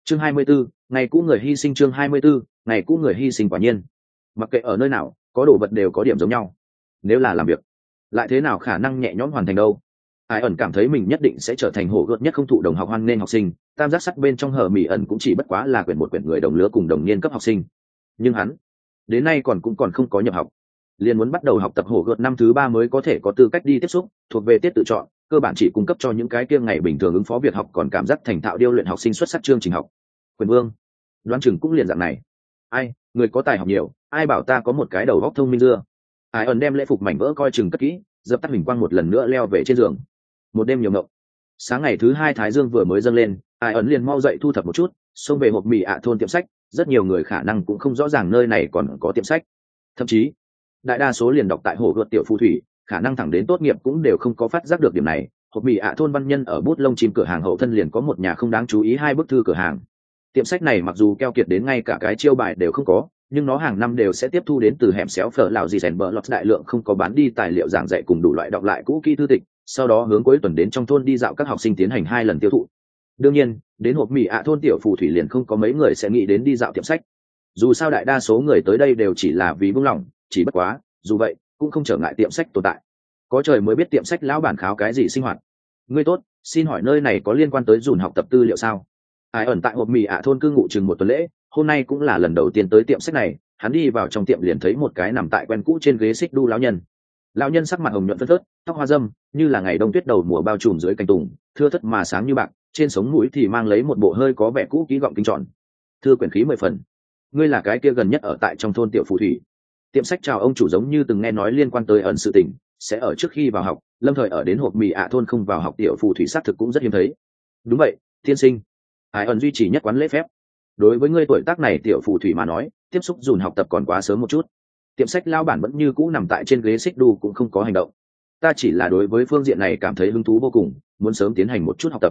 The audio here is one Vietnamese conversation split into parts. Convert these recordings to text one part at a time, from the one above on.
Chương 24, ngày cũ người hy sinh. Chương 24, ngày cũ người hy sinh. Quả nhiên, mặc kệ ở nơi nào, có đồ vật đều có điểm giống nhau. Nếu là làm việc, lại thế nào khả năng nhẹ nhõm hoàn thành đâu? Ai ẩn cảm thấy mình nhất định sẽ trở thành hổ gợt nhất không thụ đồng học hoan nên học sinh, tam giác sắt bên trong hở mỉ ẩn cũng chỉ bất quá là quyển một quyển người đồng lứa cùng đồng niên cấp học sinh. Nhưng hắn, đến nay còn không có nhập học, liền muốn bắt đầu học tập hổ gợt năm thứ 3 mới có thể có tư cách đi tiếp xúc, thuộc về tiết tự chọn, cơ bản chỉ cung cấp cho những cái kia ngày bình thường ứng phó việc học còn cảm giác thành thạo điêu luyện học sinh xuất sắc chương trình học. Quyền Vương, đoán chừng cũng liền dạng này. Ai, người có tài học nhiều, ai bảo ta có một cái đầu óc thông minh dưa. Ai ẩn đem lễ phục mảnh vỡ coi chừng cất kỹ, dập tắt hình quang một lần nữa leo về trên giường. Một đêm nhiều ngộng. Sáng ngày thứ 2 thái dương vừa mới dâng lên, Ai ẩn liền mau dậy thu thập một chút, xông về hộp mì thôn tiệm sách. Rất nhiều người khả năng cũng không rõ ràng nơi này còn có tiệm sách, thậm chí đại đa số liền đọc tại hồ gợt tiểu phù thủy, khả năng thẳng đến tốt nghiệp cũng đều không có phát giác được điểm này. Hộp mì thôn văn nhân ở bút lông chim cửa hàng hậu thân liền có một nhà không đáng chú ý 2 bức thư cửa hàng. Tiệm sách này mặc dù keo kiệt đến ngay cả cái chiêu bài đều không có, nhưng nó hàng năm đều sẽ tiếp thu đến từ hẻm xéo phở lào gì rèn bờ lọt đại lượng không có bán đi tài liệu giảng dạy cùng đủ loại đọc lại cũ kỹ thư tịch, sau đó hướng cuối tuần đến trong thôn đi dạo các học sinh tiến hành 2 lần tiêu thụ. Đương nhiên, đến hộp mì thôn tiểu phù thủy liền không có mấy người sẽ nghĩ đến đi dạo tiệm sách. Dù sao đại đa số người tới đây đều chỉ là vì buông lỏng, chỉ bất quá, dù vậy, cũng không trở ngại tiệm sách tồn tại. Có trời mới biết tiệm sách lão bản kháo cái gì sinh hoạt. Ngươi tốt, xin hỏi nơi này có liên quan tới dùn học tập tư liệu sao? Ai ẩn tại hộp mì thôn cư ngụ chừng 1 tuần lễ, hôm nay cũng là lần đầu tiên tới tiệm sách này. Hắn đi vào trong tiệm liền thấy một cái nằm tại quen cũ trên ghế xích đu lão nhân. Lão nhân sắc mặt hồng nhuận phớt phớt, tóc hoa râm như là ngày đông tuyết đầu mùa bao trùm dưới cành tùng, thưa thớt mà sáng như bạc, trên sống mũi thì mang lấy một bộ hơi có vẻ cũ kỹ gọng kính tròn. Thưa quyển khí 10 phần. Ngươi là cái kia gần nhất ở tại trong thôn tiểu phù thủy? Tiệm sách chào ông chủ giống như từng nghe nói liên quan tới ẩn sự tình, sẽ ở trước khi vào học, lâm thời ở đến hộp mì thôn không vào học tiểu phù thủy xác thực cũng rất hiếm thấy. Đúng vậy, tiên sinh. Ai ẩn duy trì nhất quán lễ phép. Đối với ngươi tuổi tác này tiểu phù thủy mà nói, tiếp xúc dùn học tập còn quá sớm một chút. Tiệm sách lao bản vẫn như cũ nằm tại trên ghế xích đu cũng không có hành động. Ta chỉ là đối với phương diện này cảm thấy hứng thú vô cùng, muốn sớm tiến hành một chút học tập.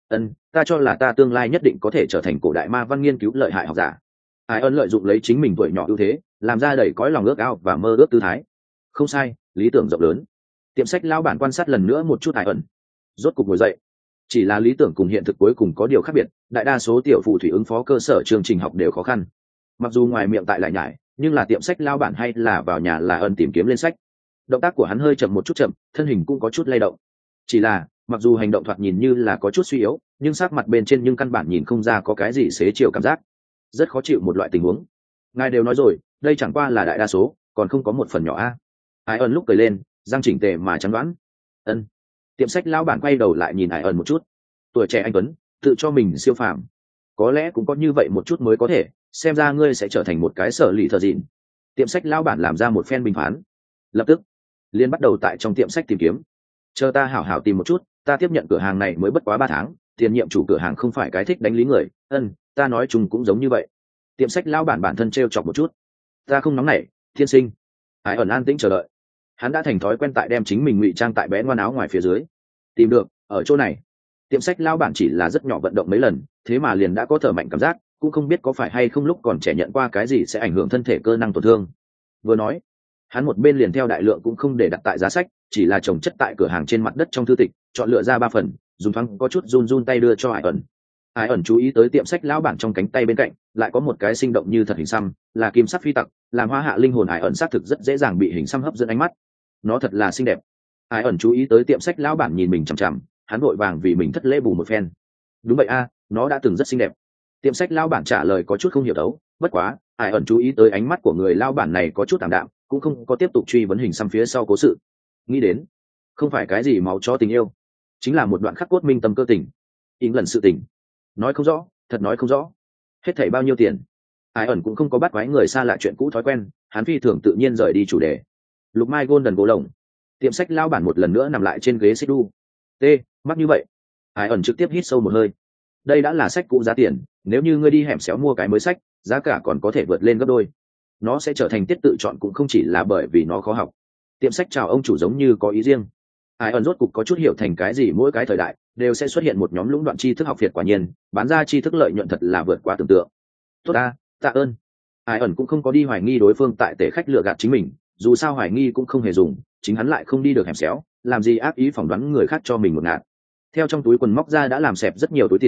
Ta cho là ta tương lai nhất định có thể trở thành cổ đại ma văn nghiên cứu lợi hại học giả. Ai ân lợi dụng lấy chính mình tuổi nhỏ ưu thế, làm ra đầy cõi lòng ước ao và mơ ước tư thái. Không sai, lý tưởng rộng lớn. Tiệm sách lao bản quan sát lần nữa một chút Ai ẩn, rốt cục ngồi dậy. Chỉ là lý tưởng cùng hiện thực cuối cùng có điều khác biệt, đại đa số tiểu phù thủy ứng phó cơ sở chương trình học đều khó khăn. Mặc dù ngoài miệng tại lại nhải, nhưng là tiệm sách lao bản hay là vào nhà là ân tìm kiếm lên sách. Động tác của hắn hơi chậm một chút chậm, thân hình cũng có chút lay động. Chỉ là, mặc dù hành động thoạt nhìn như là có chút suy yếu, nhưng sắc mặt bên trên nhưng căn bản nhìn không ra có cái gì xế chiều cảm giác. Rất khó chịu một loại tình huống. Ngài đều nói rồi, đây chẳng qua là đại đa số, còn không có một phần nhỏ a. Ai ẩn lúc cười lên, răng chỉnh tề mà chắn đoán. Tiệm sách lão bản quay đầu lại nhìn Ai ẩn một chút. Tuổi trẻ anh tuấn, tự cho mình siêu phàm. Có lẽ cũng có như vậy một chút mới có thể, xem ra ngươi sẽ trở thành một cái sở lì thợ dịn. Tiệm sách lão bản làm ra một phen bình phán. Lập tức, liên bắt đầu tại trong tiệm sách tìm kiếm. Chờ ta hảo hảo tìm một chút, ta tiếp nhận cửa hàng này mới bất quá 3 tháng, tiền nhiệm chủ cửa hàng không phải cái thích đánh lý người. Ta nói chung cũng giống như vậy. Tiệm sách lão bản bản thân trêu chọc một chút. Ta không nóng nảy, thiên sinh. Ai ẩn an tĩnh chờ đợi. Hắn đã thành thói quen tại đem chính mình ngụy trang tại bé ngoan áo ngoài phía dưới. Tìm được, ở chỗ này. Tiệm sách lão bản chỉ là rất nhỏ vận động mấy lần, thế mà liền đã có thở mạnh cảm giác, cũng không biết có phải hay không lúc còn trẻ nhận qua cái gì sẽ ảnh hưởng thân thể cơ năng tổn thương. Vừa nói, hắn một bên liền theo đại lượng cũng không để đặt tại giá sách, chỉ là chồng chất tại cửa hàng trên mặt đất trong thư tịch, chọn lựa ra 3 phần, dùng thoáng có chút run run tay đưa cho Ai ẩn. Ai ẩn chú ý tới tiệm sách lão bản trong cánh tay bên cạnh lại có một cái sinh động như thật hình xăm, là kim sắc phi tặc, làm hoa hạ linh hồn. Ai ẩn xác thực rất dễ dàng bị hình xăm hấp dẫn ánh mắt. Nó thật là xinh đẹp. Ai ẩn chú ý tới tiệm sách lão bản nhìn mình chằm chằm, hắn vội vàng vì mình thất lễ bù một phen. Đúng vậy a, nó đã từng rất xinh đẹp. Tiệm sách lão bản trả lời có chút không hiểu đấu, bất quá Ai ẩn chú ý tới ánh mắt của người lão bản này có chút tạm đạm, cũng không có tiếp tục truy vấn hình xăm phía sau cố sự. Nghĩ đến, không phải cái gì máu cho tình yêu, chính là một đoạn khắc cốt minh tâm cơ tình. In lần sự tình, nói không rõ, thật nói không rõ. Hết thảy bao nhiêu tiền? Ai ẩn cũng không có bắt quái người xa lạ chuyện cũ thói quen, hắn phi thường tự nhiên rời đi chủ đề. Lục Mai Golden gỗ lồng. Tiệm sách lão bản một lần nữa nằm lại trên ghế xích đu. Mắc như vậy? Ai ẩn trực tiếp hít sâu một hơi. Đây đã là sách cũ giá tiền, nếu như ngươi đi hẻm xéo mua cái mới sách, giá cả còn có thể vượt lên gấp đôi. Nó sẽ trở thành tiết tự chọn cũng không chỉ là bởi vì nó khó học. Tiệm sách chào ông chủ giống như có ý riêng. Ai ẩn rốt cục có chút hiểu thành cái gì mỗi cái thời đại đều sẽ xuất hiện một nhóm lũng đoạn tri thức học việt, quả nhiên bán ra tri thức lợi nhuận thật là vượt qua tưởng tượng. Tốt ta, tạ ơn. Ai ẩn cũng không có đi hoài nghi đối phương tại tể khách lừa gạt chính mình, dù sao hoài nghi cũng không hề dùng, chính hắn lại không đi được hẻm xéo, làm gì ác ý phỏng đoán người khác cho mình một ngạt. Theo trong túi quần móc ra đã làm xẹp rất nhiều túi tiền,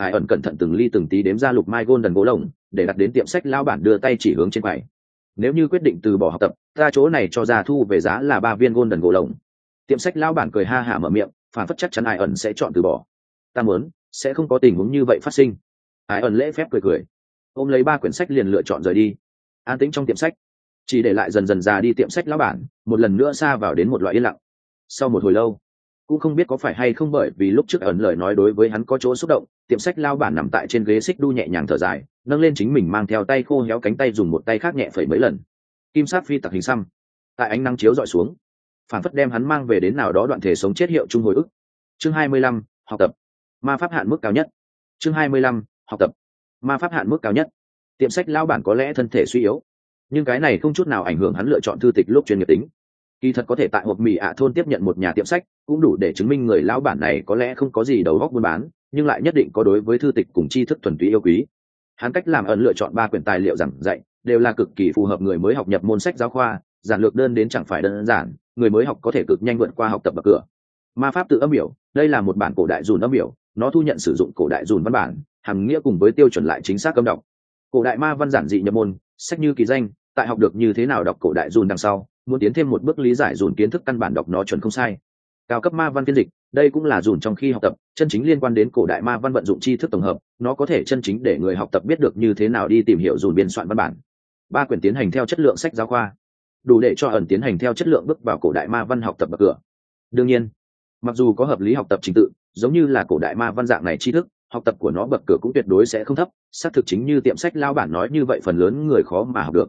Ai ẩn cẩn thận từng ly từng tí đếm ra lục mai golden gỗ lồng để đặt đến tiệm sách lao bản đưa tay chỉ hướng trên quầy. Nếu như quyết định từ bỏ học tập, ta chỗ này cho ra thu về giá là 3 viên golden gỗ lồng. Tiệm sách lao bản cười ha hả mở miệng, phản phất chắc chắn Ai ẩn sẽ chọn từ bỏ. Ta muốn sẽ không có tình huống như vậy phát sinh. Ai ẩn lễ phép cười, ôm lấy 3 quyển sách liền lựa chọn rời đi. An tĩnh trong tiệm sách, chỉ để lại dần dần già đi tiệm sách lao bản một lần nữa xa vào đến một loại yên lặng. Sau một hồi lâu, cũng không biết có phải hay không bởi vì lúc trước ẩn lời nói đối với hắn có chỗ xúc động, tiệm sách lao bản nằm tại trên ghế xích đu nhẹ nhàng thở dài, nâng lên chính mình mang theo tay khô héo cánh tay dùng một tay khác nhẹ phẩy mấy lần. Kim sát phi tặc hình xăm tại ánh nắng chiếu dọi xuống, phản phất đem hắn mang về đến nào đó đoạn thể sống chết hiệu chung hồi ức. Chương 25, học tập ma pháp hạn mức cao nhất. Chương 25, học tập ma pháp hạn mức cao nhất. Tiệm sách lao bản có lẽ thân thể suy yếu, nhưng cái này không chút nào ảnh hưởng hắn lựa chọn thư tịch lúc chuyên nghiệp tính. Kỳ thật có thể tại hộp mì ạ thôn tiếp nhận một nhà tiệm sách cũng đủ để chứng minh người lão bản này có lẽ không có gì đầu óc buôn bán, nhưng lại nhất định có đối với thư tịch cùng tri thức thuần túy yêu quý. Hắn cách làm ẩn lựa chọn 3 quyển tài liệu giảng dạy đều là cực kỳ phù hợp người mới học nhập môn sách giáo khoa, giản lược đơn đến chẳng phải đơn giản, người mới học có thể cực nhanh vượt qua học tập bậc cửa. Ma pháp tự âm biểu, đây là một bản cổ đại dùn âm biểu, nó thu nhận sử dụng cổ đại dùn văn bản, hàm nghĩa cùng với tiêu chuẩn lại chính xác âm đọc. Cổ đại ma văn giản dị nhập môn, sách như kỳ danh, tại học được như thế nào đọc cổ đại dùn đằng sau, muốn tiến thêm một bước lý giải dùn kiến thức căn bản đọc nó chuẩn không sai. Cao cấp ma văn phiên dịch, đây cũng là dùn trong khi học tập chân chính liên quan đến cổ đại ma văn vận dụng tri thức tổng hợp, nó có thể chân chính để người học tập biết được như thế nào đi tìm hiểu dùn biên soạn văn bản. 3 quyển tiến hành theo chất lượng sách giáo khoa, đủ để cho ẩn tiến hành theo chất lượng bước vào cổ đại ma văn học tập bậc cửa. Đương nhiên, mặc dù có hợp lý học tập trình tự giống như là cổ đại ma văn dạng này tri thức, học tập của nó bậc cửa cũng tuyệt đối sẽ không thấp, xác thực chính như tiệm sách lao bản nói như vậy, phần lớn người khó mà học được.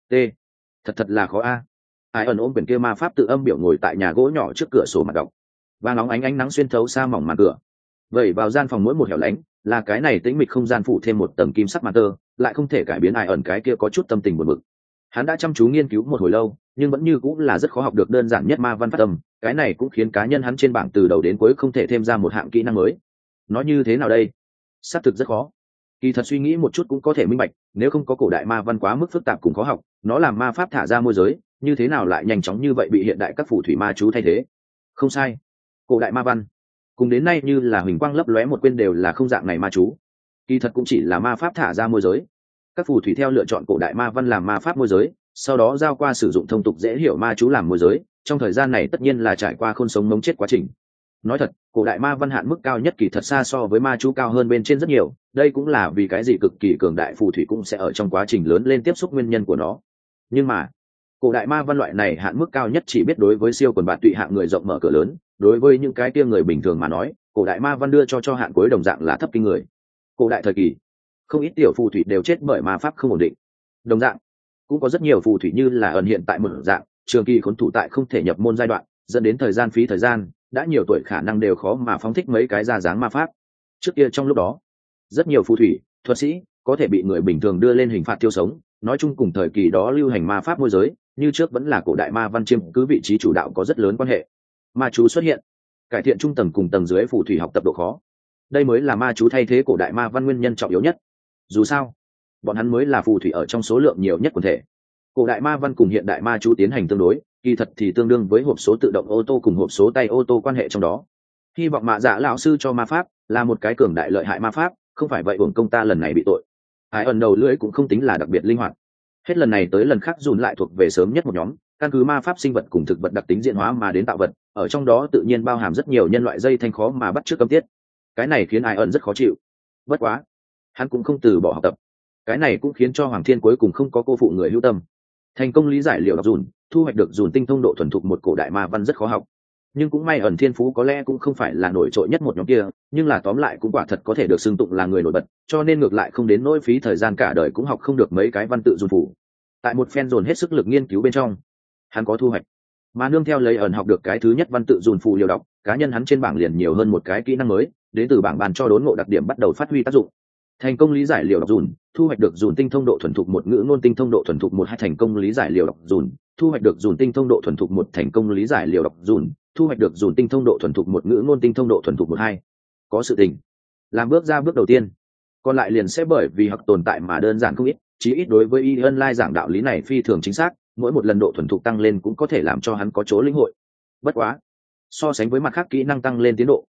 Thật là khó a. Ai ẩn ôm quyển kia ma pháp tự âm biểu ngồi tại nhà gỗ nhỏ trước cửa sổ mà đọc, và nóng ánh nắng xuyên thấu xa mỏng màn cửa vậy vào gian phòng mỗi một hẻo lánh, là cái này tĩnh mịch không gian phủ thêm một tầng kim sắc màn tơ, lại không thể cải biến Ai ẩn cái kia có chút tâm tình buồn bực. Hắn đã chăm chú nghiên cứu một hồi lâu, nhưng vẫn như cũng là rất khó học được đơn giản nhất ma văn phát âm, cái này cũng khiến cá nhân hắn trên bảng từ đầu đến cuối không thể thêm ra một hạng kỹ năng mới. Nói như thế nào đây? Xác thực rất khó. Kỳ thật suy nghĩ một chút cũng có thể minh bạch, nếu không có cổ đại ma văn quá mức phức tạp cùng khó học, nó làm ma pháp thả ra môi giới, như thế nào lại nhanh chóng như vậy bị hiện đại các phù thủy ma chú thay thế. Không sai, cổ đại ma văn cùng đến nay như là huỳnh quang lấp lóe một quên đều là không dạng này ma chú, kỳ thật cũng chỉ là ma pháp thả ra môi giới. Các phù thủy theo lựa chọn cổ đại ma văn làm ma pháp môi giới, sau đó giao qua sử dụng thông tục dễ hiểu ma chú làm môi giới, trong thời gian này tất nhiên là trải qua khôn sống mống chết quá trình. Nói thật, cổ đại ma văn hạn mức cao nhất kỳ thật xa so với ma chú cao hơn bên trên rất nhiều, đây cũng là vì cái gì cực kỳ cường đại phù thủy cũng sẽ ở trong quá trình lớn lên tiếp xúc nguyên nhân của nó. Nhưng mà cổ đại ma văn loại này hạn mức cao nhất chỉ biết đối với siêu quần bạn tụy hạng người rộng mở cửa lớn, đối với những cái kia người bình thường mà nói, cổ đại ma văn đưa cho hạn cuối đồng dạng là thấp kinh người. Cổ đại thời kỳ, không ít tiểu phù thủy đều chết bởi ma pháp không ổn định. Đồng dạng, cũng có rất nhiều phù thủy như là ẩn hiện tại một dạng, trường kỳ khốn thủ tại không thể nhập môn giai đoạn, dẫn đến thời gian phí thời gian, đã nhiều tuổi khả năng đều khó mà phóng thích mấy cái ra dáng ma pháp. Trước kia trong lúc đó, rất nhiều phù thủy, thuật sĩ có thể bị người bình thường đưa lên hình phạt tiêu sống, nói chung cùng thời kỳ đó lưu hành ma pháp môi giới, như trước vẫn là cổ đại ma văn chiếm cứ vị trí chủ đạo có rất lớn quan hệ. Ma chú xuất hiện, cải thiện trung tầng cùng tầng dưới phù thủy học tập độ khó. Đây mới là ma chú thay thế cổ đại ma văn nguyên nhân trọng yếu nhất. Dù sao, bọn hắn mới là phù thủy ở trong số lượng nhiều nhất quần thể. Cổ đại ma văn cùng hiện đại ma chú tiến hành tương đối, kỳ thật thì tương đương với hộp số tự động ô tô cùng hộp số tay ô tô quan hệ trong đó. Hy vọng Mạ Dạ lão sư cho ma pháp là một cái cường đại lợi hại ma pháp, không phải vậy uổng công ta lần này bị tội. Ai ẩn đầu lưỡi cũng không tính là đặc biệt linh hoạt. Hết lần này tới lần khác dùn lại thuộc về sớm nhất một nhóm, căn cứ ma pháp sinh vật cùng thực vật đặc tính diễn hóa mà đến tạo vật, ở trong đó tự nhiên bao hàm rất nhiều nhân loại dây thanh khó mà bắt chước cấm tiết. Cái này khiến Ai ẩn rất khó chịu. Bất quá, hắn cũng không từ bỏ học tập. Cái này cũng khiến cho Hoàng Thiên cuối cùng không có cô phụ người hữu tâm, thành công lý giải liệu đọc dùn, thu hoạch được dùn tinh thông độ thuần thục một cổ đại ma văn rất khó học. Nhưng cũng may ẩn thiên phú có lẽ cũng không phải là nổi trội nhất một nhóm kia, nhưng là tóm lại cũng quả thật có thể được xưng tụng là người nổi bật, cho nên ngược lại không đến nỗi phí thời gian cả đời cũng học không được mấy cái văn tự dùn phủ. Tại một phen dồn hết sức lực nghiên cứu bên trong, hắn có thu hoạch, mà nương theo lấy ẩn học được cái thứ nhất văn tự dùn phủ liều đọc, cá nhân hắn trên bảng liền nhiều hơn một cái kỹ năng mới, đến từ bảng bàn cho đốn ngộ đặc điểm bắt đầu phát huy tác dụng. Thành công lý giải liều đọc dùn, thu hoạch được dùn tinh thông độ thuần thục một, ngữ ngôn tinh thông độ thuần thục một. Hai thành công lý giải liều đọc dùn, thu hoạch được dùn tinh thông độ thuần thục một. Thành công lý giải liều đọc dùn, thu hoạch được dùn tinh thông độ thuần thục một, ngữ ngôn tinh thông độ thuần thục một. Hai có sự tình làm bước ra bước đầu tiên, còn lại liền sẽ bởi vì học tồn tại mà đơn giản không ít. Chí ít đối với y online giảng đạo lý này phi thường chính xác, mỗi một lần độ thuần thục tăng lên cũng có thể làm cho hắn có chỗ lĩnh hội. Bất quá, so sánh với mặt khác kỹ năng tăng lên tiến độ,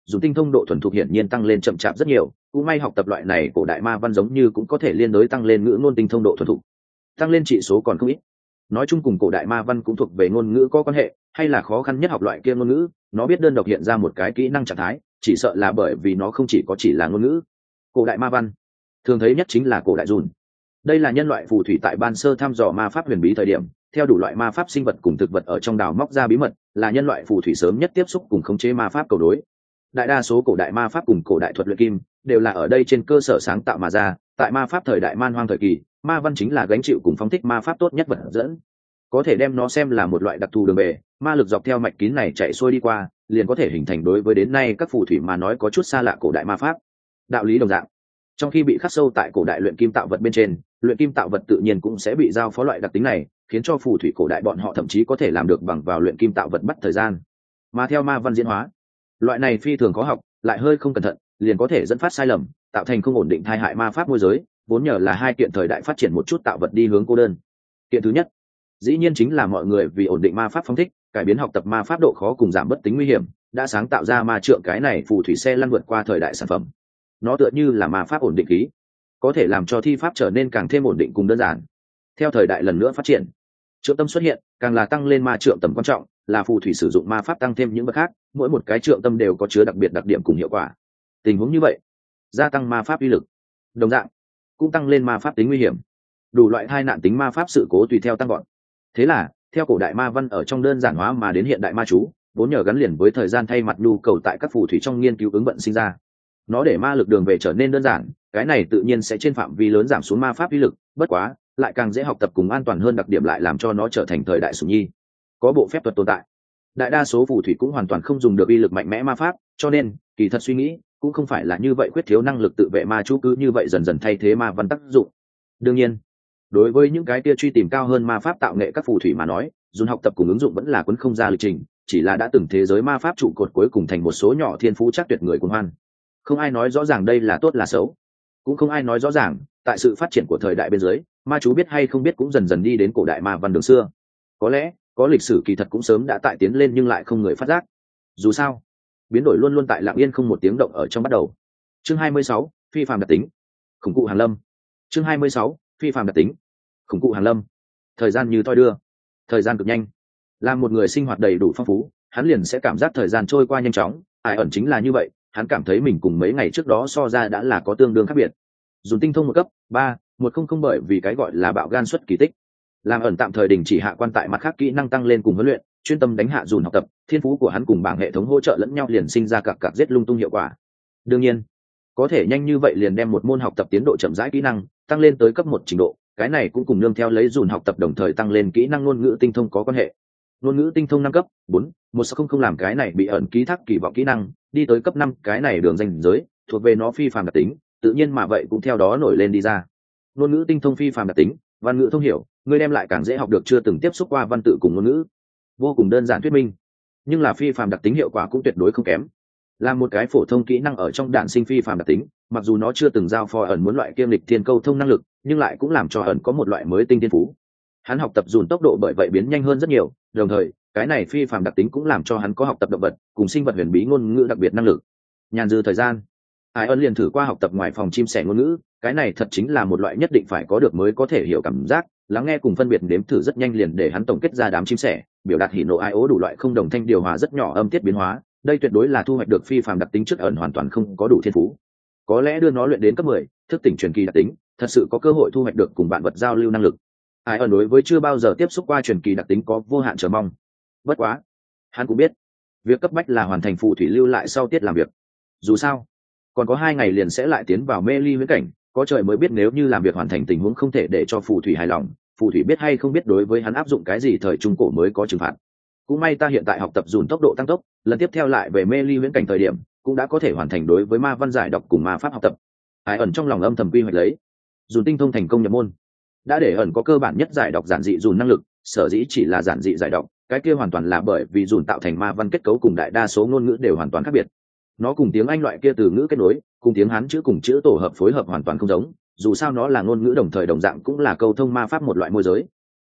dùng tinh thông độ thuần thục hiển nhiên tăng lên chậm chạp rất nhiều, cũng may học tập loại này cổ đại ma văn giống như cũng có thể liên đối tăng lên ngữ ngôn tinh thông độ thuần thục, tăng lên trị số còn không ít. Nói chung cùng cổ đại ma văn cũng thuộc về ngôn ngữ có quan hệ, hay là khó khăn nhất học loại kia ngôn ngữ, nó biết đơn độc hiện ra một cái kỹ năng trạng thái, chỉ sợ là bởi vì nó không chỉ là ngôn ngữ. Cổ đại ma văn thường thấy nhất chính là cổ đại dùn. Đây là nhân loại phù thủy tại ban sơ thăm dò ma pháp huyền bí thời điểm, theo đủ loại ma pháp sinh vật cùng thực vật ở trong đào móc ra bí mật, là nhân loại phù thủy sớm nhất tiếp xúc cùng khống chế ma pháp cầu đối. Đại đa số cổ đại ma pháp cùng cổ đại thuật luyện kim đều là ở đây trên cơ sở sáng tạo mà ra. Tại ma pháp thời đại man hoang thời kỳ, ma văn chính là gánh chịu cùng phóng thích ma pháp tốt nhất vật dẫn, có thể đem nó xem là một loại đặc thù đường bề, ma lực dọc theo mạch kín này chạy xuôi đi qua, liền có thể hình thành đối với đến nay các phù thủy mà nói có chút xa lạ cổ đại ma pháp. Đạo lý đồng dạng, trong khi bị khắc sâu tại cổ đại luyện kim tạo vật bên trên, luyện kim tạo vật tự nhiên cũng sẽ bị giao phó loại đặc tính này, khiến cho phù thủy cổ đại bọn họ thậm chí có thể làm được bằng vào luyện kim tạo vật bắt thời gian. Mà theo ma văn diễn hóa, loại này phi thường khó học, lại hơi không cẩn thận liền có thể dẫn phát sai lầm, tạo thành không ổn định tai hại ma pháp môi giới, vốn nhờ là hai kiện thời đại phát triển một chút tạo vật đi hướng cô đơn. Kiện thứ nhất dĩ nhiên chính là mọi người vì ổn định ma pháp phong thích, cải biến học tập ma pháp độ khó cùng giảm bất tính nguy hiểm, đã sáng tạo ra ma trượng cái này phù thủy xe lăn vượt qua thời đại sản phẩm. Nó tựa như là ma pháp ổn định khí, có thể làm cho thi pháp trở nên càng thêm ổn định cùng đơn giản. Theo thời đại lần nữa phát triển, trượng tâm xuất hiện, càng là tăng lên ma trượng tầm quan trọng, là phù thủy sử dụng ma pháp tăng thêm những bậc khác, mỗi một cái trượng tâm đều có chứa đặc biệt đặc điểm cùng hiệu quả. Tình huống như vậy, gia tăng ma pháp uy lực, đồng dạng cũng tăng lên ma pháp tính nguy hiểm. Đủ loại tai nạn tính ma pháp sự cố tùy theo tăng gọn. Thế là, theo cổ đại ma văn ở trong đơn giản hóa mà đến hiện đại ma chú, vốn nhờ gắn liền với thời gian thay mặt nhu cầu tại các phù thủy trong nghiên cứu ứng vận sinh ra. Nó để ma lực đường về trở nên đơn giản, cái này tự nhiên sẽ trên phạm vi lớn giảm xuống ma pháp uy lực, bất quá, lại càng dễ học tập cùng an toàn hơn, đặc điểm lại làm cho nó trở thành thời đại sủng nhi. Có bộ phép thuật tồn tại, đại đa số phù thủy cũng hoàn toàn không dùng được uy lực mạnh mẽ ma pháp, cho nên, kỳ thật suy nghĩ, cũng không phải là như vậy khuyết thiếu năng lực tự vệ ma chú cứ như vậy dần dần thay thế ma văn tác dụng. Đương nhiên, đối với những cái kia truy tìm cao hơn ma pháp tạo nghệ các phù thủy mà nói, dùng học tập cùng ứng dụng vẫn là cuốn không ra lịch trình, chỉ là đã từng thế giới ma pháp trụ cột cuối cùng thành một số nhỏ thiên phú chắc tuyệt người cuồng hoan. Không ai nói rõ ràng đây là tốt là xấu, cũng không ai nói rõ ràng tại sự phát triển của thời đại bên dưới, ma chú biết hay không biết cũng dần dần đi đến cổ đại ma văn đường xưa. Có lẽ có lịch sử kỳ thật cũng sớm đã tại tiến lên nhưng lại không người phát giác. Dù sao, biến đổi luôn luôn tại lặng yên không một tiếng động ở trong bắt đầu. Chương 26, phi phàm đặc tính, khủng cụ Hàn Lâm. Chương 26, phi phàm đặc tính, khủng cụ Hàn Lâm. Thời gian như thoi đưa, thời gian cực nhanh. Làm một người sinh hoạt đầy đủ phong phú, hắn liền sẽ cảm giác thời gian trôi qua nhanh chóng. Ai ẩn chính là như vậy, hắn cảm thấy mình cùng mấy ngày trước đó so ra đã là có tương đương khác biệt. Dùng tinh thông một cấp 3-100 bởi vì cái gọi là bạo gan xuất kỳ tích. Làm ẩn tạm thời đình chỉ hạ quan tại mặt khác kỹ năng tăng lên cùng huấn luyện, chuyên tâm đánh hạ dùn học tập, thiên phú của hắn cùng bảng hệ thống hỗ trợ lẫn nhau liền sinh ra cặp giết lung tung hiệu quả. Đương nhiên, có thể nhanh như vậy liền đem một môn học tập tiến độ chậm rãi kỹ năng tăng lên tới cấp 1 trình độ, cái này cũng cùng nương theo lấy dùn học tập đồng thời tăng lên kỹ năng ngôn ngữ tinh thông có quan hệ. Ngôn ngữ tinh thông 5 cấp 4-160 làm cái này bị ẩn ký thác kỳ vọng kỹ năng đi tới cấp 5, cái này đường danh giới thuộc về nó phi phàm đặc tính, tự nhiên mà vậy cũng theo đó nổi lên đi ra. Ngôn ngữ tinh thông phi phàm đặc tính, văn ngữ thông hiểu, người đem lại càng dễ học được chưa từng tiếp xúc qua văn tự cùng ngôn ngữ, vô cùng đơn giản thuyết minh. Nhưng là phi phàm đặc tính hiệu quả cũng tuyệt đối không kém. Là một cái phổ thông kỹ năng ở trong đạn sinh phi phàm đặc tính, mặc dù nó chưa từng giao phó ẩn muốn loại kiêm lịch thiên câu thông năng lực, nhưng lại cũng làm cho ẩn có một loại mới tinh thiên phú. Hắn học tập dùn tốc độ bởi vậy biến nhanh hơn rất nhiều, đồng thời cái này phi phàm đặc tính cũng làm cho hắn có học tập động vật cùng sinh vật huyền bí ngôn ngữ đặc biệt năng lực. Nhàn dư thời gian, Ai ẩn liền thử qua học tập ngoài phòng chim sẻ ngôn ngữ, cái này thật chính là một loại nhất định phải có được mới có thể hiểu cảm giác, lắng nghe cùng phân biệt nếm thử rất nhanh liền để hắn tổng kết ra đám chim sẻ biểu đạt hỉ nộ ai ố đủ loại không đồng thanh điều hòa rất nhỏ âm tiết biến hóa. Đây tuyệt đối là thu hoạch được phi phàm đặc tính trước ẩn hoàn toàn không có đủ thiên phú. Có lẽ đưa nó luyện đến cấp 10, thức tỉnh truyền kỳ đặc tính, thật sự có cơ hội thu hoạch được cùng bạn vật giao lưu năng lực. Ai ẩn đối với chưa bao giờ tiếp xúc qua truyền kỳ đặc tính có vô hạn chờ mong. Bất quá, hắn cũng biết, việc cấp bách là hoàn thành phù thủy lưu lại sau tiết làm việc. Dù sao, còn có 2 ngày liền sẽ lại tiến vào mê ly huyễn cảnh, có trời mới biết nếu như làm việc hoàn thành tình huống không thể để cho phù thủy hài lòng, phù thủy biết hay không biết đối với hắn áp dụng cái gì thời trung cổ mới có trừng phạt. Cũng may ta hiện tại học tập dùn tốc độ tăng tốc, lần tiếp theo lại về mê ly huyễn cảnh thời điểm cũng đã có thể hoàn thành đối với ma văn giải đọc cùng ma pháp học tập. Ai ẩn trong lòng âm thầm quy hoạch lấy, dùn tinh thông thành công nhập môn, đã để ẩn có cơ bản nhất giải đọc giản dị dùn năng lực. Sở dĩ chỉ là giản dị giải đọc, cái kia hoàn toàn là bởi vì dùn tạo thành ma văn kết cấu cùng đại đa số ngôn ngữ đều hoàn toàn khác biệt. Nó cùng tiếng Anh loại kia từ ngữ kết nối, cùng tiếng Hán chữ cùng chữ tổ hợp phối hợp hoàn toàn không giống, dù sao nó là ngôn ngữ đồng thời đồng dạng cũng là câu thông ma pháp một loại môi giới.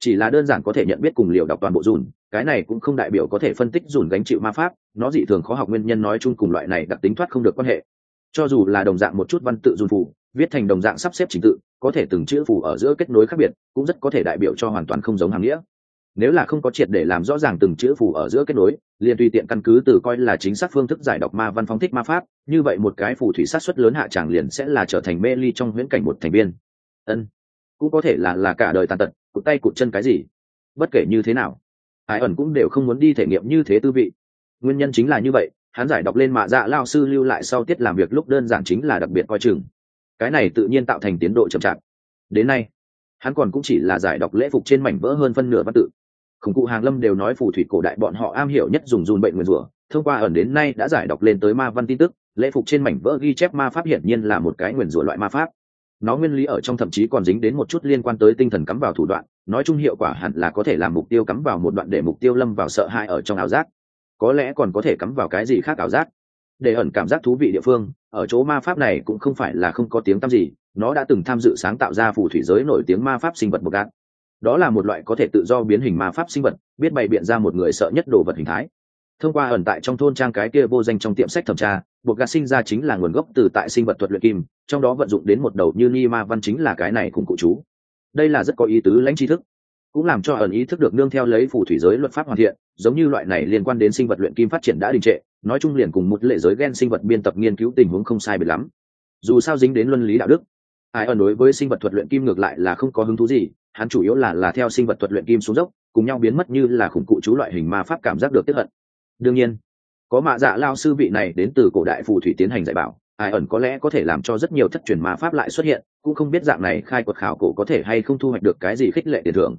chỉ là đơn giản có thể nhận biết cùng liều đọc toàn bộ dùn, cái này cũng không đại biểu có thể phân tích dùn gánh chịu ma pháp, nó dị thường khó học nguyên nhân nói chung cùng loại này đặc tính thoát không được quan hệ. Cho dù là đồng dạng một chút văn tự dùn phù viết thành đồng dạng sắp xếp trình tự, có thể từng chữ phù ở giữa kết nối khác biệt, cũng rất có thể đại biểu cho hoàn toàn không giống hàng nghĩa. Nếu là không có triệt để làm rõ ràng từng chữ phù ở giữa kết nối, liền tùy tiện căn cứ từ coi là chính xác phương thức giải đọc ma văn phóng thích ma pháp, như vậy một cái phù thủy sát suất lớn hạ tràng liền sẽ là trở thành mê ly trong huyễn cảnh một thành viên. Cũng có thể là cả đời tàn tật, cụt tay cụt chân cái gì. Bất kể như thế nào, Ai ẩn cũng đều không muốn đi thể nghiệm như thế tư vị. Nguyên nhân chính là như vậy, hắn giải đọc lên mạ dạ lao sư lưu lại sau tiết làm việc lúc đơn giản chính là đặc biệt coi chừng. Cái này tự nhiên tạo thành tiến độ chậm chạp. Đến nay, hắn còn cũng chỉ là giải đọc lễ phục trên mảnh vỡ hơn phân nửa văn tự. Khủng cụ Hàng Lâm đều nói phù thủy cổ đại bọn họ am hiểu nhất dùng dùn bệnh nguyên rủa, thông qua ẩn đến nay đã giải đọc lên tới ma văn tin tức, lễ phục trên mảnh vỡ ghi chép ma pháp hiển nhiên là một cái nguyên rủa loại ma pháp. Nó nguyên lý ở trong thậm chí còn dính đến một chút liên quan tới tinh thần cắm vào thủ đoạn, nói chung hiệu quả hẳn là có thể làm mục tiêu cắm vào một đoạn để mục tiêu lâm vào sợ hãi ở trong ảo giác, có lẽ còn có thể cắm vào cái gì khác ảo giác. Để ẩn cảm giác thú vị địa phương ở chỗ ma pháp này cũng không phải là không có tiếng tăm gì, nó đã từng tham dự sáng tạo ra phù thủy giới nổi tiếng ma pháp sinh vật Bogat. Đó là một loại có thể tự do biến hình ma pháp sinh vật, biết bày biện ra một người sợ nhất đồ vật hình thái. Thông qua ẩn tại trong thôn trang cái kia vô danh trong tiệm sách thẩm tra, Bogat sinh ra chính là nguồn gốc từ tại sinh vật thuật luyện kim, trong đó vận dụng đến một đầu như ni ma văn chính là cái này cùng cụ chú. Đây là rất có ý tứ lãnh tri thức, cũng làm cho ẩn ý thức được nương theo lấy phù thủy giới luật pháp hoàn thiện, giống như loại này liên quan đến sinh vật luyện kim phát triển đã đình trệ, nói chung liền cùng một lệ giới gen sinh vật biên tập nghiên cứu tình huống không sai biệt lắm. Dù sao dính đến luân lý đạo đức, Ai ẩn đối với sinh vật thuật luyện kim ngược lại là không có hứng thú gì, hắn chủ yếu là theo sinh vật thuật luyện kim xuống dốc, cùng nhau biến mất như là khủng cụ chú loại hình ma pháp cảm giác được tiếp hận. Đương nhiên, có mạ dạ lao sư vị này đến từ cổ đại phù thủy tiến hành dạy bảo, Ai ẩn có lẽ có thể làm cho rất nhiều thất truyền ma pháp lại xuất hiện, cũng không biết dạng này khai quật khảo cổ có thể hay không thu hoạch được cái gì khích lệ tiền thưởng.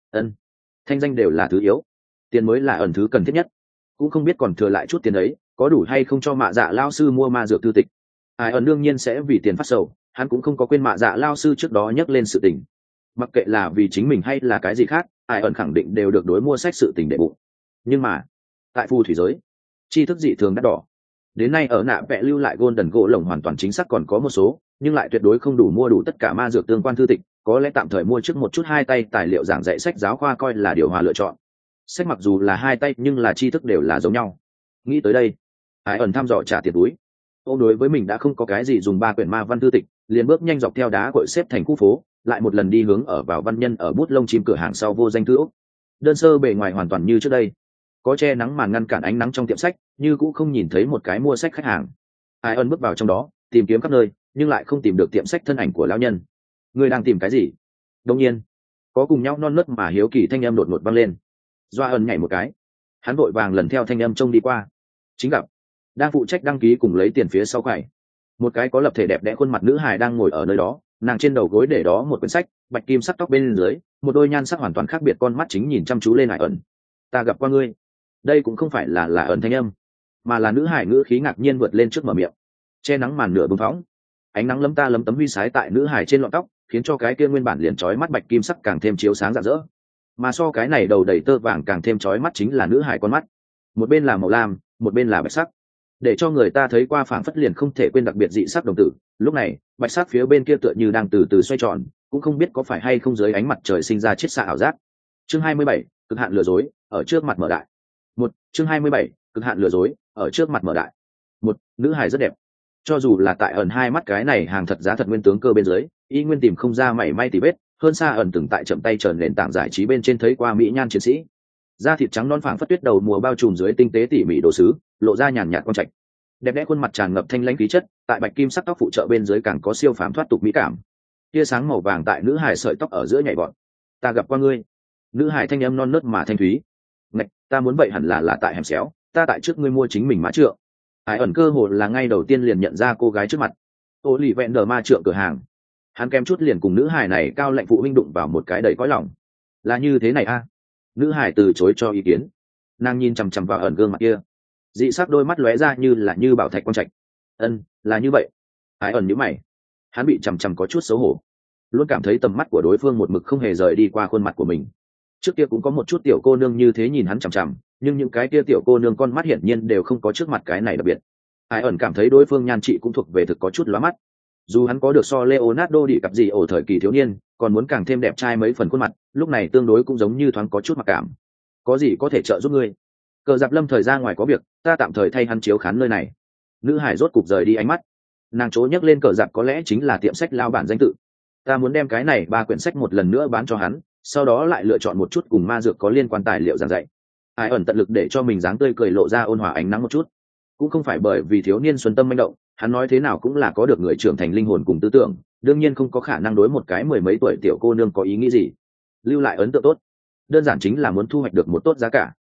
Thanh danh đều là thứ yếu, tiền mới là ẩn thứ cần thiết nhất, cũng không biết còn thừa lại chút tiền ấy có đủ hay không cho mạ dạ lao sư mua ma dược thư tịch. Ai ẩn đương nhiên sẽ vì tiền phát sầu, hắn cũng không có quên mạ dạ lao sư trước đó nhắc lên sự tình, mặc kệ là vì chính mình hay là cái gì khác, Ai ẩn khẳng định đều được đối mua sách sự tình đệ bụng. Nhưng mà tại phù thủy giới, tri thức dị thường đắt đỏ, đến nay ở nạ vẽ lưu lại golden gỗ lồng hoàn toàn chính xác còn có một số, nhưng lại tuyệt đối không đủ mua đủ tất cả ma dược tương quan thư tịch, có lẽ tạm thời mua trước một chút hai tay tài liệu giảng dạy sách giáo khoa coi là điều hòa lựa chọn. Sách mặc dù là hai tay nhưng là tri thức đều là giống nhau. Nghĩ tới đây, Ai ẩn thăm dò trả tiền túi. Ông đối với mình đã không có cái gì dùng 3 quyển ma văn thư tịch, liền bước nhanh dọc theo đá cội xếp thành khu phố, lại một lần đi hướng ở vào văn nhân ở bút lông chim cửa hàng sau vô danh thư ốc. Đơn sơ bề ngoài hoàn toàn như trước đây, có che nắng màn ngăn cản ánh nắng trong tiệm sách, như cũng không nhìn thấy một cái mua sách khách hàng. Ai ẩn bước vào trong đó, tìm kiếm khắp nơi, nhưng lại không tìm được tiệm sách thân ảnh của lão nhân. Người đang tìm cái gì? Đương nhiên, có cùng nhau non nớt mà hiếu kỳ thanh âm đột ngột vang lên. Doa ẩn nhảy một cái, hắn vội vàng lần theo thanh âm trông đi qua, chính gặp đang phụ trách đăng ký cùng lấy tiền phía sau quầy, một cái có lập thể đẹp đẽ khuôn mặt nữ hài đang ngồi ở nơi đó, nàng trên đầu gối để đó một quyển sách, bạch kim sắc tóc bên dưới, một đôi nhan sắc hoàn toàn khác biệt con mắt chính nhìn chăm chú lên Ai ẩn. Ta gặp qua ngươi. Đây cũng không phải là ẩn thanh âm, mà là nữ hài ngữ khí ngạc nhiên vượt lên trước mở miệng. Che nắng màn nửa bừng phóng, ánh nắng lấm ta lấm tấm huy sái tại nữ hài trên lọn tóc, khiến cho cái kia nguyên bản liền chói mắt bạch kim sắc càng thêm chiếu sáng rạng rỡ. Mà so cái này đầu đầy tơ vàng càng thêm chói mắt chính là nữ hài con mắt, một bên là màu lam, một bên là bạch sắc, để cho người ta thấy qua phảng phất liền không thể quên đặc biệt dị sắc đồng tử. Lúc này bạch sắc phía bên kia tựa như đang từ từ xoay tròn, cũng không biết có phải hay không dưới ánh mặt trời sinh ra chiết xạ ảo giác. Chương 27, cực hạn lừa dối ở trước mặt mở đại. Chương 27, cực hạn lừa dối ở trước mặt mở đại. Nữ hài rất đẹp, cho dù là tại ẩn hai mắt cái này hàng thật giá thật nguyên tướng cơ bên dưới, y nguyên tìm không ra mảy may tì vết, hơn xa ẩn từng tại chậm tay trần nền tảng giải trí bên trên thấy qua mỹ nhan chiến sĩ. Da thịt trắng non phảng phất tuyết đầu mùa bao trùm dưới tinh tế tỉ mỉ đồ sứ, lộ ra nhàn nhạt quang trạch. Đẹp đẽ khuôn mặt tràn ngập thanh lãnh khí chất, tại bạch kim sắc tóc phụ trợ bên dưới càng có siêu phàm thoát tục mỹ cảm. Tia sáng màu vàng tại nữ hài sợi tóc ở giữa nhảy vọt. Ta gặp qua ngươi. Nữ hài thanh âm non nớt mà thanh thúy. Ngạch, ta muốn vậy hẳn là tại hẻm xéo, ta tại trước ngươi mua chính mình mã trượng. Ai ẩn cơ hồ là ngay đầu tiên liền nhận ra cô gái trước mặt. Ô lì vẹn đờ ma trượng cửa hàng. Hắn kém chút liền cùng nữ hài này cao lạnh phụ huynh đụng vào một cái đầy cõi lòng. Là như thế này a? Nữ hài từ chối cho ý kiến. Nàng nhìn chằm chằm vào ẩn gương mặt kia, dị sắc đôi mắt lóe ra như bảo thạch quang trạch. Là như vậy. Ai ẩn nhíu mày, hắn bị chằm chằm có chút xấu hổ, luôn cảm thấy tầm mắt của đối phương một mực không hề rời đi qua khuôn mặt của mình. Trước kia cũng có một chút tiểu cô nương như thế nhìn hắn chằm chằm, nhưng những cái kia tiểu cô nương con mắt hiển nhiên đều không có trước mặt cái này đặc biệt. Ai ẩn cảm thấy đối phương nhan trị cũng thuộc về thực có chút lóa mắt. Dù hắn có được so Leonardo đi cặp gì ở thời kỳ thiếu niên, còn muốn càng thêm đẹp trai mấy phần khuôn mặt lúc này tương đối cũng giống như thoáng có chút mặc cảm. Có gì có thể trợ giúp ngươi? Cờ Giặc Lâm thời ra ngoài có việc, ta tạm thời thay hắn chiếu khán nơi này. Nữ hải rốt cục rời đi ánh mắt, nàng chố nhấc lên Cờ Giặc có lẽ chính là tiệm sách lao bản danh tự. Ta muốn đem cái này 3 quyển sách một lần nữa bán cho hắn, sau đó lại lựa chọn một chút cùng ma dược có liên quan tài liệu giảng dạy. Ai ẩn tận lực để cho mình dáng tươi cười lộ ra ôn hòa ánh nắng một chút, cũng không phải bởi vì thiếu niên xuân tâm manh động, hắn nói thế nào cũng là có được người trưởng thành linh hồn cùng tư tưởng, đương nhiên không có khả năng đối một cái 10 mấy tuổi tiểu cô nương có ý nghĩ gì. Lưu lại ấn tượng tốt, đơn giản chính là muốn thu hoạch được một tốt giá cả.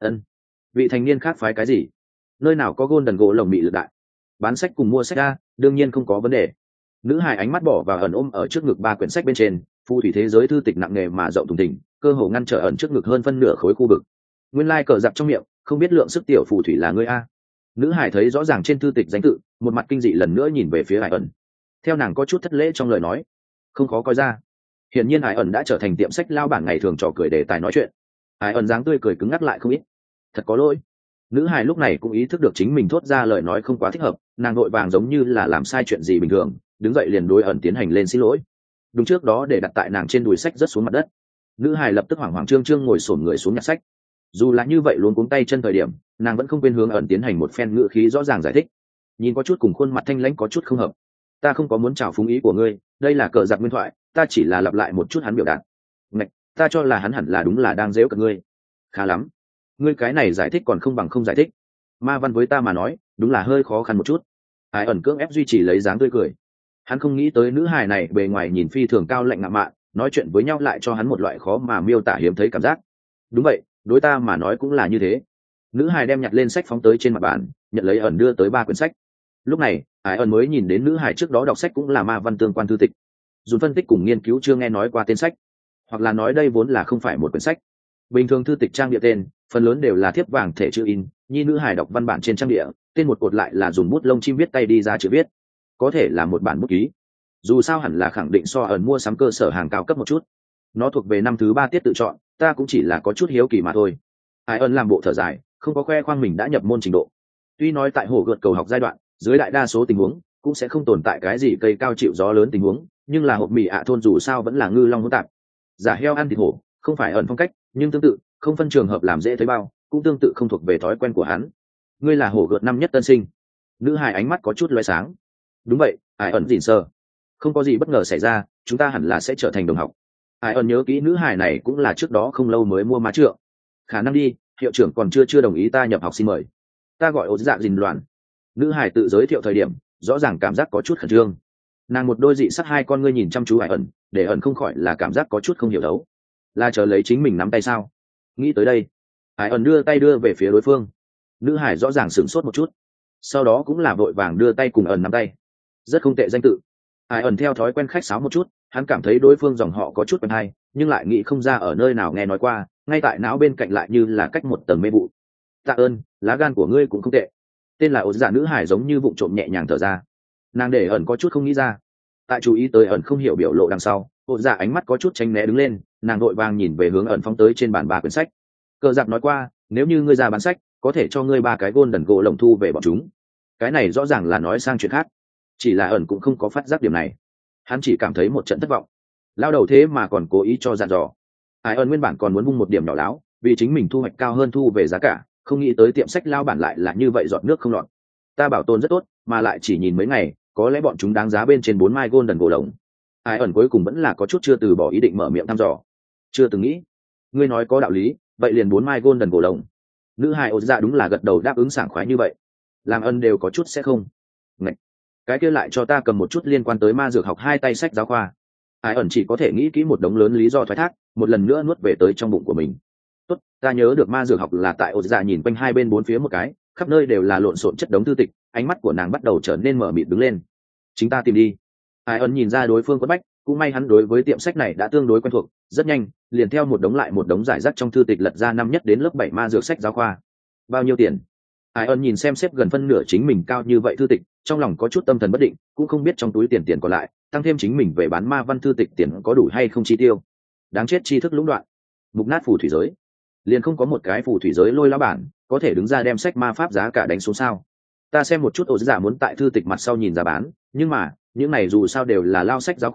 Vị thành niên khác phái cái gì? Nơi nào có golden gỗ lồng mị lực đại? Bán sách cùng mua sách ra, đương nhiên không có vấn đề. Nữ hài ánh mắt bỏ vào ẩn ôm ở trước ngực 3 quyển sách bên trên, phù thủy thế giới thư tịch nặng nề mà rộng thùng thình, cơ hồ ngăn trở ẩn trước ngực hơn phân nửa khối khu vực. Nguyên lai Cờ Giặc trong miệng, không biết lượng sức tiểu phù thủy là ngươi a. Nữ hải thấy rõ ràng trên thư tịch danh tự, một mặt kinh dị lần nữa nhìn về phía Hải ẩn. Theo nàng có chút thất lễ trong lời nói, không khó coi ra. Hiển nhiên Hải ẩn đã trở thành tiệm sách lao bản ngày thường trò cười đề tài nói chuyện. Hải ẩn dáng tươi cười cứng ngắc lại không ít. Thật có lỗi. Nữ hải lúc này cũng ý thức được chính mình thốt ra lời nói không quá thích hợp, nàng vội vàng giống như là làm sai chuyện gì bình thường, đứng dậy liền đối ẩn tiến hành lên xin lỗi. Đúng trước đó để đặt tại nàng trên đùi sách rớt xuống mặt đất. Nữ hải lập tức hoảng hoảng trương trương ngồi xổm người xuống nhặt sách. Dù là như vậy luôn cuống tay chân thời điểm, nàng vẫn không quên hướng ẩn tiến hành một phen ngữ khí rõ ràng giải thích. Nhìn có chút cùng khuôn mặt thanh lãnh có chút không hợp. Ta không có muốn chào phúng ý của ngươi, đây là Cờ Giặc nguyên thoại, ta chỉ là lặp lại một chút hắn biểu đạt. Ngạch, ta cho là hắn hẳn là đúng là đang giễu cợt ngươi. Khá lắm, ngươi cái này giải thích còn không bằng không giải thích. Ma văn với ta mà nói, đúng là hơi khó khăn một chút. Ai ẩn cưỡng ép duy trì lấy dáng tươi cười. Hắn không nghĩ tới nữ hài này bề ngoài nhìn phi thường cao lạnh ngạo mạn, nói chuyện với nhau lại cho hắn một loại khó mà miêu tả hiếm thấy cảm giác. Đúng vậy, đối ta mà nói cũng là như thế. Nữ hài đem nhặt lên sách phóng tới trên mặt bàn, nhận lấy ẩn đưa tới 3 quyển sách. Lúc này Ai ẩn mới nhìn đến nữ hài trước đó đọc sách cũng là ma văn tương quan thư tịch, dùng phân tích cùng nghiên cứu chưa nghe nói qua tên sách, hoặc là nói đây vốn là không phải một quyển sách. Bình thường thư tịch trang địa tên phần lớn đều là thiếp vàng thể chữ in, như nữ hài đọc văn bản trên trang địa, tên một cột lại là dùng bút lông chim viết tay đi ra chữ viết, có thể là một bản bút ký. Dù sao hẳn là khẳng định so ẩn mua sắm cơ sở hàng cao cấp một chút. Nó thuộc về năm thứ 3 tiết tự chọn, ta cũng chỉ là có chút hiếu kỳ mà thôi. Ai ẩn làm bộ thở dài, không có khoe khoang mình đã nhập môn trình độ. Tuy nói tại hồ gợt cầu học giai đoạn, dưới đại đa số tình huống cũng sẽ không tồn tại cái gì cây cao chịu gió lớn tình huống, nhưng là hộp mì ạ thôn dù sao vẫn là ngư long hỗn tạp. Giả heo ăn thịt hổ, không phải ẩn phong cách, nhưng tương tự, không phân trường hợp làm dễ thấy bao, cũng tương tự không thuộc về thói quen của hắn. Ngươi là hổ gợt năm nhất tân sinh. Nữ hài ánh mắt có chút lóe sáng. Đúng vậy, Ai ẩn dỉn sơ. Không có gì bất ngờ xảy ra, chúng ta hẳn là sẽ trở thành đồng học. Ai ẩn nhớ kỹ nữ hài này cũng là trước đó không lâu mới mua má trượng. Khả năng đi, hiệu trưởng còn chưa đồng ý ta nhập học xin mời. Ta gọi ổ dạ dình loạn. Nữ hài tự giới thiệu thời điểm, rõ ràng cảm giác có chút khẩn trương. Nàng một đôi dị sắc hai con ngươi nhìn chăm chú Ai ẩn, để ẩn không khỏi là cảm giác có chút không hiểu đấu. Là chờ lấy chính mình nắm tay sao? Nghĩ tới đây, Ai ẩn đưa tay đưa về phía đối phương. Nữ hải rõ ràng sửng sốt một chút, sau đó cũng là vội vàng đưa tay cùng ẩn nắm tay. Rất không tệ danh tự. Ai ẩn theo thói quen khách sáo một chút, hắn cảm thấy đối phương dòng họ có chút quen hay, nhưng lại nghĩ không ra ở nơi nào nghe nói qua, ngay tại não bên cạnh lại như là cách một tầng mê vụ. Tạ ơn, lá gan của ngươi cũng không tệ. Tên là ổ dạ nữ hải giống như vụng trộm nhẹ nhàng thở ra. Nàng để ẩn có chút không nghĩ ra. Tại chú ý tới ẩn không hiểu biểu lộ đằng sau, ổ dạ ánh mắt có chút tránh né đứng lên, nàng đội vàng nhìn về hướng ẩn phóng tới trên bàn 3 quyển sách. Cờ Giặc nói qua, nếu như ngươi ra bán sách, có thể cho ngươi 3 cái golden gỗ lồng thu về bọn chúng. Cái này rõ ràng là nói sang chuyện khác. Chỉ là ẩn cũng không có phát giác điểm này. Hắn chỉ cảm thấy một trận thất vọng. Lao đầu thế mà còn cố ý cho dặn dò. Ai ẩn nguyên bản còn muốn vung một điểm nhỏ láo, vì chính mình thu hoạch cao hơn thu về giá cả, không nghĩ tới tiệm sách lao bản lại là như vậy giọt nước không lọt. Ta bảo tồn rất tốt, mà lại chỉ nhìn mấy ngày, có lẽ bọn chúng đáng giá bên trên 4 mai golden gỗ lồng. Ai ẩn cuối cùng vẫn là có chút chưa từ bỏ ý định mở miệng thăm dò. Chưa từng nghĩ. Ngươi nói có đạo lý, vậy liền 4 mai golden gỗ lồng. Nữ hài ổ dạ đúng là gật đầu đáp ứng sảng khoái như vậy. Làm ân đều có chút sẽ không. Ngậy. Cái kia lại cho ta cầm một chút liên quan tới ma dược học 2 tay sách giáo khoa. Ai ẩn chỉ có thể nghĩ kỹ một đống lớn lý do thoái thác, một lần nữa nuốt về tới trong bụng của mình. Tốt, ta nhớ được ma dược học là tại ổ dạ nhìn quanh hai bên bốn phía một cái, khắp nơi đều là lộn xộn chất đống thư tịch, ánh mắt của nàng bắt đầu trở nên mở mịt đứng lên. Chính ta tìm đi. Ai ẩn nhìn ra đối phương quất bách, cũng may hắn đối với tiệm sách này đã tương đối quen thuộc, rất nhanh, liền theo một đống lại một đống giải rác trong thư tịch lật ra năm nhất đến lớp 7 ma dược sách giáo khoa. Bao nhiêu tiền? Ai ẩn nhìn xem xếp gần phân nửa chính mình cao như vậy thư tịch, trong lòng có chút tâm thần bất định, cũng không biết trong túi tiền còn lại, tăng thêm chính mình về bán ma văn thư tịch tiền có đủ hay không chi tiêu. Đáng chết tri thức lũng đoạn. Mục nát phù thủy giới. Liền không có một cái phù thủy giới lôi lá bản, có thể đứng ra đem sách ma pháp giá cả đánh xuống sao? Ta xem một chút ổ giả muốn tại thư tịch mặt sau nhìn giá bán, nhưng mà, những này dù sao đều là lao sách giáo khoa,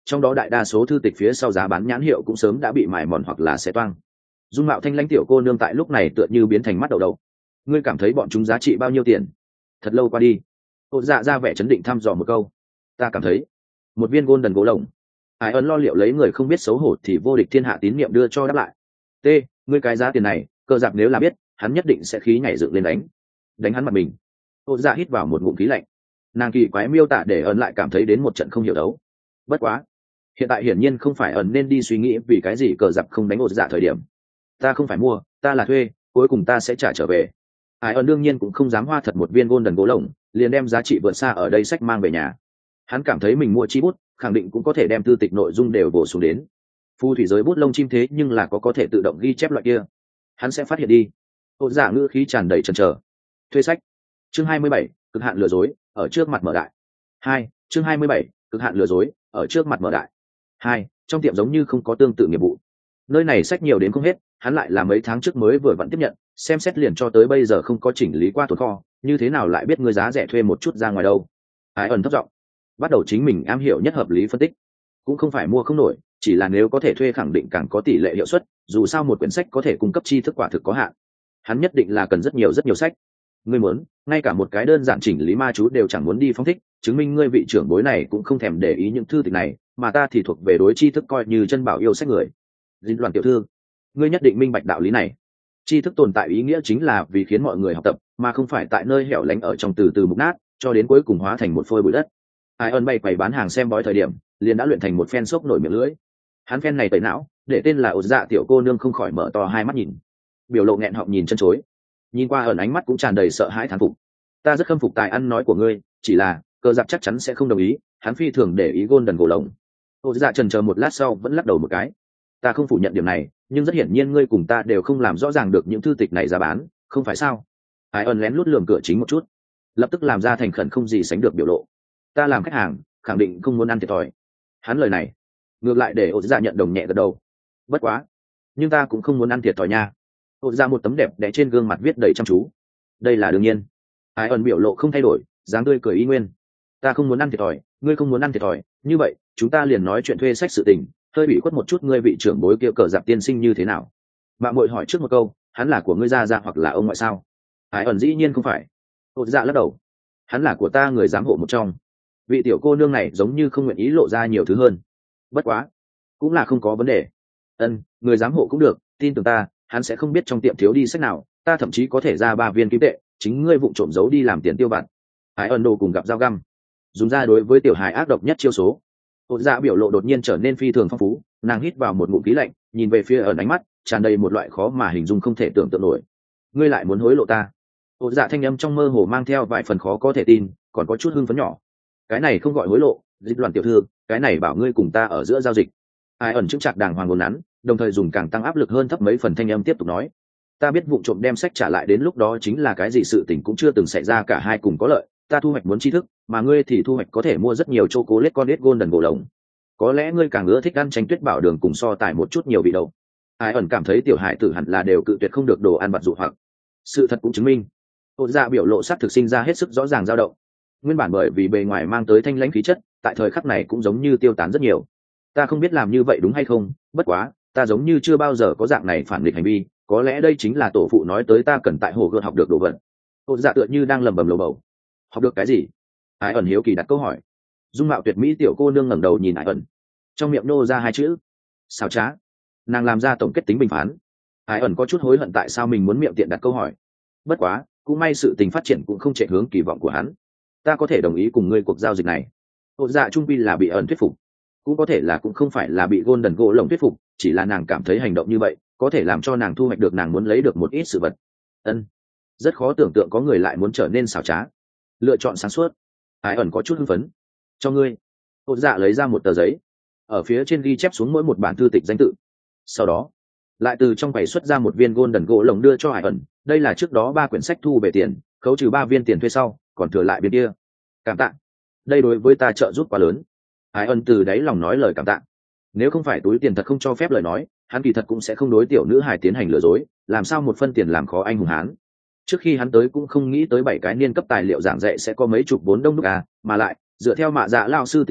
trong đó đại đa số thư tịch phía sau giá bán nhãn hiệu cũng sớm đã bị mài mòn hoặc là xé toang. Dung mạo thanh lãnh tiểu cô nương tại lúc này tựa như biến thành mắt đầu đầu. Ngươi cảm thấy bọn chúng giá trị bao nhiêu tiền? Thật lâu qua đi, Ôn Dạ ra vẻ chấn định thăm dò một câu. Ta cảm thấy một viên golden gỗ lồng. Ai ấn lo liệu lấy người không biết xấu hổ thì vô địch thiên hạ tín niệm đưa cho đáp lại. T, ngươi cái giá tiền này, cờ giặc nếu là biết, hắn nhất định sẽ khí nhảy dựng lên đánh hắn mặt mình. Ôn Dạ hít vào một ngụm khí lạnh. Nàng kỳ quái miêu tả để ấn lại cảm thấy đến một trận không hiểu đấu. Bất quá, hiện tại hiển nhiên không phải ấn nên đi suy nghĩ vì cái gì cờ giặc không đánh Ôn Dạ thời điểm. Ta không phải mua, ta là thuê, cuối cùng ta sẽ trả trở về. Ai ấn đương nhiên cũng không dám hoa thật một viên golden gỗ lồng, liền đem giá trị vượt xa ở đây sách mang về nhà. Hắn cảm thấy mình mua chi bút, khẳng định cũng có thể đem thư tịch nội dung đều bổ xuống đến. Phù thủy giới bút lông chim thế nhưng là có thể tự động ghi chép loại kia, hắn sẽ phát hiện đi. Ôn Dạ ngữ khí tràn đầy chần chờ. Thuê sách. Chương 27, cực hạn lừa dối, ở trước mặt mở đại. 2, chương 27, cực hạn lừa dối, ở trước mặt mở đại. 2, trong tiệm giống như không có tương tự nghiệp vụ. Nơi này sách nhiều đến không hết, hắn lại là mấy tháng trước mới vừa vẫn tiếp nhận, xem xét liền cho tới bây giờ không có chỉnh lý qua tồn kho, như thế nào lại biết người giá rẻ thuê một chút ra ngoài đâu. Ai ẩn thấp giọng bắt đầu chính mình am hiểu nhất hợp lý phân tích. Cũng không phải mua không nổi, chỉ là nếu có thể thuê khẳng định càng có tỷ lệ hiệu suất, dù sao một quyển sách có thể cung cấp tri thức quả thực có hạn. Hắn nhất định là cần rất nhiều sách. Ngươi muốn, ngay cả một cái đơn giản chỉnh lý ma chú đều chẳng muốn đi phóng thích, chứng minh ngươi vị trưởng bối này cũng không thèm để ý những thư tịch này, mà ta thì thuộc về đối tri thức coi như chân bảo yêu sách người. Dinh đoàn tiểu thư, ngươi nhất định minh bạch đạo lý này. Tri thức tồn tại ý nghĩa chính là vì khiến mọi người học tập, mà không phải tại nơi hẻo lánh ở trong từ từ mục nát, cho đến cuối cùng hóa thành một phôi bụi đất. Ai ơn bay quầy bán hàng xem bói thời điểm, liền đã luyện thành một phen sốc nổi miệng lưỡi. Hắn phen này tẩy não, để tên là Ôn Dạ tiểu cô nương không khỏi mở to hai mắt nhìn, biểu lộ nghẹn họng nhìn chân chối. Nhìn qua ẩn ánh mắt cũng tràn đầy sợ hãi thán phục. Ta rất khâm phục tài ăn nói của ngươi, chỉ là cờ giặc chắc chắn sẽ không đồng ý, hắn phi thường để ý golden gỗ lồng. Ôn Dạ chần chờ một lát sau vẫn lắc đầu một cái. Ta không phủ nhận điểm này, nhưng rất hiển nhiên ngươi cùng ta đều không làm rõ ràng được những thư tịch này giá bán, không phải sao? Ai ẩn lén lút lườm cửa chính một chút, lập tức làm ra thành khẩn không gì sánh được biểu lộ. Ta làm khách hàng, khẳng định không muốn ăn thiệt thòi. Hắn lời này ngược lại để Ôn Dạ nhận đồng nhẹ gật đầu. Bất quá, nhưng ta cũng không muốn ăn thiệt thòi nha. Ôn Dạ một tấm đẹp đẽ trên gương mặt viết đầy chăm chú. Đây là đương nhiên. Ai ẩn biểu lộ không thay đổi, dáng tươi cười y nguyên. Ta không muốn ăn thiệt thòi, ngươi không muốn ăn thiệt thòi, như vậy chúng ta liền nói chuyện thuê sách sự tình. Hơi bị khuất một chút, ngươi vị trưởng bối kia cờ giặc tiên sinh như thế nào? Mạng muội hỏi trước một câu, hắn là của ngươi gia gia hoặc là ông ngoại sao? Ai ẩn dĩ nhiên không phải. Ôn Dạ lắc đầu. Hắn là của ta người giám hộ một trong. Vị tiểu cô nương này giống như không nguyện ý lộ ra nhiều thứ hơn. Bất quá, cũng là không có vấn đề. Người giám hộ cũng được, tin tưởng ta, hắn sẽ không biết trong tiệm thiếu đi sách nào, ta thậm chí có thể ra 3 viên kim tệ, chính ngươi vụng trộm giấu đi làm tiền tiêu vặt. Ai ẩn đồ cùng gặp dao găm, dùng ra đối với tiểu hài ác độc nhất chiêu số. Ôn Dạ biểu lộ đột nhiên trở nên phi thường phong phú, nàng hít vào một ngụm khí lạnh, nhìn về phía ẩn ánh mắt tràn đầy một loại khó mà hình dung không thể tưởng tượng nổi. Ngươi lại muốn hối lộ ta? Ôn Dạ thanh âm trong mơ hồ mang theo vài phần khó có thể tin, còn có chút hưng phấn nhỏ. Cái này không gọi hối lộ, dịch đoàn tiểu thư, cái này bảo ngươi cùng ta ở giữa giao dịch. Ai ẩn chứng chặt đàng hoàng ngôn nắn, đồng thời dùng càng tăng áp lực hơn thấp mấy phần thanh âm tiếp tục nói. Ta biết vụ trộm đem sách trả lại đến lúc đó chính là cái gì sự tình cũng chưa từng xảy ra, cả hai cùng có lợi. Ta thu hoạch muốn tri thức, mà ngươi thì thu hoạch có thể mua rất nhiều chocolate con ít golden gỗ lồng. Có lẽ ngươi càng ưa thích ăn tranh tuyết bảo đường cùng so tài một chút nhiều vị đâu. Ai ẩn cảm thấy tiểu hải tử hẳn là đều cự tuyệt không được đồ ăn vặt dụ hoặc. Sự thật cũng chứng minh, Ôn Dạ biểu lộ sắc thực sinh ra hết sức rõ ràng dao động. Nguyên bản bởi vì bề ngoài mang tới thanh lãnh khí chất, tại thời khắc này cũng giống như tiêu tán rất nhiều. Ta không biết làm như vậy đúng hay không, bất quá ta giống như chưa bao giờ có dạng này phản nghịch hành vi, có lẽ đây chính là tổ phụ nói tới ta cần tại hồ gươm học được đồ vật. Ôn Dạ tựa như đang lẩm bẩm lầu bầu. Học được cái gì? Ai ẩn hiếu kỳ đặt câu hỏi. Dung mạo tuyệt mỹ tiểu cô nương ngẩng đầu nhìn Ai ẩn, trong miệng nô ra 2 chữ: xảo trá. Nàng làm ra tổng kết tính bình phán. Ai ẩn có chút hối hận tại sao mình muốn miệng tiện đặt câu hỏi. Bất quá cũng may sự tình phát triển cũng không chạy hướng kỳ vọng của hắn. Ta có thể đồng ý cùng ngươi cuộc giao dịch này. Ôn Dạ trung quy là bị ẩn thuyết phục, cũng có thể là cũng không phải là bị golden gỗ lồng thuyết phục, chỉ là nàng cảm thấy hành động như vậy có thể làm cho nàng thu hoạch được nàng muốn lấy được một ít sự vật. Rất khó tưởng tượng có người lại muốn trở nên xảo trá, lựa chọn sáng suốt. Ai ẩn có chút hưng phấn. Cho ngươi. Ôn Dạ lấy ra một tờ giấy, ở phía trên ghi chép xuống mỗi một bản thư tịch danh tự, sau đó lại từ trong quầy xuất ra một viên golden gỗ lồng đưa cho Ai ẩn. Đây là trước đó 3 quyển sách thu về tiền, khấu trừ 3 viên tiền thuê sau, còn thừa lại viên kia. Cảm tạ, đây đối với ta trợ giúp quá lớn. Ai ẩn từ đáy lòng nói lời cảm tạ. Nếu không phải túi tiền thật không cho phép lời nói, hắn kỳ thật cũng sẽ không đối tiểu nữ hài tiến hành lừa dối, làm sao một phân tiền làm khó anh hùng hán. Trước khi hắn tới cũng không nghĩ tới 7 cái niên cấp tài liệu giảng dạy sẽ có mấy chục vốn đông đúc à, mà lại dựa theo mạ dạ lao sư tình huống,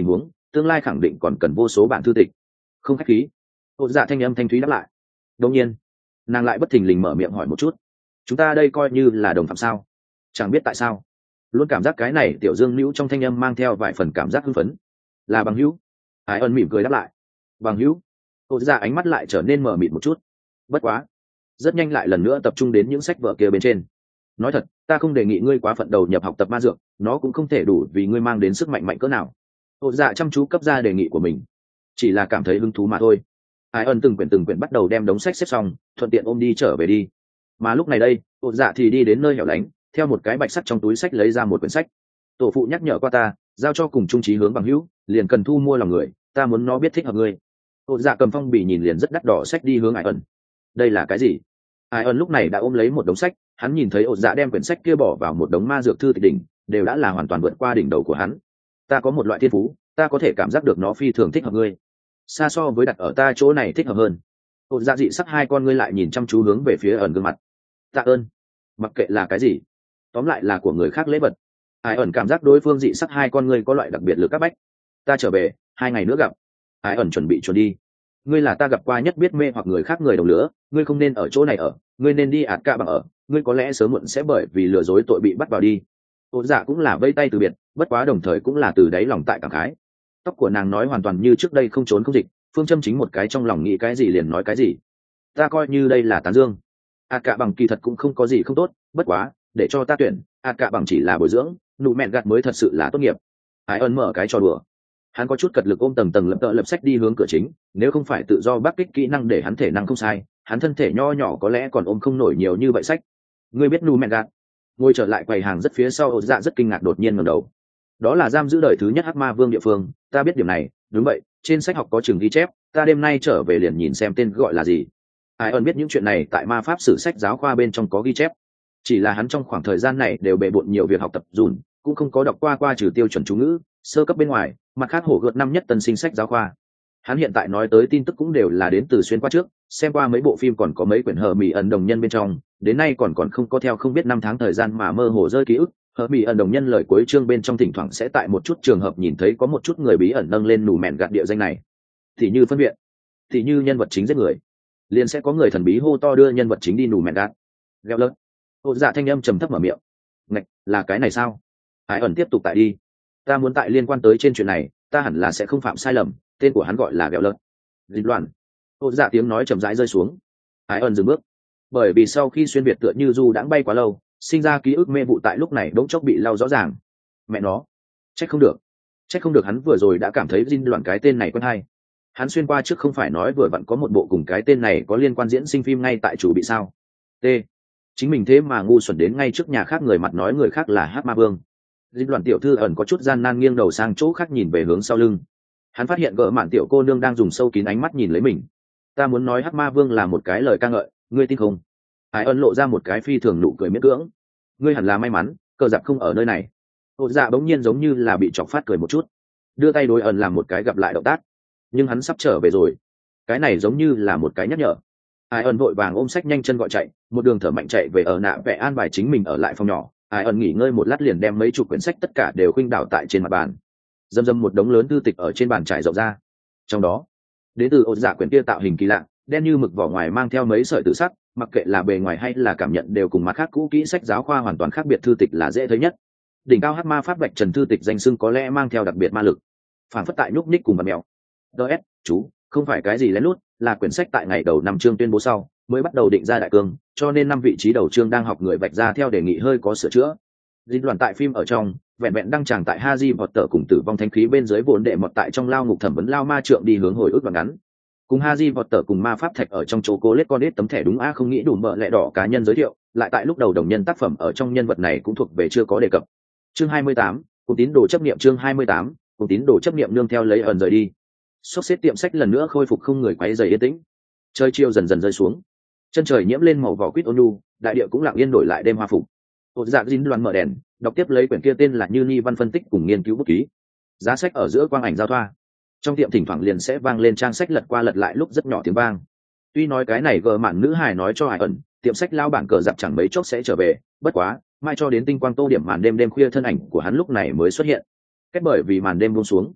tương lai khẳng định còn cần vô số bản thư tịch. Không khách khí. Ột dạ thanh âm thanh thúy đáp lại. Đương nhiên, nàng lại bất thình lình mở miệng hỏi một chút, chúng ta đây coi như là đồng phạm sao? Chẳng biết tại sao, luôn cảm giác cái này tiểu dương nữ trong thanh âm mang theo vài phần cảm giác hưng phấn. Là bằng hữu. Ái ân mỉm cười đáp lại. Bằng hữu. Ột dạ ánh mắt lại trở nên mờ mịt một chút. Bất quá, rất nhanh lại lần nữa tập trung đến những sách vở kia bên trên. Nói thật, ta không đề nghị ngươi quá phận đầu nhập học tập ma dược, nó cũng không thể đủ vì ngươi mang đến sức mạnh mạnh cỡ nào. Ột dạ chăm chú cấp ra đề nghị của mình, chỉ là cảm thấy hứng thú mà thôi. Ái ân từng quyển bắt đầu đem đống sách xếp xong, thuận tiện ôm đi trở về đi. Mà lúc này đây, Ột dạ thì đi đến nơi hẻo lánh, theo một cái bạch sắt trong túi sách lấy ra một quyển sách. Tổ phụ nhắc nhở qua ta, giao cho cùng trung trí hướng bằng hữu, liền cần thu mua lòng người, ta muốn nó biết thích hợp ngươi. Ột dạ cầm phong bì nhìn liền rất đắt đỏ sách đi hướng Ái ân. Đây là cái gì? Ái ân lúc này đã ôm lấy một đống sách, hắn nhìn thấy Ột dạ đem quyển sách kia bỏ vào một đống ma dược thư tịch đỉnh, đều đã là hoàn toàn vượt qua đỉnh đầu của hắn. Ta có một loại thiên phú, ta có thể cảm giác được nó phi thường thích hợp ngươi, xa so với đặt ở ta chỗ này thích hợp hơn. Ột dạ dị sắc hai con ngươi lại nhìn chăm chú hướng về phía ẩn gương mặt. Tạ ơn. Mặc kệ là cái gì, tóm lại là của người khác lễ vật. Ái ẩn cảm giác đối phương dị sắc hai con ngươi có loại đặc biệt lực các bách. Ta trở về 2 ngày nữa gặp. Ái ẩn chuẩn bị chuẩn đi. Ngươi là ta gặp qua nhất biết mê hoặc người khác người đồng lứa, ngươi không nên ở chỗ này ở, ngươi nên đi ạt cả bằng ở, ngươi có lẽ sớm muộn sẽ bởi vì lừa dối tội bị bắt vào đi. Ột dạ cũng là vây tay từ biệt, bất quá đồng thời cũng là từ đáy lòng tại cảm khái. Tóc của nàng nói hoàn toàn như trước đây không trốn không dịch, phương châm chính một cái trong lòng nghĩ cái gì liền nói cái gì. Ta coi như đây là tán dương. ạt cả bằng kỳ thật cũng không có gì không tốt, bất quá để cho ta tuyển, ạt cả bằng chỉ là bồi dưỡng, nụ mẹn gạt mới thật sự là tốt nghiệp. Ái ân mở cái trò đùa. Hắn có chút cật lực ôm tầng tầng lập sách đi hướng cửa chính, nếu không phải tự do bắc kích kỹ năng để hắn thể năng không sai, hắn thân thể nho nhỏ có lẽ còn ôm không nổi nhiều như vậy sách. Ngươi biết nụ mẹn gạt? Ngồi trở lại quầy hàng rất phía sau, Ột dạ rất kinh ngạc đột nhiên ngẩng đầu. Đó là giam giữ đời thứ nhất hắc ma vương địa phương, ta biết điểm này. Đúng vậy, trên sách học có trường ghi chép, ta đêm nay trở về liền nhìn xem tên gọi là gì. Ai ơn biết những chuyện này tại ma pháp sử sách giáo khoa bên trong có ghi chép, chỉ là hắn trong khoảng thời gian này đều bề bộn nhiều việc học tập dùn, cũng không có đọc qua trừ tiêu chuẩn chú ngữ sơ cấp bên ngoài, mặt khác hổ gợt năm nhất tân sinh sách giáo khoa. Hắn hiện tại nói tới tin tức cũng đều là đến từ xuyên qua trước, xem qua mấy bộ phim, còn có mấy quyển hờ mỹ ẩn đồng nhân bên trong, đến nay còn không có theo không biết năm tháng thời gian mà mơ hồ rơi ký ức. Hờ mỹ ẩn đồng nhân lời cuối chương bên trong thỉnh thoảng sẽ tại một chút trường hợp nhìn thấy có một chút người bí ẩn nâng lên nụ mẹn gạt địa danh này, thì như phân viện, thì như nhân vật chính giết người, liền sẽ có người thần bí hô to đưa nhân vật chính đi nụ mẹn gạt. Gheo lớn. Ột dạ thanh âm trầm thấp mở miệng. Ngạch, là cái này sao? Ái ẩn tiếp tục tại đi. Ta muốn tại liên quan tới trên chuyện này, ta hẳn là sẽ không phạm sai lầm, tên của hắn gọi là Gheo lớn. Dịch loạn. Ột dạ tiếng nói chậm rãi rơi xuống. Ái ẩn dừng bước, bởi vì sau khi xuyên việt tựa như du đãng bay quá lâu, sinh ra ký ức mê vụ tại lúc này đống chốc bị lau rõ ràng. Mẹ nó, trách không được hắn vừa rồi đã cảm thấy Jin loạn cái tên này quen hay. Hắn xuyên qua trước không phải nói vừa vặn có một bộ cùng cái tên này có liên quan diễn sinh phim ngay tại chủ bị sao? T. Chính mình thế mà ngu xuẩn đến ngay trước nhà khác người mặt nói người khác là Hắc Ma Vương. Jin loạn tiểu thư ẩn có chút gian nan nghiêng đầu sang chỗ khác nhìn về hướng sau lưng. Hắn phát hiện gỡ mạn tiểu cô nương đang dùng sâu kín ánh mắt nhìn lấy mình. Ta muốn nói Hắc Ma Vương là một cái lời ca ngợi, ngươi tin không? Ái ân lộ ra một cái phi thường nụ cười miễn cưỡng. Ngươi hẳn là may mắn, cờ giặc không ở nơi này. Ột dạ bỗng nhiên giống như là bị chọc phát cười một chút, đưa tay đối ẩn làm một cái gặp lại động tác. Nhưng hắn sắp trở về rồi, cái này giống như là một cái nhắc nhở. Ai ẩn vội vàng ôm sách nhanh chân gọi chạy, một đường thở mạnh chạy về ở nạ vẽ an bài chính mình ở lại phòng nhỏ. Ai ẩn nghỉ ngơi một lát liền đem mấy chục quyển sách tất cả đều khuynh đảo tại trên mặt bàn. Dầm dầm một đống lớn thư tịch ở trên bàn trải rộng ra, trong đó đến từ ột dạ quyển kia tạo hình kỳ lạ, đen như mực, vỏ ngoài mang theo mấy sợi tự sắc, mặc kệ là bề ngoài hay là cảm nhận đều cùng mặt khác cũ kỹ sách giáo khoa hoàn toàn khác biệt thư tịch là dễ thấy nhất. Đỉnh cao hắc ma pháp bạch trần thư tịch danh xưng có lẽ mang theo đặc biệt ma lực, phản phất tại nhúc nhích cùng vật mèo. ds chú không phải cái gì lén lút, là quyển sách tại ngày đầu năm chương tuyên bố sau mới bắt đầu định ra đại cương, cho nên 5 vị trí đầu chương đang học người vạch ra theo đề nghị hơi có sửa chữa. Dịch loạn tại phim ở trong vẹn vẹn đăng tràng tại Harry Potter cùng tử vong thanh khí bên dưới vốn đệ mọt tại trong lao ngục thẩm vấn lao ma trượng đi hướng hồi ức đoạn ngắn, cùng Harry Potter cùng ma pháp thạch ở trong chỗ cô lết con ít tấm thẻ đúng a không nghĩ đủ mỡ lẹ đỏ cá nhân giới thiệu, lại tại lúc đầu đồng nhân tác phẩm ở trong nhân vật này cũng thuộc về chưa có đề cập. Chương 28, cùng tín đồ chấp niệm. Chương 28, cùng tín đồ chấp niệm nương theo lấy ẩn rời đi. Xốc xếp tiệm sách lần nữa khôi phục không người quấy rầy yên tĩnh. Trời chiều dần dần rơi xuống, chân trời nhiễm lên màu vỏ quýt ôn nhu, đại địa cũng lặng yên đổi lại đêm hoa phục. Ột dạ dính loạn mở đèn, đọc tiếp lấy quyển kia tên là Như Ni văn phân tích cùng nghiên cứu bút ký. Giá sách ở giữa quang ảnh giao thoa, trong tiệm thỉnh thoảng liền sẽ vang lên trang sách lật qua lật lại lúc rất nhỏ tiếng vang. Tuy nói cái này gờ mạn nữ hài nói cho Hải ẩn, tiệm sách lao bản cờ dạp chẳng mấy chốc sẽ trở về, bất quá mai cho đến tinh quang tô điểm màn đêm đêm khuya thân ảnh của hắn lúc này mới xuất hiện. Cách bởi vì màn đêm buông xuống,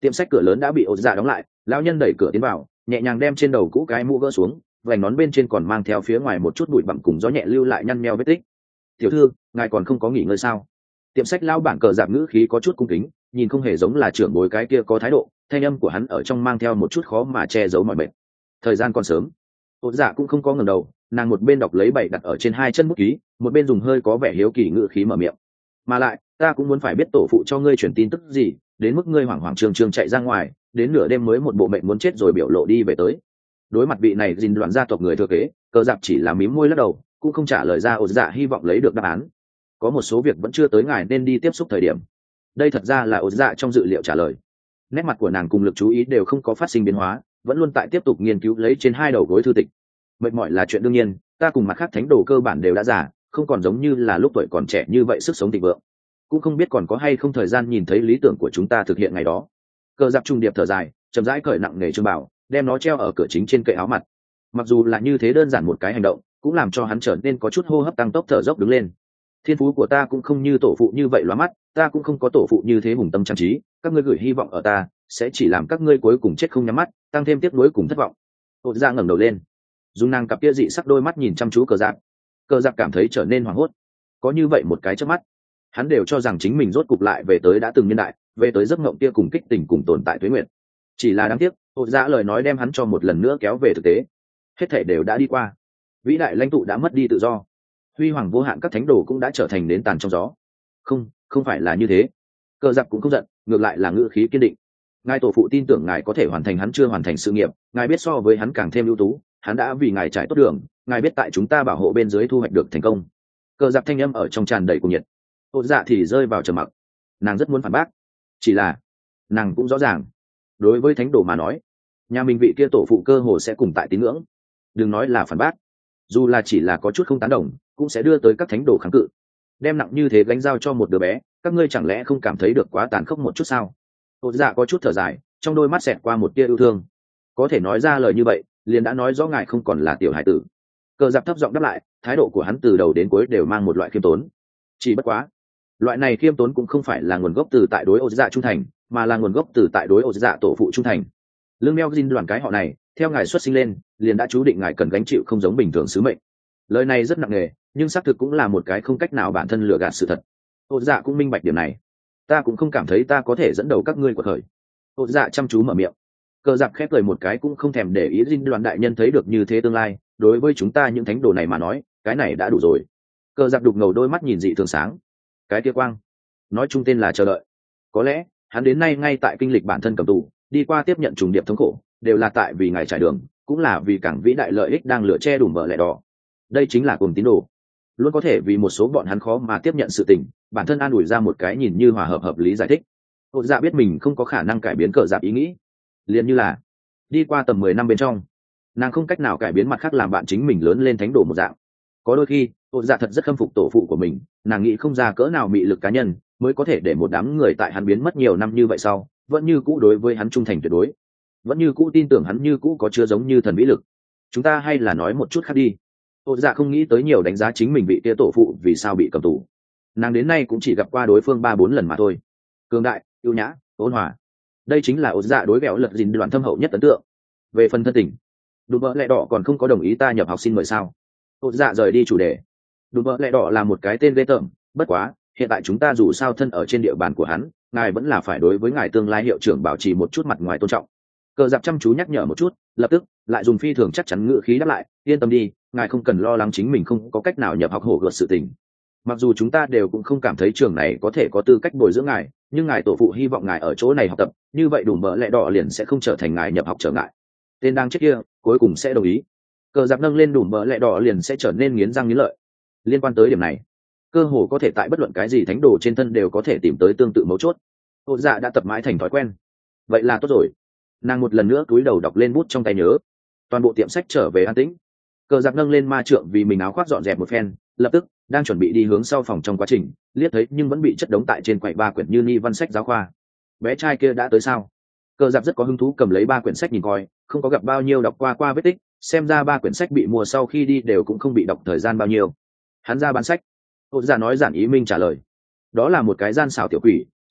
Tiệm sách cửa lớn đã bị ột dạ đóng lại, lão nhân đẩy cửa tiến vào, nhẹ nhàng đem trên đầu cũ cái mũ gỡ xuống, vành nón bên trên còn mang theo phía ngoài một chút bụi bặm cùng gió nhẹ lưu lại nhăn meo vết tích. Tiểu thư, ngài còn không có nghỉ ngơi sao? Tiệm sách lão bản cờ dạp ngữ khí có chút cung kính, nhìn không hề giống là trưởng bối cái kia có thái độ, thanh âm của hắn ở trong mang theo một chút khó mà che giấu mọi bệnh. Thời gian còn sớm. Ôn dạ cũng không có ngẩng đầu, nàng một bên đọc lấy bảy đặt ở trên hai chân bút ký, một bên dùng hơi có vẻ hiếu kỳ ngữ khí mở miệng. Mà lại, ta cũng muốn phải biết tổ phụ cho ngươi truyền tin tức gì, đến mức ngươi hoảng hoảng trương trương chạy ra ngoài, đến nửa đêm mới một bộ mệnh muốn chết rồi biểu lộ đi về tới. Đối mặt vị này dình đoạn gia tộc người thừa kế, cờ dạp chỉ là mím môi lắc đầu, cũng không trả lời ra. Ôn dạ hy vọng lấy được đáp án. Có một số việc vẫn chưa tới ngài nên đi tiếp xúc thời điểm. Đây thật ra là ôn dạ trong dự liệu trả lời. Nét mặt của nàng cùng lực chú ý đều không có phát sinh biến hóa, vẫn luôn tại tiếp tục nghiên cứu lấy trên hai đầu gối thư tịch. Mệt mỏi là chuyện đương nhiên, ta cùng mặt khác thánh đồ cơ bản đều đã già, không còn giống như là lúc tuổi còn trẻ như vậy sức sống thịnh vượng, cũng không biết còn có hay không thời gian nhìn thấy lý tưởng của chúng ta thực hiện ngày đó. Cờ giáp trung điệp thở dài, chậm rãi cởi nặng nề trương bảo, đem nó treo ở cửa chính trên kệ áo mặt. Mặc dù là như thế đơn giản một cái hành động, cũng làm cho hắn trở nên có chút hô hấp tăng tốc thở dốc đứng lên. Thiên phú của ta cũng không như tổ phụ như vậy lóa mắt, ta cũng không có tổ phụ như thế hùng tâm trang trí, các ngươi gửi hy vọng ở ta sẽ chỉ làm các ngươi cuối cùng chết không nhắm mắt, tăng thêm tiếc nuối cùng thất vọng. Ôn Dạ ngẩng đầu lên, dùng nàng cặp kia dị sắc đôi mắt nhìn chăm chú cờ giáp. Cờ giáp cảm thấy trở nên hoảng hốt. Có như vậy một cái chớp mắt, hắn đều cho rằng chính mình rốt cục lại về tới đã từng niên đại, về tới giấc mộng kia cùng kích tình cùng tồn tại tuế nguyệt. Chỉ là đáng tiếc, Ôn Dạ lời nói đem hắn cho một lần nữa kéo về thực tế. Hết thảy đều đã đi qua, vĩ đại lãnh tụ đã mất đi tự do, huy hoàng vô hạn các thánh đồ cũng đã trở thành nến tàn trong gió. Không phải là như thế. Cờ giặc cũng không giận, ngược lại là ngữ khí kiên định. Ngài tổ phụ tin tưởng ngài có thể hoàn thành hắn chưa hoàn thành sự nghiệp, ngài biết so với hắn càng thêm ưu tú, hắn đã vì ngài trải tốt đường, ngài biết tại chúng ta bảo hộ bên dưới thu hoạch được thành công. Cờ giặc thanh âm ở trong tràn đầy cuồng nhiệt. Ôn Dạ thì rơi vào trầm mặc. Nàng rất muốn phản bác, chỉ là nàng cũng rõ ràng, đối với thánh đồ mà nói, nhà mình vị kia tổ phụ cơ hồ sẽ cùng tại tín ngưỡng. Đừng nói là phản bác, dù là chỉ là có chút không tán đồng, cũng sẽ đưa tới các thánh đồ kháng cự. Đem nặng như thế gánh giao cho một đứa bé, các ngươi chẳng lẽ không cảm thấy được quá tàn khốc một chút sao? Ôn Dạ có chút thở dài, trong đôi mắt xẹt qua một tia yêu thương. Có thể nói ra lời như vậy, liền đã nói rõ ngài không còn là tiểu hải tử. Cờ giáp thấp giọng đáp lại, thái độ của hắn từ đầu đến cuối đều mang một loại khiêm tốn. Chỉ bất quá, loại này khiêm tốn cũng không phải là nguồn gốc từ tại đối Ôn Dạ trung thành, mà là nguồn gốc từ tại đối Ôn Dạ tổ phụ trung thành. Lương Meo Jin đoàn cái họ này, theo ngài xuất sinh lên, liền đã chú định ngài cần gánh chịu không giống bình thường sứ mệnh. Lời này rất nặng nề, nhưng xác thực cũng là một cái không cách nào bản thân lừa gạt sự thật. Ôn Dạ cũng minh bạch điểm này. Ta cũng không cảm thấy ta có thể dẫn đầu các ngươi quật khởi. Ôn Dạ chăm chú mở miệng. Cờ giặc khép cười một cái cũng không thèm để ý. Dinh đoàn đại nhân thấy được như thế tương lai, đối với chúng ta những thánh đồ này mà nói, cái này đã đủ rồi. Cờ giặc đục ngầu đôi mắt nhìn dị thường sáng. Cái kia quang, nói chung tên là chờ đợi. Có lẽ hắn đến nay ngay tại kinh lịch bản thân cầm tù, đi qua tiếp nhận trùng điệp thống khổ, đều là tại vì ngài trải đường, cũng là vì cảng vĩ đại lợi ích đang lửa che đùm bờ lẹ đỏ. Đây chính là cùng tín đồ, luôn có thể vì một số bọn hắn khó mà tiếp nhận sự tình, bản thân an ủi ra một cái nhìn như hòa hợp hợp lý giải thích. Ôn Dạ biết mình không có khả năng cải biến cờ giáp ý nghĩ, liền như là đi qua tầm 10 năm bên trong, nàng không cách nào cải biến mặt khác làm bạn chính mình lớn lên thánh đồ một dạng. Có đôi khi Ôn Dạ thật rất khâm phục tổ phụ của mình, nàng nghĩ không ra cỡ nào mị lực cá nhân mới có thể để một đám người tại hắn biến mất nhiều năm như vậy sau, vẫn như cũ đối với hắn trung thành tuyệt đối, vẫn như cũ tin tưởng hắn như cũ có chứa giống như thần vĩ lực. Chúng ta hay là nói một chút khác đi. Ôn Dạ không nghĩ tới nhiều đánh giá chính mình vị kia tổ phụ vì sao bị cầm tù. Nàng đến nay cũng chỉ gặp qua đối phương 3-4 lần mà thôi. Cường đại, yêu nhã, ôn hòa, đây chính là Ôn Dạ đối Vẹo Lật Dìn đoàn thâm hậu nhất ấn tượng. Về phần thân tình, Đùm Bợ Lẹ Đỏ còn không có đồng ý ta nhập học xin mời sao? Ôn Dạ rời đi chủ đề. Đùm Bợ Lẹ Đỏ là một cái tên ghê tởm, bất quá hiện tại chúng ta dù sao thân ở trên địa bàn của hắn, ngài vẫn là phải đối với ngài tương lai hiệu trưởng bảo trì một chút mặt ngoài tôn trọng. Cờ giáp chăm chú nhắc nhở một chút, lập tức lại dùng phi thường chắc chắn ngữ khí đáp lại, yên tâm đi, ngài không cần lo lắng chính mình không có cách nào nhập học hổ gợt sự tình. Mặc dù chúng ta đều cũng không cảm thấy trường này có thể có tư cách bồi dưỡng ngài, nhưng ngài tổ phụ hy vọng ngài ở chỗ này học tập, như vậy Đùm Bợ Lẹ Đỏ liền sẽ không trở thành ngài nhập học trở ngại. Tên đang chết kia cuối cùng sẽ đồng ý. Cờ giáp nâng lên Đùm Bợ Lẹ Đỏ liền sẽ trở nên nghiến răng nghiến lợi. Liên quan tới điểm này, cơ hồ có thể tại bất luận cái gì thánh đồ trên thân đều có thể tìm tới tương tự mấu chốt. Ôn Dạ đã tập mãi thành thói quen. Vậy là tốt rồi. Nàng một lần nữa cúi đầu đọc lên bút trong tay nhớ. Toàn bộ tiệm sách trở về an tĩnh. Cờ giặc nâng lên ma trượng vì mình áo khoác dọn dẹp một phen, lập tức đang chuẩn bị đi hướng sau phòng trong quá trình, liếc thấy nhưng vẫn bị chất đống tại trên quầy 3 quyển như ni văn sách giáo khoa. Bé trai kia đã tới sao? Cờ giặc rất có hứng thú cầm lấy 3 quyển sách nhìn coi, không có gặp bao nhiêu đọc qua vết tích, xem ra 3 quyển sách bị mua sau khi đi đều cũng không bị đọc thời gian bao nhiêu. Hắn ra bán sách. Ôn Dạ nói giản ý minh trả lời. Đó là một cái gian xảo tiểu quỷ,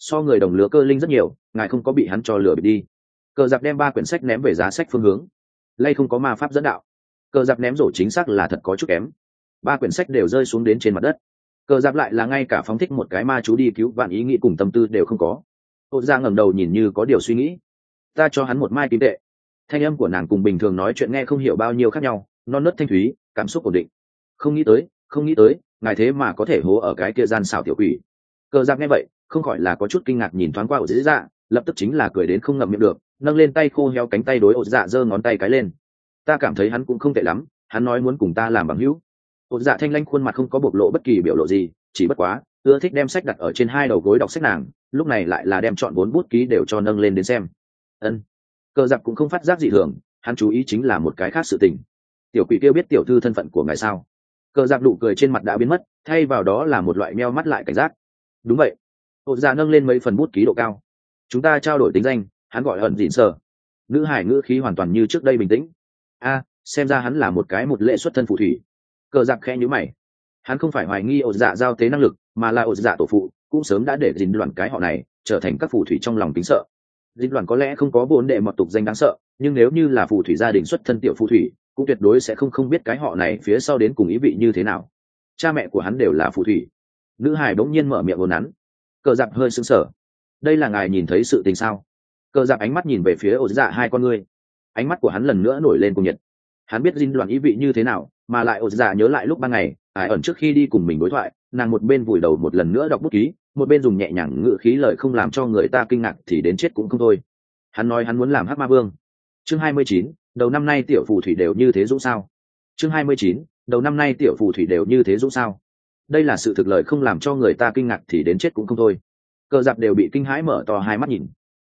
so người đồng lứa cơ linh rất nhiều, ngài không có bị hắn cho lừa bịp đi. Cờ giặc đem 3 quyển sách ném về giá sách phương hướng. Lay không có ma pháp dẫn đạo. Cờ giặc ném rổ chính xác là thật có chút kém. 3 quyển sách đều rơi xuống đến trên mặt đất. Cờ giặc lại là ngay cả phóng thích một cái ma chú đi cứu vạn ý nghĩ cùng tâm tư đều không có. Ôn Dạ ngẩng đầu nhìn như có điều suy nghĩ. Ta cho hắn một mai kim tệ. Thanh âm của nàng cùng bình thường nói chuyện nghe không hiểu bao nhiêu khác nhau, non nớt thanh thúy, cảm xúc ổn định. Không nghĩ tới, ngài thế mà có thể hố ở cái kia gian xảo tiểu quỷ. Cờ giặc nghe vậy, không khỏi là có chút kinh ngạc nhìn thoáng qua Ôn Dạ, lập tức chính là cười đến không ngậm miệng được, nâng lên tay khô heo cánh tay đối Ôn Dạ giơ ngón tay cái lên. Ta cảm thấy hắn cũng không tệ lắm, hắn nói muốn cùng ta làm bằng hữu. Ôn Dạ thanh lãnh khuôn mặt không có bộc lộ bất kỳ biểu lộ gì, chỉ bất quá ưa thích đem sách đặt ở trên 2 đầu gối đọc sách nàng, lúc này lại là đem chọn 4 bút ký đều cho nâng lên đến xem. Ân. Cờ giặc cũng không phát giác gì thường, hắn chú ý chính là một cái khác sự tình. Tiểu quỷ kia biết tiểu thư thân phận của ngài sao? Cờ giặc nụ cười trên mặt đã biến mất, thay vào đó là một loại meo mắt lại cảnh giác. Đúng vậy. Ôn Dạ nâng lên mấy phần bút ký độ cao. Chúng ta trao đổi tính danh, hắn gọi ẩn dịn sở. Nữ hải ngữ khí hoàn toàn như trước đây bình tĩnh. Xem ra hắn là một lệ xuất thân phù thủy. Cờ giặc khẽ nhíu mày. Hắn không phải hoài nghi Ôn Dạ giao tế năng lực, mà là Ôn Dạ tổ phụ cũng sớm đã để dính đoàn cái họ này trở thành các phù thủy trong lòng kính sợ. Dính đoàn có lẽ không có vốn đệ mọt tục danh đáng sợ, nhưng nếu như là phù thủy gia đình xuất thân tiểu phù thủy, cũng tuyệt đối sẽ không biết cái họ này phía sau đến cùng ý vị như thế nào. Cha mẹ của hắn đều là phù thủy. Nữ hải bỗng nhiên mở miệng ngôn nắn. Cờ giặc hơi sững sờ. Đây là ngài nhìn thấy sự tình sao? Cờ giặc ánh mắt nhìn về phía Ôn Dạ hai con ngươi. Ánh mắt của hắn lần nữa nổi lên cùng nhiệt. Hắn biết dính đoàn ý vị như thế nào, mà lại Ôn Dạ nhớ lại lúc ban ngày Ai ẩn trước khi đi cùng mình đối thoại, nàng một bên vùi đầu một lần nữa đọc bút ký, một bên dùng nhẹ nhàng ngữ khí lời không làm cho người ta kinh ngạc thì đến chết cũng không thôi. Hắn nói hắn muốn làm Hắc Ma Vương. Chương 29, đầu năm nay tiểu phù thủy đều như thế dũng sao? Chương 29, đầu năm nay tiểu phù thủy đều như thế dũng sao? Đây là sự thực lời không làm cho người ta kinh ngạc thì đến chết cũng không thôi. Cờ giặc đều bị kinh hãi mở to hai mắt nhìn.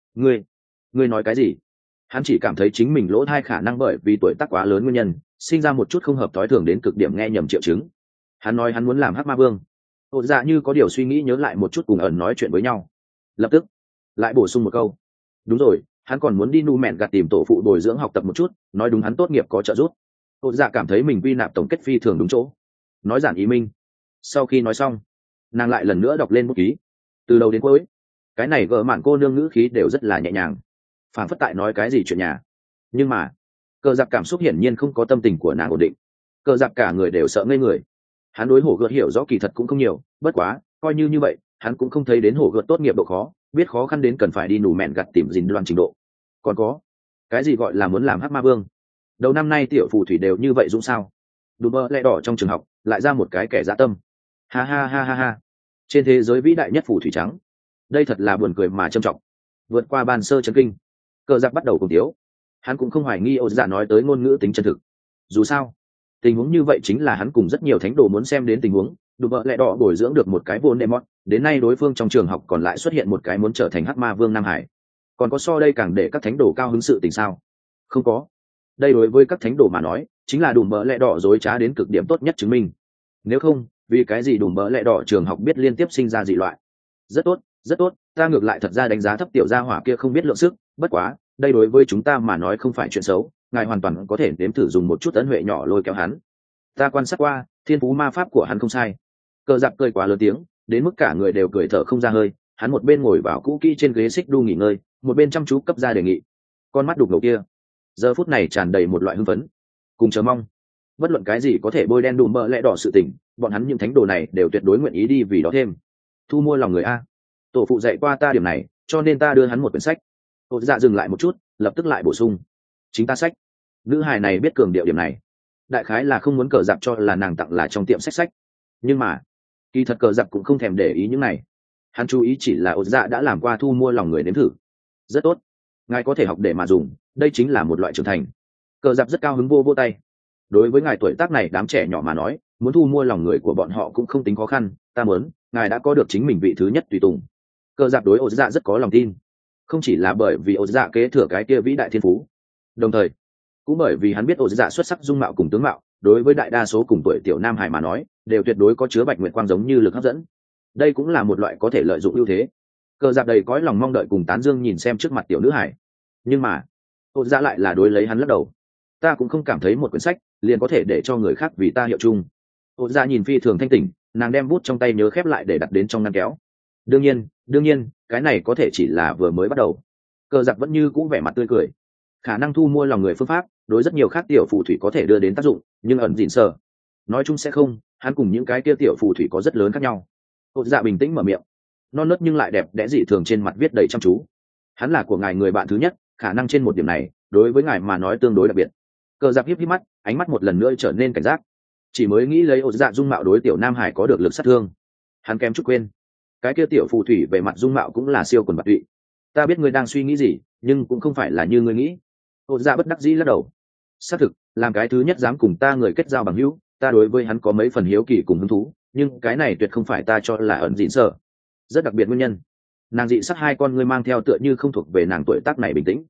Ngươi nói cái gì? Hắn chỉ cảm thấy chính mình lỗ thai khả năng bởi vì tuổi tác quá lớn nguyên nhân, sinh ra một chút không hợp thói thường đến cực điểm nghe nhầm triệu chứng. Hắn nói hắn muốn làm Hắc Ma Vương. Ôn Dạ như có điều suy nghĩ nhớ lại một chút cùng ẩn nói chuyện với nhau, lập tức lại bổ sung một câu. Đúng rồi, hắn còn muốn đi nu mẹn gạt tìm tổ phụ bồi dưỡng học tập một chút, nói đúng hắn tốt nghiệp có trợ giúp. Ôn Dạ cảm thấy mình quy nạp tổng kết phi thường đúng chỗ, nói giản ý minh. Sau khi nói xong, nàng lại lần nữa đọc lên bút ký, từ đầu đến cuối. Cái này gỡ mạn cô nương ngữ khí đều rất là nhẹ nhàng, phản phất tại nói cái gì chuyện nhà. Nhưng mà Cờ giặc cảm xúc hiển nhiên không có tâm tình của nàng ổn định. Cờ giặc cả người đều sợ ngây người. Hắn đối hổ gợt hiểu rõ kỳ thật cũng không nhiều, bất quá coi như vậy hắn cũng không thấy đến hổ gợt tốt nghiệp độ khó, biết khó khăn đến cần phải đi nù mẹn gặt tìm dính đoan trình độ. Còn có cái gì gọi là muốn làm Hắc Ma Vương? Đầu năm nay tiểu phù thủy đều như vậy dũng sao? Đùm bơ lẹ đỏ trong trường học lại ra một cái kẻ dã tâm. Ha ha ha ha ha. Trên thế giới vĩ đại nhất phù thủy trắng, đây thật là buồn cười mà trầm trọng. Vượt qua ban sơ chấn kinh, Cờ giặc bắt đầu cùng tiếu. Hắn cũng không hoài nghi Ôn Dạ nói tới ngôn ngữ tính chân thực. Dù sao tình huống như vậy chính là hắn cùng rất nhiều thánh đồ muốn xem đến tình huống. Đùm bợ lẹ đỏ bồi dưỡng được một cái vốn đệ mót, đến nay đối phương trong trường học còn lại xuất hiện một cái muốn trở thành Hắc Ma Vương Nam Hải. Còn có so đây càng để các thánh đồ cao hứng sự tình sao? Không có. Đây đối với các thánh đồ mà nói chính là đùm bợ lẹ đỏ dối trá đến cực điểm tốt nhất chứng minh. Nếu không, vì cái gì đùm bợ lẹ đỏ trường học biết liên tiếp sinh ra dị loại? Rất tốt, rất tốt, ta ngược lại thật ra đánh giá thấp tiểu gia hỏa kia không biết lượng sức, bất quá đây đối với chúng ta mà nói không phải chuyện xấu, ngài hoàn toàn có thể nếm thử dùng một chút ấn huệ nhỏ lôi kéo hắn. Ta quan sát qua, thiên phú ma pháp của hắn không sai. Cờ giặc cười quá lớn tiếng, đến mức cả người đều cười thở không ra hơi. Hắn một bên ngồi vào cũ kỹ trên ghế xích đu nghỉ ngơi, một bên chăm chú cấp ra đề nghị. Con mắt đục ngầu kia giờ phút này tràn đầy một loại hưng phấn cùng chờ mong. Bất luận cái gì có thể bôi đen đùm bợ lẽ đỏ sự tình, bọn hắn những thánh đồ này đều tuyệt đối nguyện ý đi vì đó thêm. Thu mua lòng người a. Tổ phụ dạy qua ta điểm này, cho nên ta đưa hắn một quyển sách. Ôn Dạ dừng lại một chút, lập tức lại bổ sung. Chính ta sách. Nữ hài này biết cường điệu điểm này, đại khái là không muốn Cờ giặc cho là nàng tặng là trong tiệm sách. Nhưng mà kỳ thật Cờ giặc cũng không thèm để ý những này. Hắn chú ý chỉ là Ôn Dạ đã làm qua thu mua lòng người nếm thử. Rất tốt, ngài có thể học để mà dùng, đây chính là một loại trưởng thành. Cờ giặc rất cao hứng vô tay. Đối với ngài tuổi tác này đám trẻ nhỏ mà nói, muốn thu mua lòng người của bọn họ cũng không tính khó khăn. Ta muốn ngài đã có được chính mình vị thứ nhất tùy tùng. Cờ giặc đối Ôn Dạ rất có lòng tin, không chỉ là bởi vì Ôn Dạ kế thừa cái kia vĩ đại thiên phú, đồng thời cũng bởi vì hắn biết Ôn Dạ xuất sắc dung mạo cùng tướng mạo, đối với đại đa số cùng tuổi tiểu nam hải mà nói đều tuyệt đối có chứa bạch nguyệt quang giống như lực hấp dẫn. Đây cũng là một loại có thể lợi dụng ưu thế. Cờ giặc đầy cõi lòng mong đợi cùng tán dương nhìn xem trước mặt tiểu nữ hải, nhưng mà Ôn Dạ lại là đối lấy hắn lắc đầu. Ta cũng không cảm thấy một quyển sách liền có thể để cho người khác vì ta hiệu chung. Ôn Dạ nhìn phi thường thanh tỉnh, nàng đem bút trong tay nhớ khép lại để đặt đến trong ngăn kéo. Đương nhiên cái này có thể chỉ là vừa mới bắt đầu. Cờ giặc vẫn như cũ vẻ mặt tươi cười. Khả năng thu mua lòng người phương pháp đối rất nhiều khác tiểu phù thủy có thể đưa đến tác dụng, nhưng ẩn dịn sờ nói chung sẽ không. Hắn cùng những cái kia tiểu phù thủy có rất lớn khác nhau. Ột dạ bình tĩnh mở miệng, non nớt nhưng lại đẹp đẽ dị thường trên mặt viết đầy chăm chú. Hắn là của ngài người bạn thứ nhất, khả năng trên một điểm này đối với ngài mà nói tương đối đặc biệt. Cờ giặc híp híp mắt, ánh mắt một lần nữa trở nên cảnh giác. Chỉ mới nghĩ lấy ột dạ dung mạo đối tiểu nam hải có được lực sát thương, hắn kém chút quên cái kia tiểu phù thủy về mặt dung mạo cũng là siêu quần bạc tụy. Ta biết ngươi đang suy nghĩ gì, nhưng cũng không phải là như ngươi nghĩ. Ột dạ bất đắc dĩ lắc đầu. Xác thực, làm cái thứ nhất dám cùng ta người kết giao bằng hữu, ta đối với hắn có mấy phần hiếu kỳ cùng hứng thú, nhưng cái này tuyệt không phải ta cho là ẩn dịn sợ rất đặc biệt nguyên nhân. Nàng dị sắc hai con ngươi mang theo tựa như không thuộc về nàng tuổi tác này bình tĩnh.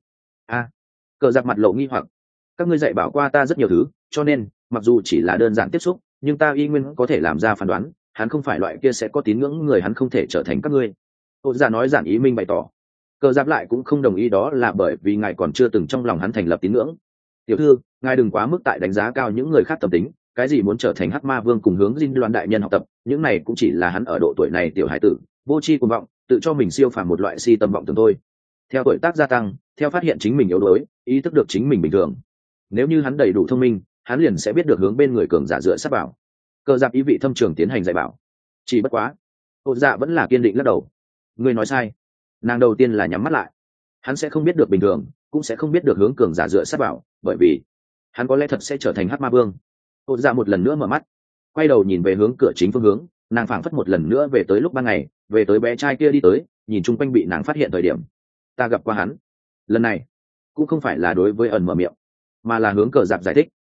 Cờ giặc mặt lộ nghi hoặc. Các ngươi dạy bảo qua ta rất nhiều thứ, cho nên mặc dù chỉ là đơn giản tiếp xúc, nhưng ta y nguyên có thể làm ra phán đoán, hắn không phải loại kia sẽ có tín ngưỡng người, hắn không thể trở thành các ngươi. Ôn Dạ nói giản ý minh bày tỏ. Cờ giặc lại cũng không đồng ý, đó là bởi vì ngài còn chưa từng trong lòng hắn thành lập tín ngưỡng. Tiểu thư, ngài đừng quá mức tại đánh giá cao những người khác tâm tính, cái gì muốn trở thành hắc ma vương cùng hướng dinh loan đại nhân học tập, những này cũng chỉ là hắn ở độ tuổi này tiểu hải tử, vô tri cuồng vọng, tự cho mình siêu phàm một loại si tâm vọng tưởng thôi. Theo tuổi tác gia tăng, theo phát hiện chính mình yếu đuối, ý thức được chính mình bình thường, nếu như hắn đầy đủ thông minh, hắn liền sẽ biết được hướng bên người cường giả dựa sát bảo. Cờ giặc ý vị thâm trường tiến hành dạy bảo. Chỉ bất quá, Ôn Dạ vẫn là kiên định lắc đầu. Ngươi nói sai. Nàng đầu tiên là nhắm mắt lại. Hắn sẽ không biết được bình thường, cũng sẽ không biết được hướng cường giả dựa sát bảo, bởi vì hắn có lẽ thật sẽ trở thành hắc ma vương. Ôn Dạ một lần nữa mở mắt, quay đầu nhìn về hướng cửa chính phương hướng, nàng phảng phất một lần nữa về tới lúc ban ngày, về tới bé trai kia đi tới, nhìn chung quanh bị nàng phát hiện thời điểm. Ta gặp qua hắn. Lần này cũng không phải là đối với ẩn mở miệng, mà là hướng cờ giặc giải thích.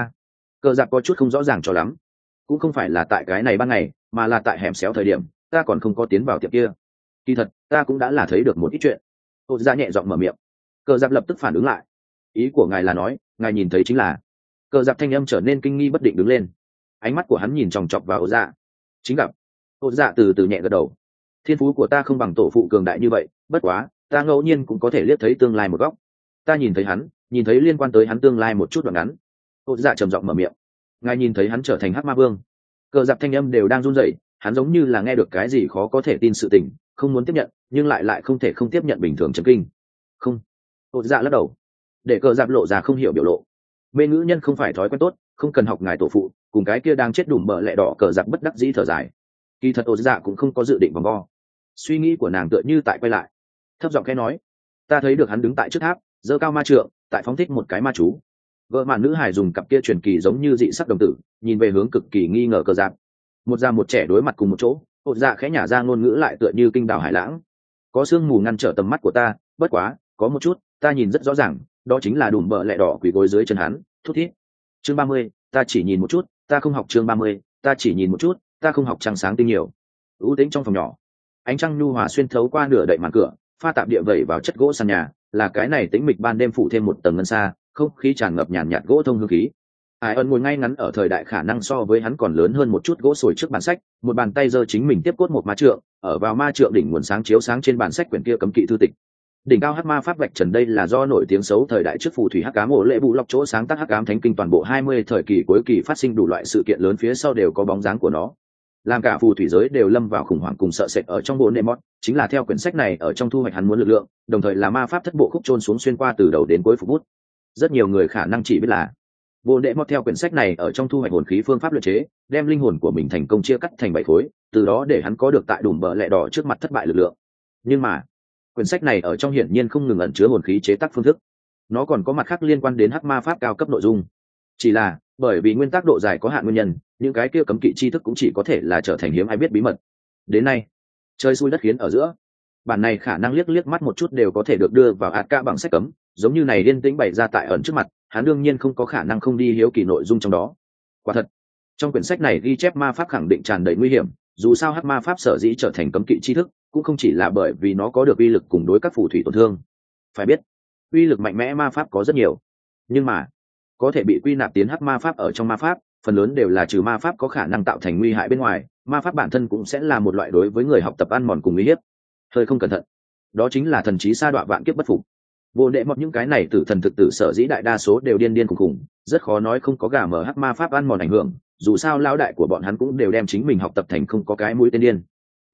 Cờ giặc có chút không rõ ràng cho lắm. Cũng không phải là tại cái này ban ngày, mà là tại hẻm xéo thời điểm ta còn không có tiến vào tiệm kia. Kỳ thật ta cũng đã là thấy được một ít chuyện. Ôn Dạ nhẹ giọng mở miệng. Cờ giặc lập tức phản ứng lại. Ý của ngài là nói ngài nhìn thấy chính là. Cờ giặc thanh âm trở nên kinh nghi bất định đứng lên, ánh mắt của hắn nhìn chòng chọc vào Ôn Dạ. Chính gặp. Ôn Dạ từ từ nhẹ gật đầu. Thiên phú của ta không bằng tổ phụ cường đại như vậy, bất quá ta ngẫu nhiên cũng có thể liếc thấy tương lai một góc. Ta nhìn thấy hắn, nhìn thấy liên quan tới hắn tương lai một chút đoạn ngắn. Ôn Dạ trầm giọng mở miệng. Ngài nhìn thấy hắn trở thành hắc ma vương. Cờ giặc thanh âm đều đang run rẩy, hắn giống như là nghe được cái gì khó có thể tin sự tình, không muốn tiếp nhận, nhưng lại không thể không tiếp nhận bình thường chấn kinh. Không. Ôn Dạ lắc đầu, để cờ giặc lộ ra không hiểu biểu lộ. Mê ngữ nhân không phải thói quen tốt, không cần học ngài tổ phụ, cùng cái kia đang chết đùm bợ lẹ đỏ. Cờ giặc bất đắc dĩ thở dài. Kỳ thật Ôn Dạ cũng không có dự định vòng vo. Suy nghĩ của nàng tựa như tại quay lại, thấp giọng khẽ nói. Ta thấy được hắn đứng tại trước tháp, giơ cao ma trượng, tại phóng thích một cái ma chú. Vợ mạn nữ hải dùng cặp kia truyền kỳ giống như dị sắc đồng tử, nhìn về hướng cực kỳ nghi ngờ cờ giặc. Một già một trẻ đối mặt cùng một chỗ, Ôn Dạ khẽ nhả ra ngôn ngữ lại tựa như kinh đảo hải lãng. Có sương mù ngăn trở tầm mắt của ta, bất quá có một chút ta nhìn rất rõ ràng, đó chính là đùm bợ lẹ đỏ quỳ gối dưới chân hắn, thút thít. Chương 30, ta chỉ nhìn một chút, ta không học. Chương 30, ta chỉ nhìn một chút, ta không học. Trăng sáng tinh nhiều, ưu tĩnh trong phòng nhỏ, ánh trăng nhu hòa xuyên thấu qua nửa đậy màn cửa, pha tạp địa vẩy vào chất gỗ sàn nhà, là cái này tĩnh mịch ban đêm phủ thêm một tầng ngân xa, không khí tràn ngập nhàn nhạt gỗ thông hương khí. Ai ân ngồi ngay ngắn ở thời đại khả năng so với hắn còn lớn hơn một chút gỗ sồi trước bàn sách, một bàn tay giơ chính mình tiếp cốt một ma trượng, ở vào ma trượng đỉnh nguồn sáng chiếu sáng trên bàn sách quyển kia cấm kỵ thư tịch. Đỉnh cao hắc ma pháp vạch trần, đây là do nổi tiếng xấu thời đại trước phù thủy hắc ám ổ lệ bụ lọc chỗ sáng tác hắc ám thánh kinh, toàn bộ 20 thời kỳ cuối kỳ phát sinh đủ loại sự kiện lớn phía sau đều có bóng dáng của nó, làm cả phù thủy giới đều lâm vào khủng hoảng cùng sợ sệt. ở trong bộ Nemot chính là theo quyển sách này ở trong thu hoạch hắn muốn lực lượng, đồng thời là ma pháp thất bộ khúc chôn xuống xuyên qua từ đầu đến cuối phục bút. Rất nhiều người khả năng chỉ biết là bộ Nemot theo quyển sách này ở trong thu hoạch hồn khí phương pháp luyện chế, đem linh hồn của mình thành công chia cắt thành 7 khối, từ đó để hắn có được tại đùm bờ lẹ đỏ trước mặt thất bại lực lượng. Nhưng mà quyển sách này ở trong hiển nhiên không ngừng ẩn chứa hồn khí chế tác phương thức, nó còn có mặt khác liên quan đến hắc ma pháp cao cấp nội dung. Chỉ là bởi vì nguyên tắc độ dài có hạn nguyên nhân, những cái kia cấm kỵ tri thức cũng chỉ có thể là trở thành hiếm ai biết bí mật. Đến nay chơi xui đất khiến ở giữa, bản này khả năng liếc mắt một chút đều có thể được đưa vào ạt ca bằng sách cấm, giống như này yên tĩnh bày ra tại ẩn trước mặt, hắn đương nhiên không có khả năng không đi hiếu kỳ nội dung trong đó. Quả thật trong quyển sách này ghi chép ma pháp khẳng định tràn đầy nguy hiểm, dù sao hắc ma pháp sở dĩ trở thành cấm kỵ tri thức cũng không chỉ là bởi vì nó có được uy lực cùng đối các phù thủy tổn thương. Phải biết uy lực mạnh mẽ ma pháp có rất nhiều, nhưng mà có thể bị quy nạp tiến hắc ma pháp ở trong ma pháp phần lớn đều là trừ ma pháp có khả năng tạo thành nguy hại bên ngoài, ma pháp bản thân cũng sẽ là một loại đối với người học tập ăn mòn cùng uy hiếp. Hơi không cẩn thận đó chính là thần trí sa đọa vạn kiếp bất phục. Vô đệ một những cái này tử thần thực tử sở dĩ đại đa số đều điên điên khủng khủng, rất khó nói không có gà mở hắc ma pháp ăn mòn ảnh hưởng, dù sao lão đại của bọn hắn cũng đều đem chính mình học tập thành không có cái mũi tên điên.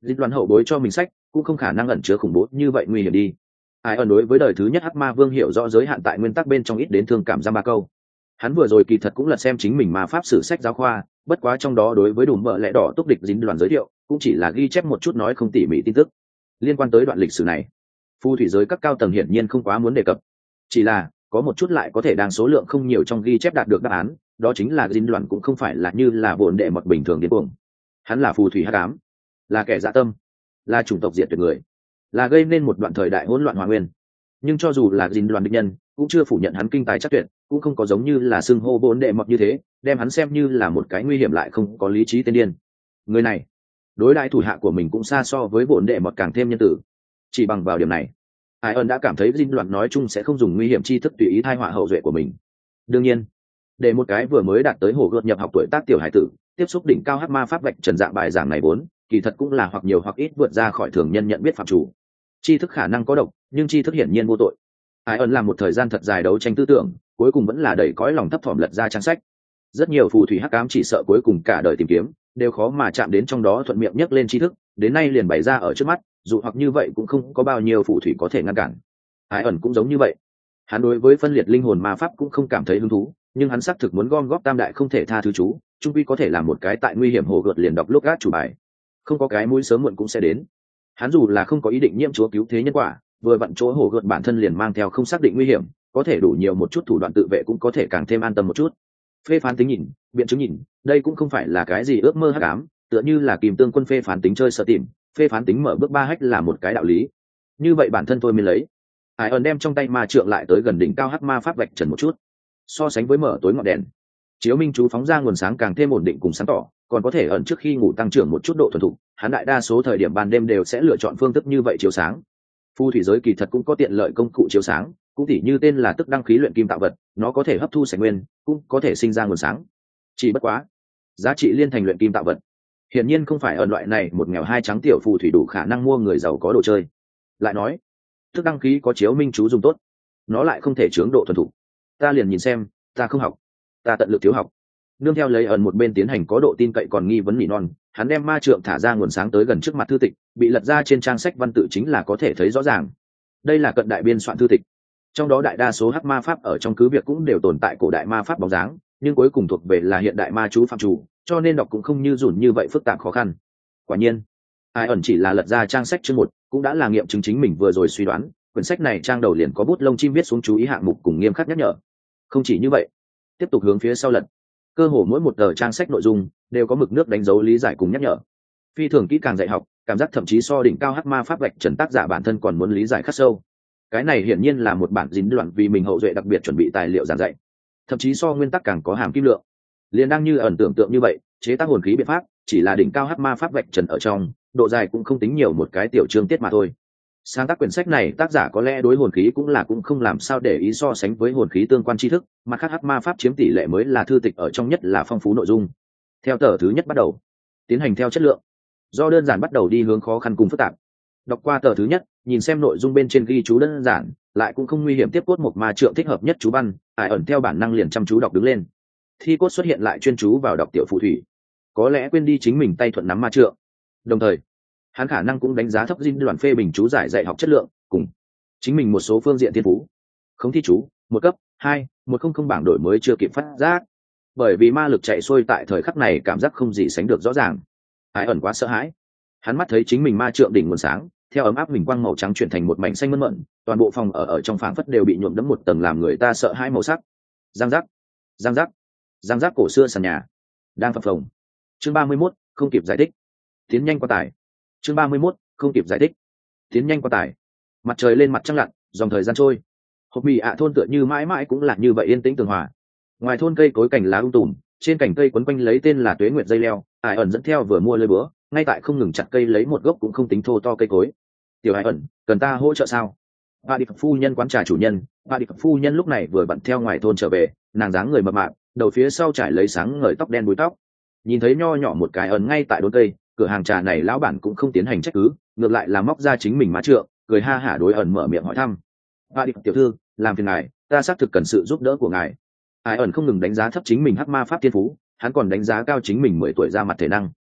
dịch đoàn hậu bối cho mình sách cũng không khả năng ẩn chứa khủng bố như vậy nguy hiểm đi. Ai ẩn đối với đời thứ nhất hắc ma vương hiểu rõ giới hạn tại nguyên tắc bên trong ít đến thương cảm giam ba câu. Hắn vừa rồi kỳ thật cũng là xem chính mình ma pháp sử sách giáo khoa, bất quá trong đó đối với đùm bợ lẽ đỏ túc địch dính đoàn giới thiệu cũng chỉ là ghi chép một chút nói không tỉ mỉ tin tức liên quan tới đoạn lịch sử này. Phù thủy giới các cao tầng hiển nhiên không quá muốn đề cập, chỉ là có một chút lại có thể đang số lượng không nhiều trong ghi chép đạt được đáp án, đó chính là dính đoàn cũng không phải là như là vốn đệ mọt bình thường điên cuồng. Hắn là phù thủy hắc ám, là kẻ dã tâm, là chủng tộc diệt tuyệt người, là gây nên một đoạn thời đại hỗn loạn hòa nguyên. Nhưng cho dù là dính đoàn địch nhân cũng chưa phủ nhận hắn kinh tài chắc tuyệt, cũng không có giống như là xưng hô vốn đệ mọt như thế đem hắn xem như là một cái nguy hiểm lại không có lý trí tên điên. Người này đối đãi thủ hạ của mình cũng xa so với vốn đệ mọt càng thêm nhân tử. Chỉ bằng vào điểm này, Ai ẩn đã cảm thấy dính đoàn nói chung sẽ không dùng nguy hiểm tri thức tùy ý thai họa hậu duệ của mình. Đương nhiên, để một cái vừa mới đạt tới hồ gợt nhập học tuổi tác tiểu hải tử tiếp xúc đỉnh cao hắc ma pháp vạch trần dạng bài giảng này vốn kỳ thật cũng là hoặc nhiều hoặc ít vượt ra khỏi thường nhân nhận biết phạm chủ. Tri thức khả năng có độc, nhưng tri thức hiển nhiên vô tội. Ai ẩn làm một thời gian thật dài đấu tranh tư tưởng, cuối cùng vẫn là đẩy cõi lòng thấp thỏm lật ra trang sách. Rất nhiều phù thủy hắc ám chỉ sợ cuối cùng cả đời tìm kiếm đều khó mà chạm đến trong đó thuận miệng nhấc lên tri thức, đến nay liền bày ra ở trước mắt, dù hoặc như vậy cũng không có bao nhiêu phù thủy có thể ngăn cản. Ai ẩn cũng giống như vậy, hắn đối với phân liệt linh hồn ma pháp cũng không cảm thấy hứng thú, nhưng hắn xác thực muốn gom góp tam đại không thể tha thứ chú, trung quy có thể làm một cái tại nguy hiểm hồ gợt liền đọc lúc gác chủ bài. Không có cái mũi sớm muộn cũng sẽ đến. Hắn dù là không có ý định nhiễm chúa cứu thế nhân quả, vừa vặn chỗ hồ gợt bản thân liền mang theo không xác định nguy hiểm, có thể đủ nhiều một chút thủ đoạn tự vệ cũng có thể càng thêm an tâm một chút. Phê phán tính nhìn, biện chứng nhìn, đây cũng không phải là cái gì ước mơ hắc ám, tựa như là Kìm Tương Quân phê phán tính chơi sợ tìm, phê phán tính mở bước 3 hách là một cái đạo lý. Như vậy bản thân tôi mới lấy. Ai ẩn đem trong tay ma trượng lại tới gần đỉnh cao hắc ma pháp vạch trần một chút, so sánh với mở tối ngọn đèn, chiếu minh chú phóng ra nguồn sáng càng thêm ổn định cùng sáng tỏ, còn có thể ẩn trước khi ngủ tăng trưởng một chút độ thuần thục. Hắn đại đa số thời điểm ban đêm đều sẽ lựa chọn phương thức như vậy chiếu sáng. Phù thủy giới kỳ thật cũng có tiện lợi công cụ chiếu sáng, cũng tỉ như tên là tức đăng khí luyện kim tạo vật, nó có thể hấp thu sạch nguyên, cũng có thể sinh ra nguồn sáng. Chỉ bất quá, giá trị liên thành luyện kim tạo vật hiển nhiên không phải ở loại này một nghèo hai trắng tiểu phù thủy đủ khả năng mua người giàu có đồ chơi. Lại nói, tức đăng khí có chiếu minh chú dùng tốt, nó lại không thể chướng độ thuần thục. Ta liền nhìn xem, ta không học, ta tận lực thiếu học. Nương theo lấy ẩn một bên tiến hành có độ tin cậy còn nghi vấn nỉ non, hắn đem ma trượng thả ra nguồn sáng tới gần trước mặt thư tịch, bị lật ra trên trang sách văn tự chính là có thể thấy rõ ràng. Đây là cận đại biên soạn thư tịch, trong đó đại đa số hắc ma pháp ở trong cứ việc cũng đều tồn tại cổ đại ma pháp bóng dáng, nhưng cuối cùng thuộc về là hiện đại ma chú phạm chủ, cho nên đọc cũng không như dùn như vậy phức tạp khó khăn. Quả nhiên, Ai ẩn chỉ là lật ra trang sách chương 1, cũng đã là nghiệm chứng chính mình vừa rồi suy đoán, quyển sách này trang đầu liền có bút lông chim viết xuống chú ý hạng mục cùng nghiêm khắc nhắc nhở. Không chỉ như vậy, tiếp tục hướng phía sau lật, cơ hồ mỗi một tờ trang sách nội dung đều có mực nước đánh dấu lý giải cùng nhắc nhở. Phi thường kỹ càng dạy học, cảm giác thậm chí so đỉnh cao hắc ma pháp vạch trần tác giả bản thân còn muốn lý giải khắc sâu. Cái này hiển nhiên là một bản dính đoạn vì mình hậu duệ đặc biệt chuẩn bị tài liệu giảng dạy, thậm chí so nguyên tắc càng có hàm kim lượng. Liền đang như ẩn tưởng tượng như vậy, chế tác hồn khí biện pháp chỉ là đỉnh cao hắc ma pháp vạch trần ở trong, độ dài cũng không tính nhiều một cái tiểu chương tiết mà thôi. Sáng tác quyển sách này tác giả có lẽ đối hồn khí cũng không làm sao để ý so sánh với hồn khí tương quan tri thức, mà khác hắc ma pháp chiếm tỷ lệ mới là thư tịch ở trong nhất là phong phú nội dung. Theo tờ thứ nhất bắt đầu, tiến hành theo chất lượng, do đơn giản bắt đầu đi hướng khó khăn cùng phức tạp. Đọc qua tờ thứ nhất, nhìn xem nội dung bên trên ghi chú đơn giản, lại cũng không nguy hiểm tiếp cốt một ma trượng thích hợp nhất chú văn, Ai ẩn theo bản năng liền chăm chú đọc đứng lên. Thi cốt xuất hiện lại chuyên chú vào đọc tiểu phù thủy, có lẽ quên đi chính mình tay thuận nắm ma trượng. Đồng thời, hắn khả năng cũng đánh giá thấp dinh đoàn phê bình chú giải dạy học chất lượng cùng chính mình một số phương diện thiên phú. Không thi chú, 1 cấp, 2, 100 bảng đổi mới chưa kịp phát giác. Bởi vì ma lực chạy xuôi tại thời khắc này cảm giác không gì sánh được rõ ràng. Ai ẩn quá sợ hãi. Hắn mắt thấy chính mình ma trượng đỉnh nguồn sáng, theo ấm áp huỳnh quang màu trắng chuyển thành một mảnh xanh mơn mởn, toàn bộ phòng ở trong phảng phất đều bị nhuộm đẫm một tầng làm người ta sợ hãi màu sắc. Giang giác, giang giác, giang giác cổ xưa sàn nhà đang phập phồng. Chương 31, không kịp giải thích. Tiến nhanh qua tải. Chương 31, không kịp giải thích. Tiến nhanh qua tải. Mặt trời lên mặt trăng lặn, dòng thời gian trôi. Hộp mì ạ thôn tựa như mãi mãi cũng là như vậy yên tĩnh tường hòa. Ngoài thôn cây cối cành lá tùm, trên cành cây quấn quanh lấy tên là tuế nguyệt dây leo. Ai ẩn dẫn theo vừa mua lơi búa, ngay tại không ngừng chặt cây lấy một gốc cũng không tính thô to cây cối. Tiểu Ai ẩn, cần ta hỗ trợ sao? Bà đi phu nhân quán trà chủ nhân, bà đi phu nhân lúc này vừa bận theo ngoài thôn trở về, nàng dáng người mập mạp, đầu phía sau trải lấy sáng ngời tóc đen búi tóc. Nhìn thấy nho nhỏ một cái ẩn ngay tại đốn cây, cửa hàng trà này lão bản cũng không tiến hành trách cứ, ngược lại là móc ra chính mình má trượng, cười ha hả đối ẩn mở miệng hỏi thăm. Bà đi tiểu thư, làm phiền ngài, ta xác thực cần sự giúp đỡ của ngài. Ai ẩn không ngừng đánh giá thấp chính mình hắc ma pháp thiên phú, hắn còn đánh giá cao chính mình 10 tuổi ra mặt thể năng.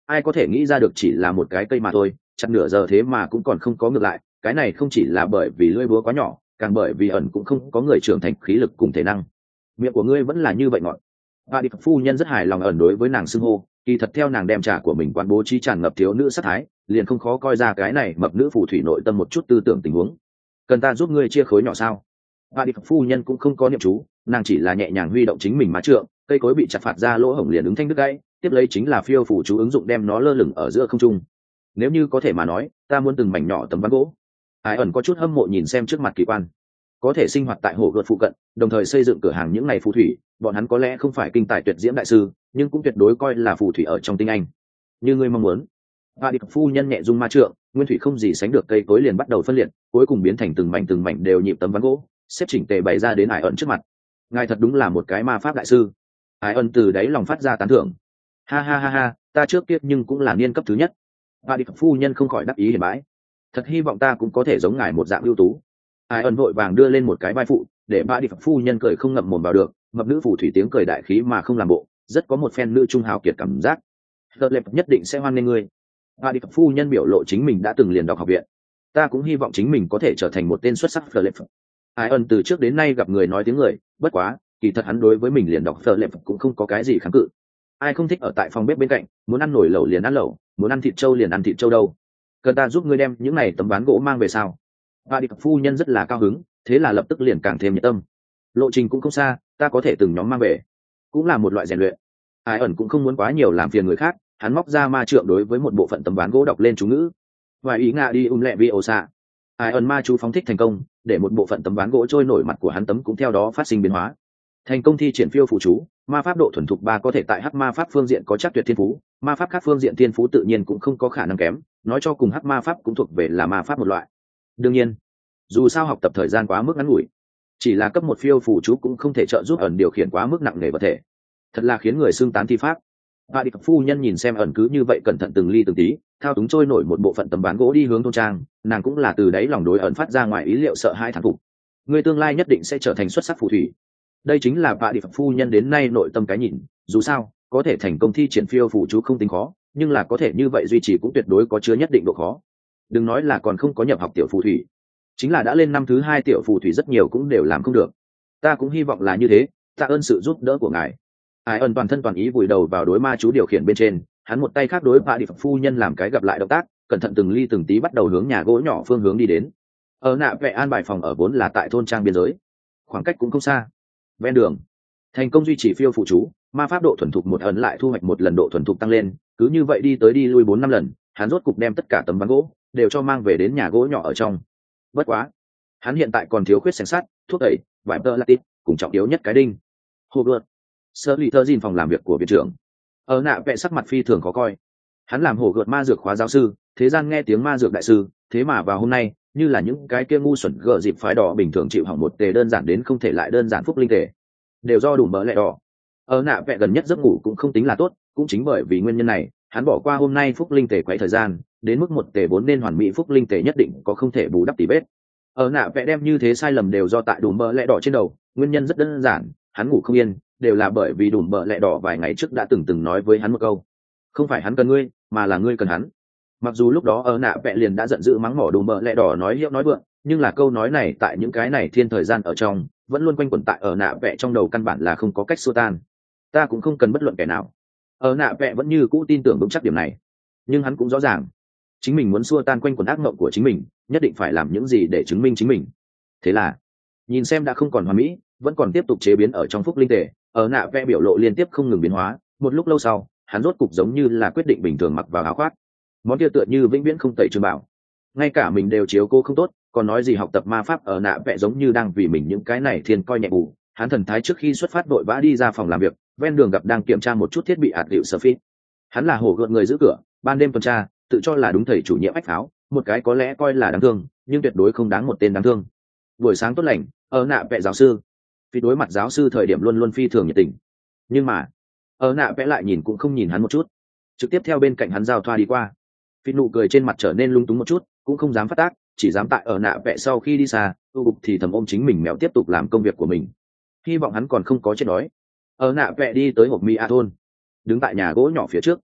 ai có thể nghĩ ra được chỉ là một cái cây mà thôi, chặt nửa giờ thế mà cũng còn không có ngược lại. Cái này không chỉ là bởi vì lưỡi búa quá nhỏ, càng bởi vì ẩn cũng không có người trưởng thành khí lực cùng thể năng. Miệng của ngươi vẫn là như vậy ngọt. Và đi phu nhân rất hài lòng ẩn đối với nàng xưng hô, kỳ thật theo nàng đem trà của mình quán bố trí tràn ngập thiếu nữ sát thái, liền không khó coi ra cái này mập nữ phù thủy nội tâm một chút tư tưởng tình huống. Cần ta giúp ngươi chia khối nhỏ sao? Và đi phu nhân cũng không có niệm chú, nàng chỉ là nhẹ nhàng huy động chính mình má trượng, cây cối bị chặt phạt ra lỗ hổng liền ứng thanh đứt gãy, tiếp lấy chính là phiêu phủ chú ứng dụng đem nó lơ lửng ở giữa không trung. Nếu như có thể mà nói, ta muốn từng mảnh nhỏ tấm ván gỗ. Ai ẩn có chút hâm mộ nhìn xem trước mặt kỳ quan, có thể sinh hoạt tại hồ gợt phụ cận, đồng thời xây dựng cửa hàng những ngày phù thủy, bọn hắn có lẽ không phải kinh tài tuyệt diễm đại sư, nhưng cũng tuyệt đối coi là phù thủy ở trong tinh anh. Như ngươi mong muốn. Và đi phu nhân nhẹ dung ma trượng, nguyên thủy không gì sánh được cây cối liền bắt đầu phân liệt, cuối cùng biến thành từng mảnh đều nhịp tấm ván gỗ, xếp chỉnh tề bày ra đến Ai ẩn trước mặt. Ngài thật đúng là một cái ma pháp đại sư. Ai ẩn từ đáy lòng phát ra tán thưởng. Ha ha ha ha, ta trước kia nhưng cũng là niên cấp thứ nhất. Và đi phu nhân không khỏi đắc ý hiển bái. Thật hy vọng ta cũng có thể giống ngài một dạng ưu tú. Ai ẩn vội vàng đưa lên một cái vai phụ, để bà đi phu nhân cười không ngậm mồm vào được, mập nữ phù thủy tiếng cười đại khí mà không làm bộ, rất có một phen nữ trung hào kiệt cảm giác. Tờ lệp nhất định sẽ hoan nghênh ngươi. Bà đi phu nhân biểu lộ chính mình đã từng liền đọc học viện. Ta cũng hy vọng chính mình có thể trở thành một tên xuất sắc Tờ lệp. Ai ẩn từ trước đến nay gặp người nói tiếng người, bất quá, kỳ thật hắn đối với mình liền đọc Tờ lệp cũng không có cái gì kháng cự. Ai không thích ở tại phòng bếp bên cạnh, muốn ăn nổi lẩu liền ăn lẩu, muốn ăn thịt trâu liền ăn thịt trâu đâu. Cần ta giúp ngươi đem những này tấm ván gỗ mang về sao? Và đi phu nhân rất là cao hứng, thế là lập tức liền càng thêm nhiệt tâm. Lộ trình cũng không xa, ta có thể từng nhóm mang về, cũng là một loại rèn luyện. Ai ẩn cũng không muốn quá nhiều làm phiền người khác, hắn móc ra ma trượng đối với một bộ phận tấm ván gỗ đọc lên chú ngữ. Và ý ngạ đi lẹ vi ổ xạ. Ai ẩn ma chú phóng thích thành công, để một bộ phận tấm ván gỗ trôi nổi mặt của hắn tấm cũng theo đó phát sinh biến hóa. Thành công thi triển phiêu phù chú, ma pháp độ thuần thục 3 có thể tại hắc ma pháp phương diện có chắc tuyệt thiên phú, ma pháp khác phương diện thiên phú tự nhiên cũng không có khả năng kém, nói cho cùng hắc ma pháp cũng thuộc về là ma pháp một loại. Đương nhiên, dù sao học tập thời gian quá mức ngắn ngủi, chỉ là cấp một phiêu phù chú cũng không thể trợ giúp ẩn điều khiển quá mức nặng nề vật thể, thật là khiến người xưng tán thi pháp. Và đi phu nhân nhìn xem ẩn cứ như vậy cẩn thận từng ly từng tí, thao túng trôi nổi một bộ phận tấm ván gỗ đi hướng thôn trang, nàng cũng là từ đáy lòng đối ẩn phát ra ngoài ý liệu sợ hai thán phục. Người tương lai nhất định sẽ trở thành xuất sắc phù thủy. Đây chính là vạ đi phu nhân đến nay nội tâm cái nhìn, dù sao có thể thành công thi triển phiêu phù chú không tính khó, nhưng là có thể như vậy duy trì cũng tuyệt đối có chứa nhất định độ khó. Đừng nói là còn không có nhập học tiểu phù thủy, chính là đã lên năm thứ 2 tiểu phù thủy rất nhiều cũng đều làm không được. Ta cũng hy vọng là như thế, tạ ơn sự giúp đỡ của ngài. Ai ẩn toàn thân toàn ý vùi đầu vào đối ma chú điều khiển bên trên, hắn một tay khác đối vạ đi phu nhân làm cái gặp lại động tác, cẩn thận từng ly từng tí bắt đầu hướng nhà gỗ nhỏ phương hướng đi đến. Ở nạ vẽ an bài phòng ở vốn là tại thôn trang biên giới, khoảng cách cũng không xa. Ven đường thành công duy trì phiêu phụ chú, ma pháp độ thuần thục một ẩn lại thu hoạch một lần độ thuần thục tăng lên, cứ như vậy đi tới đi lui 4-5 lần, hắn rốt cục đem tất cả tấm ván gỗ đều cho mang về đến nhà gỗ nhỏ ở trong. Bất quá, hắn hiện tại còn thiếu khuyết xẻng sắt, thuốc tẩy, vải tơ latit, cùng trọng yếu nhất cái đinh. Hồ gợt, sơ lì tơ dìn phòng làm việc của viện trưởng. Ở nạ vẽ sắc mặt phi thường khó coi. Hắn làm hồ gợt ma dược khóa giáo sư, thế gian nghe tiếng ma dược đại sư, thế mà vào hôm nay như là những cái kia ngu xuẩn gờ dịp phái đỏ bình thường chịu hỏng một tề đơn giản đến không thể lại đơn giản phúc linh tề, đều do đủ mỡ lẹ đỏ. Ở nạ vẽ gần nhất giấc ngủ cũng không tính là tốt, cũng chính bởi vì nguyên nhân này hắn bỏ qua hôm nay phúc linh tề quấy thời gian, đến mức một tề vốn nên hoàn mỹ phúc linh tề nhất định có không thể bù đắp tỉ vết. Ở nạ vẽ đem như thế sai lầm đều do tại đủ mỡ lẹ đỏ trên đầu, nguyên nhân rất đơn giản, hắn ngủ không yên đều là bởi vì đủ mỡ lẹ đỏ vài ngày trước đã từng nói với hắn một câu: không phải hắn cần ngươi mà là ngươi cần hắn. Mặc dù lúc đó ở nạ vẽ liền đã giận dữ mắng mỏ đủ mỡ lẹ đỏ nói hiệu nói vượng, nhưng là câu nói này tại những cái này thiên thời gian ở trong vẫn luôn quanh quẩn tại ở nạ vẽ trong đầu, căn bản là không có cách xua tan. Ta cũng không cần bất luận kẻ nào. Ở nạ vẽ vẫn như cũ tin tưởng vững chắc điểm này, nhưng hắn cũng rõ ràng chính mình muốn xua tan quanh quẩn ác mộng của chính mình, nhất định phải làm những gì để chứng minh chính mình. Thế là nhìn xem đã không còn hoàn mỹ, vẫn còn tiếp tục chế biến ở trong phúc linh tề, ở nạ vẽ biểu lộ liên tiếp không ngừng biến hóa. Một lúc lâu sau, hắn rốt cục giống như là quyết định bình thường mặc vào áo khoác, món kia tựa như vĩnh viễn không tẩy trường bảo, ngay cả mình đều chiếu cô không tốt, còn nói gì học tập ma pháp. Ở nạ vẽ giống như đang vì mình những cái này thiên coi nhẹ bù. Hắn thần thái trước khi xuất phát vội vã đi ra phòng làm việc, ven đường gặp đang kiểm tra một chút thiết bị ạt liệu sở phít. Hắn là hổ gợn người giữ cửa, ban đêm tuần tra, tự cho là đúng thầy chủ nhiệm ách pháo, một cái có lẽ coi là đáng thương nhưng tuyệt đối không đáng một tên đáng thương. Buổi sáng tốt lành, ở nạ vẽ giáo sư. Vì đối mặt giáo sư thời điểm luôn luôn phi thường nhiệt tình, nhưng mà ở nạ vẽ lại nhìn cũng không nhìn hắn một chút, trực tiếp theo bên cạnh hắn giao thoa đi qua. Phi nụ cười trên mặt trở nên lung túng một chút, cũng không dám phát tác, chỉ dám tại ở nạ vẽ sau khi đi xa tu bục thì thầm ôm chính mình mèo tiếp tục làm công việc của mình, hy vọng hắn còn không có chết đói. Ở nạ vẽ đi tới hộp mi a thôn, đứng tại nhà gỗ nhỏ phía trước.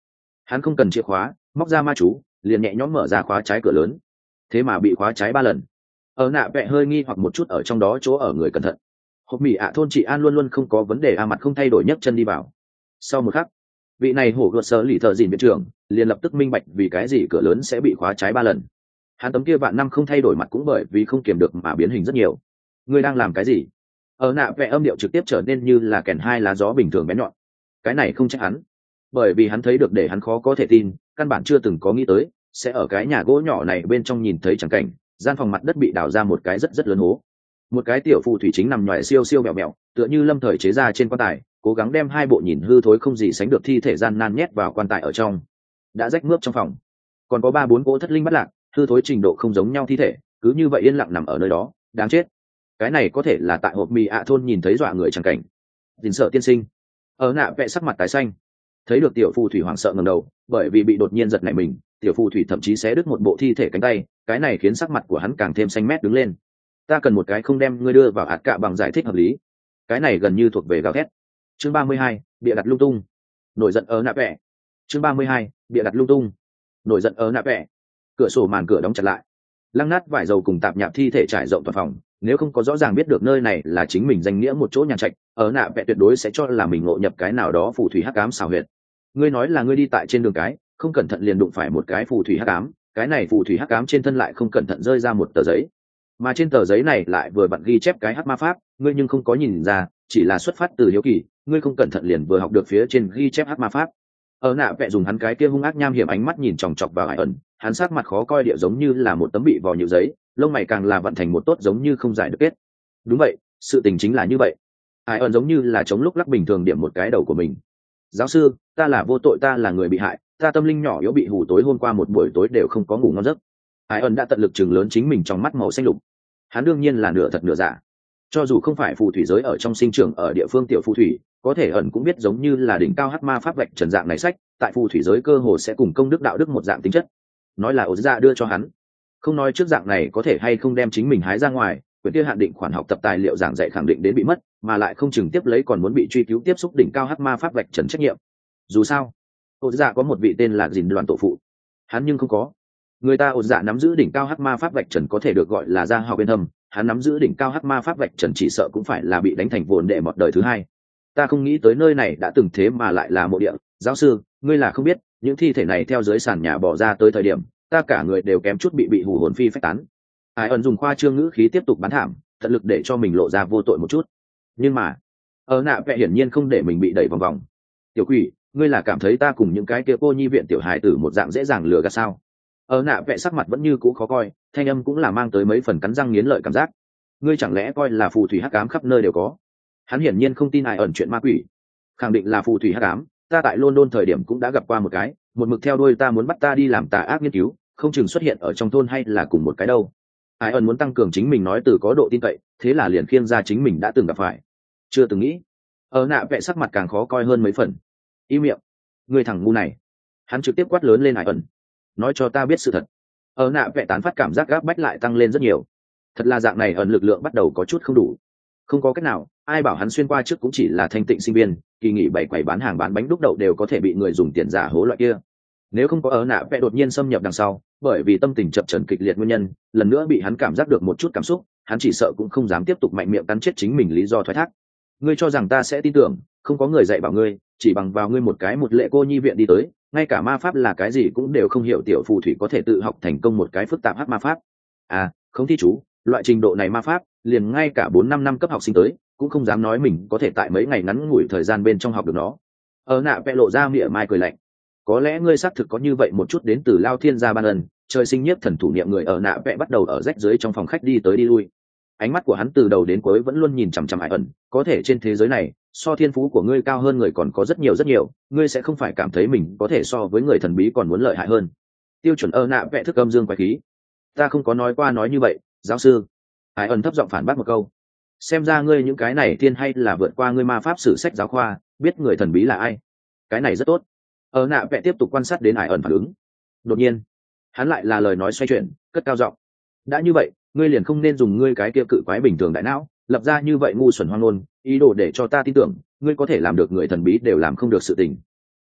Hắn không cần chìa khóa, móc ra ma chú liền nhẹ nhõm mở ra khóa trái cửa lớn, thế mà bị khóa trái 3 lần. Ở nạ vẽ hơi nghi hoặc một chút ở trong đó chỗ ở người cẩn thận. Hộp mì ạ thôn chị An luôn luôn không có vấn đề, mặt không thay đổi nhấc chân đi vào. Sau một khắc, vị này hổ gợt sơ lì thợ dìn viện trưởng liền lập tức minh bạch vì cái gì cửa lớn sẽ bị khóa trái 3 lần. Hắn tấm kia vạn năm không thay đổi mặt cũng bởi vì không kiềm được mà biến hình rất nhiều. Ngươi đang làm cái gì? Ở nạ vẽ âm điệu trực tiếp trở nên như là kèn hai lá gió bình thường bén nhọn. Cái này không trách hắn, bởi vì hắn thấy được để hắn khó có thể tin, căn bản chưa từng có nghĩ tới sẽ ở cái nhà gỗ nhỏ này bên trong nhìn thấy chẳng cảnh gian phòng mặt đất bị đào ra một cái rất rất lớn hố. Một cái tiểu phù thủy chính nằm nhoài siêu siêu mẹo mẹo, tựa như lâm thời chế ra trên quan tài, cố gắng đem 2 bộ nhìn hư thối không gì sánh được thi thể gian nan nhét vào quan tài ở trong. Đã rách mướp trong phòng còn có 3-4 cỗ thất linh bất lạc, hư thối trình độ không giống nhau thi thể, cứ như vậy yên lặng nằm ở nơi đó, đáng chết. Cái này có thể là tại hộp mì ạ thôn nhìn thấy dọa người chẳng cảnh. Dình sợ tiên sinh. Ở nạ vẽ sắc mặt tái xanh, thấy được tiểu phù thủy hoảng sợ ngẩng đầu, bởi vì bị đột nhiên giật nảy mình, tiểu phù thủy thậm chí xé đứt một bộ thi thể cánh tay, cái này khiến sắc mặt của hắn càng thêm xanh mét đứng lên. Ta cần một cái không đem ngươi đưa vào ạt cạ bằng giải thích hợp lý. Cái này gần như thuộc về gào thét. Chương 32, bịa đặt lung tung. Nổi giận ở nạ vẽ. Chương 32, bịa đặt lung tung. Nổi giận ở nạ vẽ. Cửa sổ màn cửa đóng chặt lại, lăng nát vải dầu cùng tạp nhạp thi thể trải rộng toàn phòng. Nếu không có rõ ràng biết được nơi này là chính mình danh nghĩa một chỗ nhàn trạch, ở nạ vẽ tuyệt đối sẽ cho là mình ngộ nhập cái nào đó phù thủy hắc ám xảo huyệt. Ngươi nói là ngươi đi tại trên đường cái, không cẩn thận liền đụng phải một cái phù thủy hắc ám, cái này phù thủy hắc ám trên thân lại không cẩn thận rơi ra một tờ giấy, mà trên tờ giấy này lại vừa vặn ghi chép cái hắc ma pháp, ngươi nhưng không có nhìn ra, chỉ là xuất phát từ hiếu kỳ, ngươi không cẩn thận liền vừa học được phía trên ghi chép hắc ma pháp. Ở nạ vẽ dùng hắn cái kia hung ác nham hiểm ánh mắt nhìn chòng chọc vào Hải ẩn, hắn sắc mặt khó coi địa giống như là một tấm bị vò nhựa giấy, lông mày càng là vận thành một tốt giống như không giải được kết. Đúng vậy, sự tình chính là như vậy. Hải ẩn giống như là chống lúc lắc bình thường điểm một cái đầu của mình. Giáo sư, ta là vô tội, ta là người bị hại, ta tâm linh nhỏ yếu bị hù tối hôm qua một buổi tối đều không có ngủ ngon giấc. Hải ẩn đã tận lực chừng lớn chính mình trong mắt màu xanh lục. Hắn đương nhiên là nửa thật nửa giả. Cho dù không phải phù thủy giới ở trong sinh trưởng ở địa phương tiểu phù thủy, có thể ẩn cũng biết giống như là đỉnh cao hắc ma pháp vạch trần dạng này sách, tại phù thủy giới cơ hồ sẽ cùng công đức đạo đức một dạng tính chất. Nói là ổ dạ đưa cho hắn, không nói trước dạng này có thể hay không đem chính mình hái ra ngoài, quyển kia hạn định khoản học tập tài liệu giảng dạy khẳng định đến bị mất, mà lại không chừng tiếp lấy còn muốn bị truy cứu tiếp xúc đỉnh cao hắc ma pháp vạch trần trách nhiệm. Dù sao, ổ dạ có một vị tên là Dìn đoàn tổ phụ, hắn nhưng không có. Người ta ổ dạ nắm giữ đỉnh cao hắc ma pháp vạch trần có thể được gọi là gia học bên thâm, hắn nắm giữ đỉnh cao hắc ma pháp vạch trần chỉ sợ cũng phải là bị đánh thành vồn đệ một đời thứ hai. Ta không nghĩ tới nơi này đã từng thế mà lại là mộ địa. Giáo sư, ngươi là không biết, những thi thể này theo dưới sàn nhà bỏ ra tới thời điểm, ta cả người đều kém chút bị hù hồn phi phách tán. Ai ẩn dùng khoa trương ngữ khí tiếp tục bán thảm, tận lực để cho mình lộ ra vô tội một chút. Nhưng mà, ở nạ vẽ hiển nhiên không để mình bị đẩy vòng vòng. Tiểu quỷ, ngươi là cảm thấy ta cùng những cái kia cô nhi viện tiểu hài tử một dạng dễ dàng lừa gạt sao? Ở nạ vẽ sắc mặt vẫn như cũ khó coi, thanh âm cũng là mang tới mấy phần cắn răng nghiến lợi cảm giác. Ngươi chẳng lẽ coi là phù thủy hắc ám khắp nơi đều có? Hắn hiển nhiên không tin ai ẩn chuyện ma quỷ, khẳng định là phù thủy hắc ám. Ta tại London thời điểm cũng đã gặp qua một cái, một mực theo đuôi ta muốn bắt ta đi làm tà ác nghiên cứu, không chừng xuất hiện ở trong thôn hay là cùng một cái đâu. Ai ẩn muốn tăng cường chính mình nói từ có độ tin cậy, thế là liền khiêng ra chính mình đã từng gặp phải, chưa từng nghĩ. Ở nạ vẽ sắc mặt càng khó coi hơn mấy phần. Im miệng, ngươi thằng ngu này! Hắn trực tiếp quát lớn lên Ai ẩn, nói cho ta biết sự thật. Ở nạ vẽ tán phát cảm giác gáp bách lại tăng lên rất nhiều. Thật là dạng này ẩn lực lượng bắt đầu có chút không đủ. Không có cách nào, ai bảo hắn xuyên qua trước cũng chỉ là thanh tịnh sinh viên, kỳ nghỉ bày quầy bán hàng bán bánh đúc đậu đều có thể bị người dùng tiền giả hố loại kia. Nếu không có ở nạ vẽ đột nhiên xâm nhập đằng sau, bởi vì tâm tình chập chờn kịch liệt nguyên nhân, lần nữa bị hắn cảm giác được một chút cảm xúc, hắn chỉ sợ cũng không dám tiếp tục mạnh miệng cắn chết chính mình lý do thoái thác. Ngươi cho rằng ta sẽ tin tưởng, không có người dạy bảo ngươi, chỉ bằng vào ngươi một cái một lệ cô nhi viện đi tới, ngay cả ma pháp là cái gì cũng đều không hiểu tiểu phù thủy có thể tự học thành công một cái phức tạp hắc ma pháp. À, không thi chú, loại trình độ này ma pháp, liền ngay cả 4-5 năm cấp học sinh tới, cũng không dám nói mình có thể tại mấy ngày ngắn ngủi thời gian bên trong học được nó. Ở nạ vẽ lộ ra mỉa mai cười lạnh. Có lẽ ngươi xác thực có như vậy một chút đến từ Lao Thiên gia ban ân, trời sinh nhiếp thần thủ niệm người. Ở nạ vẽ bắt đầu ở rách dưới trong phòng khách đi tới đi lui. Ánh mắt của hắn từ đầu đến cuối vẫn luôn nhìn chằm chằm Ai ẩn, có thể trên thế giới này, so thiên phú của ngươi cao hơn người còn có rất nhiều, ngươi sẽ không phải cảm thấy mình có thể so với người thần bí còn muốn lợi hại hơn. Tiêu chuẩn ở nạ vẽ thức âm dương quái khí. Ta không có nói qua nói như vậy, giáo sư. Ai ẩn thấp giọng phản bác một câu. Xem ra ngươi những cái này thiên hay là vượt qua ngươi ma pháp sử sách giáo khoa, biết người thần bí là ai. Cái này rất tốt. Ở nạ vẽ tiếp tục quan sát đến Ai ẩn phản ứng. Đột nhiên, hắn lại là lời nói xoay chuyển, cất cao giọng. Đã như vậy, ngươi liền không nên dùng ngươi cái kia cự quái bình thường đại não, lập ra như vậy ngu xuẩn hoang ngôn, ý đồ để cho ta tin tưởng, ngươi có thể làm được người thần bí đều làm không được sự tình.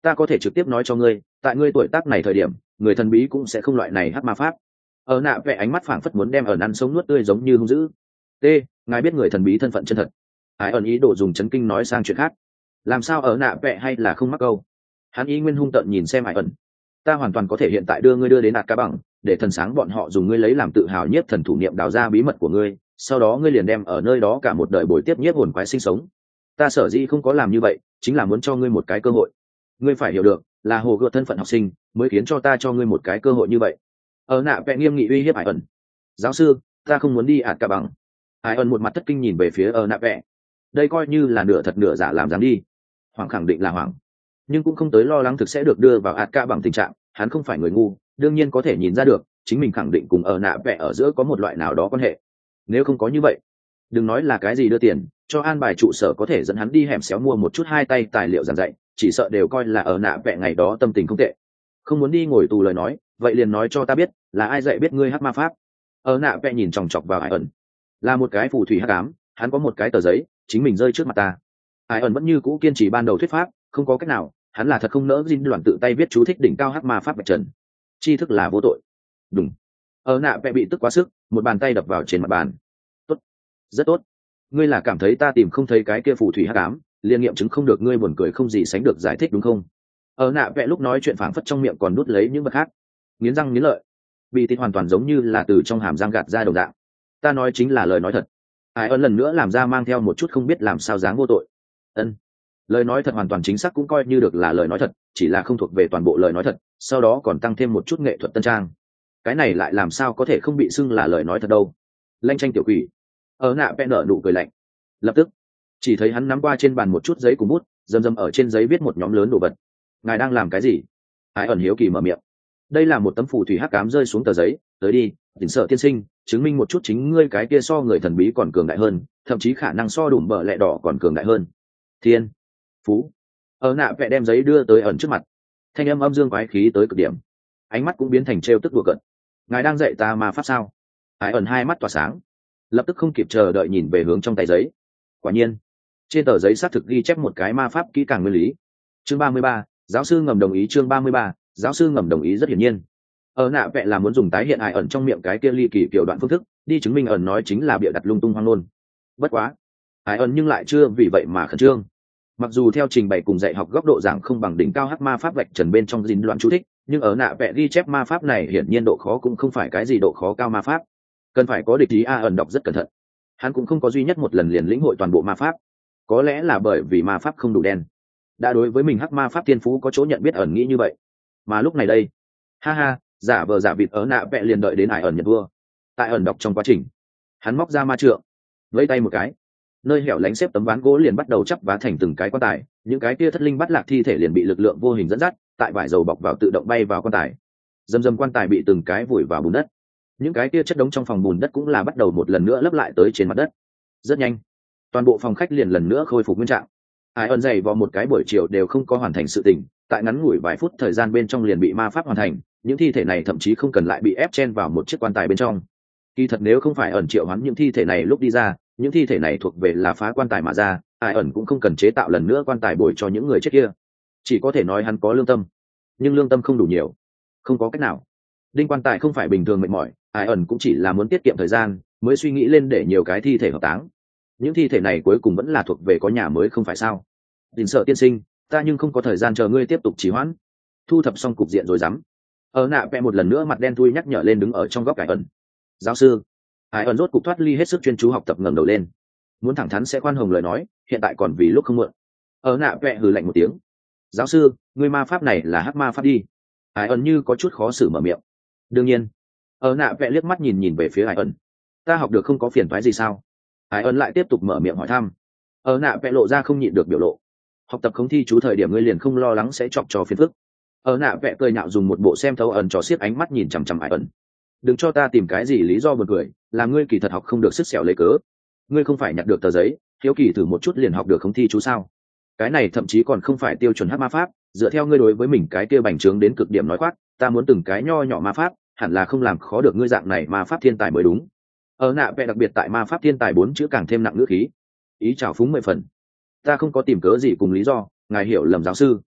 ta có thể trực tiếp nói cho ngươi, tại ngươi tuổi tác này thời điểm, người thần bí cũng sẽ không loại này hắc ma pháp. Ở nạ vẽ ánh mắt phảng phất muốn đem ẩn ăn sống nuốt tươi giống như hung dữ. T, ngài biết người thần bí thân phận chân thật. Ai ẩn ý đồ dùng chấn kinh nói sang chuyện khác. Làm sao ở nạ vẽ hay là không mắc câu? Hắn ý nguyên hung tợn nhìn xem Ai ẩn. Ta hoàn toàn có thể hiện tại đưa ngươi đưa đến ạt ca bằng, để thần sáng bọn họ dùng ngươi lấy làm tự hào nhất thần thủ niệm đào ra bí mật của ngươi, sau đó ngươi liền đem ở nơi đó cả một đời bồi tiếp nhiếp hồn quái sinh sống. Ta sở dĩ không có làm như vậy, chính là muốn cho ngươi một cái cơ hội. Ngươi phải hiểu được, là hồ gợt thân phận học sinh mới khiến cho ta cho ngươi một cái cơ hội như vậy. Ở nạ vẽ nghiêm nghị uy hiếp Ai ẩn. Giáo sư, ta không muốn đi ạt ca bằng. Ai ẩn một mặt thất kinh nhìn về phía ở nạ vẽ. Đây coi như là nửa thật nửa giả làm dám đi. Hoàng khẳng định là hoàng, nhưng cũng không tới lo lắng thực sẽ được đưa vào ạt ca bằng tình trạng. Hắn không phải người ngu, đương nhiên có thể nhìn ra được chính mình khẳng định cùng ở nạ vẽ ở giữa có một loại nào đó quan hệ. Nếu không có như vậy, đừng nói là cái gì đưa tiền cho an bài trụ sở có thể dẫn hắn đi hẻm xéo mua một chút hai tay tài liệu giảng dạy, chỉ sợ đều coi là ở nạ vẽ ngày đó tâm tình không tệ. Không muốn đi ngồi tù lời nói, vậy liền nói cho ta biết là ai dạy biết ngươi hắc ma pháp. Ở nạ vẽ nhìn chòng chọc vào Ai ẩn. Là một cái phù thủy hắc ám, hắn có một cái tờ giấy chính mình rơi trước mặt ta. Ai ẩn vẫn như cũ kiên trì ban đầu thuyết pháp, không có cách nào, hắn là thật không nỡ dinh đoàn tự tay viết chú thích đỉnh cao hắc ma pháp bạch trần. Tri thức là vô tội. Đúng. Ở nạ vẽ bị tức quá sức, một bàn tay đập vào trên mặt bàn. Tốt, rất tốt. Ngươi là cảm thấy ta tìm không thấy cái kia phù thủy hắc ám, liên nghiệm chứng không được ngươi buồn cười không gì sánh được giải thích đúng không? Ở nạ vẽ lúc nói chuyện phảng phất trong miệng còn nuốt lấy những vật khác, nghiến răng nghiến lợi. Bị thịt hoàn toàn giống như là từ trong hàm răng gạt ra đồng dạng. Ta nói chính là lời nói thật. Ai ơn lần nữa làm ra mang theo một chút không biết làm sao dáng vô tội. Ân, lời nói thật hoàn toàn chính xác cũng coi như được là lời nói thật, chỉ là không thuộc về toàn bộ lời nói thật, sau đó còn tăng thêm một chút nghệ thuật tân trang. Cái này lại làm sao có thể không bị xưng là lời nói thật đâu? Lanh tranh tiểu quỷ. Ở nạ vẽ nở nụ cười lạnh. Lập tức chỉ thấy hắn nắm qua trên bàn một chút giấy cùng bút, dầm dầm ở trên giấy viết một nhóm lớn đồ vật. Ngài đang làm cái gì? Ai ẩn hiếu kỳ mở miệng. Đây là một tấm phù thủy hắc ám rơi xuống tờ giấy, tới đi, tỉnh sợ tiên sinh, chứng minh một chút chính ngươi cái kia so người thần bí còn cường đại hơn, thậm chí khả năng so đùm bờ lẹ đỏ còn cường đại hơn. Thiên phú. Ở nạ vẽ đem giấy đưa tới ẩn trước mặt, thanh âm âm dương quái khí tới cực điểm, ánh mắt cũng biến thành trêu tức đùa cợt. Ngài đang dạy ta ma pháp sao? Ai ẩn hai mắt tỏa sáng, lập tức không kịp chờ đợi nhìn về hướng trong tay giấy. Quả nhiên trên tờ giấy xác thực ghi chép một cái ma pháp kỹ càng nguyên lý. Chương 33, giáo sư ngầm đồng ý. Chương 33, giáo sư ngầm đồng ý. Rất hiển nhiên ở nạ vẽ là muốn dùng tái hiện Ai ẩn trong miệng cái kia ly kỳ kiểu đoạn phương thức đi chứng minh ẩn nói chính là bịa đặt lung tung hoang ngôn. Bất quá Ai ẩn nhưng lại chưa vì vậy mà khẩn trương. Mặc dù theo trình bày cùng dạy học góc độ giảng không bằng đỉnh cao hắc ma pháp vạch trần bên trong dính đoạn chú thích, nhưng ở nạ vẽ ghi chép ma pháp này hiển nhiên độ khó cũng không phải cái gì độ khó cao ma pháp, cần phải có địch ý. Ẩn đọc rất cẩn thận, hắn cũng không có duy nhất một lần liền lĩnh hội toàn bộ ma pháp, có lẽ là bởi vì ma pháp không đủ đen, đã đối với mình hắc ma pháp thiên phú có chỗ nhận biết. Ẩn nghĩ như vậy, mà lúc này đây, ha ha, giả vờ giả vịt ở nạ vẽ liền đợi đến Ai ẩn nhận vua. Tại ẩn đọc trong quá trình, hắn móc ra ma trượng, lấy tay một cái, nơi hẻo lánh xếp tấm ván gỗ liền bắt đầu chắp vá thành từng cái quan tài, những cái kia thất linh bắt lạc thi thể liền bị lực lượng vô hình dẫn dắt, tại vải dầu bọc vào tự động bay vào quan tài. Dầm dầm quan tài bị từng cái vùi vào bùn đất, những cái kia chất đống trong phòng bùn đất cũng là bắt đầu một lần nữa lấp lại tới trên mặt đất. Rất nhanh, toàn bộ phòng khách liền lần nữa khôi phục nguyên trạng. Ai ẩn dày vào một cái buổi chiều đều không có hoàn thành sự tình, tại ngắn ngủi vài phút thời gian bên trong liền bị ma pháp hoàn thành. Những thi thể này thậm chí không cần lại bị ép chen vào một chiếc quan tài bên trong. Kỳ thật nếu không phải ẩn triệu hoán những thi thể này lúc đi ra, những thi thể này thuộc về là phá quan tài mà ra, Ai ẩn cũng không cần chế tạo lần nữa quan tài bồi cho những người chết kia. Chỉ có thể nói hắn có lương tâm, nhưng lương tâm không đủ nhiều, không có cách nào. Đinh quan tài không phải bình thường mệt mỏi, Ai ẩn cũng chỉ là muốn tiết kiệm thời gian mới suy nghĩ lên để nhiều cái thi thể hợp táng. Những thi thể này cuối cùng vẫn là thuộc về có nhà mới không phải sao? Đình sợ tiên sinh, ta nhưng không có thời gian chờ ngươi tiếp tục trì hoãn. Thu thập xong cục diện rồi dám. Ở nạ vẽ một lần nữa mặt đen thui nhắc nhở lên đứng ở trong góc Ai ẩn. Giáo sư. Ai ẩn rốt cục thoát ly hết sức chuyên chú học tập, ngẩng đầu lên, muốn thẳng thắn sẽ khoan hồng lời nói, hiện tại còn vì lúc không muộn. Ở nạ vẽ hừ lạnh một tiếng. Giáo sư, ngươi ma pháp này là hắc ma pháp đi. Ai ẩn như có chút khó xử mở miệng. Đương nhiên. Ở nạ vẽ liếc mắt nhìn về phía Ai ẩn. Ta học được không có phiền toái gì sao? Ai ẩn lại tiếp tục mở miệng hỏi thăm. Ở nạ vẽ lộ ra không nhịn được biểu lộ. Học tập không thi chú thời điểm ngươi liền không lo lắng sẽ chọc cho phiền phức. Ở nạ vẽ cười nhạo dùng một bộ xem thấu ẩn trò xiết ánh mắt nhìn chằm chằm Ai ẩn. Đừng cho ta tìm cái gì lý do buồn cười, là ngươi kỳ thật học không được sức xẻo lấy cớ. Ngươi không phải nhặt được tờ giấy, hiếu kỳ thử một chút liền học được không thi chú sao? Cái này thậm chí còn không phải tiêu chuẩn hắc ma pháp, dựa theo ngươi đối với mình cái kia bành trướng đến cực điểm nói khoác, ta muốn từng cái nho nhỏ ma pháp, hẳn là không làm khó được ngươi dạng này ma pháp thiên tài mới đúng. Ở nạ vẽ đặc biệt tại ma pháp thiên tài 4 chữ càng thêm nặng ngữ khí, ý chào phúng 10 phần. Ta không có tìm cớ gì cùng lý do, ngài hiểu lầm giáo sư.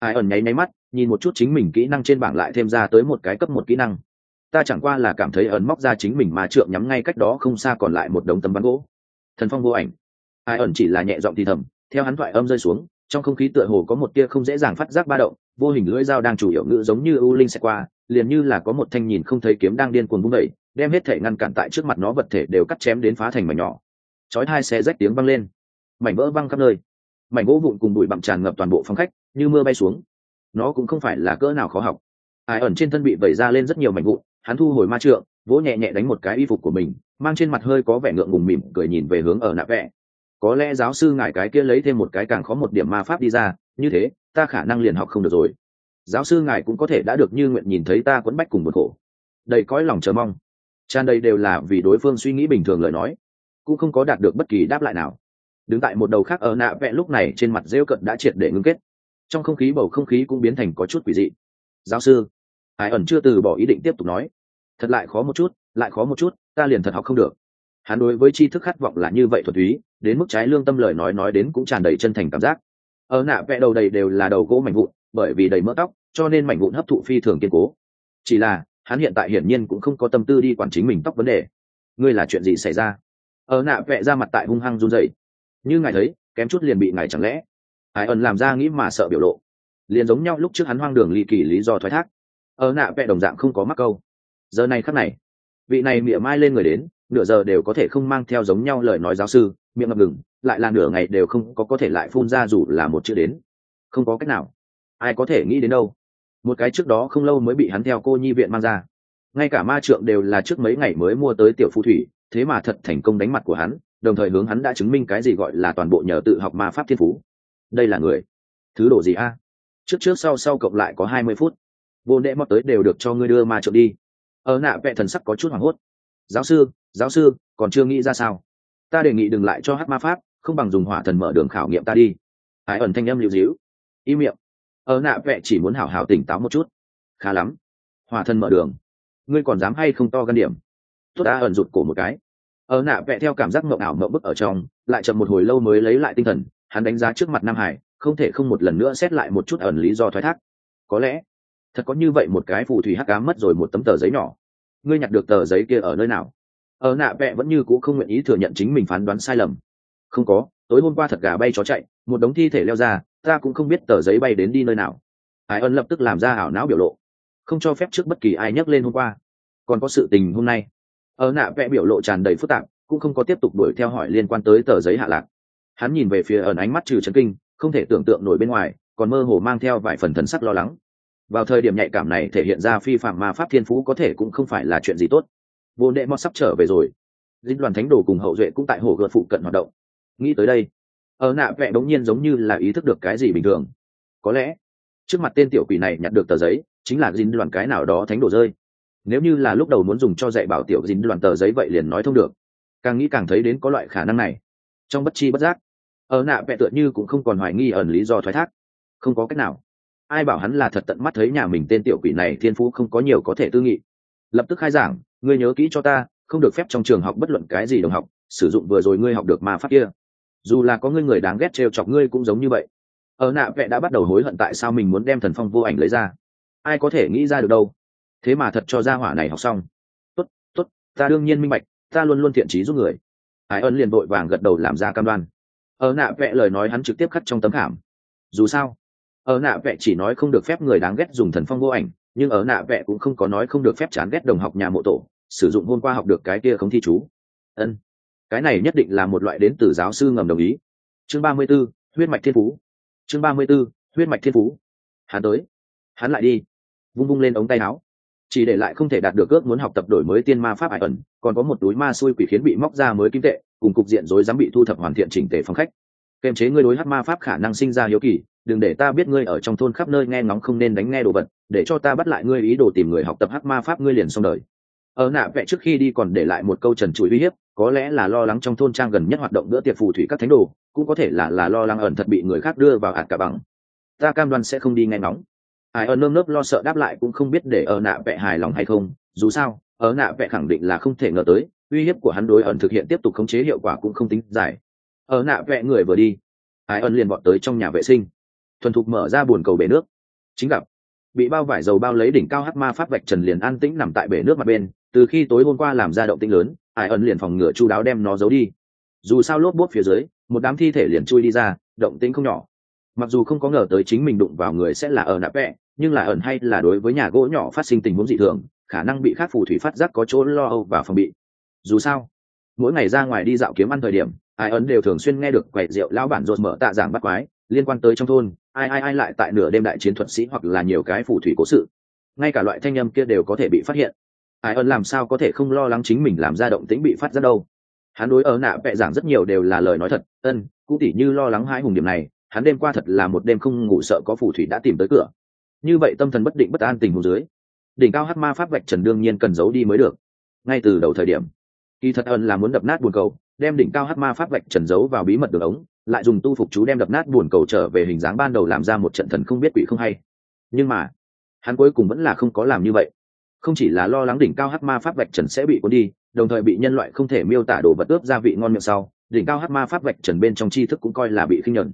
Ai ẩn nháy nháy mắt nhìn một chút chính mình kỹ năng trên bảng lại thêm ra tới một cái cấp 1 kỹ năng. Ta chẳng qua là cảm thấy ẩn móc ra chính mình ma trượng nhắm ngay cách đó không xa còn lại một đống tấm ván gỗ. Thần phong vô ảnh. Ai ẩn chỉ là nhẹ giọng thì thầm, theo hắn thoại âm rơi xuống, trong không khí tựa hồ có một tia không dễ dàng phát giác ba động, vô hình lưỡi dao đang chủ yếu ngữ giống như u linh sẽ qua, liền như là có một thanh nhìn không thấy kiếm đang điên cuồng vung đẩy, đem hết thể ngăn cản tại trước mặt nó vật thể đều cắt chém đến phá thành mảnh nhỏ. Chói hai xé rách tiếng vang lên, mảnh vỡ văng khắp nơi, mảnh gỗ vụn cùng bụi bặm tràn ngập toàn bộ phòng khách như mưa bay xuống. Nó cũng không phải là cỡ nào khó học. Ai ẩn trên thân bị vẩy ra lên rất nhiều mảnh vụn, hắn thu hồi ma trượng, vỗ nhẹ nhẹ đánh một cái y phục của mình, mang trên mặt hơi có vẻ ngượng ngùng mỉm cười nhìn về hướng ở nạ vẽ. Có lẽ giáo sư ngài cái kia lấy thêm một cái càng khó một điểm ma pháp đi ra, như thế ta khả năng liền học không được rồi. Giáo sư ngài cũng có thể đã được như nguyện nhìn thấy ta quấn bách cùng một khổ. Đầy cõi lòng chờ mong, tràn đầy đều là vì đối phương suy nghĩ bình thường lời nói, cũng không có đạt được bất kỳ đáp lại nào. Đứng tại một đầu khác ở nạ vẽ lúc này trên mặt rêu cận đã triệt để ngưng kết, trong không khí bầu không khí cũng biến thành có chút quỷ dị. Giáo sư, Ai ẩn chưa từ bỏ ý định tiếp tục nói, thật lại khó một chút, lại khó một chút, ta liền thật học không được. Hắn đối với tri thức khát vọng là như vậy thuần túy, đến mức trái lương tâm lời nói đến cũng tràn đầy chân thành cảm giác. Ở nạ vẽ đầu đầy đều là đầu gỗ mảnh vụn, bởi vì đầy mỡ tóc cho nên mảnh vụn hấp thụ phi thường kiên cố. Chỉ là hắn hiện tại hiển nhiên cũng không có tâm tư đi quản chính mình tóc vấn đề. Ngươi là chuyện gì xảy ra? Ở nạ vẽ ra mặt tại hung hăng run rẩy, như ngài thấy kém chút liền bị ngài chẳng lẽ. Ai ẩn làm ra nghĩ mà sợ biểu lộ, liền giống nhau lúc trước hắn hoang đường ly kỳ lý do thoái thác. Ở nạ vẽ đồng dạng không có mắc câu. Giờ này khắc này, vị này mỉa mai lên người đến nửa giờ đều có thể không mang theo giống nhau lời nói giáo sư, miệng ngập ngừng, lại là nửa ngày đều không có thể lại phun ra dù là một chữ đến. Không có cách nào, ai có thể nghĩ đến đâu. Một cái trước đó không lâu mới bị hắn theo cô nhi viện mang ra, ngay cả ma trượng đều là trước mấy ngày mới mua tới tiểu phù thủy, thế mà thật thành công đánh mặt của hắn, đồng thời hướng hắn đã chứng minh cái gì gọi là toàn bộ nhờ tự học ma pháp thiên phú. Đây là người thứ độ gì a? Trước sau cộng lại có 20 phút, vô nệ mót tới đều được cho ngươi đưa ma trượng đi. Ở nạ vẽ thần sắc có chút hoảng hốt. Giáo sư còn chưa nghĩ ra sao? Ta đề nghị đừng lại cho hát ma pháp, không bằng dùng hỏa thần mở đường khảo nghiệm ta đi. Ai ẩn thanh âm lưu díu, im miệng. Ở nạ vẽ chỉ muốn hảo hảo tỉnh táo một chút. Khá lắm, hỏa thần mở đường, ngươi còn dám hay không to gan điểm? Tốt đã ẩn rụt cổ một cái. Ở nạ vẽ theo cảm giác mộng ảo mộng bức ở trong, lại chậm một hồi lâu mới lấy lại tinh thần. Hắn đánh giá trước mặt Nam Hải, không thể không một lần nữa xét lại một chút ẩn lý do thoái thác. Có lẽ thật có như vậy một cái phù thủy hắc ám mất rồi một tấm tờ giấy nhỏ. Ngươi nhặt được tờ giấy kia ở nơi nào? Ở nạ vẽ vẫn như cũ không nguyện ý thừa nhận chính mình phán đoán sai lầm. Không có, tối hôm qua thật gà bay chó chạy, một đống thi thể leo ra, ta cũng không biết tờ giấy bay đến đi nơi nào. Ai ân lập tức làm ra ảo não biểu lộ, không cho phép trước bất kỳ ai nhắc lên hôm qua. Còn có sự tình hôm nay. Ở nạ vẽ biểu lộ tràn đầy phức tạp, cũng không có tiếp tục đuổi theo hỏi liên quan tới tờ giấy hạ lạc. Hắn nhìn về phía ẩn, ánh mắt trừ chấn kinh, không thể tưởng tượng nổi bên ngoài, còn mơ hồ mang theo vài phần thần sắc lo lắng. Vào thời điểm nhạy cảm này thể hiện ra phi phạm ma pháp thiên phú có thể cũng không phải là chuyện gì tốt. Vô đệ mót sắp trở về rồi, dinh đoàn thánh đồ cùng hậu duệ cũng tại hồ gợt phụ cận hoạt động. Nghĩ tới đây, ở nạ vẽ đống nhiên giống như là ý thức được cái gì bình thường. Có lẽ trước mặt tên tiểu quỷ này nhặt được tờ giấy chính là dinh đoàn cái nào đó thánh đồ rơi. Nếu như là lúc đầu muốn dùng cho dạy bảo tiểu dinh đoàn tờ giấy vậy liền nói thông được. Càng nghĩ càng thấy đến có loại khả năng này. Trong bất chi bất giác, ở nạ vẽ tựa như cũng không còn hoài nghi ẩn lý do thoái thác. Không có cách nào, ai bảo hắn là thật tận mắt thấy nhà mình tên tiểu quỷ này thiên phú không có nhiều có thể tư nghị. Lập tức khai giảng, ngươi nhớ kỹ cho ta, không được phép trong trường học bất luận cái gì đồng học sử dụng vừa rồi ngươi học được ma pháp kia. Dù là có người đáng ghét trêu chọc ngươi cũng giống như vậy. Ở nạ vẽ đã bắt đầu hối hận tại sao mình muốn đem thần phong vô ảnh lấy ra. Ai có thể nghĩ ra được đâu. Thế mà thật cho gia hỏa này học xong. Tốt, ta đương nhiên minh bạch, ta luôn luôn thiện trí giúp người. Ai ân liền vội vàng gật đầu làm ra cam đoan. Ở nạ vẽ lời nói hắn trực tiếp khắc trong tấm khảm. Dù sao, ở nạ vẽ chỉ nói không được phép người đáng ghét dùng thần phong vô ảnh, nhưng ở nạ vẽ cũng không có nói không được phép chán ghét đồng học nhà mộ tổ sử dụng hôm qua học được cái kia không thi chú. Cái này nhất định là một loại đến từ giáo sư ngầm đồng ý. Chương 34, huyết mạch thiên phú. Chương 34, huyết mạch thiên phú. Hắn tới, hắn lại đi, vung lên ống tay áo, chỉ để lại không thể đạt được ước muốn học tập đổi mới tiên ma pháp ải ẩn, còn có một túi ma xui quỷ khiến bị móc ra mới kim tệ, cùng cục diện rối rắm bị thu thập hoàn thiện chỉnh tề phòng khách. Kềm chế ngươi đối hát ma pháp khả năng sinh ra hiếu kỳ, đừng để ta biết ngươi ở trong thôn khắp nơi nghe ngóng không nên đánh nghe đồ vật, để cho ta bắt lại ngươi ý đồ tìm người học tập hát ma pháp ngươi liền xong đời. Ở nạ vẽ trước khi đi còn để lại một câu trần trụi uy hiếp, có lẽ là lo lắng trong thôn trang gần nhất hoạt động bữa tiệc phù thủy các thánh đồ, cũng có thể là lo lắng ẩn thật bị người khác đưa vào ạt cả bằng. Ta cam đoan sẽ không đi nghe ngóng. Ai ẩn nơm nớp lo sợ đáp lại cũng không biết để ở nạ vẽ hài lòng hay không, dù sao ở nạ vẽ khẳng định là không thể ngờ tới uy hiếp của hắn đối ẩn thực hiện tiếp tục khống chế hiệu quả cũng không tính giải. Ở nạ vẽ người vừa đi, ai ẩn liền vọt tới trong nhà vệ sinh, thuần thục mở ra bồn cầu bể nước, Chính gặp bị bao vải dầu bao lấy đỉnh cao hắc ma pháp vạch trần liền an tĩnh nằm tại bể nước mặt bên, từ khi tối hôm qua làm ra động tĩnh lớn, ai ẩn liền phòng ngừa chu đáo đem nó giấu đi. Dù sao lốp bốp phía dưới một đám thi thể liền chui đi ra, động tĩnh không nhỏ. Mặc dù không có ngờ tới chính mình đụng vào người sẽ là ở nạp vẽ, nhưng là ẩn hay là đối với nhà gỗ nhỏ phát sinh tình huống dị thường, khả năng bị khác phù thủy phát giác có chỗ lo âu và phòng bị. Dù sao mỗi ngày ra ngoài đi dạo kiếm ăn thời điểm, ai ấn đều thường xuyên nghe được quầy rượu lão bản rột mở tạ giảng bắt quái liên quan tới trong thôn ai lại tại nửa đêm đại chiến thuật sĩ hoặc là nhiều cái phù thủy cố sự, ngay cả loại thanh âm kia đều có thể bị phát hiện. Ai ấn làm sao có thể không lo lắng chính mình làm ra động tĩnh bị phát ra đâu. Hắn đối ở nạ vẽ giảng rất nhiều đều là lời nói thật, cũng tỉ như lo lắng hai hùng điểm này, hắn đêm qua thật là một đêm không ngủ sợ có phù thủy đã tìm tới cửa. Như vậy tâm thần bất định bất an tình huống dưới, đỉnh cao hắc ma pháp vạch trần đương nhiên cần giấu đi mới được. Ngay từ đầu thời điểm kỳ thật ẩn là muốn đập nát buồn cầu, đem đỉnh cao hắc ma pháp vạch trần giấu vào bí mật đường ống, lại dùng tu phục chú đem đập nát buồn cầu trở về hình dáng ban đầu làm ra một trận thần không biết quỷ không hay. Nhưng mà hắn cuối cùng vẫn là không có làm như vậy. Không chỉ là lo lắng đỉnh cao hắc ma pháp vạch trần sẽ bị cuốn đi, đồng thời bị nhân loại không thể miêu tả đồ vật ướp gia vị ngon miệng sau, đỉnh cao hắc ma pháp vạch trần bên trong tri thức cũng coi là bị khinh nhẫn.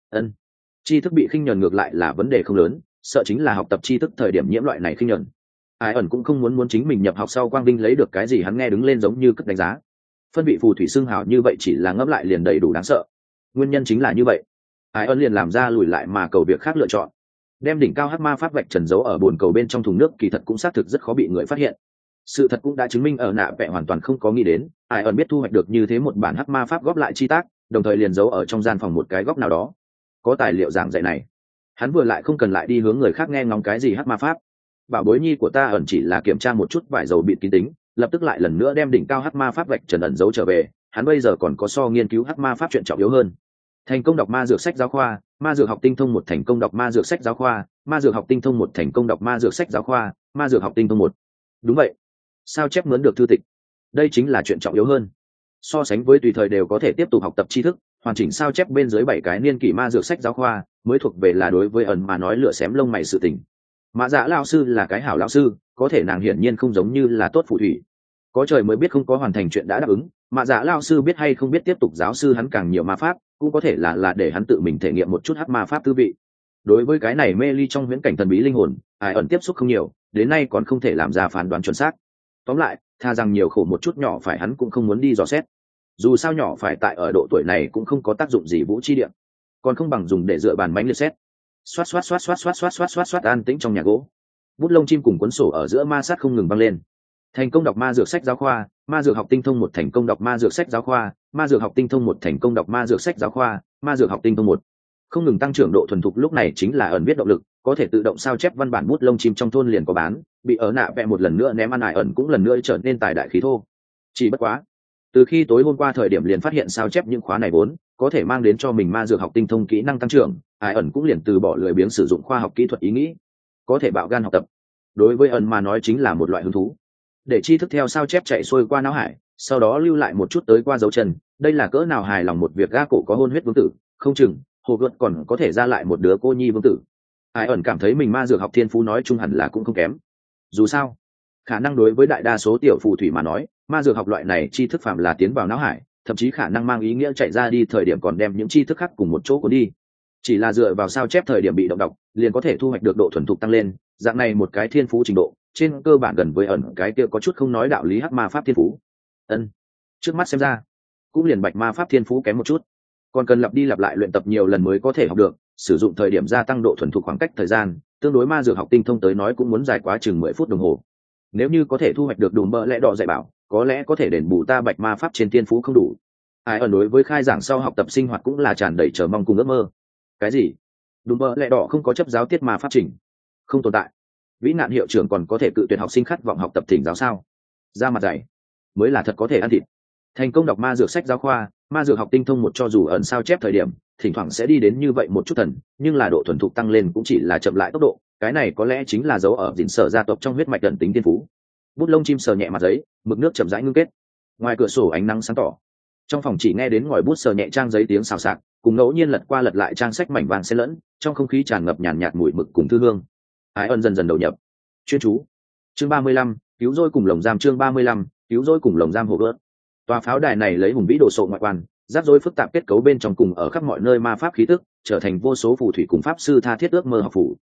Tri thức bị khinh nhẫn ngược lại là vấn đề không lớn, sợ chính là học tập tri thức thời điểm nhiễm loại này khinh nhẫn. Ai ẩn cũng không muốn chính mình nhập học sau quang vinh lấy được cái gì hắn nghe đứng lên giống như cất đánh giá. Phân vị phù thủy xưng hào như vậy chỉ là ngẫm lại liền đầy đủ đáng sợ. Nguyên nhân chính là như vậy, ai ẩn liền làm ra lùi lại mà cầu việc khác lựa chọn. Đem đỉnh cao hắc ma pháp vạch trần giấu ở bồn cầu bên trong thùng nước kỳ thật cũng xác thực rất khó bị người phát hiện. Sự thật cũng đã chứng minh ở nạ vẽ hoàn toàn không có nghĩ đến ai ẩn biết thu hoạch được như thế một bản hắc ma pháp góp lại chi tác, đồng thời liền giấu ở trong gian phòng một cái góc nào đó. Có tài liệu giảng dạy này, hắn vừa lại không cần lại đi hướng người khác nghe ngóng cái gì hắc ma pháp. Bảo bối nhi của ta ẩn chỉ là kiểm tra một chút vải dầu bịt kín tính, lập tức lại lần nữa đem đỉnh cao hắc ma pháp vạch trần ẩn giấu trở về. Hắn bây giờ còn có so nghiên cứu hắc ma pháp chuyện trọng yếu hơn. Thành công đọc ma dược sách giáo khoa, ma dược học tinh thông một thành công đọc ma dược sách giáo khoa, ma dược học tinh thông một thành công đọc ma dược sách giáo khoa, ma dược học tinh thông một. Đúng vậy, sao chép mướn được thư tịch, đây chính là chuyện trọng yếu hơn. So sánh với tùy thời đều có thể tiếp tục học tập tri thức, hoàn chỉnh sao chép bên dưới 7 cái niên kỷ ma dược sách giáo khoa mới thuộc về là đối với ẩn mà nói lựa xém lông mày sự tình. Mã Dạ lão sư là cái hảo lão sư, có thể nàng hiển nhiên không giống như là tốt phù thủy. Có trời mới biết không có hoàn thành chuyện đã đáp ứng, Mã Dạ lão sư biết hay không biết tiếp tục giáo sư hắn càng nhiều ma pháp, cũng có thể là để hắn tự mình thể nghiệm một chút hắc ma pháp tư vị. Đối với cái này mê ly trong huyễn cảnh thần bí linh hồn, ai ẩn tiếp xúc không nhiều, đến nay còn không thể làm ra phán đoán chuẩn xác. Tóm lại, tha rằng nhiều khổ một chút nhỏ phải hắn cũng không muốn đi dò xét. Dù sao nhỏ phải tại ở độ tuổi này cũng không có tác dụng gì vũ chi điện, còn không bằng dùng để dựa bàn bánh liệt xét. Xoát xoát xoát xoát xoát xoát xoát xoát xoát an tĩnh trong nhà gỗ. Bút lông chim cùng cuốn sổ ở giữa ma sát không ngừng vang lên. Thành công đọc ma dược sách giáo khoa, ma dược học tinh thông một thành công đọc ma dược sách giáo khoa, ma dược học tinh thông một thành công đọc ma dược sách giáo khoa, ma dược học tinh thông một. Không ngừng tăng trưởng độ thuần thục lúc này chính là ẩn biết động lực, có thể tự động sao chép văn bản bút lông chim trong thôn liền có bán, bị ở nạ vẽ một lần nữa ném ăn ải ẩn cũng lần nữa trở nên tài đại khí thô. Chỉ bất quá, từ khi tối hôm qua thời điểm liền phát hiện sao chép những khóa này vốn có thể mang đến cho mình ma dược học tinh thông kỹ năng tăng trưởng, ai ẩn cũng liền từ bỏ lười biếng sử dụng khoa học kỹ thuật ý nghĩ, có thể bạo gan học tập. Đối với ẩn mà nói chính là một loại hứng thú, để tri thức theo sao chép chạy xuôi qua não hải, sau đó lưu lại một chút tới qua dấu chân. Đây là cỡ nào hài lòng một việc, ga cổ có hôn huyết vương tử, không chừng hồ gợt còn có thể ra lại một đứa cô nhi vương tử. Ai ẩn cảm thấy mình ma dược học thiên phú nói chung hẳn là cũng không kém. Dù sao khả năng đối với đại đa số tiểu phù thủy mà nói, ma dược học loại này tri thức phạm là tiến vào não hải, thậm chí khả năng mang ý nghĩa chạy ra đi thời điểm còn đem những tri thức khác cùng một chỗ cuốn đi. Chỉ là dựa vào sao chép thời điểm bị động đọc liền có thể thu hoạch được độ thuần thục tăng lên, dạng này một cái thiên phú trình độ trên cơ bản gần với ẩn cái kia có chút không nói đạo lý hắc ma pháp thiên phú. Trước mắt xem ra cũng liền bạch ma pháp thiên phú kém một chút, còn cần lặp đi lặp lại luyện tập nhiều lần mới có thể học được, sử dụng thời điểm gia tăng độ thuần thục khoảng cách thời gian tương đối ma dược học tinh thông tới nói cũng muốn dài quá chừng 10 phút đồng hồ. Nếu như có thể thu hoạch được đùm bơ lẽ đỏ dạy bảo, có lẽ có thể đền bù ta bạch ma pháp trên thiên phú không đủ. Ai ẩn đối với khai giảng sau học tập sinh hoạt cũng là tràn đầy chờ mong cùng ước mơ. Cái gì? Đùm bơ lẽ đỏ không có chấp giáo tiết ma pháp trình? Không tồn tại. Vĩ nạn hiệu trưởng còn có thể cự tuyệt học sinh khát vọng học tập thỉnh giáo sao? Ra mặt dày mới là thật có thể ăn thịt. Thành công đọc ma dược sách giáo khoa, ma dược học tinh thông một cho dù ẩn sao chép thời điểm thỉnh thoảng sẽ đi đến như vậy một chút thần, nhưng là độ thuần thục tăng lên cũng chỉ là chậm lại tốc độ. Cái này có lẽ chính là dấu ở dịnh sở gia tộc trong huyết mạch ẩn tính thiên phú. Bút lông chim sờ nhẹ mặt giấy, mực nước chậm rãi ngưng kết. Ngoài cửa sổ ánh nắng sáng tỏ, trong phòng chỉ nghe đến ngòi bút sờ nhẹ trang giấy tiếng xào xạc, cùng ngẫu nhiên lật qua lật lại trang sách mảnh vàng xen lẫn, trong không khí tràn ngập nhàn nhạt mùi mực cùng thư hương. Ai ân dần dần đầu nhập chuyên chú. Chương 35, cứu rỗi cùng lồng giam. Chương 35, cứu rỗi cùng lồng giam hồ gớt. Tòa pháo đài này lấy hùng vĩ đồ sộ ngoại quan, rắc rối phức tạp kết cấu bên trong cùng ở khắp mọi nơi ma pháp khí tức, trở thành vô số phù thủy cùng pháp sư tha thiết ước mơ học phủ.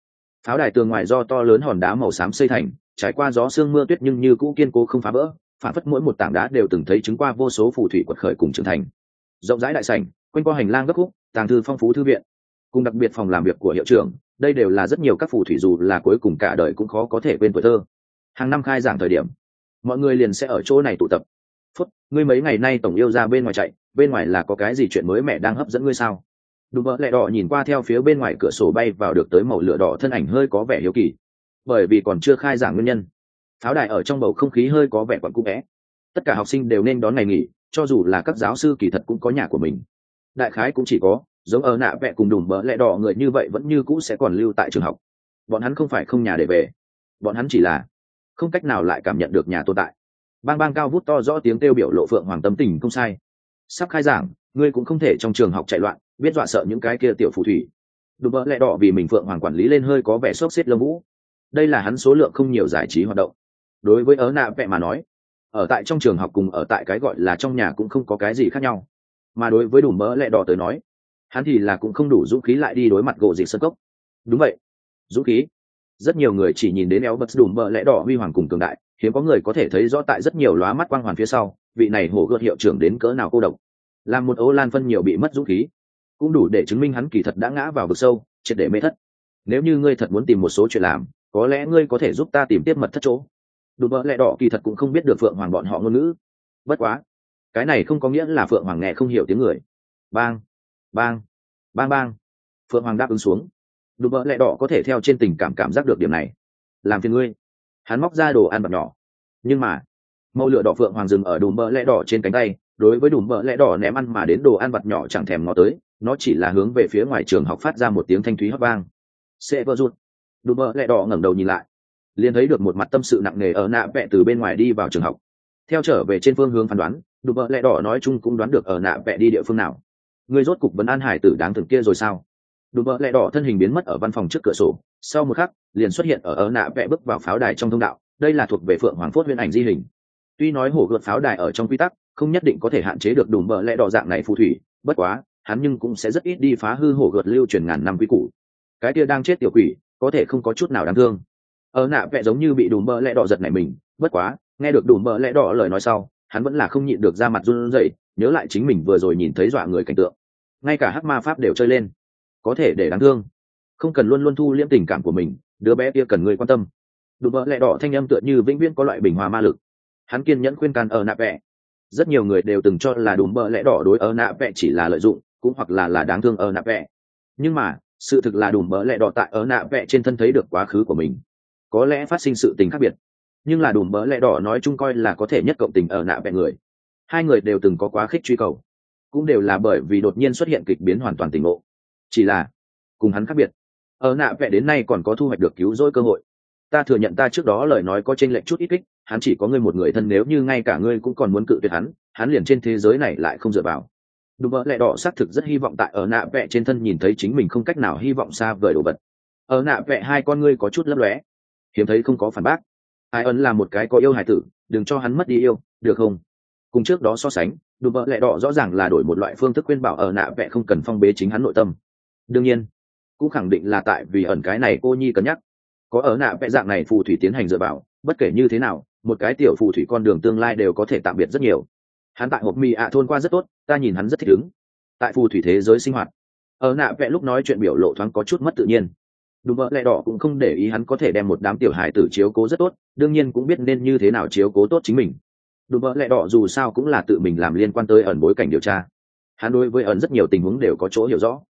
Pháo đài tường ngoài do to lớn hòn đá màu xám xây thành, trải qua gió sương mưa tuyết nhưng như cũ kiên cố không phá vỡ, phản phất mỗi một tảng đá đều từng thấy chứng qua vô số phù thủy quật khởi cùng trưởng thành. Rộng rãi đại sảnh, quanh qua hành lang gấp khúc, tàng thư phong phú thư viện, cùng đặc biệt phòng làm việc của hiệu trưởng, đây đều là rất nhiều các phù thủy dù là cuối cùng cả đời cũng khó có thể quên tuổi thơ. Hàng năm khai giảng thời điểm, mọi người liền sẽ ở chỗ này tụ tập. Phút, ngươi mấy ngày nay tổng yêu ra bên ngoài chạy, bên ngoài là có cái gì chuyện mới mẻ đang hấp dẫn ngươi sao? Đùm bợ lẹ đỏ nhìn qua theo phía bên ngoài cửa sổ bay vào được tới màu lửa đỏ thân ảnh hơi có vẻ hiếu kỳ, bởi vì còn chưa khai giảng nguyên nhân. Pháo đài ở trong bầu không khí hơi có vẻ quặn cũ vẽ. Tất cả học sinh đều nên đón ngày nghỉ, cho dù là các giáo sư kỳ thật cũng có nhà của mình. Đại khái cũng chỉ có giống ở nạ vẽ cùng đùm bợ lẹ đỏ người như vậy vẫn như cũ sẽ còn lưu tại trường học. Bọn hắn không phải không nhà để về, bọn hắn chỉ là không cách nào lại cảm nhận được nhà tồn tại. Bang bang cao vút to rõ tiếng kêu biểu lộ Phượng Hoàng tâm tình không sai. Sắp khai giảng, ngươi cũng không thể trong trường học chạy loạn, biết dọa sợ những cái kia tiểu phù thủy. Đùm bợ lẹ đỏ vì mình Phượng Hoàng quản lý lên hơi có vẻ xốc xếp lông vũ. Đây là hắn số lượng không nhiều giải trí hoạt động. Đối với ớ nạ vẽ mà nói, ở tại trong trường học cùng ở tại cái gọi là trong nhà cũng không có cái gì khác nhau. Mà đối với đùm bợ lẹ đỏ tới nói, hắn thì là cũng không đủ dũng khí lại đi đối mặt gỗ dịch sân cốc. Đúng vậy, dũng khí. Rất nhiều người chỉ nhìn đến éo bật đùm bợ lẽ đỏ huy hoàng cùng cường đại, hiếm có người có thể thấy rõ tại rất nhiều lóa mắt quang hoàn phía sau vị này hổ gợt hiệu trưởng đến cỡ nào cô độc, làm một ố lan phân nhiều bị mất dũng khí, cũng đủ để chứng minh hắn kỳ thật đã ngã vào vực sâu triệt để mê thất. Nếu như ngươi thật muốn tìm một số chuyện làm, có lẽ ngươi có thể giúp ta tìm tiếp mật thất chỗ. Đùm bợ lẽ đỏ kỳ thật cũng không biết được Phượng Hoàng bọn họ ngôn ngữ, bất quá cái này không có nghĩa là Phượng Hoàng nghe không hiểu tiếng người. Bang bang bang bang, Phượng Hoàng đáp ứng xuống. Đùm bợ lẹ đỏ có thể theo trên tình cảm giác được điểm này. Làm phiền ngươi. Hắn móc ra đồ ăn vặt nhỏ, nhưng mà màu lửa đỏ Phượng Hoàng dừng ở đùm bợ lẹ đỏ trên cánh tay, đối với đùm bợ lẹ đỏ ném ăn mà đến đồ ăn vặt nhỏ chẳng thèm ngó tới, nó chỉ là hướng về phía ngoài trường học phát ra một tiếng thanh thúy hót vang. Sẽ vỡ rụt. Đùm bợ lẹ đỏ ngẩng đầu nhìn lại, liền thấy được một mặt tâm sự nặng nề ở nạ vẽ từ bên ngoài đi vào trường học. Theo trở về trên phương hướng phán đoán, đùm bợ lẹ đỏ nói chung cũng đoán được ở nạ vẽ đi địa phương nào. Ngươi rốt cục vấn an hải tử đáng thương kia rồi sao? Đùm bợ lẹ đỏ thân hình biến mất ở văn phòng trước cửa sổ, sau một khắc liền xuất hiện ở nạ vẽ bước vào pháo đài trong thông đạo. Đây là thuộc về Phượng Hoàng Phốt huyễn ảnh di hình. Tuy nói hổ gợt pháo đài ở trong quy tắc không nhất định có thể hạn chế được đùm bợ lẹ đỏ dạng này phù thủy, bất quá hắn nhưng cũng sẽ rất ít đi phá hư hổ gợt lưu truyền ngàn năm quy củ. Cái kia đang chết tiểu quỷ có thể không có chút nào đáng thương. Ở nạ vẽ giống như bị đùm bợ lẹ đỏ giật nảy mình, bất quá nghe được đùm bợ lẹ đỏ lời nói sau, hắn vẫn là không nhịn được ra mặt run rẩy, nhớ lại chính mình vừa rồi nhìn thấy dọa người cảnh tượng, ngay cả hắc ma pháp đều chơi lên. Có thể để đáng thương, không cần luôn luôn thu liễm tình cảm của mình, đứa bé kia cần người quan tâm. Đùm bợ lẹ đỏ thanh âm tựa như vĩnh viễn có loại bình hòa ma lực. Hắn kiên nhẫn khuyên can ở nạ vẽ. Rất nhiều người đều từng cho là đùm bợ lẹ đỏ đối ở nạ vẽ chỉ là lợi dụng, cũng hoặc là đáng thương ở nạ vẽ. Nhưng mà sự thực là đùm bợ lẹ đỏ tại ở nạ vẽ trên thân thấy được quá khứ của mình. Có lẽ phát sinh sự tình khác biệt, nhưng là đùm bợ lẹ đỏ nói chung coi là có thể nhất cộng tình ở nạ vẽ người. Hai người đều từng có quá khích truy cầu, cũng đều là bởi vì đột nhiên xuất hiện kịch biến hoàn toàn tỉnh ngộ. Chỉ là cùng hắn khác biệt, ở nạ vẽ đến nay còn có thu hoạch được cứu rỗi cơ hội. Ta thừa nhận ta trước đó lời nói có chênh lệch chút ít kích, hắn chỉ có ngươi một người thân, nếu như ngay cả ngươi cũng còn muốn cự tuyệt hắn liền trên thế giới này lại không dựa vào. Đùm bợ lẹ đỏ xác thực rất hy vọng tại ở nạ vẽ trên thân nhìn thấy chính mình không cách nào hy vọng xa vời đồ vật. Ở nạ vẽ hai con ngươi có chút lấp lóe, hiếm thấy không có phản bác. Ai ấn là một cái có yêu hài tử, đừng cho hắn mất đi yêu, được không? Cùng trước đó so sánh, đùm bợ lẹ đỏ rõ ràng là đổi một loại phương thức khuyên bảo ở nạ vẽ không cần phong bế chính hắn nội tâm. Đương nhiên cũng khẳng định là tại vì ẩn cái này cô nhi cân nhắc, có ở nạ vẽ dạng này phù thủy tiến hành dựa vào, bất kể như thế nào một cái tiểu phù thủy con đường tương lai đều có thể tạm biệt rất nhiều. Hắn tại hộp mì ạ thôn qua rất tốt, ta nhìn hắn rất thích ứng tại phù thủy thế giới sinh hoạt. Ở nạ vẽ lúc nói chuyện biểu lộ thoáng có chút mất tự nhiên. Đùm bợ lẹ đỏ cũng không để ý hắn có thể đem một đám tiểu hài tử chiếu cố rất tốt, đương nhiên cũng biết nên như thế nào chiếu cố tốt chính mình. Đùm bợ lẹ đỏ dù sao cũng là tự mình làm liên quan tới ẩn bối cảnh điều tra, hắn đối với ẩn rất nhiều tình huống đều có chỗ hiểu rõ.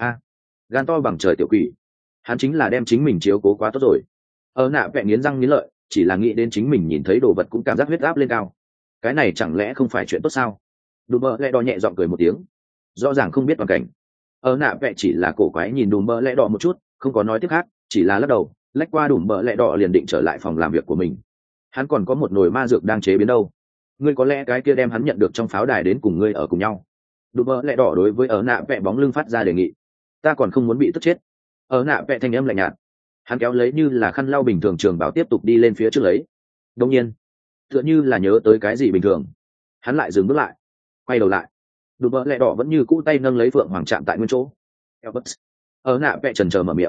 Gan to bằng trời tiểu quỷ, hắn chính là đem chính mình chiếu cố quá tốt rồi. Ở nạ vẽ nghiến răng nghiến lợi, chỉ là nghĩ đến chính mình nhìn thấy đồ vật cũng cảm giác huyết áp lên cao. Cái này chẳng lẽ không phải chuyện tốt sao? Đùm bợ lẹ đỏ nhẹ giọng cười một tiếng, rõ ràng không biết hoàn cảnh. Ở nạ vẽ chỉ là cổ quái nhìn đùm bợ lẹ đỏ một chút, không có nói tiếp khác, chỉ là lắc đầu lách qua đùm bợ lẹ đỏ liền định trở lại phòng làm việc của mình. Hắn còn có một nồi ma dược đang chế biến đâu. Ngươi có lẽ cái kia đem hắn nhận được trong pháo đài đến cùng ngươi ở cùng nhau. Đùm bợ lẹ đỏ đối với ở nạ vẽ bóng lưng phát ra đề nghị. Ta còn không muốn bị tức chết. Ở nạ vẽ thanh âm lạnh nhạt, hắn kéo lấy như là khăn lau bình thường trường bảo tiếp tục đi lên phía trước lấy. Đông nhiên tựa như là nhớ tới cái gì bình thường, hắn lại dừng bước lại, quay đầu lại. Đùm bợ lẹ đỏ vẫn như cũ tay nâng lấy Phượng Hoàng chạm tại nguyên chỗ. Elbert. Ở nạ vẽ chần chờ mở miệng.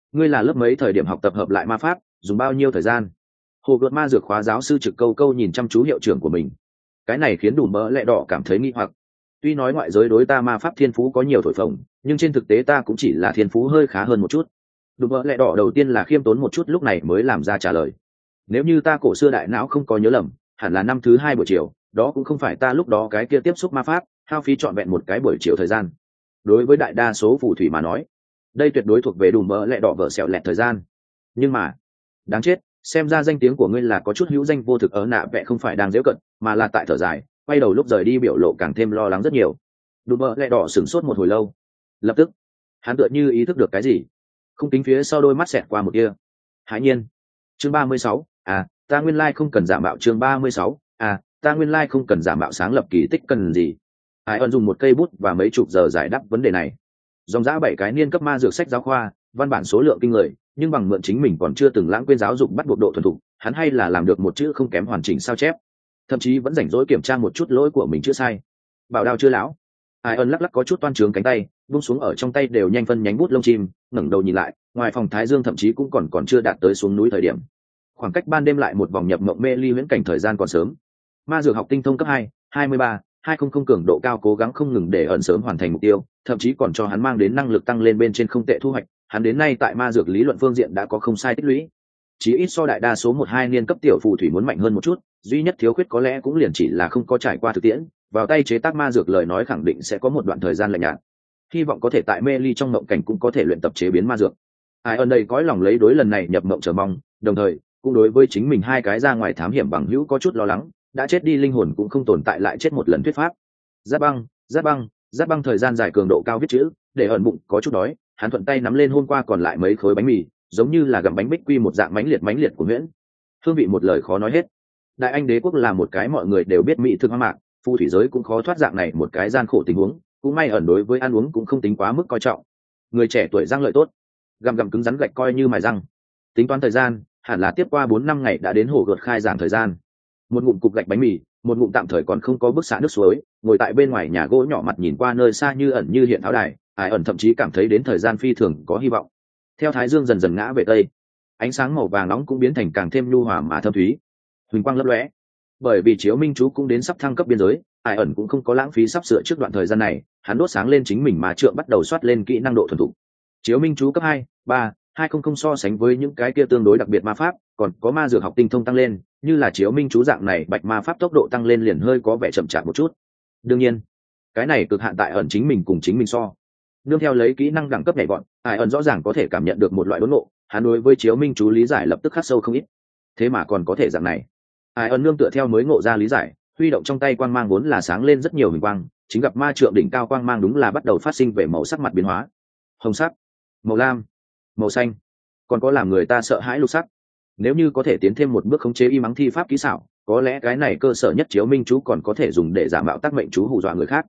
ngươi là lớp mấy thời điểm học tập hợp lại ma pháp, dùng bao nhiêu thời gian? Hồ gợt ma dược khóa giáo sư trực câu câu nhìn chăm chú hiệu trưởng của mình. Cái này khiến Đùm Bợ Lẹ Đỏ cảm thấy nghi hoặc. Tuy nói ngoại giới đối ta ma pháp thiên phú có nhiều thổi phồng, nhưng trên thực tế ta cũng chỉ là thiên phú hơi khá hơn một chút. Đùm Bợ Lẹ Đỏ đầu tiên là khiêm tốn một chút, lúc này mới làm ra trả lời. Nếu như ta cổ xưa đại não không có nhớ lầm, hẳn là năm thứ 2 buổi chiều, đó cũng không phải ta lúc đó cái kia tiếp xúc ma pháp, hao phí trọn vẹn một cái buổi chiều thời gian. Đối với đại đa số phù thủy mà nói, đây tuyệt đối thuộc về Đùm Bợ Lẹ Đỏ vợ xẹo lẹt thời gian. Nhưng mà, đáng chết, xem ra danh tiếng của ngươi là có chút hữu danh vô thực, ở nạ vẽ không phải đang giễu cận, mà là tại thở dài, quay đầu lúc rời đi biểu lộ càng thêm lo lắng rất nhiều. Đùm Bợ Lẹ Đỏ sửng sốt một hồi lâu, lập tức hắn tựa như ý thức được cái gì, không kính phía sau đôi mắt xẹt qua một tia hãi nhiên. Chương 36, ta nguyên lai không cần giả mạo. Chương 36, ta nguyên lai không cần giả mạo, sáng lập kỳ tích cần gì? Ai ẩn dùng một cây bút và mấy chục giờ giải đáp vấn đề này. Dòng dã 7 cái niên cấp ma dược sách giáo khoa, văn bản số lượng kinh người, nhưng bằng mượn chính mình còn chưa từng lãng quên giáo dục bắt buộc độ thuần thục, hắn hay là làm được một chữ không kém hoàn chỉnh sao chép, thậm chí vẫn rảnh rỗi kiểm tra một chút lỗi của mình chữa sai. Bảo đao chưa lão. Ai ẩn lắc lắc có chút toan trướng cánh tay, buông xuống ở trong tay đều nhanh phân nhánh bút lông chim, ngẩng đầu nhìn lại, ngoài phòng thái dương thậm chí cũng còn chưa đạt tới xuống núi thời điểm. Khoảng cách ban đêm lại một vòng nhập mộng mê ly huyễn cảnh thời gian còn sớm. Ma dược học tinh thông cấp 2, 23, 200 cường độ cao, cố gắng không ngừng để ẩn sớm hoàn thành mục tiêu, thậm chí còn cho hắn mang đến năng lực tăng lên bên trên không tệ thu hoạch. Hắn đến nay tại ma dược lý luận phương diện đã có không sai tích lũy, chí ít so đại đa số 1-2 niên cấp tiểu phù thủy muốn mạnh hơn một chút. Duy nhất thiếu khuyết có lẽ cũng liền chỉ là không có trải qua thực tiễn, vào tay chế tác ma dược lời nói khẳng định sẽ có một đoạn thời gian lạnh nhạt. Hy vọng có thể tại mê ly trong mộng cảnh cũng có thể luyện tập chế biến ma dược. Ai ẩn đây cõi lòng lấy đối lần này nhập mộng chờ mong, đồng thời cũng đối với chính mình 2 cái ra ngoài thám hiểm bằng hữu có chút lo lắng, đã chết đi linh hồn cũng không tồn tại lại chết một lần thuyết pháp. Giáp băng thời gian dài cường độ cao viết chữ, để ẩn bụng có chút đói, hắn thuận tay nắm lên hôm qua còn lại mấy khối bánh mì, giống như là gặm bánh bích quy một dạng mãnh liệt của Nguyễn. Hương vị một lời khó nói hết. Đại Anh đế quốc là một cái mọi người đều biết mỹ thực hoang mạc, phù thủy giới cũng khó thoát dạng này một cái gian khổ tình huống, cũng may ẩn đối với ăn uống cũng không tính quá mức coi trọng. Người trẻ tuổi răng lợi tốt, gặm cứng rắn gạch coi như mài răng. Tính toán thời gian, hẳn là tiếp qua 4-5 ngày đã đến hồ gợt khai giảng thời gian. Một ngụm cục gạch bánh mì, một ngụm tạm thời còn không có bức xạ nước suối, ngồi tại bên ngoài nhà gỗ nhỏ mặt nhìn qua nơi xa như ẩn như hiện tháo đài, Ai ẩn thậm chí cảm thấy đến thời gian phi thường có hy vọng. Theo thái dương dần dần ngã về tây, ánh sáng màu vàng nóng cũng biến thành càng thêm nhu hòa mà thâm thúy, huỳnh quang lấp lóe. Bởi vì chiếu minh chú cũng đến sắp thăng cấp biên giới, Ai ẩn cũng không có lãng phí sắp sửa trước đoạn thời gian này, hắn đốt sáng lên chính mình mà trượng bắt đầu soát lên kỹ năng độ thuần thục. Chiếu minh chú cấp 2, 3, 200 so sánh với những cái kia tương đối đặc biệt ma pháp, còn có ma dược học tinh thông tăng lên, như là chiếu minh chú dạng này bạch ma pháp tốc độ tăng lên liền hơi có vẻ chậm chạp một chút. Đương nhiên, cái này cực hạn tại ẩn chính mình cùng chính mình so. Nương theo lấy kỹ năng đẳng cấp nhảy vọt, Ai ẩn rõ ràng có thể cảm nhận được một loại đốn ngộ, hắn đối với chiếu minh chú lý giải lập tức khắc sâu không ít. Thế mà còn có thể dạng này. Ai ẩn nương tựa theo mới ngộ ra lý giải, huy động trong tay quang mang vốn là sáng lên rất nhiều hình quang, chính gặp ma trượng đỉnh cao quang mang đúng là bắt đầu phát sinh về màu sắc mặt biến hóa. Hồng sắc, màu lam, màu xanh, còn có làm người ta sợ hãi lục sắc. Nếu như có thể tiến thêm một bước khống chế y mắng thi pháp kỹ xảo, có lẽ cái này cơ sở nhất chiếu minh chú còn có thể dùng để giả mạo tác mệnh chú hù dọa người khác.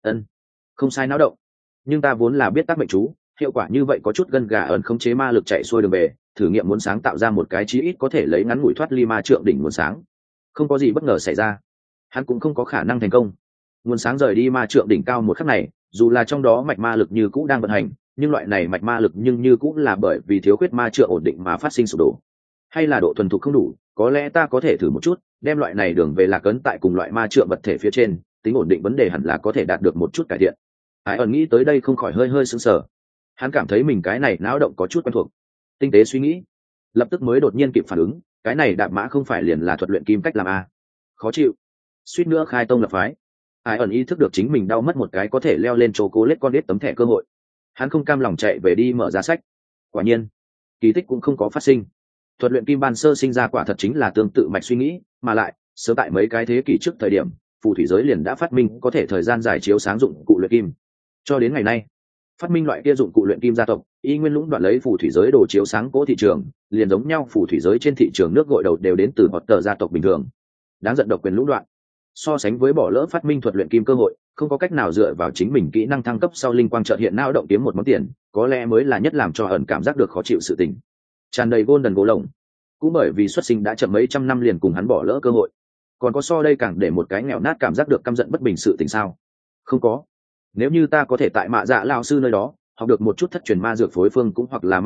Không sai náo động. Nhưng ta vốn là biết tác mệnh chú, hiệu quả như vậy có chút gân gà. Ẩn khống chế ma lực chạy xuôi đường về, thử nghiệm muốn sáng tạo ra một cái chí ít có thể lấy ngắn ngủi thoát ly ma trượng đỉnh nguồn sáng. Không có gì bất ngờ xảy ra, hắn cũng không có khả năng thành công. Nguồn sáng rời đi ma trượng đỉnh cao một khắc này, dù là trong đó mạch ma lực như cũ đang vận hành, nhưng loại này mạch ma lực nhưng như cũng là bởi vì thiếu khuyết ma trượng ổn định mà phát sinh sụp đổ. Hay là độ thuần thục không đủ, có lẽ ta có thể thử một chút, đem loại này đường về lạc ấn tại cùng loại ma trượng vật thể phía trên, tính ổn định vấn đề hẳn là có thể đạt được một chút cải thiện. Ai ẩn nghĩ tới đây không khỏi hơi sững sờ. Hắn cảm thấy mình cái này não động có chút quen thuộc. Tinh tế suy nghĩ, lập tức mới đột nhiên kịp phản ứng, cái này đạp mã không phải liền là thuật luyện kim cách làm a? Khó chịu. Suýt nữa khai tông lập phái. Ai ẩn ý thức được chính mình đau mất một cái có thể leo lên chỗ cố lết con đít tấm thẻ cơ hội. Hắn không cam lòng chạy về đi mở ra sách. Quả nhiên, kỳ tích cũng không có phát sinh. Thuật luyện kim ban sơ sinh ra quả thật chính là tương tự mạch suy nghĩ, mà lại sớm tại mấy cái thế kỷ trước thời điểm, phù thủy giới liền đã phát minh có thể thời gian dài chiếu sáng dụng cụ luyện kim. Cho đến ngày nay, phát minh loại kia dụng cụ luyện kim gia tộc y nguyên lũng đoạn lấy phù thủy giới đồ chiếu sáng cố thị trường, liền giống nhau phù thủy giới trên thị trường nước gội đầu đều đến từ một tờ gia tộc bình thường. Đáng giận độc quyền lũng đoạn. So sánh với bỏ lỡ phát minh thuật luyện kim cơ hội, không có cách nào dựa vào chính mình kỹ năng thăng cấp sau linh quang chợt hiện não động kiếm một món tiền, có lẽ mới là nhất làm cho ẩn cảm giác được khó chịu sự tình. Tràn đầy golden gỗ lồng, cũng bởi vì xuất sinh đã chậm mấy trăm năm liền cùng hắn bỏ lỡ cơ hội. Còn có so đây càng để một cái nghèo nát cảm giác được căm giận bất bình sự tình sao? Không có. Nếu như ta có thể tại Mạ Dạ lão sư nơi đó học được một chút thất truyền ma dược phối phương cũng hoặc là ma pháp,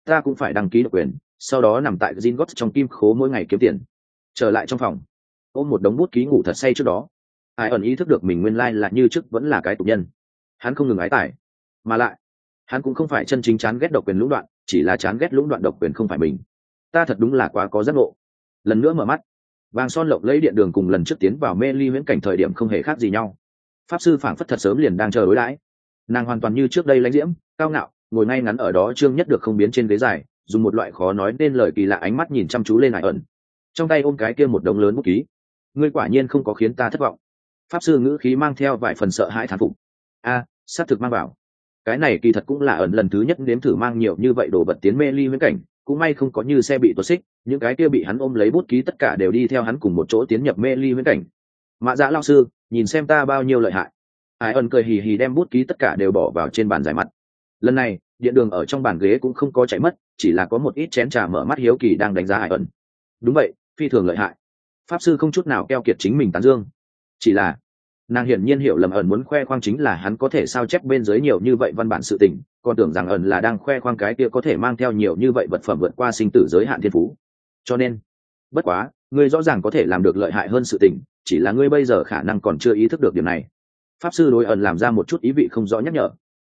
ta cũng phải đăng ký độc quyền, sau đó nằm tại Gingotts trong kim khố mỗi ngày kiếm tiền. Trở lại trong phòng, ôm một đống bút ký ngủ thật say trước đó. Ai ẩn ý thức được mình nguyên lai là như trước vẫn là cái tục nhân. Hắn không ngừng ái tài, mà lại hắn cũng không phải chân chính chán ghét độc quyền lũng đoạn, chỉ là chán ghét lũng đoạn độc quyền không phải mình. Ta thật đúng là quá có giác ngộ. Lần nữa mở mắt, vàng son lộng lẫy điện đường cùng lần trước tiến vào mê ly huyễn cảnh thời điểm không hề khác gì nhau. Pháp sư phảng phất thật sớm liền đang chờ đối đãi. Nàng hoàn toàn như trước đây lãnh diễm, cao ngạo, ngồi ngay ngắn ở đó trương nhất được không biến trên ghế dài, dùng một loại khó nói nên lời kỳ lạ ánh mắt nhìn chăm chú lên Ai ẩn, trong tay ôm cái kia một đống lớn bút ký. Ngươi quả nhiên không có khiến ta thất vọng. Pháp sư ngữ khí mang theo vài phần sợ hãi thán phục. Xác thực mang vào. Cái này kỳ thật cũng là ẩn lần thứ nhất nếm thử mang nhiều như vậy đồ vật tiến mê ly huyễn cảnh, cũng may không có như xe bị tuột xích, những cái kia bị hắn ôm lấy bút ký tất cả đều đi theo hắn cùng một chỗ tiến nhập mê ly huyễn cảnh. Mạ Dạ lão sư, nhìn xem ta bao nhiêu lợi hại. Ai ẩn cười hì hì đem bút ký tất cả đều bỏ vào trên bàn giải mặt. Lần này điện đường ở trong bàn ghế cũng không có chạy mất, chỉ là có một ít chén trà mở mắt hiếu kỳ đang đánh giá Ai ẩn. Đúng vậy, phi thường lợi hại. Pháp sư không chút nào keo kiệt chính mình tán dương, chỉ là nàng hiển nhiên hiểu lầm ẩn muốn khoe khoang chính là hắn có thể sao chép bên dưới nhiều như vậy văn bản sự tình, còn tưởng rằng ẩn là đang khoe khoang cái kia có thể mang theo nhiều như vậy vật phẩm vượt qua sinh tử giới hạn thiên phú. Cho nên, bất quá, ngươi rõ ràng có thể làm được lợi hại hơn sự tình, chỉ là ngươi bây giờ khả năng còn chưa ý thức được điểm này. Pháp sư đối ẩn làm ra một chút ý vị không rõ nhắc nhở.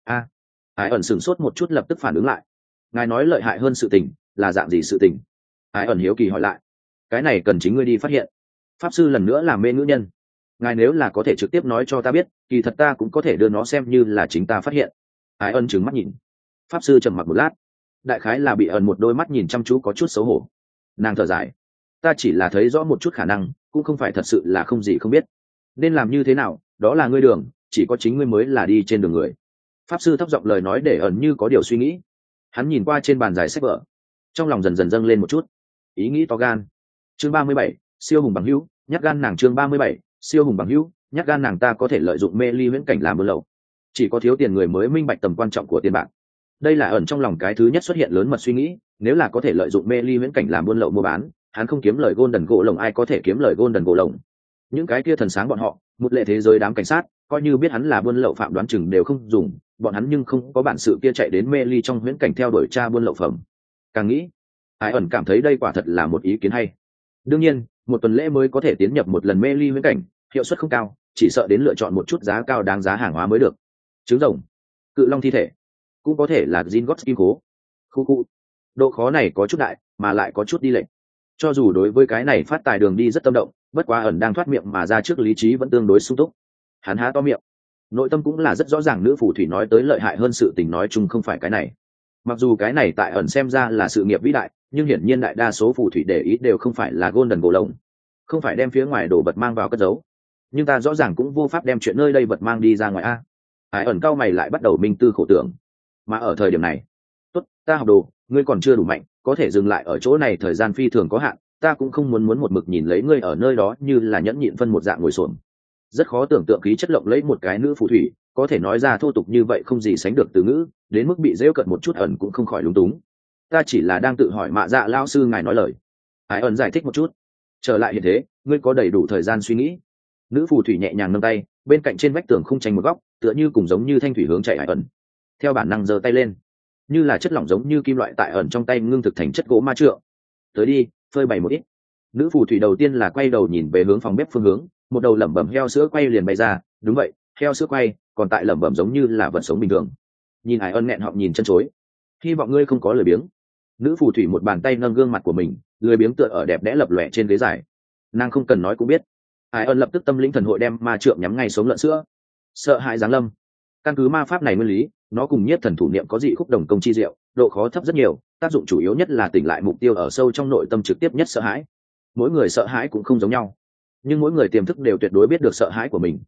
Ai ẩn sửng sốt một chút lập tức phản ứng lại. Ngài nói lợi hại hơn sự tình, là dạng gì sự tình? Ai ẩn hiếu kỳ hỏi lại. Cái này cần chính ngươi đi phát hiện. Pháp sư lần nữa làm mê ngữ nhân. Ngài nếu là có thể trực tiếp nói cho ta biết, kỳ thật ta cũng có thể đưa nó xem như là chính ta phát hiện. Ai ẩn trừng mắt nhìn. Pháp sư trầm mặc một lát, đại khái là bị ẩn một đôi mắt nhìn chăm chú có chút xấu hổ. Nàng thở dài. Ta chỉ là thấy rõ một chút khả năng, cũng không phải thật sự là không gì không biết. Nên làm như thế nào, đó là ngươi đường, chỉ có chính ngươi mới là đi trên đường người. Pháp sư thấp giọng lời nói để ẩn như có điều suy nghĩ. Hắn nhìn qua trên bàn giải sách vở, trong lòng dần dần dâng lên một chút ý nghĩ to gan. Chương 37, siêu hùng bằng hữu, nhát gan nàng. Chương 37, siêu hùng bằng hữu, nhát gan nàng. Ta có thể lợi dụng mê ly huyễn cảnh làm buôn lậu, chỉ có thiếu tiền người mới minh bạch tầm quan trọng của tiền bạc. Đây là ẩn trong lòng cái thứ nhất xuất hiện lớn mật suy nghĩ. Nếu là có thể lợi dụng mê ly huyễn cảnh làm buôn lậu mua bán, hắn không kiếm lời golden gỗ lồng ai có thể kiếm lời golden gỗ lồng. Những cái kia thần sáng bọn họ, một lệ thế giới đám cảnh sát, coi như biết hắn là buôn lậu phạm đoán chừng đều không dùng, bọn hắn nhưng không có bản sự kia chạy đến mê ly trong huyễn cảnh theo đuổi tra buôn lậu phẩm. Càng nghĩ, Ai ẩn cảm thấy đây quả thật là một ý kiến hay. Đương nhiên, một tuần lễ mới có thể tiến nhập một lần mê ly huyễn cảnh, hiệu suất không cao, chỉ sợ đến lựa chọn một chút giá cao đáng giá hàng hóa mới được. Trứng rồng, cự long thi thể, cũng có thể là Gingotts kim cố. Khu. Độ khó này có chút đại, mà lại có chút đi lệch. Cho dù đối với cái này phát tài đường đi rất tâm động, bất quá ẩn đang thoát miệng mà ra trước lý trí vẫn tương đối sung túc. Hắn há to miệng, nội tâm cũng là rất rõ ràng nữ phù thủy nói tới lợi hại hơn sự tình nói chung không phải cái này. Mặc dù cái này tại ẩn xem ra là sự nghiệp vĩ đại, nhưng hiển nhiên đại đa số phù thủy để ý đều không phải là golden gỗ lồng, không phải đem phía ngoài đồ vật mang vào cất giấu. Nhưng ta rõ ràng cũng vô pháp đem chuyện nơi đây vật mang đi ra ngoài a. Ai ẩn cao mày lại bắt đầu minh tư khổ tưởng. Mà ở thời điểm này, tốt, ta học đồ, ngươi còn chưa đủ mạnh, có thể dừng lại ở chỗ này thời gian phi thường có hạn, ta cũng không muốn một mực nhìn lấy ngươi ở nơi đó như là nhẫn nhịn phân một dạng ngồi xổm. Rất khó tưởng tượng khí chất lộng lấy một cái nữ phù thủy có thể nói ra thô tục như vậy không gì sánh được từ ngữ, đến mức bị rêu cận một chút ẩn cũng không khỏi lúng túng. Ta chỉ là đang tự hỏi Mạ Dạ lão sư ngài nói lời. Ai ẩn giải thích một chút. Trở lại hiện thế, ngươi có đầy đủ thời gian suy nghĩ. Nữ phù thủy nhẹ nhàng nâng tay, bên cạnh trên vách tường khung tranh một góc, tựa như cùng giống như thanh thủy hướng chạy Ai ẩn. Theo bản năng giơ tay lên, như là chất lỏng giống như kim loại tại ẩn trong tay ngưng thực thành chất gỗ ma trượng. Tới đi, phơi bày một ít. Nữ phù thủy đầu tiên là quay đầu nhìn về hướng phòng bếp phương hướng, một đầu lẩm bẩm heo sữa quay liền bay ra. Đúng vậy, heo sữa quay, còn tại lẩm bẩm giống như là vật sống bình thường. Nhìn Ai ẩn nghẹn họng nhìn chân chối. Hy vọng ngươi không có lười biếng. Nữ phù thủy một bàn tay nâng gương mặt của mình, lười biếng tựa ở đẹp đẽ lập lòe trên ghế dài. Nàng không cần nói cũng biết. Ai ẩn lập tức tâm linh thần hội đem ma trượng nhắm ngay sống lợn sữa. Sợ hãi giáng lâm. Căn cứ ma pháp này nguyên lý, nó cùng nhiếp thần thủ niệm có dị khúc đồng công chi diệu, độ khó thấp rất nhiều, tác dụng chủ yếu nhất là tỉnh lại mục tiêu ở sâu trong nội tâm trực tiếp nhất sợ hãi. Mỗi người sợ hãi cũng không giống nhau, nhưng mỗi người tiềm thức đều tuyệt đối biết được sợ hãi của mình.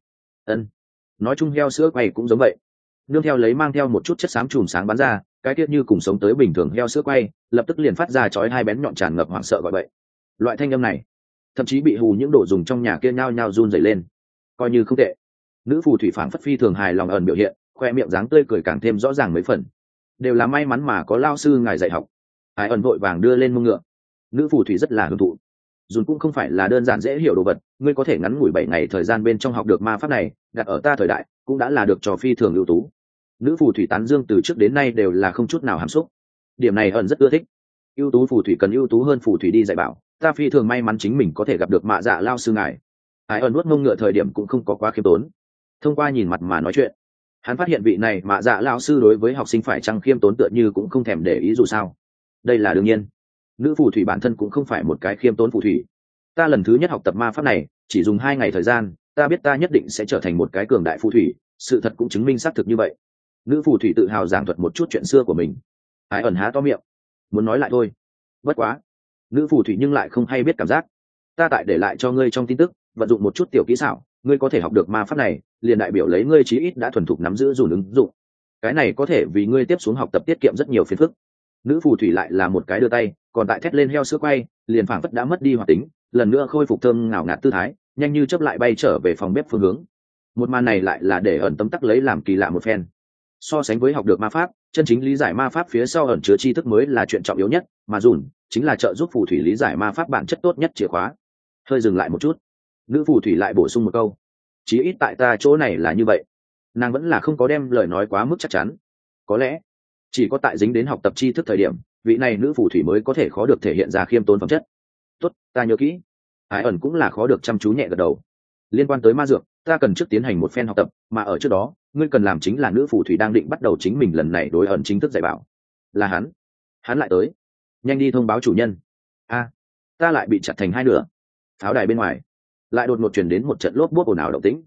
Nói chung heo sữa quay cũng giống vậy, nương theo lấy mang theo một chút chất xám chùm sáng bắn ra, cái tiết như cùng sống tới bình thường heo sữa quay lập tức liền phát ra chói hai bén nhọn tràn ngập hoảng sợ gọi vậy. Loại thanh âm này thậm chí bị hù những đồ dùng trong nhà kia nhao nhao run rẩy lên. Coi như không tệ. Nữ phù thủy phảng phất phi thường hài lòng ẩn biểu hiện, khoe miệng dáng tươi cười càng thêm rõ ràng mấy phần. Đều là may mắn mà có lao sư ngài dạy học. Ai ẩn vội vàng đưa lên mông ngựa. Nữ phù thủy rất là hưởng thụ. Dùn cũng không phải là đơn giản dễ hiểu đồ vật, ngươi có thể ngắn ngủi 7 ngày thời gian bên trong học được ma pháp này, đặt ở ta thời đại cũng đã là được trò phi thường ưu tú. Nữ phù thủy tán dương từ trước đến nay đều là không chút nào hàm xúc. điểm này ẩn rất ưa thích. Ưu tú phù thủy cần ưu tú hơn phù thủy đi dạy bảo, ta phi thường may mắn chính mình có thể gặp được mạ dạ lao sư ngài. Ai ẩn nuốt mông ngựa thời điểm cũng không có quá khiêm tốn, thông qua nhìn mặt mà nói chuyện, hắn phát hiện vị này mạ dạ lao sư đối với học sinh phải chăng khiêm tốn tựa như cũng không thèm để ý dù sao. Đây là đương nhiên, nữ phù thủy bản thân cũng không phải một cái khiêm tốn phù thủy. Ta lần thứ nhất học tập ma pháp này chỉ dùng 2 ngày thời gian, ta biết ta nhất định sẽ trở thành một cái cường đại phù thủy, sự thật cũng chứng minh xác thực như vậy. Nữ phù thủy tự hào giảng thuật một chút chuyện xưa của mình. Ai ẩn há to miệng muốn nói lại thôi, bất quá nữ phù thủy nhưng lại không hay biết cảm giác. Ta tại để lại cho ngươi trong tin tức vận dụng một chút tiểu kỹ xảo, ngươi có thể học được ma pháp này liền đại biểu lấy ngươi chí ít đã thuần thục nắm giữ dùn ứng dụng. Cái này có thể vì ngươi tiếp xuống học tập tiết kiệm rất nhiều phiền phức. Nữ phù thủy lại là một cái đưa tay, còn tại thét lên heo sữa quay liền phảng phất đã mất đi hoạt tính, lần nữa khôi phục thơm ngào ngạt tư thái, nhanh như chớp lại bay trở về phòng bếp phương hướng. Một màn này lại là để ẩn tấm tắc lấy làm kỳ lạ một phen. So sánh với học được ma pháp, chân chính lý giải ma pháp phía sau ẩn chứa tri thức mới là chuyện trọng yếu nhất, mà dùn chính là trợ giúp phù thủy lý giải ma pháp bản chất tốt nhất chìa khóa. Hơi dừng lại một chút, nữ phù thủy lại bổ sung một câu, chí ít tại ta chỗ này là như vậy. Nàng vẫn là không có đem lời nói quá mức chắc chắn. Có lẽ chỉ có tại dính đến học tập tri thức thời điểm, vị này nữ phù thủy mới có thể khó được thể hiện ra khiêm tốn phẩm chất. Tốt, ta nhớ kỹ. Ai ẩn cũng là khó được chăm chú nhẹ gật đầu. Liên quan tới ma dược, ta cần trước tiến hành một phen học tập, mà ở trước đó ngươi cần làm chính là nữ phù thủy đang định bắt đầu chính mình lần này đối ẩn chính thức dạy bảo. Là hắn lại tới, nhanh đi thông báo chủ nhân. Ta lại bị chặt thành 2 nửa. Pháo đài bên ngoài lại đột ngột truyền đến một trận lốp bốp ồn ào động tĩnh.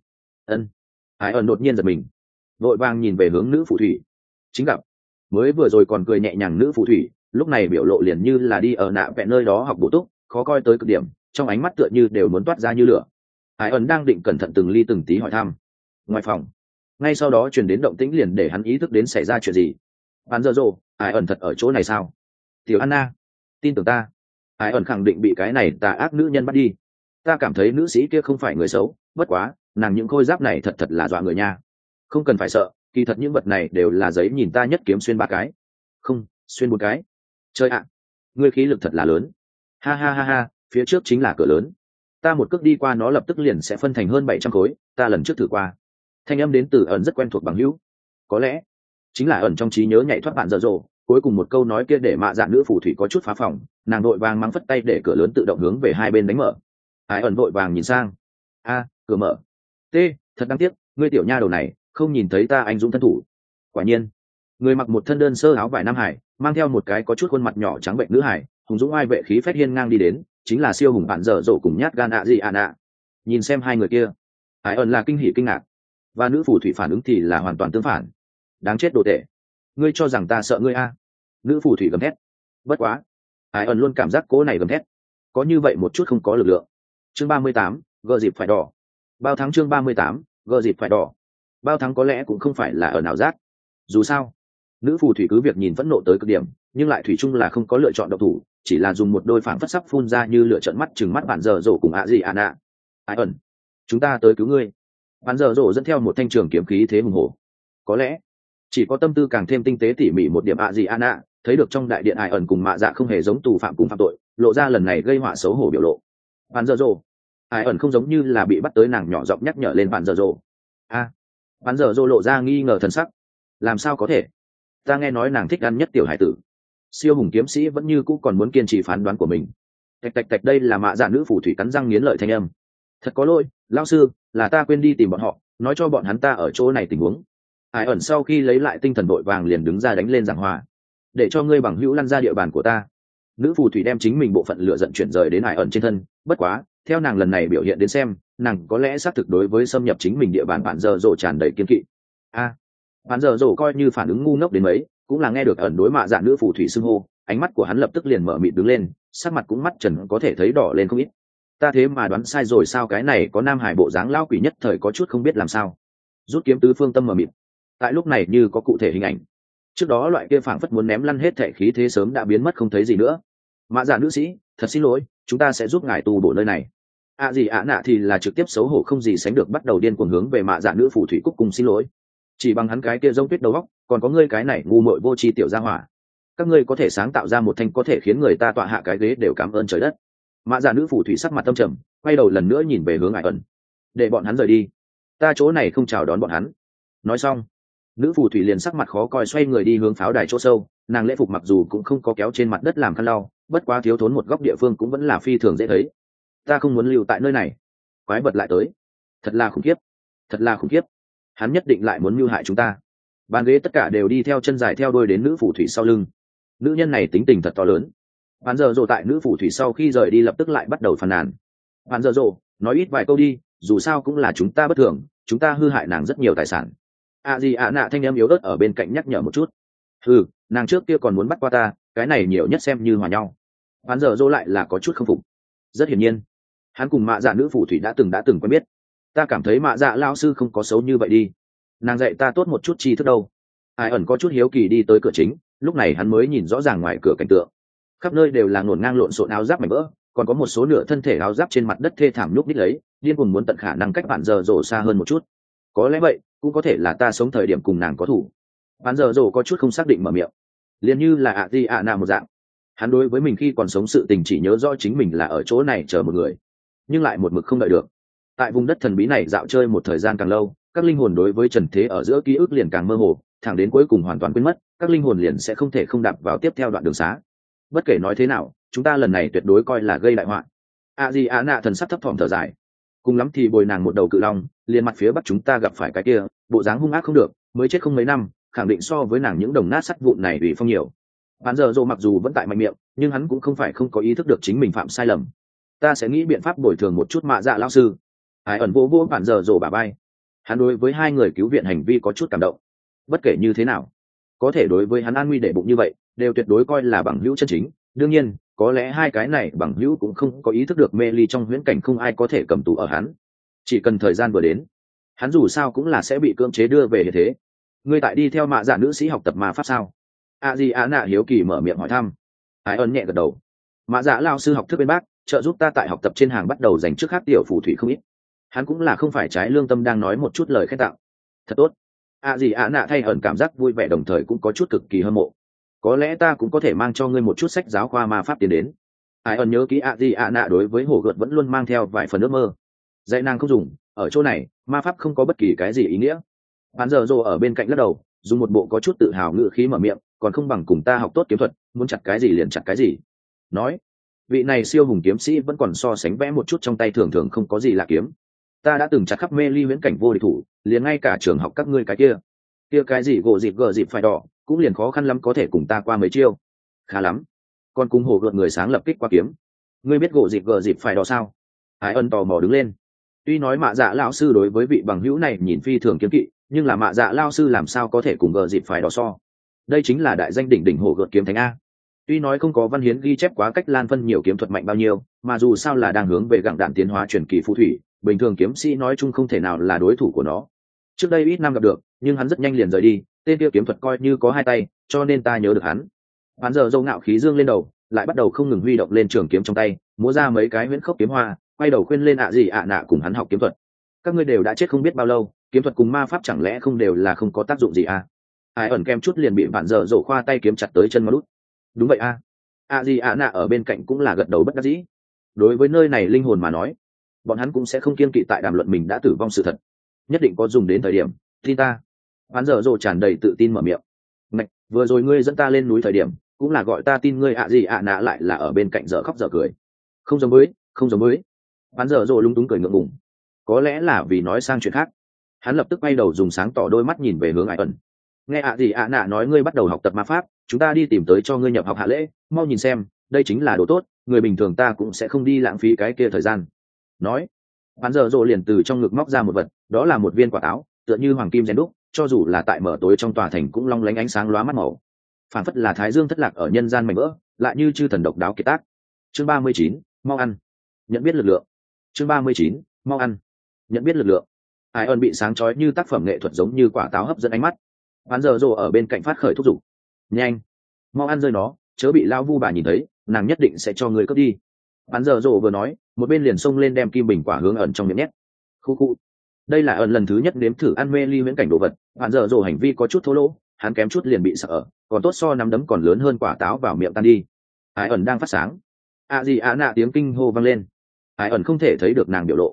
Ai ẩn đột nhiên giật mình, vội vàng nhìn về hướng nữ phù thủy. Chính gặp mới vừa rồi còn cười nhẹ nhàng nữ phù thủy, lúc này biểu lộ liền như là đi ở nạ vẽ nơi đó học bổ túc, khó coi tới cực điểm, trong ánh mắt tựa như đều muốn toát ra như lửa. Ai ẩn đang định cẩn thận từng ly từng tí hỏi thăm. Ngoài phòng ngay sau đó truyền đến động tĩnh liền để hắn ý thức đến xảy ra chuyện gì. Bạn dơ dồ, Ai ẩn thật ở chỗ này sao? Tiểu Anna, tin tưởng ta. Ai ẩn khẳng định bị cái này tà ác nữ nhân bắt đi. Ta cảm thấy nữ sĩ kia không phải người xấu, bất quá nàng những khôi giáp này thật là dọa người nha. Không cần phải sợ, kỳ thật những vật này đều là giấy nhìn ta nhất kiếm xuyên 3 cái, không xuyên 1 cái. Chơi ạ, ngươi khí lực thật là lớn. Ha ha ha ha, phía trước chính là cửa lớn, ta một cước đi qua nó lập tức liền sẽ phân thành hơn 700 khối, ta lần trước thử qua. Thanh âm đến từ ẩn rất quen thuộc bằng hữu, có lẽ chính là ẩn trong trí nhớ nhảy thoát bạn dở dồ. Cuối cùng một câu nói kia để mạ dạ nữ phù thủy có chút phá phòng, nàng đội vàng mang phất tay để cửa lớn tự động hướng về hai bên đánh mở. Ai ẩn vội vàng nhìn sang, cửa mở. Thật đáng tiếc, ngươi tiểu nha đầu này không nhìn thấy ta anh dũng thân thủ. Quả nhiên, người mặc một thân đơn sơ áo vải nam hải, mang theo một cái có chút khuôn mặt nhỏ trắng bệnh nữ hải, hùng dũng ai vệ khí phách hiên ngang đi đến, chính là siêu hùng bạn dở dồ cùng nhát gan ạ gì ạ nạ. Nhìn xem hai người kia, Ai ẩn là kinh hỉ kinh ngạc, và nữ phù thủy phản ứng thì là hoàn toàn tương phản. Đáng chết đồ tệ, ngươi cho rằng ta sợ ngươi a? Nữ phù thủy gầm thét. Bất quá, Ai ẩn luôn cảm giác cố này gầm thét có như vậy một chút không có lực lượng. Chương 38, gờ dịp phải đỏ. Bao thắng chương 38, gờ dịp phải đỏ. Bao thắng có lẽ cũng không phải là ở nào giác. Dù sao, nữ phù thủy cứ việc nhìn phẫn nộ tới cực điểm, nhưng lại thủy chung là không có lựa chọn độc thủ, chỉ là dùng một đôi phảng phất sắp phun ra như lửa trợn mắt chừng mắt bạn dở dỗ cùng ạ gì ạ nạ. Ai ẩn, chúng ta tới cứu ngươi. Bạn dở dỗ dẫn theo một thanh trường kiếm khí thế hùng hổ. Có lẽ chỉ có tâm tư càng thêm tinh tế tỉ mỉ một điểm ạ gì ạ nạ, thấy được trong đại điện Ai ẩn cùng mạ dạ không hề giống tù phạm cùng phạm tội, lộ ra lần này gây họa xấu hổ biểu lộ. Bạn dở dỗ, Ai ẩn không giống như là bị bắt tới, nàng nhỏ giọng nhắc nhở lên bạn dở dỗ. Bạn dở dỗ lộ ra nghi ngờ thần sắc. Làm sao có thể? Ta nghe nói nàng thích ăn nhất tiểu hải tử. Siêu hùng kiếm sĩ vẫn như cũ còn muốn kiên trì phán đoán của mình. Tạch tạch tạch, đây là mạ dạ nữ phù thủy cắn răng nghiến lợi thanh âm. Thật có lỗi, lão sư, là ta quên đi tìm bọn họ, nói cho bọn hắn ta ở chỗ này tình huống. Ai ẩn sau khi lấy lại tinh thần vội vàng liền đứng ra đánh lên giảng hòa. Để cho ngươi bằng hữu lăn ra địa bàn của ta. Nữ phù thủy đem chính mình bộ phận lửa giận chuyển rời đến Ai ẩn trên thân, bất quá, theo nàng lần này biểu hiện đến xem, nàng có lẽ xác thực đối với xâm nhập chính mình địa bàn bạn dở dỗ tràn đầy kiên kỵ. Bạn dở dỗ coi như phản ứng ngu ngốc đến mấy, cũng là nghe được ẩn đối mạ dạ nữ phù thủy xưng hô, ánh mắt của hắn lập tức liền mở mịt đứng lên, sắc mặt cũng mắt trần có thể thấy đỏ lên không ít. Ta thế mà đoán sai rồi sao? Cái này có nam hải bộ dáng lão quỷ nhất thời có chút không biết làm sao. Rút kiếm tứ phương tâm mở mịt. Tại lúc này như có cụ thể hình ảnh. Trước đó loại kia phảng phất muốn ném lăn hết thể khí thế sớm đã biến mất không thấy gì nữa. Mạ dạ nữ sĩ, thật xin lỗi, chúng ta sẽ giúp ngài tu bổ nơi này. Gì ạ nạ thì là trực tiếp xấu hổ không gì sánh được bắt đầu điên cuồng hướng về mạ dạ nữ phù thủy cúc cùng xin lỗi. Chỉ bằng hắn cái kia rông tuyết đầu óc, còn có ngươi cái này ngu muội vô tri tiểu gia hỏa, các ngươi có thể sáng tạo ra một thanh có thể khiến người ta tọa hạ cái ghế đều cảm ơn trời đất. Mạ dạ nữ phù thủy sắc mặt tâm trầm, quay đầu lần nữa nhìn về hướng Ai ẩn. Để bọn hắn rời đi, ta chỗ này không chào đón bọn hắn. Nói xong, nữ phù thủy liền sắc mặt khó coi xoay người đi hướng pháo đài chỗ sâu. Nàng lễ phục mặc dù cũng không có kéo trên mặt đất làm khăn lau, bất quá thiếu thốn một góc địa phương cũng vẫn là phi thường dễ thấy. Ta không muốn lưu tại nơi này. Quái vật lại tới, thật là khủng khiếp, thật là khủng khiếp. Hắn nhất định lại muốn mưu hại chúng ta. Bàn ghế tất cả đều đi theo chân dài theo đuôi đến nữ phù thủy sau lưng. Nữ nhân này tính tình thật to lớn. Bạn giờ rồ tại nữ phù thủy sau khi rời đi lập tức lại bắt đầu phàn nàn. Bạn giờ rồ nói ít vài câu đi, dù sao cũng là chúng ta bất thường, chúng ta hư hại nàng rất nhiều tài sản. Gì nạ thanh em yếu ớt ở bên cạnh nhắc nhở một chút. Nàng trước kia còn muốn bắt qua ta, cái này nhiều nhất xem như hòa nhau. Bạn giờ rồ lại là có chút không phục. Rất hiển nhiên hắn cùng mạ dạ nữ phù thủy đã từng quen biết. Ta cảm thấy mạ dạ lao sư không có xấu như vậy đi, nàng dạy ta tốt một chút tri thức đâu. Ai ẩn có chút hiếu kỳ đi tới cửa chính, lúc này hắn mới nhìn rõ ràng ngoài cửa cảnh tượng. Khắp nơi đều là ngổn ngang lộn xộn áo giáp mảnh vỡ, còn có một số nửa thân thể áo giáp trên mặt đất thê thảm nhúc nhích lấy, điên cuồng muốn tận khả năng cách bạn giờ rồ xa hơn một chút. Có lẽ vậy, cũng có thể là ta sống thời điểm cùng nàng có thủ. Bạn giờ rồ có chút không xác định mở miệng, liền như là nạ một dạng. Hắn đối với mình khi còn sống sự tình chỉ nhớ rõ chính mình là ở chỗ này chờ một người, nhưng lại một mực không đợi được. Tại vùng đất thần bí này dạo chơi một thời gian càng lâu, các linh hồn đối với trần thế ở giữa ký ức liền càng mơ hồ, thẳng đến cuối cùng hoàn toàn quên mất, các linh hồn liền sẽ không thể không đạp vào tiếp theo đoạn đường xá. Bất kể nói thế nào, chúng ta lần này tuyệt đối coi là gây đại họa. Nạ thần sắc thấp thỏm thở dài, cùng lắm thì bồi nàng một đầu cự long, liền mặt phía bắc chúng ta gặp phải cái kia, bộ dáng hung ác không được, mới chết không mấy năm, khẳng định so với nàng những đồng nát sắt vụn này ủy phong nhiều. Bạn giờ dồ mặc dù vẫn tại mạnh miệng, nhưng hắn cũng không phải không có ý thức được chính mình phạm sai lầm. Ta sẽ nghĩ biện pháp bồi thường một chút mạ dạ lão sư. Ai ẩn vô bạn giờ dồ bà bay. Hắn đối với hai người cứu viện hành vi có chút cảm động. Bất kể như thế nào, có thể đối với hắn an nguy để bụng như vậy, đều tuyệt đối coi là bằng hữu chân chính. Đương nhiên, có lẽ hai cái này bằng hữu cũng không có ý thức được mê ly trong huyễn cảnh không ai có thể cầm tù ở hắn. Chỉ cần thời gian vừa đến, hắn dù sao cũng là sẽ bị cưỡng chế đưa về như thế. Ngươi tại đi theo mạ dạ nữ sĩ học tập ma pháp sao? Nạ hiếu kỳ mở miệng hỏi thăm. Ai ẩn nhẹ gật đầu. Mạ dạ lao sư học thức bên bác, trợ giúp ta tại học tập trên hàng bắt đầu dành trước khác tiểu phù thủy không ít. Hắn cũng là không phải trái lương tâm đang nói một chút lời khen tặng. Thật tốt. Nạ thay ẩn cảm giác vui vẻ đồng thời cũng có chút cực kỳ hâm mộ. Có lẽ ta cũng có thể mang cho ngươi một chút sách giáo khoa ma pháp tiến đến. Ai ẩn nhớ kỹ Nạ đối với hồ gợt vẫn luôn mang theo vài phần ước mơ. Dạy nàng không dùng, ở chỗ này ma pháp không có bất kỳ cái gì ý nghĩa. Hắn giờ rồ ở bên cạnh lắc đầu, dùng một bộ có chút tự hào ngữ khí mở miệng, còn không bằng cùng ta học tốt kiếm thuật, muốn chặt cái gì liền chặt cái gì. Nói, vị này siêu hùng kiếm sĩ vẫn còn so sánh vẽ một chút trong tay thường thường không có gì là kiếm. Ta đã từng chặt khắp mê ly huyễn cảnh vô địch thủ, liền ngay cả trường học các ngươi cái kia cái gì gỗ dịp gờ dịp phải đỏ, cũng liền khó khăn lắm có thể cùng ta qua mấy chiêu. Khá lắm, còn cùng hồ gợt người sáng lập kích qua kiếm. Ngươi biết gỗ dịp gờ dịp phải đỏ sao? Hải ân tò mò đứng lên. Tuy nói mạ dạ lão sư đối với vị bằng hữu này nhìn phi thường kiếm kỵ, nhưng là mạ dạ lao sư làm sao có thể cùng gờ dịp phải đỏ so. Đây chính là đại danh đỉnh đỉnh hồ gợt kiếm thánh a. Tuy nói không có văn hiến ghi chép quá cách lan phân nhiều kiếm thuật mạnh bao nhiêu, mà dù sao là đang hướng về gặng đạn tiến hóa truyền kỳ phù thủy, bình thường kiếm sĩ nói chung không thể nào là đối thủ của nó. Trước đây ít năm gặp được, nhưng hắn rất nhanh liền rời đi, tên kia kiếm thuật coi như có hai tay, cho nên ta nhớ được hắn. Hắn giờ dâu ngạo khí dương lên đầu, lại bắt đầu không ngừng huy động lên trường kiếm trong tay, múa ra mấy cái huyễn khốc kiếm hoa, quay đầu khuyên lên nạ cùng hắn học kiếm thuật. Các ngươi đều đã chết không biết bao lâu, kiếm thuật cùng ma pháp chẳng lẽ không đều là không có tác dụng gì à? Ai ẩn kem chút liền bị bạn giờ dỗ khoa tay kiếm chặt tới chân mà đút. Đúng vậy a. Nạ ở bên cạnh cũng là gật đầu bất đắc dĩ. Đối với nơi này linh hồn mà nói, bọn hắn cũng sẽ không kiên kỵ tại đàm luận mình đã tử vong sự thật. Nhất định có dùng đến thời điểm, tin ta. Bạn giờ dỗ tràn đầy tự tin mở miệng. Này, vừa rồi ngươi dẫn ta lên núi thời điểm, cũng là gọi ta tin ngươi nạ lại là ở bên cạnh dở khóc dở cười. Không giống mới. Bạn giờ dỗ lúng túng cười ngượng ngùng. Có lẽ là vì nói sang chuyện khác. Hắn lập tức quay đầu dùng sáng tỏ đôi mắt nhìn về hướng Ai ẩn. Nghe nạ nói ngươi bắt đầu học tập ma pháp, chúng ta đi tìm tới cho ngươi nhập học hạ lễ, mau nhìn xem, đây chính là đồ tốt, người bình thường ta cũng sẽ không đi lãng phí cái kia thời gian. Nói, hắn giờ rồ liền từ trong ngực móc ra một vật, đó là một viên quả táo, tựa như hoàng kim rèn đúc, cho dù là tại mở tối trong tòa thành cũng long lánh ánh sáng lóa mắt màu. Phản phất là thái dương thất lạc ở nhân gian mảnh vỡ, lại như chư thần độc đáo kiệt tác. Chương 39, mau ăn. Nhận biết lực lượng. Chương 39, mau ăn. Nhận biết lực lượng. Ai ơn bị sáng chói như tác phẩm nghệ thuật giống như quả táo hấp dẫn ánh mắt. Hắn giờ rồ ở bên cạnh phát khởi thúc giục. Nhanh, mau ăn rơi nó, chớ bị lão vu bà nhìn thấy, nàng nhất định sẽ cho người cướp đi. Hắn giờ rồ vừa nói, một bên liền xông lên đem kim bình quả hướng ẩn trong miệng nhét. Khu. Đây là ẩn lần thứ nhất nếm thử ăn mê ly viễn cảnh đồ vật, hắn giờ rồ hành vi có chút thô lỗ, hắn kém chút liền bị sợ, còn tốt so nắm đấm còn lớn hơn quả táo vào miệng tan đi. Ai ẩn đang phát sáng. Nạ tiếng kinh hô vang lên. Ai ẩn không thể thấy được nàng biểu lộ.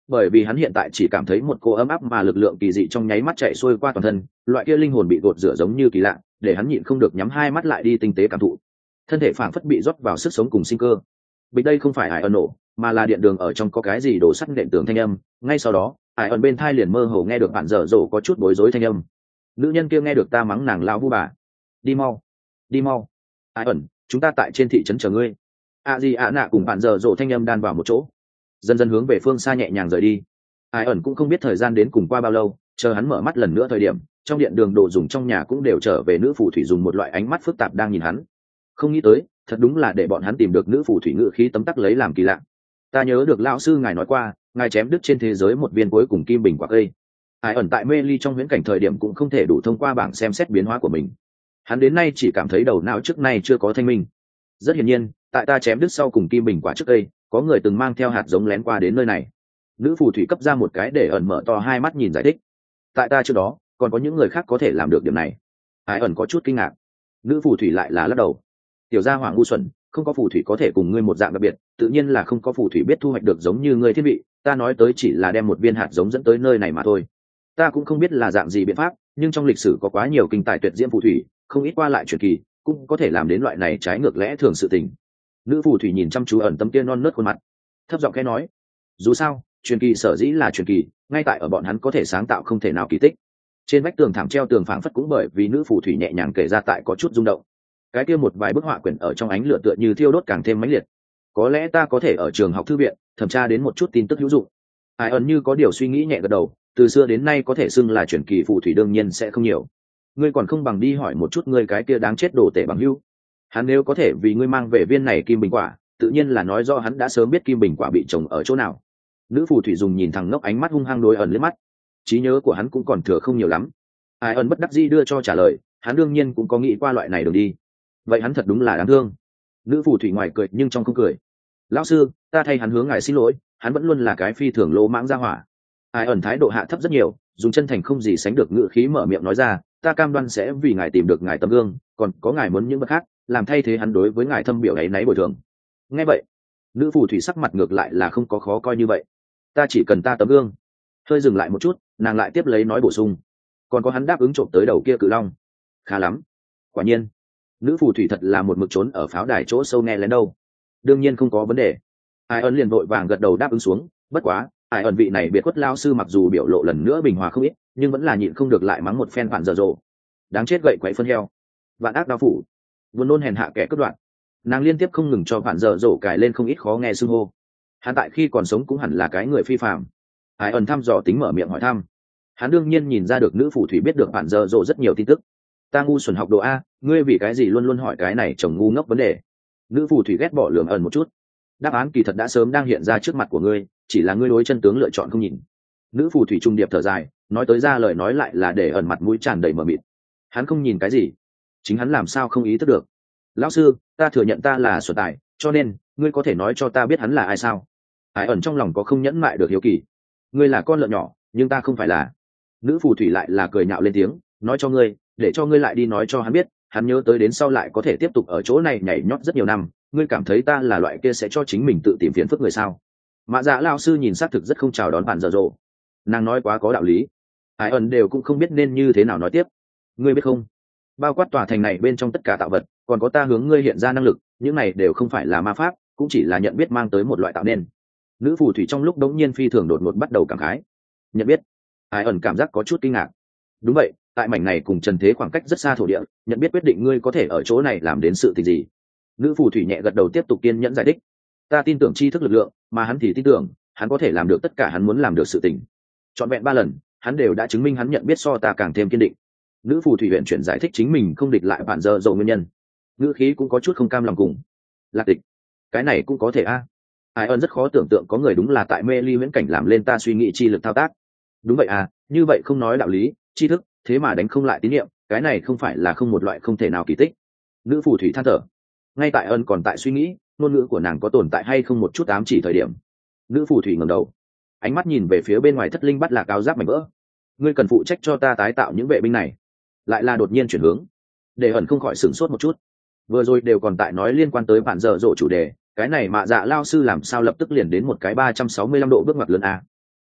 bởi vì hắn hiện tại chỉ cảm thấy một cô ấm áp mà lực lượng kỳ dị trong nháy mắt chạy xuôi qua toàn thân, loại kia linh hồn bị gột rửa giống như kỳ lạ, để hắn nhịn không được nhắm hai mắt lại đi tinh tế cảm thụ. Thân thể phảng phất bị rót vào sức sống cùng sinh cơ. Bịch đây không phải ải ẩn nổ, mà là điện đường ở trong có cái gì đổ sắt đệm tường thanh âm. Ngay sau đó, ải ẩn bên thai liền mơ hồ nghe được bạn dở dỗ có chút bối rối thanh âm. Nữ nhân kia nghe được ta mắng nàng lão vu bà. Đi mau, đi mau. Ải ẩn, chúng ta tại trên thị trấn chờ ngươi. A Di ạ nạ cùng bạn dở dỗ thanh âm đan vào một chỗ, dần dần hướng về phương xa nhẹ nhàng rời đi. Ải ẩn cũng không biết thời gian đến cùng qua bao lâu, chờ hắn mở mắt lần nữa thời điểm, trong điện đường đồ dùng trong nhà cũng đều trở về nữ phù thủy dùng một loại ánh mắt phức tạp đang nhìn hắn. Không nghĩ tới, thật đúng là để bọn hắn tìm được nữ phù thủy ngự khí tấm tắc lấy làm kỳ lạ. Ta nhớ được lão sư ngài nói qua, ngài chém đứt trên thế giới một viên cuối cùng kim bình quả cây. Ải ẩn tại mê ly trong huyễn cảnh thời điểm cũng không thể đủ thông qua bảng xem xét biến hóa của mình. Hắn đến nay chỉ cảm thấy đầu não trước nay chưa có thanh minh. Rất hiển nhiên, tại ta chém đứt sau cùng kim bình quả trước cây, có người từng mang theo hạt giống lén qua đến nơi này. Nữ phù thủy cấp ra một cái để ẩn mở to hai mắt nhìn giải thích. Tại ta trước đó, còn có những người khác có thể làm được điểm này. Ải ẩn có chút kinh ngạc. Nữ phù thủy lại là lắc đầu. Tiểu gia hỏa ngu xuẩn, không có phù thủy có thể cùng ngươi một dạng đặc biệt, tự nhiên là không có phù thủy biết thu hoạch được giống như ngươi thiết bị, ta nói tới chỉ là đem một viên hạt giống dẫn tới nơi này mà thôi. Ta cũng không biết là dạng gì biện pháp, nhưng trong lịch sử có quá nhiều kinh tài tuyệt diễm phù thủy, không ít qua lại truyền kỳ, cũng có thể làm đến loại này trái ngược lẽ thường sự tình. Nữ phù thủy nhìn chăm chú ẩn tấm kia non nớt khuôn mặt, thấp giọng khẽ nói, dù sao, truyền kỳ sở dĩ là truyền kỳ, ngay tại ở bọn hắn có thể sáng tạo không thể nào kỳ tích. Trên vách tường thảm treo tường phảng phất cũng bởi vì nữ phù thủy nhẹ nhàng kể ra tại có chút rung động. Cái kia một vài bức họa quyển ở trong ánh lửa tựa như thiêu đốt càng thêm mãnh liệt. Có lẽ ta có thể ở trường học thư viện thẩm tra đến một chút tin tức hữu dụng. Ai ẩn như có điều suy nghĩ nhẹ gật đầu, từ xưa đến nay có thể xưng là truyền kỳ phù thủy đương nhiên sẽ không nhiều. Ngươi còn không bằng đi hỏi một chút ngươi cái kia đáng chết đồ tể bằng hữu. Hắn nếu có thể vì ngươi mang về viên này kim bình quả, tự nhiên là nói do hắn đã sớm biết kim bình quả bị trồng ở chỗ nào. Nữ phù thủy dùng nhìn thẳng ngốc ánh mắt hung hăng đối ẩn liếc mắt. Trí nhớ của hắn cũng còn thừa không nhiều lắm. Ai ẩn bất đắc dĩ đưa cho trả lời, hắn đương nhiên cũng có nghĩ qua loại này đường đi. Vậy hắn thật đúng là đáng thương. Nữ phù thủy ngoài cười nhưng trong không cười. Lão sư, ta thay hắn hướng ngài xin lỗi, hắn vẫn luôn là cái phi thường lỗ mãng ra hỏa. Ai ẩn thái độ hạ thấp rất nhiều, dùng chân thành không gì sánh được ngữ khí mở miệng nói ra, ta cam đoan sẽ vì ngài tìm được ngài tấm gương, còn có ngài muốn những vật khác, làm thay thế hắn đối với ngài thâm biểu ấy nấy bồi thường. Nghe vậy, nữ phù thủy sắc mặt ngược lại là không có khó coi như vậy. Ta chỉ cần ta tấm gương. Hơi dừng lại một chút, nàng lại tiếp lấy nói bổ sung, còn có hắn đáp ứng trộm tới đầu kia cự long. Khá lắm. Quả nhiên, nữ phù thủy thật là một mực trốn ở pháo đài chỗ sâu nghe lén đâu. Đương nhiên không có vấn đề. Ai ẩn liền vội vàng gật đầu đáp ứng xuống. Bất quá, ai ẩn vị này biệt khuất lao sư mặc dù biểu lộ lần nữa bình hòa không ít, nhưng vẫn là nhịn không được lại mắng một phen phản dở dộ. Đáng chết gậy quậy phân heo, vạn ác đao phủ, buồn nôn hèn hạ kẻ cướp đoạn. Nàng liên tiếp không ngừng cho phản dở dộ cài lên không ít khó nghe xưng hô. Hắn tại khi còn sống cũng hẳn là cái người phi phàm. Ai ẩn thăm dò tính mở miệng hỏi thăm. Hắn đương nhiên nhìn ra được nữ phù thủy biết được phản dở dộ rất nhiều tin tức. Ta ngu xuẩn học đồ a, ngươi vì cái gì luôn luôn hỏi cái này chồng ngu ngốc vấn đề. Nữ phù thủy ghét bỏ lườm ẩn một chút. Đáp án kỳ thật đã sớm đang hiện ra trước mặt của ngươi, chỉ là ngươi đối chân tướng lựa chọn không nhìn. Nữ phù thủy trung điệp thở dài, nói tới ra lời nói lại là để ẩn mặt mũi tràn đầy mờ mịt. Hắn không nhìn cái gì, chính hắn làm sao không ý thức được. Lão sư, ta thừa nhận ta là xuẩn tài, cho nên ngươi có thể nói cho ta biết hắn là ai sao? Ai ẩn trong lòng có không nhẫn mại được hiếu kỳ. Ngươi là con lợn nhỏ, nhưng ta không phải là. Nữ phù thủy lại là cười nhạo lên tiếng, nói cho ngươi, để cho ngươi lại đi nói cho hắn biết, hắn nhớ tới đến sau lại có thể tiếp tục ở chỗ này nhảy nhót rất nhiều năm. Ngươi cảm thấy ta là loại kia sẽ cho chính mình tự tìm phiền phức người sao? Mạ dạ lao sư nhìn xác thực rất không chào đón bạn dở dộ. Nàng nói quá có đạo lý. Ai ẩn đều cũng không biết nên như thế nào nói tiếp. Ngươi biết không, bao quát tòa thành này bên trong tất cả tạo vật, còn có ta hướng ngươi hiện ra năng lực, những này đều không phải là ma pháp, cũng chỉ là nhận biết mang tới một loại tạo nên. Nữ phù thủy trong lúc đống nhiên phi thường đột ngột bắt đầu cảm khái. Nhận biết. Ai ẩn cảm giác có chút kinh ngạc. Đúng vậy, tại mảnh này cùng trần thế khoảng cách rất xa thổ địa, nhận biết quyết định ngươi có thể ở chỗ này làm đến sự tình gì. Nữ phù thủy nhẹ gật đầu tiếp tục kiên nhẫn giải thích. Ta tin tưởng tri thức lực lượng, mà hắn thì tin tưởng hắn có thể làm được tất cả hắn muốn làm được sự tình. Trọn vẹn 3 lần, hắn đều đã chứng minh hắn nhận biết so ta càng thêm kiên định. Nữ phù thủy huyện chuyển giải thích chính mình không địch lại bạn dơ dầu nguyên nhân. Ngữ khí cũng có chút không cam lòng cùng. Lạc địch, cái này cũng có thể a. Ai ơn rất khó tưởng tượng có người đúng là tại mê ly viễn cảnh làm lên ta suy nghĩ chi lực thao tác. Đúng vậy à, như vậy không nói đạo lý, tri thức, thế mà đánh không lại tín nhiệm, cái này không phải là không một loại không thể nào kỳ tích. Nữ phù thủy than thở. Ngay tại ơn còn tại suy nghĩ, ngôn ngữ của nàng có tồn tại hay không một chút ám chỉ thời điểm. Nữ phù thủy ngẩng đầu, ánh mắt nhìn về phía bên ngoài thất linh bắt lạc áo giáp mảnh vỡ. Ngươi cần phụ trách cho ta tái tạo những vệ binh này. Lại là đột nhiên chuyển hướng, để ẩn không khỏi sửng sốt một chút. Vừa rồi đều còn tại nói liên quan tới bản dở dộ chủ đề, cái này mạ dạ lao sư làm sao lập tức liền đến một cái 365 độ bước ngoặt lớn a.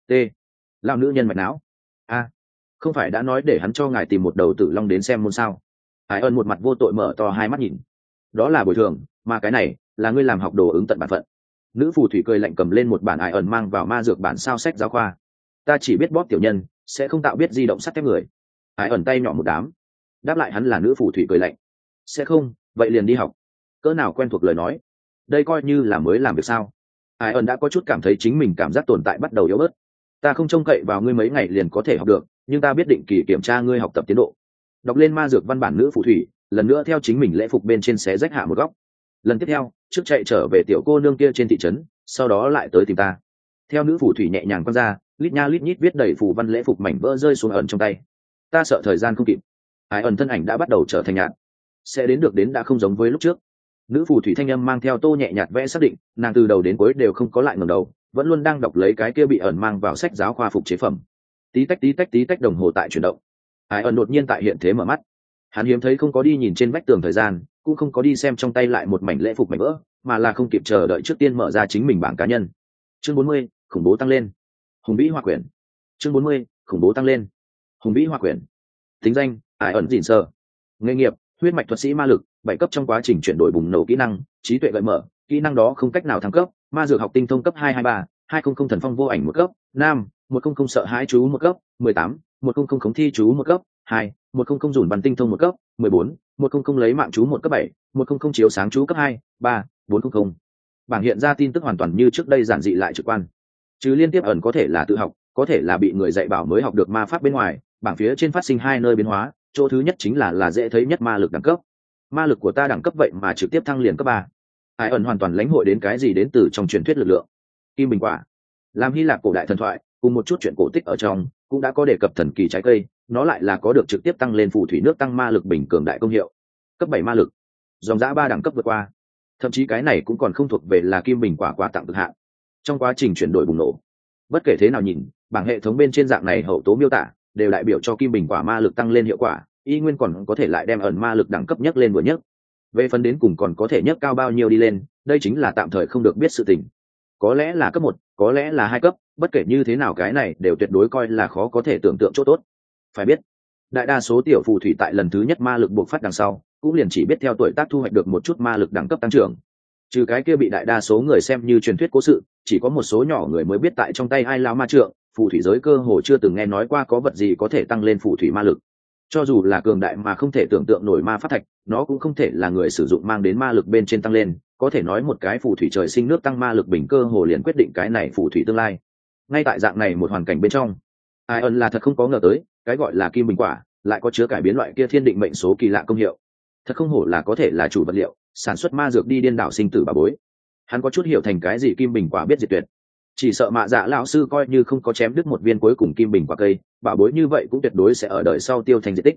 t lao nữ nhân mạch não. A, không phải đã nói để hắn cho ngài tìm một đầu tử long đến xem môn sao? Ái ân một mặt vô tội mở to hai mắt nhìn. Đó là bồi thường, mà cái này là ngươi làm học đồ ứng tận bản phận. Nữ phù thủy cười lạnh cầm lên một bản Ái ân mang vào ma dược bản sao sách giáo khoa. Ta chỉ biết bóp tiểu nhân, sẽ không tạo biết di động sắt thép người. Ái ân tay nhỏ một đám. Đáp lại hắn là nữ phù thủy cười lạnh. Sẽ không, vậy liền đi học. Cỡ nào quen thuộc lời nói. Đây coi như là mới làm việc sao? Ái ân đã có chút cảm thấy chính mình cảm giác tồn tại bắt đầu yếu bớt. Ta không trông cậy vào ngươi mấy ngày liền có thể học được, nhưng ta biết định kỳ kiểm tra ngươi học tập tiến độ. Đọc lên ma dược văn bản nữ phù thủy, lần nữa theo chính mình lễ phục bên trên xé rách hạ một góc. Lần tiếp theo, trước chạy trở về tiểu cô nương kia trên thị trấn, sau đó lại tới tìm ta. Theo nữ phù thủy nhẹ nhàng quăng ra, lít nha lít nhít viết đầy phù văn lễ phục mảnh vỡ rơi xuống ẩn trong tay. Ta sợ thời gian không kịp. Ái ẩn thân ảnh đã bắt đầu trở thành nhạt, sẽ đến được đến đã không giống với lúc trước. Nữ phù thủy thanh âm mang theo tô nhẹ nhạt vẽ xác định, nàng từ đầu đến cuối đều không có lại ngẩng đầu, vẫn luôn đang đọc lấy cái kia bị ẩn mang vào sách giáo khoa phục chế phẩm. Tí tách tí tách tí tách đồng hồ tại chuyển động. Ái ẩn đột nhiên tại hiện thế mở mắt. Hắn hiếm thấy không có đi nhìn trên vách tường thời gian, cũng không có đi xem trong tay lại một mảnh lễ phục mảnh vỡ, mà là không kịp chờ đợi trước tiên mở ra chính mình bảng cá nhân. Chương 40, khủng bố tăng lên. Hùng vĩ hoa quyển. Chương 40, khủng bố tăng lên. Hùng vĩ hoa quyển. Tính danh: Ái ẩn Dĩn Sơ. Nghề nghiệp: huyết mạch thuật sĩ ma lực, 7 cấp trong quá trình chuyển đổi bùng nổ kỹ năng, trí tuệ gợi mở, kỹ năng đó không cách nào thăng cấp, ma dược học tinh thông cấp 223, 200 thần phong vô ảnh một cấp, nam, 100 sợ hãi chú một cấp, 18, 100 khống thi chú một cấp, 2, 100 dùn bắn tinh thông một cấp, 14, 100 lấy mạng chú một cấp 7, 100 chiếu sáng chú cấp 2, 3, 400. Bảng hiện ra tin tức hoàn toàn như trước đây giản dị lại trực quan. Chứ liên tiếp ẩn có thể là tự học, có thể là bị người dạy bảo mới học được ma pháp bên ngoài, bảng phía trên phát sinh hai nơi biến hóa, chỗ thứ nhất chính là dễ thấy nhất ma lực đẳng cấp. Ma lực của ta đẳng cấp vậy mà trực tiếp thăng liền cấp 3. Ái ẩn hoàn toàn lãnh hội đến cái gì đến từ trong truyền thuyết lực lượng. Kim bình quả, làm Hy Lạp cổ đại thần thoại cùng một chút chuyện cổ tích ở trong cũng đã có đề cập thần kỳ trái cây, nó lại là có được trực tiếp tăng lên phù thủy nước tăng ma lực bình cường đại công hiệu. Cấp 7 ma lực, dòng dã 3 đẳng cấp vượt qua. Thậm chí cái này cũng còn không thuộc về là kim bình quả quà tặng cực hạn. Trong quá trình chuyển đổi bùng nổ, bất kể thế nào nhìn, bảng hệ thống bên trên dạng này hậu tố miêu tả đều đại biểu cho kim bình quả ma lực tăng lên hiệu quả, y nguyên còn có thể lại đem ẩn ma lực đẳng cấp nhất lên vừa nhất. Về phần đến cùng còn có thể nhất cao bao nhiêu đi lên, đây chính là tạm thời không được biết sự tình. Có lẽ là cấp 1, có lẽ là 2 cấp, bất kể như thế nào cái này đều tuyệt đối coi là khó có thể tưởng tượng chỗ tốt. Phải biết, đại đa số tiểu phù thủy tại lần thứ nhất ma lực buộc phát đằng sau, cũng liền chỉ biết theo tuổi tác thu hoạch được một chút ma lực đẳng cấp tăng trưởng. Trừ cái kia bị đại đa số người xem như truyền thuyết cố sự, chỉ có một số nhỏ người mới biết tại trong tay ai lao ma trượng, phù thủy giới cơ hồ chưa từng nghe nói qua có vật gì có thể tăng lên phù thủy ma lực. Cho dù là cường đại mà không thể tưởng tượng nổi ma pháp thạch, nó cũng không thể là người sử dụng mang đến ma lực bên trên tăng lên, có thể nói một cái phù thủy trời sinh nước tăng ma lực bình cơ hồ liền quyết định cái này phù thủy tương lai. Ngay tại dạng này một hoàn cảnh bên trong, ai ẩn là thật không có ngờ tới, cái gọi là kim bình quả lại có chứa cải biến loại kia thiên định mệnh số kỳ lạ công hiệu. Thật không hổ là có thể là chủ vật liệu, sản xuất ma dược đi điên đảo sinh tử bà bối. Hắn có chút hiểu thành cái gì kim bình quả biết diệt tuyệt. Chỉ sợ Mạ Dạ lão sư coi như không có chém đứt một viên cuối cùng kim bình quả cây, bảo bối như vậy cũng tuyệt đối sẽ ở đời sau tiêu thành diện tích.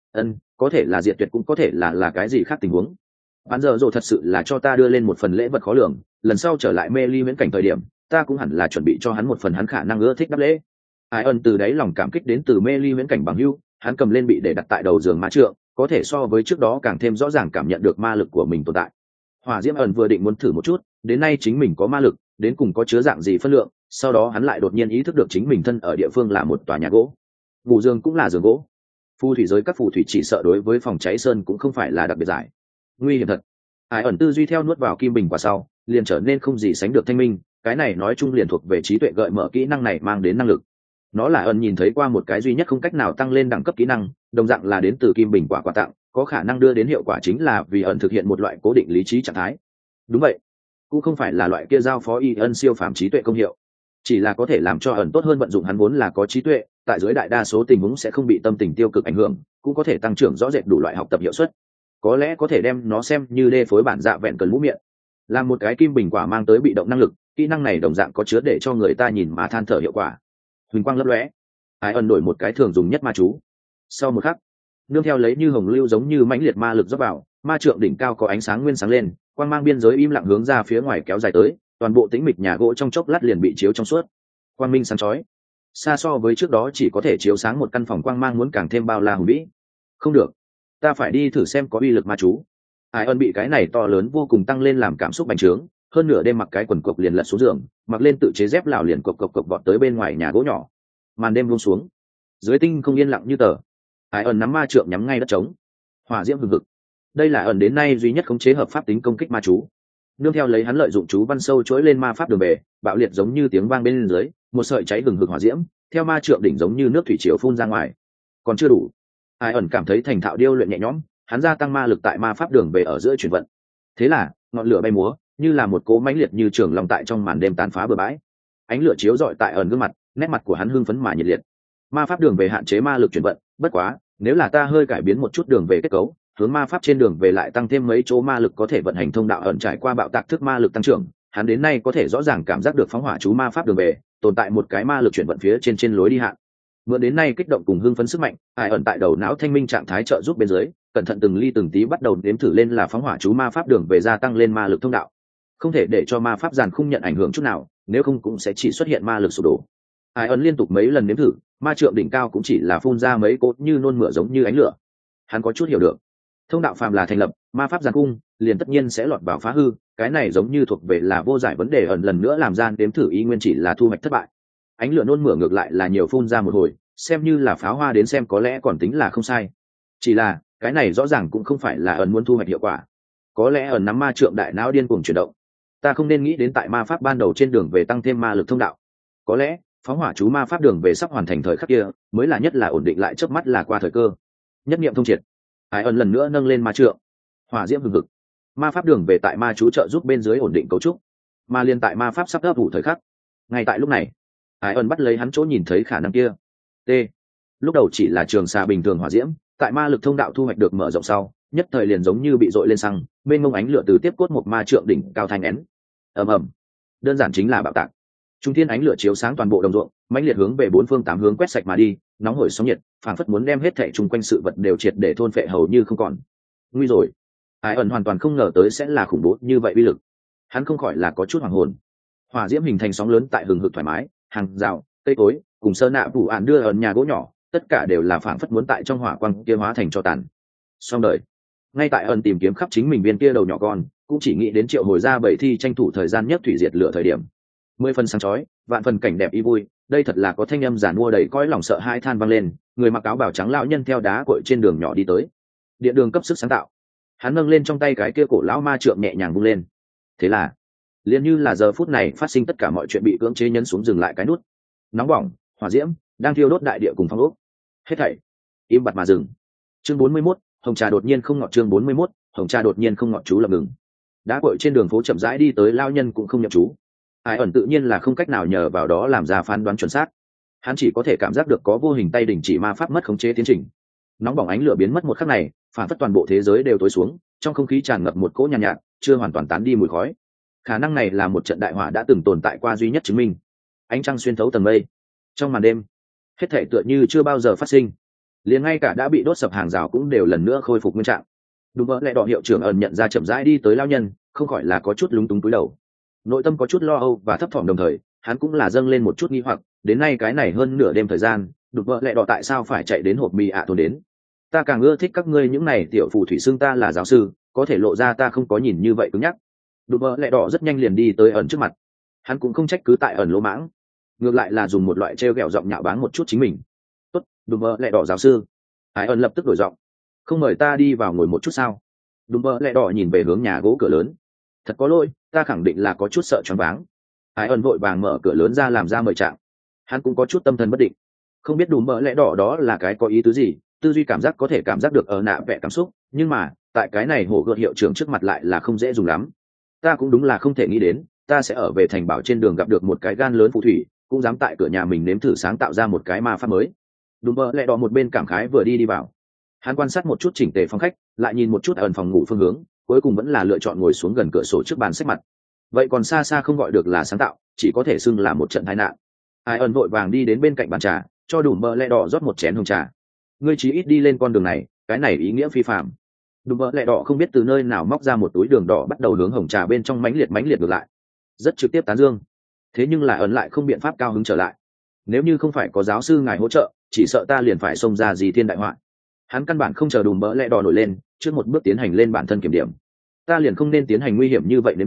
Có thể là diệt tuyệt cũng có thể là cái gì khác tình huống. Bán giờ rồi thật sự là cho ta đưa lên một phần lễ vật khó lường, lần sau trở lại mê ly viễn cảnh thời điểm, ta cũng hẳn là chuẩn bị cho hắn một phần hắn khả năng ưa thích đáp lễ. Ai ân từ đáy lòng cảm kích đến từ mê ly viễn cảnh bằng hữu, hắn cầm lên bị để đặt tại đầu giường ma trượng, có thể so với trước đó càng thêm rõ ràng cảm nhận được ma lực của mình tồn tại. Hỏa Diễm ẩn vừa định muốn thử một chút, đến nay chính mình có ma lực, đến cùng có chứa dạng gì phân lượng, sau đó hắn lại đột nhiên ý thức được chính mình thân ở địa phương là một tòa nhà gỗ. Ngủ giường cũng là giường gỗ. Phù thủy giới các phù thủy chỉ sợ đối với phòng cháy sơn cũng không phải là đặc biệt giải. Nguy hiểm thật. Ai ẩn tư duy theo nuốt vào kim bình quả sau, liền trở nên không gì sánh được thanh minh, cái này nói chung liền thuộc về trí tuệ gợi mở kỹ năng này mang đến năng lực. Nó là ẩn nhìn thấy qua một cái duy nhất không cách nào tăng lên đẳng cấp kỹ năng, đồng dạng là đến từ kim bình quả quà tặng, có khả năng đưa đến hiệu quả chính là vì ẩn thực hiện một loại cố định lý trí trạng thái. Đúng vậy, cũng không phải là loại kia giao phó y ân siêu phàm trí tuệ công hiệu, chỉ là có thể làm cho ẩn tốt hơn vận dụng hắn vốn là có trí tuệ, tại dưới đại đa số tình huống sẽ không bị tâm tình tiêu cực ảnh hưởng, cũng có thể tăng trưởng rõ rệt đủ loại học tập hiệu suất. Có lẽ có thể đem nó xem như đê phối bản dạ vẹn cần mũ miệng, là một cái kim bình quả mang tới bị động năng lực, kỹ năng này đồng dạng có chứa để cho người ta nhìn mà than thở hiệu quả. Huỳnh quang lấp lóe, ai ẩn đổi một cái thường dùng nhất ma chú. Sau một khắc, nương theo lấy như hồng lưu giống như mãnh liệt ma lực dốc vào, ma trượng đỉnh cao có ánh sáng nguyên sáng lên, quang mang biên giới im lặng hướng ra phía ngoài kéo dài tới, toàn bộ tĩnh mịch nhà gỗ trong chốc lát liền bị chiếu trong suốt. Quang minh sáng chói, xa so với trước đó chỉ có thể chiếu sáng một căn phòng quang mang muốn càng thêm bao la hùng vĩ. Không được, ta phải đi thử xem có uy lực ma chú. Ai ân bị cái này to lớn vô cùng tăng lên làm cảm xúc bành trướng, hơn nửa đêm mặc cái quần cộc liền lật xuống giường, mặc lên tự chế dép lào liền cộc cộc cộc vọt tới bên ngoài nhà gỗ nhỏ. Màn đêm buông xuống, dưới tinh không yên lặng như tờ. Ai ẩn nắm ma trượng nhắm ngay đất trống, hỏa diễm hừng hực. Đây là ẩn đến nay duy nhất khống chế hợp pháp tính công kích ma chú. Nương theo lấy hắn lợi dụng chú văn sâu chối lên ma pháp đường về, bạo liệt giống như tiếng vang bên dưới, một sợi cháy hừng hực hỏa diễm theo ma trượng đỉnh giống như nước thủy triều phun ra ngoài. Còn chưa đủ. Ai ẩn cảm thấy thành thạo điêu luyện nhẹ nhõm, hắn gia tăng ma lực tại ma pháp đường về ở giữa chuyển vận. Thế là ngọn lửa bay múa như là một cỗ mãnh liệt như trường long tại trong màn đêm tàn phá bừa bãi. Ánh lửa chiếu rọi tại ẩn gương mặt, nét mặt của hắn hưng phấn mà nhiệt liệt. Ma pháp đường về hạn chế ma lực chuyển vận, bất quá nếu là ta hơi cải biến một chút đường về kết cấu, hướng ma pháp trên đường về lại tăng thêm mấy chỗ ma lực có thể vận hành thông đạo. Ẩn trải qua bạo tạc thức ma lực tăng trưởng, hắn đến nay có thể rõ ràng cảm giác được phóng hỏa chú ma pháp đường về tồn tại một cái ma lực chuyển vận phía trên lối đi hạn. Mượn đến nay kích động cùng hưng phấn sức mạnh, Ai ẩn tại đầu não thanh minh trạng thái trợ giúp bên dưới, cẩn thận từng ly từng tí bắt đầu đếm thử lên là phóng hỏa chú ma pháp đường về gia tăng lên ma lực thông đạo. Không thể để cho ma pháp giàn không nhận ảnh hưởng chút nào, nếu không cũng sẽ chỉ xuất hiện ma lực sụp đổ. Ai ẩn liên tục mấy lần nếm thử, ma trượng đỉnh cao cũng chỉ là phun ra mấy cột như nôn mửa giống như ánh lửa. Hắn có chút hiểu được, thông đạo phàm là thành lập, ma pháp giàn cung liền tất nhiên sẽ lọt vào phá hư, cái này giống như thuộc về là vô giải vấn đề. Ẩn lần nữa làm gian đếm thử ý nguyên chỉ là thu hoạch thất bại. Ánh lửa nôn mửa ngược lại là nhiều phun ra một hồi, xem như là pháo hoa đến xem có lẽ còn tính là không sai. Chỉ là cái này rõ ràng cũng không phải là ẩn muốn thu hoạch hiệu quả. Có lẽ ẩn nắm ma trượng đại não điên cuồng chuyển động. Ta không nên nghĩ đến tại ma pháp ban đầu trên đường về tăng thêm ma lực thông đạo. Có lẽ phóng hỏa chú ma pháp đường về sắp hoàn thành thời khắc kia mới là nhất là ổn định lại chớp mắt là qua thời cơ. Nhất niệm thông triệt. Ai ẩn lần nữa nâng lên ma trượng, hỏa diễm hừng hực. Ma pháp đường về tại ma chú trợ giúp bên dưới ổn định cấu trúc, ma liên tại ma pháp sắp ấp ủ thời khắc. Ngay tại lúc này, Ai ẩn bắt lấy hắn chỗ nhìn thấy khả năng kia. T. Lúc đầu chỉ là trường xà bình thường hỏa diễm, tại ma lực thông đạo thu hoạch được mở rộng sau, nhất thời liền giống như bị dội lên xăng, bên mông ánh lửa từ tiếp cốt một ma trượng đỉnh cao thanh nén. Ầm ầm. Đơn giản chính là bạo tạc. Trung thiên ánh lửa chiếu sáng toàn bộ đồng ruộng, mãnh liệt hướng về bốn phương tám hướng quét sạch mà đi, nóng hổi sóng nhiệt, phảng phất muốn đem hết thảy chung quanh sự vật đều triệt để thôn phệ hầu như không còn. Nguy rồi. Ai ẩn hoàn toàn không ngờ tới sẽ là khủng bố như vậy uy lực. Hắn không khỏi là có chút hoàng hồn. Hỏa diễm hình thành sóng lớn tại hừng hực thoải mái, hàng rào, cây cối, cùng sơ nạ phủ ản đưa ẩn nhà gỗ nhỏ, tất cả đều là phảng phất muốn tại trong hỏa quang kia hóa thành cho tàn. Xong đời. Ngay tại ẩn tìm kiếm khắp chính mình viên kia đầu nhỏ con, cũng chỉ nghĩ đến triệu hồi ra bảy thi tranh thủ thời gian nhất thủy diệt lửa thời điểm. 10 phần sáng chói, vạn phần cảnh đẹp y vui, đây thật là có thanh âm giản mua đầy cõi lòng sợ hai than vang lên. Người mặc áo bào trắng lão nhân theo đá cội trên đường nhỏ đi tới. Điện đường cấp sức sáng tạo. Hắn nâng lên trong tay cái kia cổ lão ma trượng nhẹ nhàng vung lên. Thế là, liền như là giờ phút này phát sinh tất cả mọi chuyện bị cưỡng chế nhấn xuống dừng lại cái nút. Nóng bỏng, hỏa diễm đang thiêu đốt đại địa cùng phong ốc. Hết thảy im bặt mà dừng. Chương 41, hồng trà đột nhiên không ngọt. Chương 41, hồng trà đột nhiên không ngọt. Chú lập ngừng. Đá cội trên đường phố chậm rãi đi tới, lao nhân cũng không nhậm chú. Ai ẩn tự nhiên là không cách nào nhờ vào đó làm ra phán đoán chuẩn xác. Hắn chỉ có thể cảm giác được có vô hình tay đình chỉ ma pháp mất khống chế tiến trình. Nóng bỏng ánh lửa biến mất một khắc này, phản phất toàn bộ thế giới đều tối xuống, trong không khí tràn ngập một cỗ nhàn nhạt, chưa hoàn toàn tán đi mùi khói. Khả năng này là một trận đại hỏa đã từng tồn tại qua duy nhất chứng minh. Ánh trăng xuyên thấu tầng mây, trong màn đêm, hết thảy tựa như chưa bao giờ phát sinh. Liền ngay cả đã bị đốt sập hàng rào cũng đều lần nữa khôi phục nguyên trạng. Đúng vậy, lẽ đỏ hiệu trưởng ẩn nhận ra chậm rãi đi tới lao nhân, không khỏi là có chút lúng túng cúi đầu. Nội tâm có chút lo âu và thấp thỏm đồng thời, hắn cũng là dâng lên một chút nghi hoặc, đến nay cái này hơn nửa đêm thời gian, đục vợ lẹ đỏ tại sao phải chạy đến hộp mì ạ thôn đến. Ta càng ưa thích các ngươi những này tiểu phù thủy xưng ta là giáo sư, có thể lộ ra ta không có nhìn như vậy cứng nhắc. Đục vợ lẹ đỏ rất nhanh liền đi tới ẩn trước mặt. Hắn cũng không trách cứ tại ẩn lỗ mãng, ngược lại là dùng một loại trêu ghẹo giọng nhạo báng một chút chính mình. Tốt, đục vợ lẹ đỏ giáo sư. Hải ẩn lập tức đổi giọng. Không mời ta đi vào ngồi một chút sao? Đục vợ lẹ đỏ nhìn về hướng nhà gỗ cửa lớn. Thật có lỗi, ta khẳng định là có chút sợ choáng váng. Hải ẩn vội vàng mở cửa lớn ra làm ra mời trạng. Hắn cũng có chút tâm thần bất định, không biết đùm bỡ lẽ đỏ đó là cái có ý tứ gì. Tư duy cảm giác có thể cảm giác được ở nạ vẽ cảm xúc, nhưng mà tại cái này hổ gợt hiệu trưởng trước mặt lại là không dễ dùng lắm. Ta cũng đúng là không thể nghĩ đến ta sẽ ở về thành bảo trên đường gặp được một cái gan lớn phù thủy, cũng dám tại cửa nhà mình nếm thử sáng tạo ra một cái ma pháp mới. Đùm bỡ lẽ đỏ một bên cảm khái vừa đi vào. Hắn quan sát một chút chỉnh tề phòng khách, lại nhìn một chút ẩn phòng ngủ phương hướng, cuối cùng vẫn là lựa chọn ngồi xuống gần cửa sổ trước bàn sách mặt. Vậy còn xa xa không gọi được là sáng tạo, chỉ có thể xưng là một trận tai nạn. Ai ẩn vội vàng đi đến bên cạnh bàn trà, cho đùm bỡ lẽ đỏ rót một chén hồng trà. Ngươi chí ít đi lên con đường này, cái này ý nghĩa phi phàm. Đùm bỡ lẽ đỏ không biết từ nơi nào móc ra một túi đường đỏ, bắt đầu hướng hồng trà bên trong mãnh liệt ngược lại, rất trực tiếp tán dương. Thế nhưng là ẩn lại không biện pháp cao hứng trở lại. Nếu như không phải có giáo sư ngài hỗ trợ, chỉ sợ ta liền phải xông ra gì thiên đại họa. Hắn căn bản không chờ đùm bỡ lẽ đỏ nổi lên, trước một bước tiến hành lên bản thân kiểm điểm. Ta liền không nên tiến hành nguy hiểm như vậy nếm thử,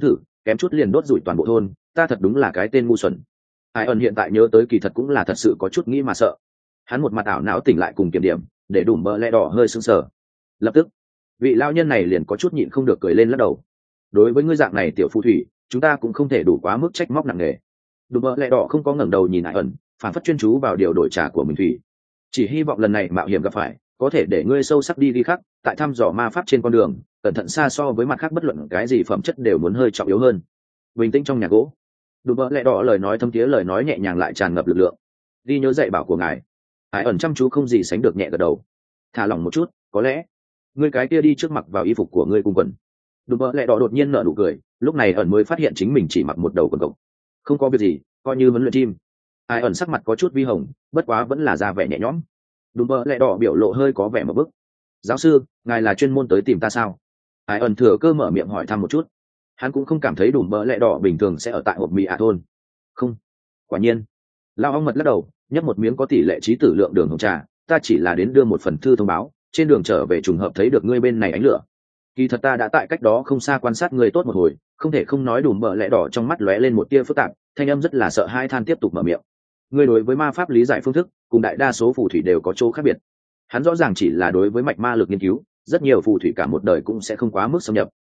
kém chút liền đốt rủi toàn bộ thôn, ta thật đúng là cái tên ngu xuẩn. Ai ẩn hiện tại nhớ tới kỳ thật cũng là thật sự có chút nghĩ mà sợ. Hắn một mặt ảo não tỉnh lại cùng kiểm điểm, để Đùm Bợ Lẽ Đỏ hơi sững sờ. Lập tức vị lao nhân này liền có chút nhịn không được cười lên lắc đầu. Đối với ngươi dạng này tiểu phù thủy, chúng ta cũng không thể đủ quá mức trách móc nặng nề. Đùm Bợ Lẽ Đỏ không có ngẩng đầu nhìn Ai ẩn, phản phất chuyên chú vào điều đổi trà của mình thủy. Chỉ hy vọng lần này mạo hiểm gặp phải có thể để ngươi sâu sắc đi đi khác tại thăm dò ma pháp trên con đường, cẩn thận xa so với mặt khác bất luận cái gì phẩm chất đều muốn hơi trọng yếu hơn. Bình tĩnh trong nhà gỗ, Đùm Bợ Lẽ Đỏ lời nói thâm thiế, lời nói nhẹ nhàng lại tràn ngập lực lượng. Đi nhớ dạy bảo của ngài. Ai ẩn chăm chú không gì sánh được nhẹ gật đầu. Thả lỏng một chút, có lẽ ngươi cái kia đi trước mặc vào y phục của ngươi cùng quần. Đùm Bợ Lẽ Đỏ đột nhiên nở nụ cười, lúc này ẩn mới phát hiện chính mình chỉ mặc một đầu quần cộc. Không có việc gì, coi như vấn luyện chim. Ai ẩn sắc mặt có chút vi hồng, bất quá vẫn là ra vẻ nhẹ nhõm. Đùm Bợ Lẽ Đỏ biểu lộ hơi có vẻ một bức. Giáo sư, ngài là chuyên môn tới tìm ta sao? Ai ẩn thừa cơ mở miệng hỏi thăm một chút. Hắn cũng không cảm thấy Đùm Bợ Lẽ Đỏ bình thường sẽ ở tại hộp mì thôn. Không, quả nhiên. Lao ong mật lắc đầu, nhấp một miếng có tỷ lệ trí tử lượng đường hồng trà. Ta chỉ là đến đưa một phần thư thông báo, trên đường trở về trùng hợp thấy được ngươi bên này ánh lửa. Kỳ thật ta đã tại cách đó không xa quan sát ngươi tốt một hồi, không thể không nói. Đùm Bợ Lẽ Đỏ trong mắt lóe lên một tia phức tạp, thanh âm rất là sợ hai than tiếp tục mở miệng. Ngươi đối với ma pháp lý giải phương thức cùng đại đa số phù thủy đều có chỗ khác biệt. Hắn rõ ràng chỉ là đối với mạch ma lực nghiên cứu, rất nhiều phù thủy cả một đời cũng sẽ không quá mức xâm nhập.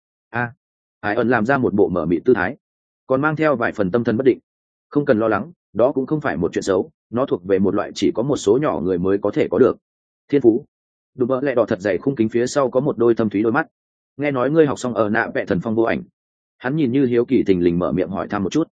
Ai ẩn làm ra một bộ mở mịt tư thái, còn mang theo vài phần tâm thần bất định. Không cần lo lắng, đó cũng không phải một chuyện xấu, nó thuộc về một loại chỉ có một số nhỏ người mới có thể có được thiên phú. Đùm Bợ Lẽ Đỏ thật dày khung kính phía sau có một đôi thâm thúy đôi mắt. Nghe nói ngươi học xong ở nạ vẽ thần phong vô ảnh. Hắn nhìn như hiếu kỳ, thình lình mở miệng hỏi thăm một chút.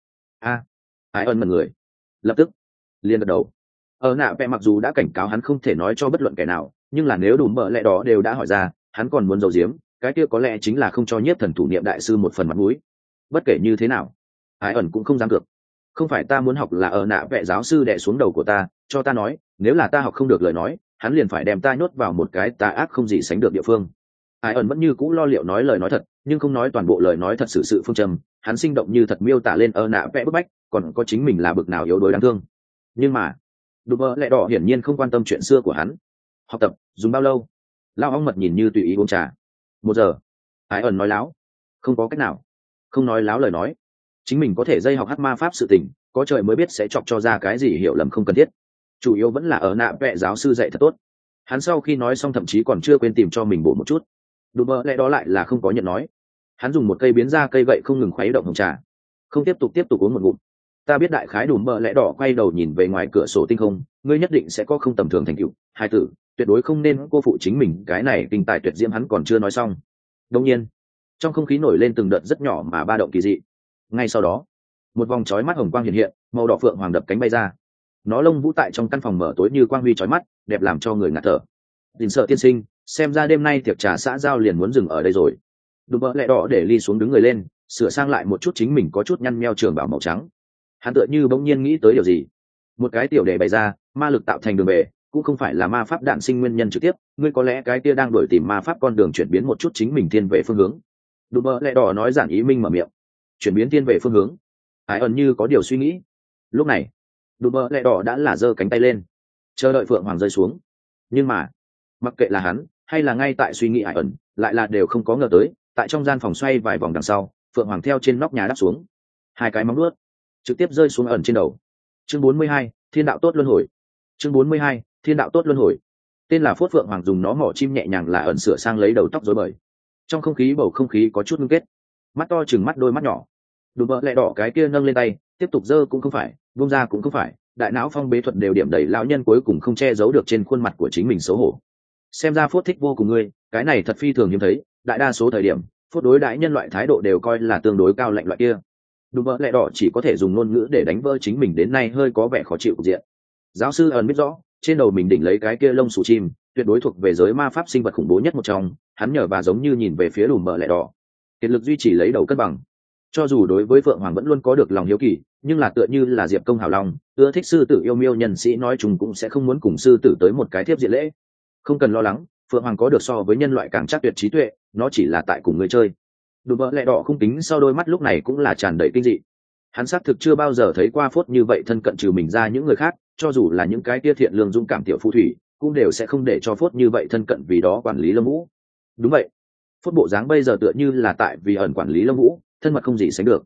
Ai ẩn mật người, lập tức liền gật đầu. Ở nạ vẽ mặc dù đã cảnh cáo hắn không thể nói cho bất luận kẻ nào, nhưng là nếu Đùm Bợ Lẽ Đỏ đều đã hỏi ra, hắn còn muốn giấu giếm, cái kia có lẽ chính là không cho Nhiếp Thần thủ niệm đại sư một phần mặt mũi. Bất kể như thế nào, Ai ẩn cũng không dám cược. Không phải ta muốn học là ở nạ vẽ giáo sư đè xuống đầu của ta, cho ta nói, nếu là ta học không được lời nói, hắn liền phải đem ta nhốt vào một cái tà ác không gì sánh được địa phương. Ai ẩn vẫn như cũ lo liệu nói lời nói thật, nhưng không nói toàn bộ lời nói thật sự phương châm. Hắn sinh động như thật miêu tả lên ở nạ vẽ bức bách, còn có chính mình là bực nào yếu đuối đáng thương. Nhưng mà Đùm Bợ Lẽ Đỏ hiển nhiên không quan tâm chuyện xưa của hắn. Học tập dùng bao lâu? Lao ong mật nhìn như tùy ý uống trà. 1 giờ. Ai ẩn nói láo. Không có cách nào. Không nói láo lời nói, chính mình có thể dây học hát ma pháp sự tình, có trời mới biết sẽ chọc cho ra cái gì hiểu lầm không cần thiết. Chủ yếu vẫn là ở nạ vẽ giáo sư dạy thật tốt. Hắn sau khi nói xong thậm chí còn chưa quên tìm cho mình bổ một chút. Đùm Bợ Lẽ Đỏ lại là không có nhận nói. Hắn dùng một cây biến ra cây gậy không ngừng khuấy động hồng trà, không tiếp tục uống một ngụm. Ta biết đại khái. Đùm Bợ Lẽ Đỏ quay đầu nhìn về ngoài cửa sổ tinh không. Ngươi nhất định sẽ có không tầm thường thành tựu, hai tử, tuyệt đối không nên cô phụ chính mình. Cái này kinh tài tuyệt diễm hắn còn chưa nói xong. Đương nhiên, trong không khí nổi lên từng đợt rất nhỏ mà ba động kỳ dị. Ngay sau đó, một vòng chói mắt hồng quang hiện hiện, màu đỏ phượng hoàng đập cánh bay ra. Nó lông vũ tại trong căn phòng mở tối như quang huy chói mắt, đẹp làm cho người ngạt thở. Đình Sợ tiên sinh, xem ra đêm nay tiệc trà xã giao liền muốn dừng ở đây rồi. Đùm Bợ Lẽ Đỏ để ly xuống đứng người lên, sửa sang lại một chút chính mình có chút nhăn nheo trường bảo màu trắng. Hắn tựa như bỗng nhiên nghĩ tới điều gì. Một cái tiểu đề bày ra, ma lực tạo thành đường bể, cũng không phải là ma pháp đạn sinh nguyên nhân trực tiếp. Ngươi có lẽ cái kia đang đổi tìm ma pháp con đường chuyển biến một chút chính mình thiên về phương hướng. Đùm Bợ Lẽ Đỏ nói giản ý minh mở miệng. Chuyển biến thiên về phương hướng. Ai ẩn như có điều suy nghĩ. Lúc này Đùm Bợ Lẽ Đỏ đã là giơ cánh tay lên, chờ đợi phượng hoàng rơi xuống. Nhưng mà mặc kệ là hắn hay là ngay tại suy nghĩ, Ai ẩn lại là đều không có ngờ tới, tại trong gian phòng xoay vài vòng đằng sau, phượng hoàng theo trên nóc nhà đáp xuống, 2 cái móng vuốt trực tiếp rơi xuống ẩn trên đầu. Chương 42, Thiên đạo tốt luân hồi. Chương 42, Thiên đạo tốt luân hồi. Tên là Phốt Phượng Hoàng dùng nó mỏ chim nhẹ nhàng là ẩn sửa sang lấy đầu tóc rối bời. Trong không khí bầu không khí có chút ngưng kết, mắt to chừng mắt đôi mắt nhỏ. Đùm Bợ Lẽ Đỏ cái kia nâng lên tay, tiếp tục giơ cũng không phải, vung ra cũng không phải, đại não phong bế thuật đều điểm đầy, lão nhân cuối cùng không che giấu được trên khuôn mặt của chính mình xấu hổ. Xem ra Phốt thích vô cùng ngươi, cái này thật phi thường hiếm thấy, đại đa số thời điểm Phốt đối đãi nhân loại thái độ đều coi là tương đối cao lạnh loại kia. Đùm Bợ Lẽ Đỏ chỉ có thể dùng ngôn ngữ để đánh vỡ chính mình đến nay hơi có vẻ khó chịu cục diện. Giáo sư ẩn biết rõ, trên đầu mình đỉnh lấy cái kia lông xù chim, tuyệt đối thuộc về giới ma pháp sinh vật khủng bố nhất một trong. Hắn nhờ và giống như nhìn về phía Đùm Bợ Lẽ Đỏ, kiệt lực duy trì lấy đầu cân bằng. Cho dù đối với Phượng Hoàng vẫn luôn có được lòng hiếu kỳ, nhưng là tựa như là Diệp Công hào lòng, ưa thích sư tử yêu miêu nhân sĩ nói chung cũng sẽ không muốn cùng sư tử tới một cái thiếp diện lễ. Không cần lo lắng, Phượng Hoàng có được so với nhân loại càng chắc tuyệt trí tuệ, nó chỉ là tại cùng người chơi. Đùm Bợ Lẽ Đỏ khung kính sau đôi mắt lúc này cũng là tràn đầy kinh dị. Hắn xác thực chưa bao giờ thấy qua Phốt như vậy thân cận trừ mình ra những người khác, cho dù là những cái tia thiện lương dũng cảm tiểu phù thủy, cũng đều sẽ không để cho Phốt như vậy thân cận vì đó quản lý Lâm Vũ. Đúng vậy, Phốt bộ dáng bây giờ tựa như là tại vì ẩn quản lý Lâm Vũ, thân mật không gì sánh được.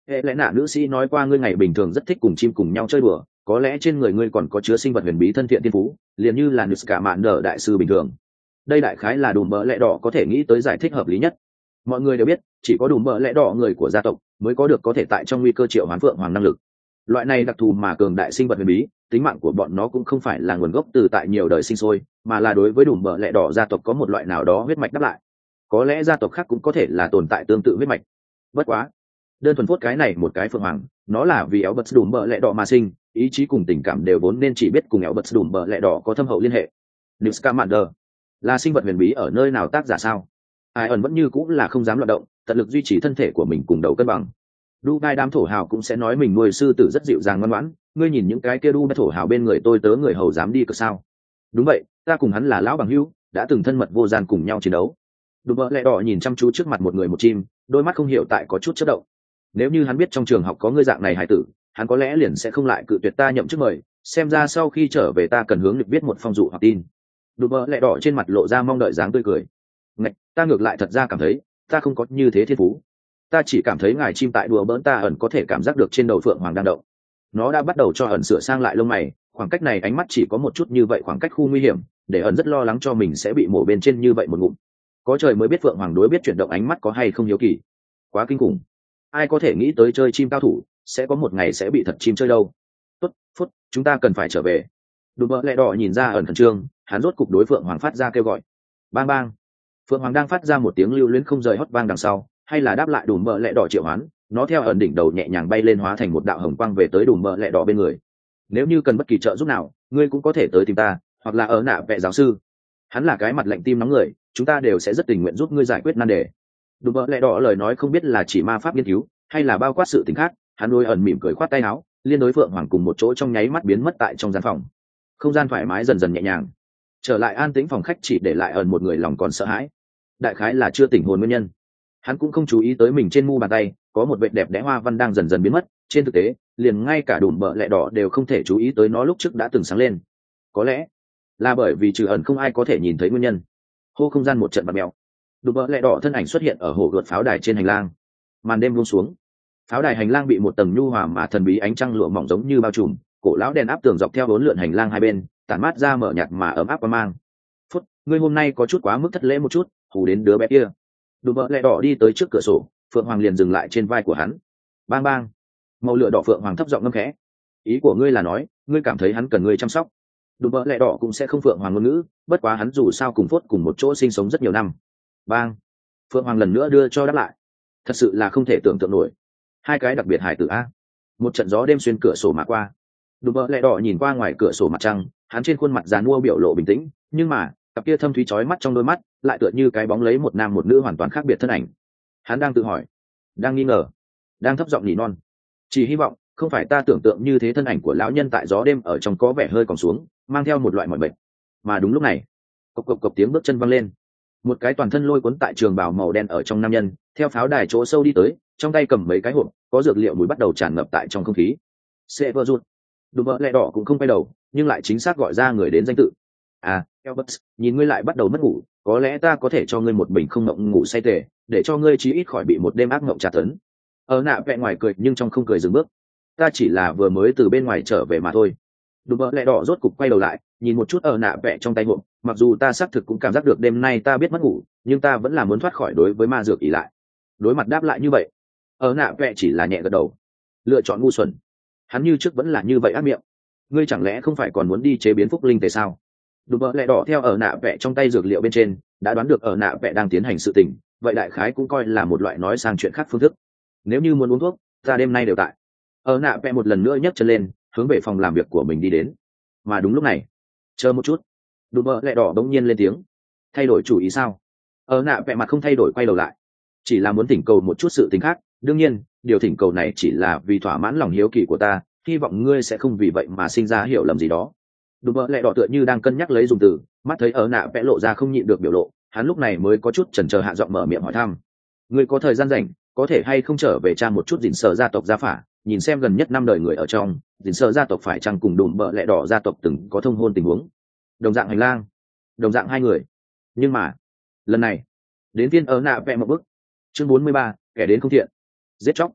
hệ lẽ nạ nữ sĩ nói qua ngươi ngày bình thường rất thích cùng chim cùng nhau chơi đùa, có lẽ trên người ngươi còn có chứa sinh vật huyền bí thân thiện thiên phú, liền như là nứt cả mạn nở đại sư bình thường. Đây đại khái là đùm bợ lẽ đỏ có thể nghĩ tới giải thích hợp lý nhất. Mọi người đều biết chỉ có đùm bợ lẽ đỏ người của gia tộc mới có được có thể tại trong nguy cơ triệu hoán phượng hoàng năng lực. Loại này đặc thù mà cường đại sinh vật huyền bí, tính mạng của bọn nó cũng không phải là nguồn gốc từ tại nhiều đời sinh sôi, mà là đối với đùm bợ lẽ đỏ gia tộc có một loại nào đó huyết mạch đáp lại. Có lẽ gia tộc khác cũng có thể là tồn tại tương tự huyết mạch. Bất quá đơn thuần phốt cái này một cái phượng hoàng, nó là vì éo bật đùm bợ lẽ đỏ mà sinh, ý chí cùng tình cảm đều vốn nên chỉ biết cùng éo bật đùm bợ lẽ đỏ có thâm hậu liên hệ. Nick Scamander là sinh vật huyền bí ở nơi nào tác giả sao? Ai ẩn vẫn như cũng là không dám loạn động, tận lực duy trì thân thể của mình cùng đầu cân bằng. Dubai đám thổ hào cũng sẽ nói mình nuôi sư tử rất dịu dàng ngoan ngoãn, ngươi nhìn những cái kia Dubai thổ hào bên người tôi tớ người hầu dám đi cực sao? Đúng vậy, ta cùng hắn là lão bằng hữu, đã từng thân mật vô gian cùng nhau chiến đấu. Đùm bợ lẽ đỏ nhìn chăm chú trước mặt một người một chim, đôi mắt không hiểu tại có chút chớp động. Nếu như hắn biết trong trường học có ngươi dạng này hải tử, hắn có lẽ liền sẽ không lại cự tuyệt ta nhậm chức mời, xem ra sau khi trở về ta cần hướng được viết một phong dụ hoặc tin. Đùm bợ lẽ đỏ trên mặt lộ ra mong đợi dáng tươi cười. Ngạch, ta ngược lại thật ra cảm thấy ta không có như thế thiên phú, ta chỉ cảm thấy ngài chim tại đùa bỡn ta ẩn có thể cảm giác được trên đầu phượng hoàng đang động. Nó đã bắt đầu cho ẩn sửa sang lại lông mày, khoảng cách này ánh mắt chỉ có một chút như vậy khoảng cách khu nguy hiểm, để ẩn rất lo lắng cho mình sẽ bị mổ bên trên như vậy một ngụm. Có trời mới biết phượng hoàng đối biết chuyển động ánh mắt có hay không hiếu kỳ. Quá kinh khủng, ai có thể nghĩ tới chơi chim cao thủ sẽ có một ngày sẽ bị thật chim chơi đâu. Tốt phút, chúng ta cần phải trở về. Đùm bợ lẽ đỏ nhìn ra ẩn khẩn trương, hắn rốt cục đối phượng hoàng phát ra kêu gọi. Bang bang, phượng hoàng đang phát ra một tiếng lưu luyến không rời hót vang đằng sau, hay là đáp lại đùm bợ lẽ đỏ triệu hoán, nó theo ẩn đỉnh đầu nhẹ nhàng bay lên hóa thành một đạo hồng quang về tới đùm bợ lẽ đỏ bên người. Nếu như cần bất kỳ trợ giúp nào, ngươi cũng có thể tới tìm ta, hoặc là ở nạ vệ giáo sư, hắn là cái mặt lạnh tim nóng người, chúng ta đều sẽ rất tình nguyện giúp ngươi giải quyết nan đề. Đùm bợ lẽ đỏ lời nói không biết là chỉ ma pháp nghiên cứu hay là bao quát sự tình khác, hắn đôi ẩn mỉm cười khoát tay áo, liên đối phượng hoàng cùng một chỗ trong nháy mắt biến mất tại trong gian phòng. Không gian thoải mái dần dần nhẹ nhàng, trở lại an tĩnh phòng khách chỉ để lại ẩn một người lòng còn sợ hãi, đại khái là chưa tỉnh hồn nguyên nhân. Hắn cũng không chú ý tới mình trên mu bàn tay có một vệt đẹp đẽ hoa văn đang dần dần biến mất, trên thực tế liền ngay cả đùm bợ lẽ đỏ đều không thể chú ý tới nó lúc trước đã từng sáng lên. Có lẽ là bởi vì trừ ẩn không ai có thể nhìn thấy nguyên nhân. Hô không gian một trận bạt mèo, đùm bợ lẽ đỏ thân ảnh xuất hiện ở hồ gợt pháo đài trên hành lang. Màn đêm buông xuống, pháo đài hành lang bị một tầng nhu hòa mà thần bí ánh trăng lụa mỏng giống như bao trùm, cổ lão đèn áp tường dọc theo bốn lượn hành lang hai bên tản mát ra mở nhạt mà ấm áp qua mang. Phút, ngươi hôm nay có chút quá mức thất lễ một chút, hù đến đứa bé kia. Đùm bợ lẽ đỏ đi tới trước cửa sổ, phượng hoàng liền dừng lại trên vai của hắn. Bang bang, màu lửa đỏ phượng hoàng thấp giọng ngâm khẽ. Ý của ngươi là nói ngươi cảm thấy hắn cần ngươi chăm sóc? Đùm bợ lẽ đỏ cũng sẽ không phượng hoàng ngôn ngữ, bất quá hắn dù sao cùng phốt cùng một chỗ sinh sống rất nhiều năm. Bang, phượng hoàng lần nữa đưa cho đáp lại. Thật sự là không thể tưởng tượng nổi, hai cái đặc biệt hải tử a. Một trận gió đêm xuyên cửa sổ mà qua, đùm bợ lẽ đỏ nhìn qua ngoài cửa sổ mặt trăng, hắn trên khuôn mặt già nua biểu lộ bình tĩnh, nhưng mà cặp kia thâm thúy chói mắt trong đôi mắt lại tựa như cái bóng lấy một nam một nữ hoàn toàn khác biệt thân ảnh. Hắn đang tự hỏi, đang nghi ngờ, đang thấp giọng nỉ non, chỉ hy vọng không phải ta tưởng tượng như thế. Thân ảnh của lão nhân tại gió đêm ở trong có vẻ hơi còn xuống, mang theo một loại mỏi mệt. Mà đúng lúc này, cộc cộc cộc tiếng bước chân văng lên, một cái toàn thân lôi cuốn tại trường bào màu đen ở trong nam nhân theo pháo đài chỗ sâu đi tới, trong tay cầm mấy cái hộp có dược liệu mùi bắt đầu tràn ngập tại trong không khí. Sẽ vỡ rụt. Đùm bợ lẽ đỏ cũng không quay đầu, nhưng lại chính xác gọi ra người đến danh tự. À, Elbert, nhìn ngươi lại bắt đầu mất ngủ, có lẽ ta có thể cho ngươi một bình không mộng ngủ say tề, để cho ngươi chí ít khỏi bị một đêm ác mộng tra tấn. Ở nạ vẽ ngoài cười nhưng trong không cười dừng bước. Ta chỉ là vừa mới từ bên ngoài trở về mà thôi. Đùm bợ lẽ đỏ rốt cục quay đầu lại, nhìn một chút ở nạ vẽ trong tay hộp, mặc dù ta xác thực cũng cảm giác được đêm nay ta biết mất ngủ, nhưng ta vẫn là muốn thoát khỏi đối với ma dược ỷ lại. Đối mặt đáp lại như vậy, ở nạ vẽ chỉ là nhẹ gật đầu. Lựa chọn ngu xuẩn. Hắn như trước vẫn là như vậy ác miệng. Ngươi chẳng lẽ không phải còn muốn đi chế biến phúc linh tề sao? Đùm bợ lẽ đỏ theo ở nạ vẽ trong tay dược liệu bên trên đã đoán được ở nạ vẽ đang tiến hành sự tình, vậy đại khái cũng coi là một loại nói sang chuyện khác phương thức. Nếu như muốn uống thuốc, ta đêm nay đều tại. Ở nạ vẽ một lần nữa nhấc chân lên, hướng về phòng làm việc của mình đi đến. Mà đúng lúc này, chờ một chút, đùm bợ lẽ đỏ bỗng nhiên lên tiếng. Thay đổi chủ ý sao? Ở nạ vẽ mặt không thay đổi quay đầu lại, chỉ là muốn thỉnh cầu một chút sự tình khác. Đương nhiên điều thỉnh cầu này chỉ là vì thỏa mãn lòng hiếu kỳ của ta, hy vọng ngươi sẽ không vì vậy mà sinh ra hiểu lầm gì đó. Đùm bợ lẽ đỏ tựa như đang cân nhắc lấy dùng từ, mắt thấy ở nạ vẽ lộ ra không nhịn được biểu lộ, hắn lúc này mới có chút chần chờ hạ giọng mở miệng hỏi thăm. Ngươi có thời gian rảnh, có thể hay không trở về tra một chút dình sở gia tộc gia phả, nhìn xem gần nhất năm đời người ở trong dình sở gia tộc phải chăng cùng đùm bợ lẽ đỏ gia tộc từng có thông hôn tình huống. Đồng dạng hành lang, đồng dạng hai người, nhưng mà lần này đến phiên ở nạ vẽ một bức. Chương 43, kẻ đến không thiện, giết chóc.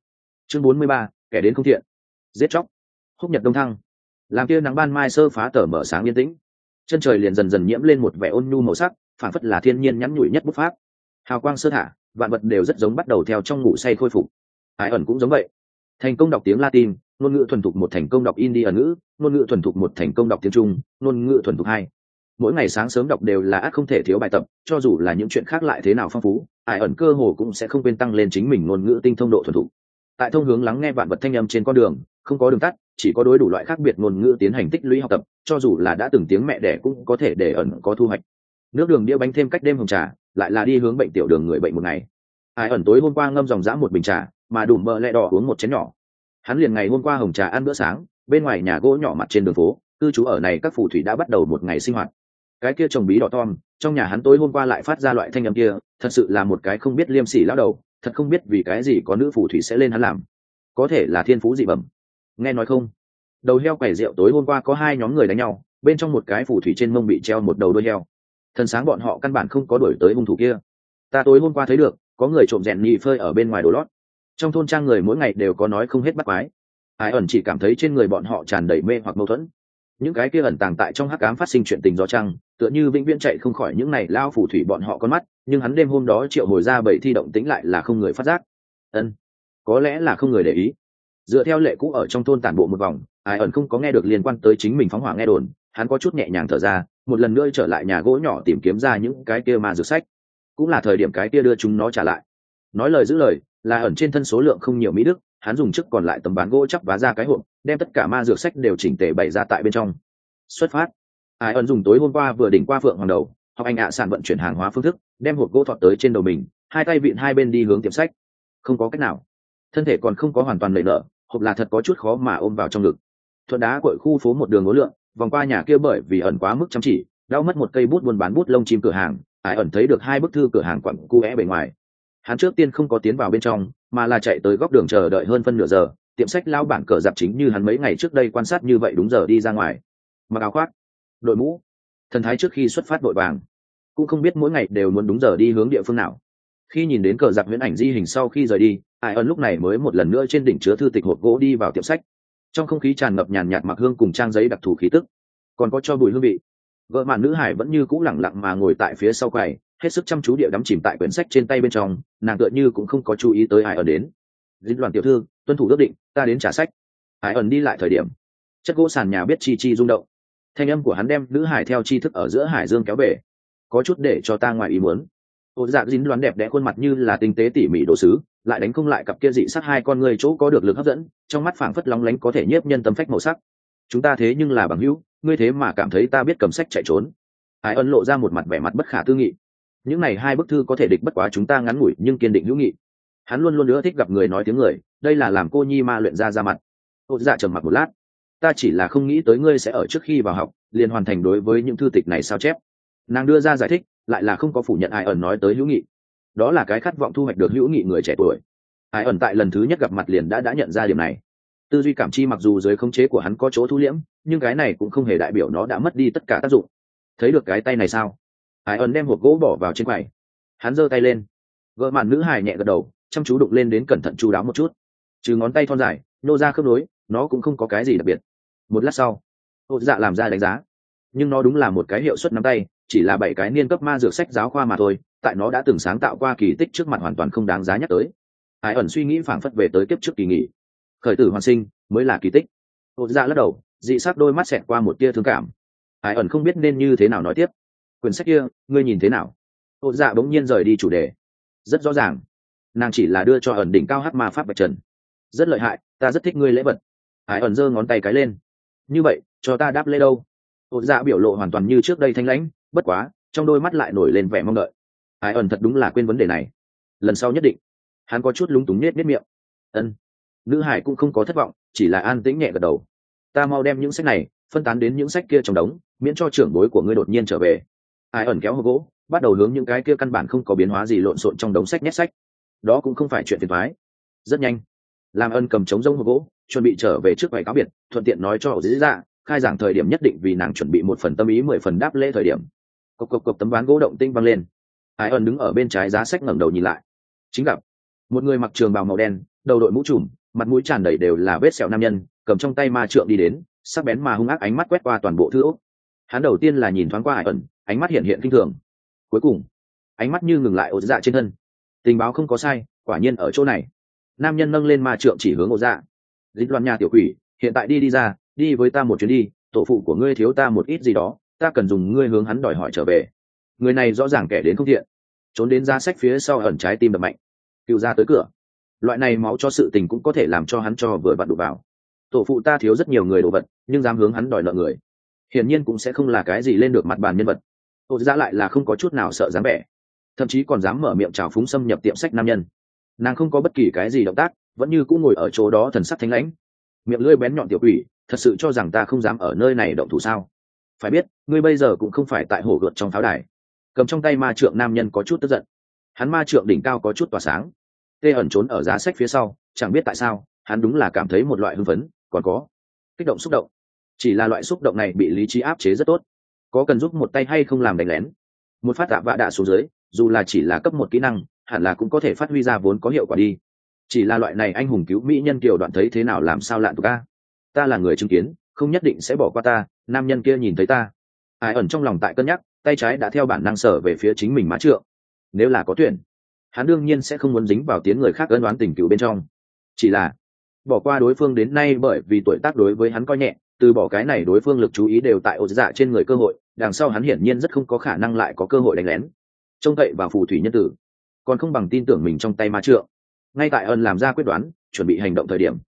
Chương 43, kẻ đến không thiện. Giết chóc. Húc nhật đông thăng, làm tia nắng ban mai sơ phá tờ mở sáng yên tĩnh, chân trời liền dần dần nhiễm lên một vẻ ôn nhu màu sắc, phản phất là thiên nhiên nhắn nhủi nhất bút pháp. Hào quang sơ thả, vạn vật đều rất giống bắt đầu theo trong ngủ say khôi phục. Ái ẩn cũng giống vậy, thành công đọc tiếng Latin, ngôn ngữ thuần thục một, thành công đọc Indian ngữ, ngôn ngữ thuần thục một, thành công đọc tiếng Trung, ngôn ngữ thuần thục hai. Mỗi ngày sáng sớm đọc đều là ắt không thể thiếu bài tập, cho dù là những chuyện khác lại thế nào phong phú, Ái ẩn cơ hồ cũng sẽ không quên tăng lên chính mình ngôn ngữ tinh thông độ thuần thục. Tại thông hướng lắng nghe vạn vật thanh âm trên con đường, không có đường tắt, chỉ có đối đủ loại khác biệt ngôn ngữ tiến hành tích lũy học tập, cho dù là đã từng tiếng mẹ đẻ cũng có thể để ẩn có thu hoạch. Nước đường đĩa bánh thêm cách đêm hồng trà, lại là đi hướng bệnh tiểu đường người bệnh một ngày. Ai ẩn tối hôm qua ngâm dòng dã một bình trà, mà đủ mỡ lẹ đỏ uống một chén nhỏ. Hắn liền ngày hôm qua hồng trà ăn bữa sáng, bên ngoài nhà gỗ nhỏ mặt trên đường phố, cư trú ở này các phù thủy đã bắt đầu một ngày sinh hoạt. Cái kia trồng bí đỏ tom, trong nhà hắn tối hôm qua lại phát ra loại thanh âm kia, thật sự là một cái không biết liêm sỉ lão đầu, thật không biết vì cái gì có nữ phù thủy sẽ lên hắn làm. Có thể là thiên phú dị bẩm. Nghe nói không, đầu heo quẩy rượu tối hôm qua có hai nhóm người đánh nhau, bên trong một cái phù thủy trên mông bị treo một đầu đuôi heo. Thần sáng bọn họ căn bản không có đuổi tới hung thủ kia. Ta tối hôm qua thấy được có người trộm rèn nhì phơi ở bên ngoài đồ lót. Trong thôn trang người mỗi ngày đều có nói không hết bắt quái. Ai ẩn chỉ cảm thấy trên người bọn họ tràn đầy mê hoặc mâu thuẫn. Những cái kia ẩn tàng tại trong hắc ám phát sinh chuyện tình gió trăng, tựa như vĩnh viễn chạy không khỏi những này lao phù thủy bọn họ con mắt, nhưng hắn đêm hôm đó triệu hồi ra bảy thi động tĩnh lại là không người phát giác. Có lẽ là không người để ý. Dựa theo lệ cũ ở trong thôn tản bộ một vòng, Ai ẩn không có nghe được liên quan tới chính mình phóng hỏa nghe đồn, hắn có chút nhẹ nhàng thở ra, một lần nữa trở lại nhà gỗ nhỏ tìm kiếm ra những cái kia ma dược sách. Cũng là thời điểm cái kia đưa chúng nó trả lại. Nói lời giữ lời, là ẩn trên thân số lượng không nhiều mỹ đức, hắn dùng chức còn lại tấm ván gỗ chắp vá ra cái hộp, đem tất cả ma dược sách đều chỉnh tề bày ra tại bên trong. Xuất phát. Ai ẩn dùng tối hôm qua vừa đỉnh qua phượng hoàng đầu, học anh ạ sản vận chuyển hàng hóa phương thức, đem hộp gỗ thọt tới trên đầu mình, hai tay vịn hai bên đi hướng tiệm sách. Không có cách nào, thân thể còn không có hoàn toàn lệ nở, hộp là thật có chút khó mà ôm vào trong ngực. Thuận đá cội khu phố một đường ngố lượng, vòng qua nhà kia bởi vì ẩn quá mức chăm chỉ, đau mất một cây bút buôn bán bút lông chim cửa hàng. Ai ẩn thấy được hai bức thư cửa hàng quặng cu é bề ngoài. Hắn trước tiên không có tiến vào bên trong, mà là chạy tới góc đường chờ đợi hơn phân nửa giờ. Tiệm sách lao bản cờ dạp chính như hắn mấy ngày trước đây quan sát như vậy đúng giờ đi ra ngoài, mặc áo khoác, đội mũ, thần thái trước khi xuất phát vội vàng, cũng không biết mỗi ngày đều muốn đúng giờ đi hướng địa phương nào. Khi nhìn đến cờ dạp huyễn ảnh di hình sau khi rời đi, Ai ẩn lúc này mới một lần nữa trên đỉnh chứa thư tịch hộp gỗ đi vào tiệm sách. Trong không khí tràn ngập nhàn nhạt mặc hương cùng trang giấy đặc thù khí tức, còn có cho bùi hương vị. Vợ mạn nữ hải vẫn như cũ lẳng lặng mà ngồi tại phía sau quầy, hết sức chăm chú địa đắm chìm tại quyển sách trên tay bên trong, nàng tựa như cũng không có chú ý tới Ai ẩn đến. Dính đoàn tiểu thư, tuân thủ ước định, ta đến trả sách. Ai ẩn đi lại thời điểm, chất gỗ sàn nhà biết chi chi rung động, thanh âm của hắn đem nữ hải theo tri thức ở giữa hải dương kéo về, có chút để cho ta ngoài ý muốn. Ô dạ dính đoán đẹp đẽ khuôn mặt như là tinh tế tỉ mỉ đồ sứ, lại đánh không lại cặp kia dị sắc hai con người chỗ có được lực hấp dẫn, trong mắt phảng phất lóng lánh có thể nhiếp nhân tâm phách màu sắc. Chúng ta thế nhưng là bằng hữu, ngươi thế mà cảm thấy ta biết cầm sách chạy trốn. Ai ẩn lộ ra một mặt vẻ mặt bất khả tư nghị. Những này hai bức thư có thể địch bất quá chúng ta ngắn ngủi nhưng kiên định hữu nghị. Hắn luôn luôn ưa thích gặp người nói tiếng người, đây là làm cô nhi ma luyện ra mặt. Ô dạ trầm mặc một lát, ta chỉ là không nghĩ tới ngươi sẽ ở trước khi vào học liền hoàn thành đối với những thư tịch này sao chép. Nàng đưa ra giải thích, lại là không có phủ nhận Ai ẩn nói tới hữu nghị. Đó là cái khát vọng thu hoạch được hữu nghị người trẻ tuổi. Ai ẩn tại lần thứ nhất gặp mặt liền đã nhận ra điểm này. Tư duy cảm chi mặc dù dưới khống chế của hắn có chỗ thu liễm, nhưng cái này cũng không hề đại biểu nó đã mất đi tất cả tác dụng. Thấy được cái tay này sao? Ai ẩn đem hộp gỗ bỏ vào trên quầy. Hắn giơ tay lên. Vợ mạn nữ hài nhẹ gật đầu, chăm chú đụng lên đến cẩn thận chu đáo một chút. Trừ ngón tay thon dài, nô ra khớp nối, nó cũng không có cái gì đặc biệt. Một lát sau, Ô dạ làm ra đánh giá. Nhưng nó đúng là một cái hiệu suất nắm tay, chỉ là 7 cái niên cấp ma dược sách giáo khoa mà thôi, tại nó đã từng sáng tạo qua kỳ tích trước mặt hoàn toàn không đáng giá nhắc tới. Ai ẩn suy nghĩ phảng phất về tới kiếp trước kỳ nghỉ. Khởi tử hoàn sinh mới là kỳ tích. Ô dạ lắc đầu, dị sắc đôi mắt xẹt qua một tia thương cảm. Ai ẩn không biết nên như thế nào nói tiếp. Quyển sách kia, ngươi nhìn thế nào? Ô dạ bỗng nhiên rời đi chủ đề. Rất rõ ràng, nàng chỉ là đưa cho ẩn đỉnh cao hắc ma pháp bạch trần. Rất lợi hại, ta rất thích ngươi lễ vật. Ai ẩn giơ ngón tay cái lên. Như vậy, cho ta đáp lễ đâu? Ô dạ biểu lộ hoàn toàn như trước đây thanh lãnh, bất quá trong đôi mắt lại nổi lên vẻ mong đợi. Ai ẩn thật đúng là quên vấn đề này, lần sau nhất định. Hắn có chút lúng túng nết miệng. Nữ hải cũng không có thất vọng, chỉ là an tĩnh nhẹ gật đầu. Ta mau đem những sách này phân tán đến những sách kia trong đống, miễn cho trưởng bối của ngươi đột nhiên trở về. Ai ẩn kéo hộp gỗ, bắt đầu hướng những cái kia căn bản không có biến hóa gì lộn xộn trong đống sách nhét sách. Đó cũng không phải chuyện phiền toái. Rất nhanh, làm ân cầm trống rông hộp gỗ, chuẩn bị trở về trước vài cáo biệt, thuận tiện nói cho dĩ dạ khai giảng thời điểm nhất định vì nàng chuẩn bị một phần tâm ý 10 phần đáp lễ thời điểm. Cộc cộc cộc tấm ván gỗ động tinh văng lên. Ai ẩn đứng ở bên trái giá sách ngẩng đầu nhìn lại, chính gặp một người mặc trường bào màu đen, đầu đội mũ trùm, mặt mũi tràn đầy đều là vết sẹo nam nhân cầm trong tay ma trượng đi đến, sắc bén mà hung ác ánh mắt quét qua toàn bộ thư ốc. Hắn đầu tiên là nhìn thoáng qua Ải ẩn, ánh mắt hiện hiện kinh thường, cuối cùng ánh mắt như ngừng lại ổ dạ trên thân. Tình báo không có sai, quả nhiên ở chỗ này. Nam nhân nâng lên ma trượng chỉ hướng ổ dạ. Dính loan nhà tiểu quỷ, hiện tại đi ra, đi với ta một chuyến đi, tổ phụ của ngươi thiếu ta một ít gì đó, ta cần dùng ngươi hướng hắn đòi hỏi trở về. Người này rõ ràng kẻ đến không thiện, trốn đến giá sách phía sau ẩn, trái tim đập mạnh. Cựu ra tới cửa, loại này máu cho sự tình cũng có thể làm cho hắn cho vừa vặn đụng vào. Tổ phụ ta thiếu rất nhiều người đồ vật, nhưng dám hướng hắn đòi nợ người, hiển nhiên cũng sẽ không là cái gì lên được mặt bàn nhân vật. Ổ dạ lại là không có chút nào sợ dáng vẻ, thậm chí còn dám mở miệng chào phúng xâm nhập tiệm sách nam nhân. Nàng không có bất kỳ cái gì động tác, vẫn như cũng ngồi ở chỗ đó thần sắc thanh lãnh. Miệng lưỡi bén nhọn tiểu quỷ, thật sự cho rằng ta không dám ở nơi này động thủ sao? Phải biết, ngươi bây giờ cũng không phải tại hổ gợt trong pháo đài. Cầm trong tay ma trượng nam nhân có chút tức giận, hắn ma trượng đỉnh cao có chút tỏa sáng. Tê ẩn trốn ở giá sách phía sau, chẳng biết tại sao hắn đúng là cảm thấy một loại hưng phấn, còn có kích động xúc động. Chỉ là loại xúc động này bị lý trí áp chế rất tốt. Có cần giúp một tay hay không làm đánh lén? Một phát tạ vạ đạ xuống dưới, dù là chỉ là cấp một kỹ năng, hẳn là cũng có thể phát huy ra vốn có hiệu quả đi. Chỉ là loại này anh hùng cứu mỹ nhân kiều đoạn thấy thế nào làm sao lạn tục a. Ta là người chứng kiến, không nhất định sẽ bỏ qua ta. Nam nhân kia nhìn thấy ta. Ải ẩn trong lòng tại cân nhắc, tay trái đã theo bản năng sở về phía chính mình má trượng. Nếu là có tuyển, hắn đương nhiên sẽ không muốn dính vào tiếng người khác ân oán tình cựu bên trong. Chỉ là bỏ qua đối phương đến nay bởi vì tuổi tác đối với hắn coi nhẹ, từ bỏ cái này đối phương lực chú ý đều tại ổ dạ trên người cơ hội, đằng sau hắn hiển nhiên rất không có khả năng lại có cơ hội đánh lén. Trông cậy vào phù thủy nhân tử, còn không bằng tin tưởng mình trong tay ma trượng. Ngay tại ân làm ra quyết đoán, chuẩn bị hành động thời điểm,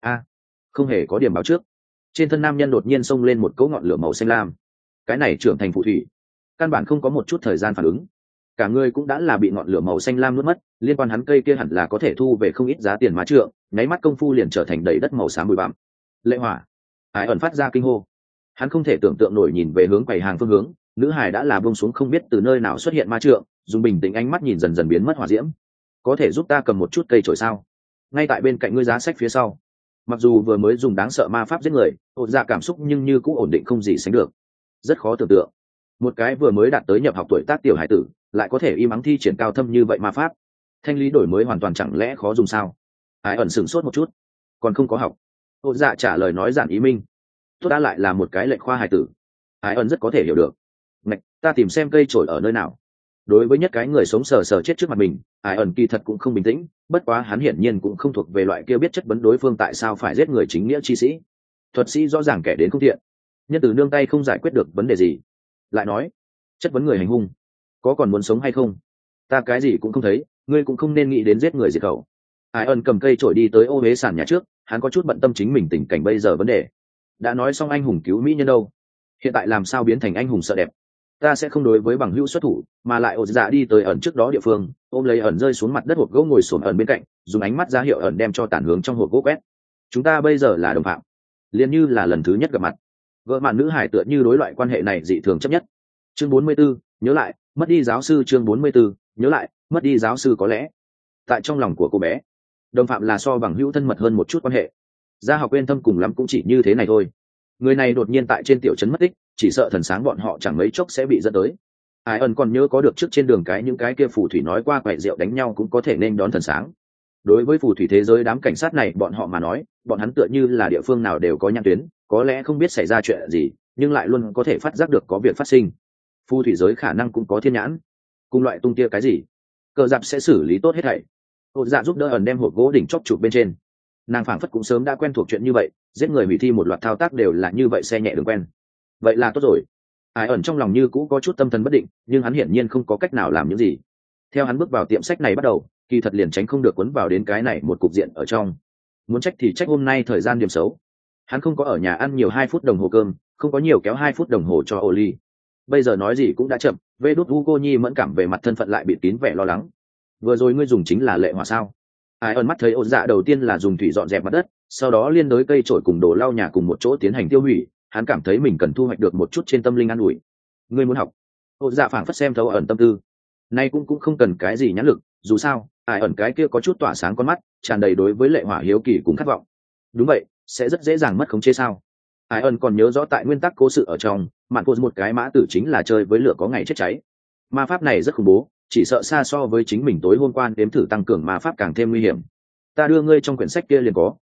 không hề có điểm báo trước, trên thân nam nhân đột nhiên xông lên một cỗ ngọn lửa màu xanh lam. Cái này trưởng thành phù thủy, căn bản không có một chút thời gian phản ứng, cả người cũng đã là bị ngọn lửa màu xanh lam nuốt mất. Liên quan hắn cây kia hẳn là có thể thu về không ít giá tiền má trượng, nháy mắt công phu liền trở thành đầy đất màu xám bụi bặm. Lệ hỏa. Ải ẩn phát ra kinh hô, hắn không thể tưởng tượng nổi nhìn về hướng quầy hàng phương hướng. Nữ hải đã là buông xuống không biết từ nơi nào xuất hiện ma trượng, dùng bình tĩnh ánh mắt nhìn dần dần biến mất hỏa diễm. Có thể giúp ta cầm một chút cây chổi sao? Ngay tại bên cạnh ngươi giá sách phía sau. Mặc dù vừa mới dùng đáng sợ ma pháp giết người, ổn dạ cảm xúc nhưng như cũng ổn định không gì sánh được. Rất khó tưởng tượng, một cái vừa mới đạt tới nhập học tuổi tác tiểu hải tử lại có thể im ắng thi triển cao thâm như vậy ma pháp. Thanh lý đổi mới hoàn toàn chẳng lẽ khó dùng sao? Ải ẩn sửng sốt một chút, còn không có học. Ổn dạ trả lời nói giản ý minh. Tốt đã lại là một cái lệnh khoa hải tử. Ải ẩn rất có thể hiểu được. Ngạch, ta tìm xem cây chổi ở nơi nào. Đối với nhất cái người sống sờ sờ chết trước mặt mình, Ải ẩn kỳ thật cũng không bình tĩnh, bất quá hắn hiển nhiên cũng không thuộc về loại kia biết chất vấn đối phương tại sao phải giết người chính nghĩa chi sĩ. Thuật sĩ rõ ràng kẻ đến không thiện, nhân từ nương tay không giải quyết được vấn đề gì. Lại nói, chất vấn người hành hung, có còn muốn sống hay không? Ta cái gì cũng không thấy, ngươi cũng không nên nghĩ đến giết người diệt khẩu. Ải ẩn cầm cây chổi đi tới ô huế sàn nhà trước, hắn có chút bận tâm chính mình tình cảnh bây giờ vấn đề. Đã nói xong anh hùng cứu mỹ nhân đâu, hiện tại làm sao biến thành anh hùng sợ đẹp? Ta sẽ không đối với bằng hữu xuất thủ, mà lại ổ dạ đi tới ẩn trước đó địa phương, ôm lấy ẩn rơi xuống mặt đất hộp gỗ, ngồi xổm ẩn bên cạnh, dùng ánh mắt ra hiệu ẩn đem cho tản hướng trong hộp gỗ quét. Chúng ta bây giờ là đồng phạm, liền như là lần thứ nhất gặp mặt. Vợ mạn nữ hải tựa như đối loại quan hệ này dị thường chấp nhất. Chương 44, nhớ lại, mất đi giáo sư. Chương 44, nhớ lại, mất đi giáo sư. Có lẽ tại trong lòng của cô bé, đồng phạm là so bằng hữu thân mật hơn một chút quan hệ. Gia học quên thâm cùng lắm cũng chỉ như thế này thôi. Người này đột nhiên tại trên tiểu trấn mất tích, chỉ sợ thần sáng bọn họ chẳng mấy chốc sẽ bị dẫn tới. Ai ẩn còn nhớ có được trước trên đường cái những cái kia phù thủy nói qua quậy rượu đánh nhau cũng có thể nên đón thần sáng. Đối với phù thủy thế giới đám cảnh sát này bọn họ mà nói, bọn hắn tựa như là địa phương nào đều có nhãn tuyến, có lẽ không biết xảy ra chuyện gì, nhưng lại luôn có thể phát giác được có việc phát sinh. Phù thủy giới khả năng cũng có thiên nhãn, cùng loại tung tia cái gì, cờ giặc sẽ xử lý tốt hết thảy. Hột dạ giúp đỡ ẩn đem hộp gỗ đỉnh chóp chụp bên trên. Nàng phảng phất cũng sớm đã quen thuộc chuyện như vậy, giết người hủy thi một loạt thao tác đều là như vậy, xe nhẹ đường quen. Vậy là tốt rồi. Ai ẩn trong lòng như cũ có chút tâm thần bất định, nhưng hắn hiển nhiên không có cách nào làm những gì. Theo hắn bước vào tiệm sách này bắt đầu, kỳ thật liền tránh không được cuốn vào đến cái này một cục diện ở trong. Muốn trách thì trách hôm nay thời gian điểm xấu. Hắn không có ở nhà ăn nhiều 2 phút đồng hồ cơm, không có nhiều kéo 2 phút đồng hồ cho Oli. Bây giờ nói gì cũng đã chậm, vê đút Hugo Nhi mẫn cảm về mặt thân phận lại bịt kín vẻ lo lắng. Vừa rồi ngươi dùng chính là lệ hỏa sao? Ai ẩn mắt thấy ôn dạ đầu tiên là dùng thủy dọn dẹp mặt đất, sau đó liên đối cây chổi cùng đồ lau nhà cùng một chỗ tiến hành tiêu hủy. Hắn cảm thấy mình cần thu hoạch được một chút trên tâm linh an ủi. Ngươi muốn học? Ôn dạ phảng phất xem thấu ẩn tâm tư. Nay cũng không cần cái gì nhãn lực, dù sao ai ẩn cái kia có chút tỏa sáng con mắt, tràn đầy đối với lệ hỏa hiếu kỳ cùng khát vọng. Đúng vậy, sẽ rất dễ dàng mất khống chế sao? Ai ẩn còn nhớ rõ tại nguyên tắc cố sự ở trong, mạn cô một cái mã tử chính là chơi với lửa có ngày chết cháy. Ma pháp này rất khủng bố, chỉ sợ xa so với chính mình tối hôm qua đếm thử tăng cường ma pháp càng thêm nguy hiểm. Ta đưa ngươi trong quyển sách kia liền có,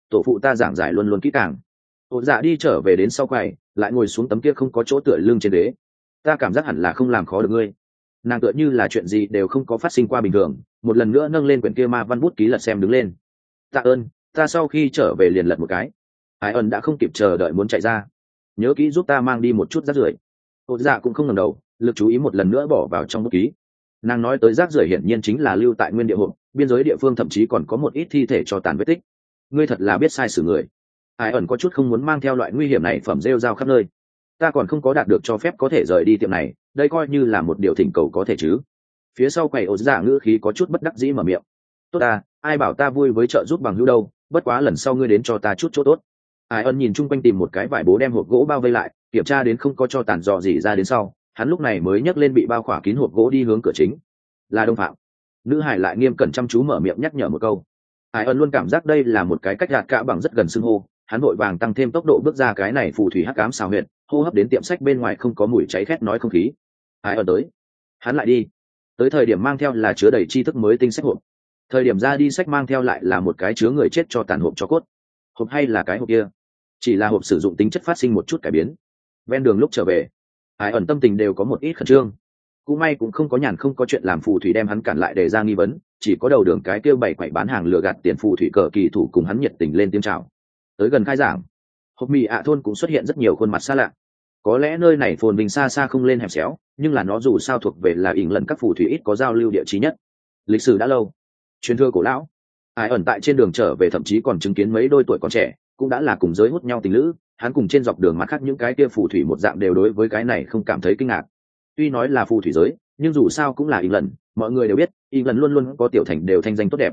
tổ phụ ta giảng giải luôn luôn kỹ càng. Ổ dạ đi trở về đến sau quầy, lại ngồi xuống tấm kia không có chỗ tựa lưng trên đế. Ta cảm giác hẳn là không làm khó được ngươi. Nàng tựa như là chuyện gì đều không có phát sinh qua bình thường, một lần nữa nâng lên quyển kia ma văn bút ký lật xem đứng lên. Tạ ơn, ta sau khi trở về liền lật một cái. Ai ẩn đã không kịp chờ đợi muốn chạy ra. Nhớ kỹ giúp ta mang đi một chút rác rưởi. Ổ dạ cũng không ngẩng đầu, lực chú ý một lần nữa bỏ vào trong bút ký. Nàng nói tới rác rưởi hiển nhiên chính là lưu tại nguyên địa hộp, biên giới địa phương thậm chí còn có một ít thi thể cho tàn vết tích. Ngươi thật là biết sai xử người. Ai ẩn có chút không muốn mang theo loại nguy hiểm này phẩm rêu rao khắp nơi. Ta còn không có đạt được cho phép có thể rời đi tiệm này, đây coi như là một điều thỉnh cầu có thể chứ. Phía sau quầy ổ dạ ngữ khí có chút bất đắc dĩ mở miệng. Tốt ta, ai bảo ta vui với trợ giúp bằng hữu đâu, bất quá lần sau ngươi đến cho ta chút chỗ tốt. Ai ẩn nhìn chung quanh tìm một cái vải bố đem hộp gỗ bao vây lại, kiểm tra đến không có cho tàn dò gì ra đến sau, hắn lúc này mới nhấc lên bị bao khỏa kín hộp gỗ đi hướng cửa chính. Là đồng phạm. Nữ hải lại nghiêm cẩn chăm chú mở miệng nhắc nhở một câu. Ai ẩn luôn cảm giác đây là một cái cách gạt cả bằng rất gần xưng hô, hắn vội vàng tăng thêm tốc độ bước ra cái này phù thủy hắc ám xào huyệt, hô hấp đến tiệm sách bên ngoài không có mùi cháy khét nói không khí. Ai ẩn tới, hắn lại đi. Tới thời điểm mang theo là chứa đầy tri thức mới tinh sách hộp, thời điểm ra đi sách mang theo lại là một cái chứa người chết cho tàn hộp cho cốt. Hộp hay là cái hộp kia, chỉ là hộp sử dụng tính chất phát sinh một chút cải biến. Ven đường lúc trở về, Ai ẩn tâm tình đều có một ít khẩn trương. Cũng may cũng không có nhàn không có chuyện làm phù thủy đem hắn cản lại để ra nghi vấn, chỉ có đầu đường cái kêu bày quậy bán hàng lừa gạt tiền phù thủy cờ kỳ thủ cùng hắn nhiệt tình lên tiếng chào. Tới gần khai giảng, hộp mì ạ thôn cũng xuất hiện rất nhiều khuôn mặt xa lạ. Có lẽ nơi này phồn vinh xa xa không lên hẻm xéo, nhưng là nó dù sao thuộc về là ỉn lần các phù thủy ít có giao lưu địa trí nhất. Lịch sử đã lâu, truyền thừa cổ lão. Ai ẩn tại trên đường trở về thậm chí còn chứng kiến mấy đôi tuổi còn trẻ cũng đã là cùng giới hút nhau tình lữ. Hắn cùng trên dọc đường mặt khác những cái kia phù thủy một dạng đều đối với cái này không cảm thấy kinh ngạc. Tuy nói là phù thủy giới, nhưng dù sao cũng là ỉn lần, mọi người đều biết ỉn lần luôn luôn có tiểu thành đều thanh danh tốt đẹp.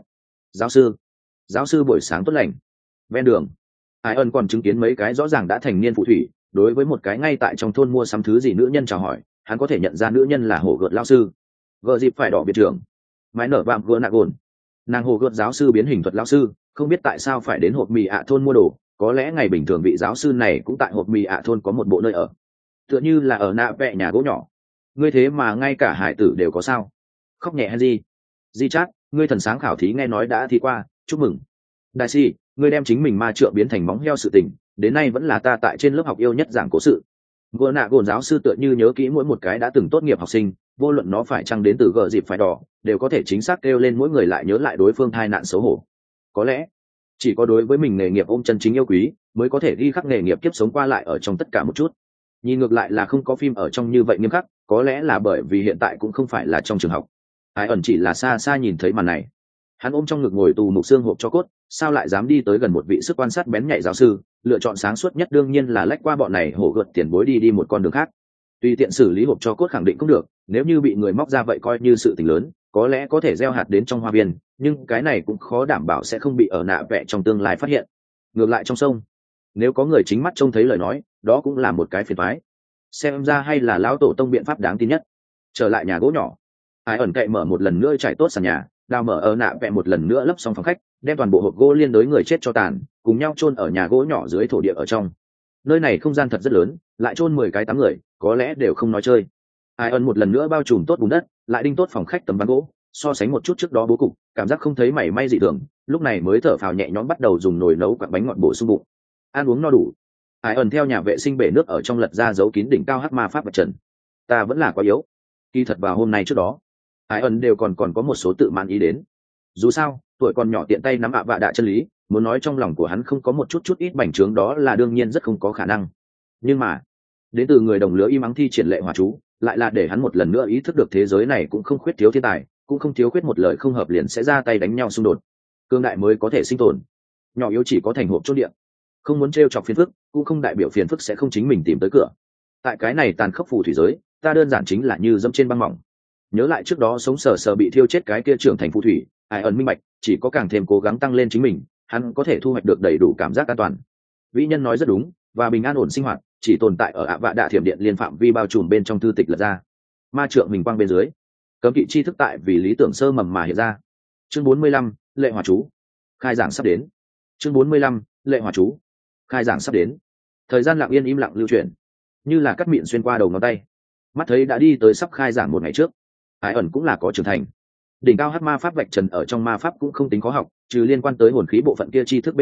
Giáo sư buổi sáng tốt lành. Ven đường, Ai ẩn còn chứng kiến mấy cái rõ ràng đã thành niên phù thủy đối với một cái ngay tại trong thôn mua sắm thứ gì nữ nhân chào hỏi. Hắn có thể nhận ra nữ nhân là hổ gợt lao sư, gợ dịp phải đỏ biệt trưởng, mái nở vạm gỡ nạ gồn. Nàng hồ gợt giáo sư biến hình thuật lao sư, không biết tại sao phải đến hộp mì ạ thôn mua đồ. Có lẽ ngày bình thường vị giáo sư này cũng tại hộp mì ạ thôn có một bộ nơi ở, tựa như là ở nạ vẹ nhà gỗ nhỏ. Ngươi thế mà ngay cả hải tử đều có sao? Khóc nhẹ hay gì? Di chát, ngươi thần sáng khảo thí nghe nói đã thi qua, chúc mừng. Đại si, ngươi đem chính mình ma trượng biến thành móng heo sự tình, đến nay vẫn là ta tại trên lớp học yêu nhất giảng cố sự. Gỡ nạ gồn giáo sư tựa như nhớ kỹ mỗi một cái đã từng tốt nghiệp học sinh, vô luận nó phải chăng đến từ gờ dịp phải đỏ, đều có thể chính xác kêu lên mỗi người lại nhớ lại đối phương tai nạn xấu hổ. Có lẽ chỉ có đối với mình nghề nghiệp ôm chân chính yêu quý mới có thể ghi khắc nghề nghiệp kiếp sống qua lại ở trong tất cả một chút. Nhìn ngược lại là không có phim ở trong như vậy nghiêm khắc, có lẽ là bởi vì hiện tại cũng không phải là trong trường học. Ai ẩn chỉ là xa xa nhìn thấy màn này, hắn ôm trong ngực ngồi tù mục xương hộp cho cốt, sao lại dám đi tới gần một vị sức quan sát bén nhạy giáo sư. Lựa chọn sáng suốt nhất đương nhiên là lách qua bọn này hổ gợt tiền bối đi một con đường khác. Tùy tiện xử lý hộp cho cốt khẳng định cũng được, nếu như bị người móc ra vậy coi như sự tình lớn, có lẽ có thể gieo hạt đến trong hoa viên, nhưng cái này cũng khó đảm bảo sẽ không bị ở nạ vẽ trong tương lai phát hiện. Ngược lại trong sông, nếu có người chính mắt trông thấy lời nói, đó cũng là một cái phiền toái. Xem ra hay là lão tổ tông biện pháp đáng tin nhất. Trở lại nhà gỗ nhỏ, Ai ẩn cậy mở một lần nữa trải tốt sàn nhà, đào mở ở nạ vẽ một lần nữa lấp xong phòng khách, đem toàn bộ hộp gỗ liên đối người chết cho tàn cùng nhau chôn ở nhà gỗ nhỏ dưới thổ địa ở trong. Nơi này không gian thật rất lớn, lại chôn 10 cái 8 người có lẽ đều không nói chơi. Ai ẩn một lần nữa bao trùm tốt bùn đất, lại đinh tốt phòng khách tấm ván gỗ, so sánh một chút trước đó bố cục, cảm giác không thấy mảy may dị thường, lúc này mới thở phào nhẹ nhõm bắt đầu dùng nồi nấu quặng bánh ngọt bổ sung bụng. Ăn uống no đủ, Ai ẩn theo nhà vệ sinh bể nước ở trong lật ra giấu kín đỉnh cao hắc ma pháp vật trần. Ta vẫn là quá yếu. Kỳ thật vào hôm nay trước đó, Ai ẩn đều còn có một số tự mãn ý đến. Dù sao, tuổi còn nhỏ tiện tay nắm ạ vạ đạ chân lý, muốn nói trong lòng của hắn không có một chút ít bành trướng đó là đương nhiên rất không có khả năng. Nhưng mà, đến từ người đồng lứa im ắng thi triển lệ hòa chú, lại là để hắn một lần nữa ý thức được thế giới này cũng không khuyết thiếu thiên tài, cũng không thiếu khuyết một lời không hợp liền sẽ ra tay đánh nhau xung đột. Cương đại mới có thể sinh tồn, nhỏ yếu chỉ có thành hộp chốt điện. Không muốn trêu chọc phiền phức, cũng không đại biểu phiền phức sẽ không chính mình tìm tới cửa. Tại cái này tàn khốc phù thủy giới, ta đơn giản chính là như dẫm trên băng mỏng. Nhớ lại trước đó sống sờ sờ bị thiêu chết cái kia trưởng thành phù thủy, Ai ẩn minh bạch, chỉ có càng thêm cố gắng tăng lên chính mình, hắn có thể thu hoạch được đầy đủ cảm giác an toàn. Vĩ nhân nói rất đúng, và bình an ổn sinh hoạt chỉ tồn tại ở ạ vạ đạ thiểm điện liên phạm vi bao trùm bên trong thư tịch lật ra. Ma trượng mình quang bên dưới, cấm kỵ chi thức tại vì lý tưởng sơ mầm mà hiện ra. Chương 45, lệ hòa chú. Khai giảng sắp đến. Chương 45, lệ hòa chú. Khai giảng sắp đến. Thời gian lặng yên im lặng lưu chuyển, như là cắt mịn xuyên qua đầu ngón tay. Mắt thấy đã đi tới sắp khai giảng một ngày trước. Ai ẩn cũng là có trưởng thành. Đỉnh cao hắc ma pháp vạch trần ở trong ma pháp cũng không tính khó học, trừ liên quan tới hồn khí bộ phận kia tri thức bên ngoài,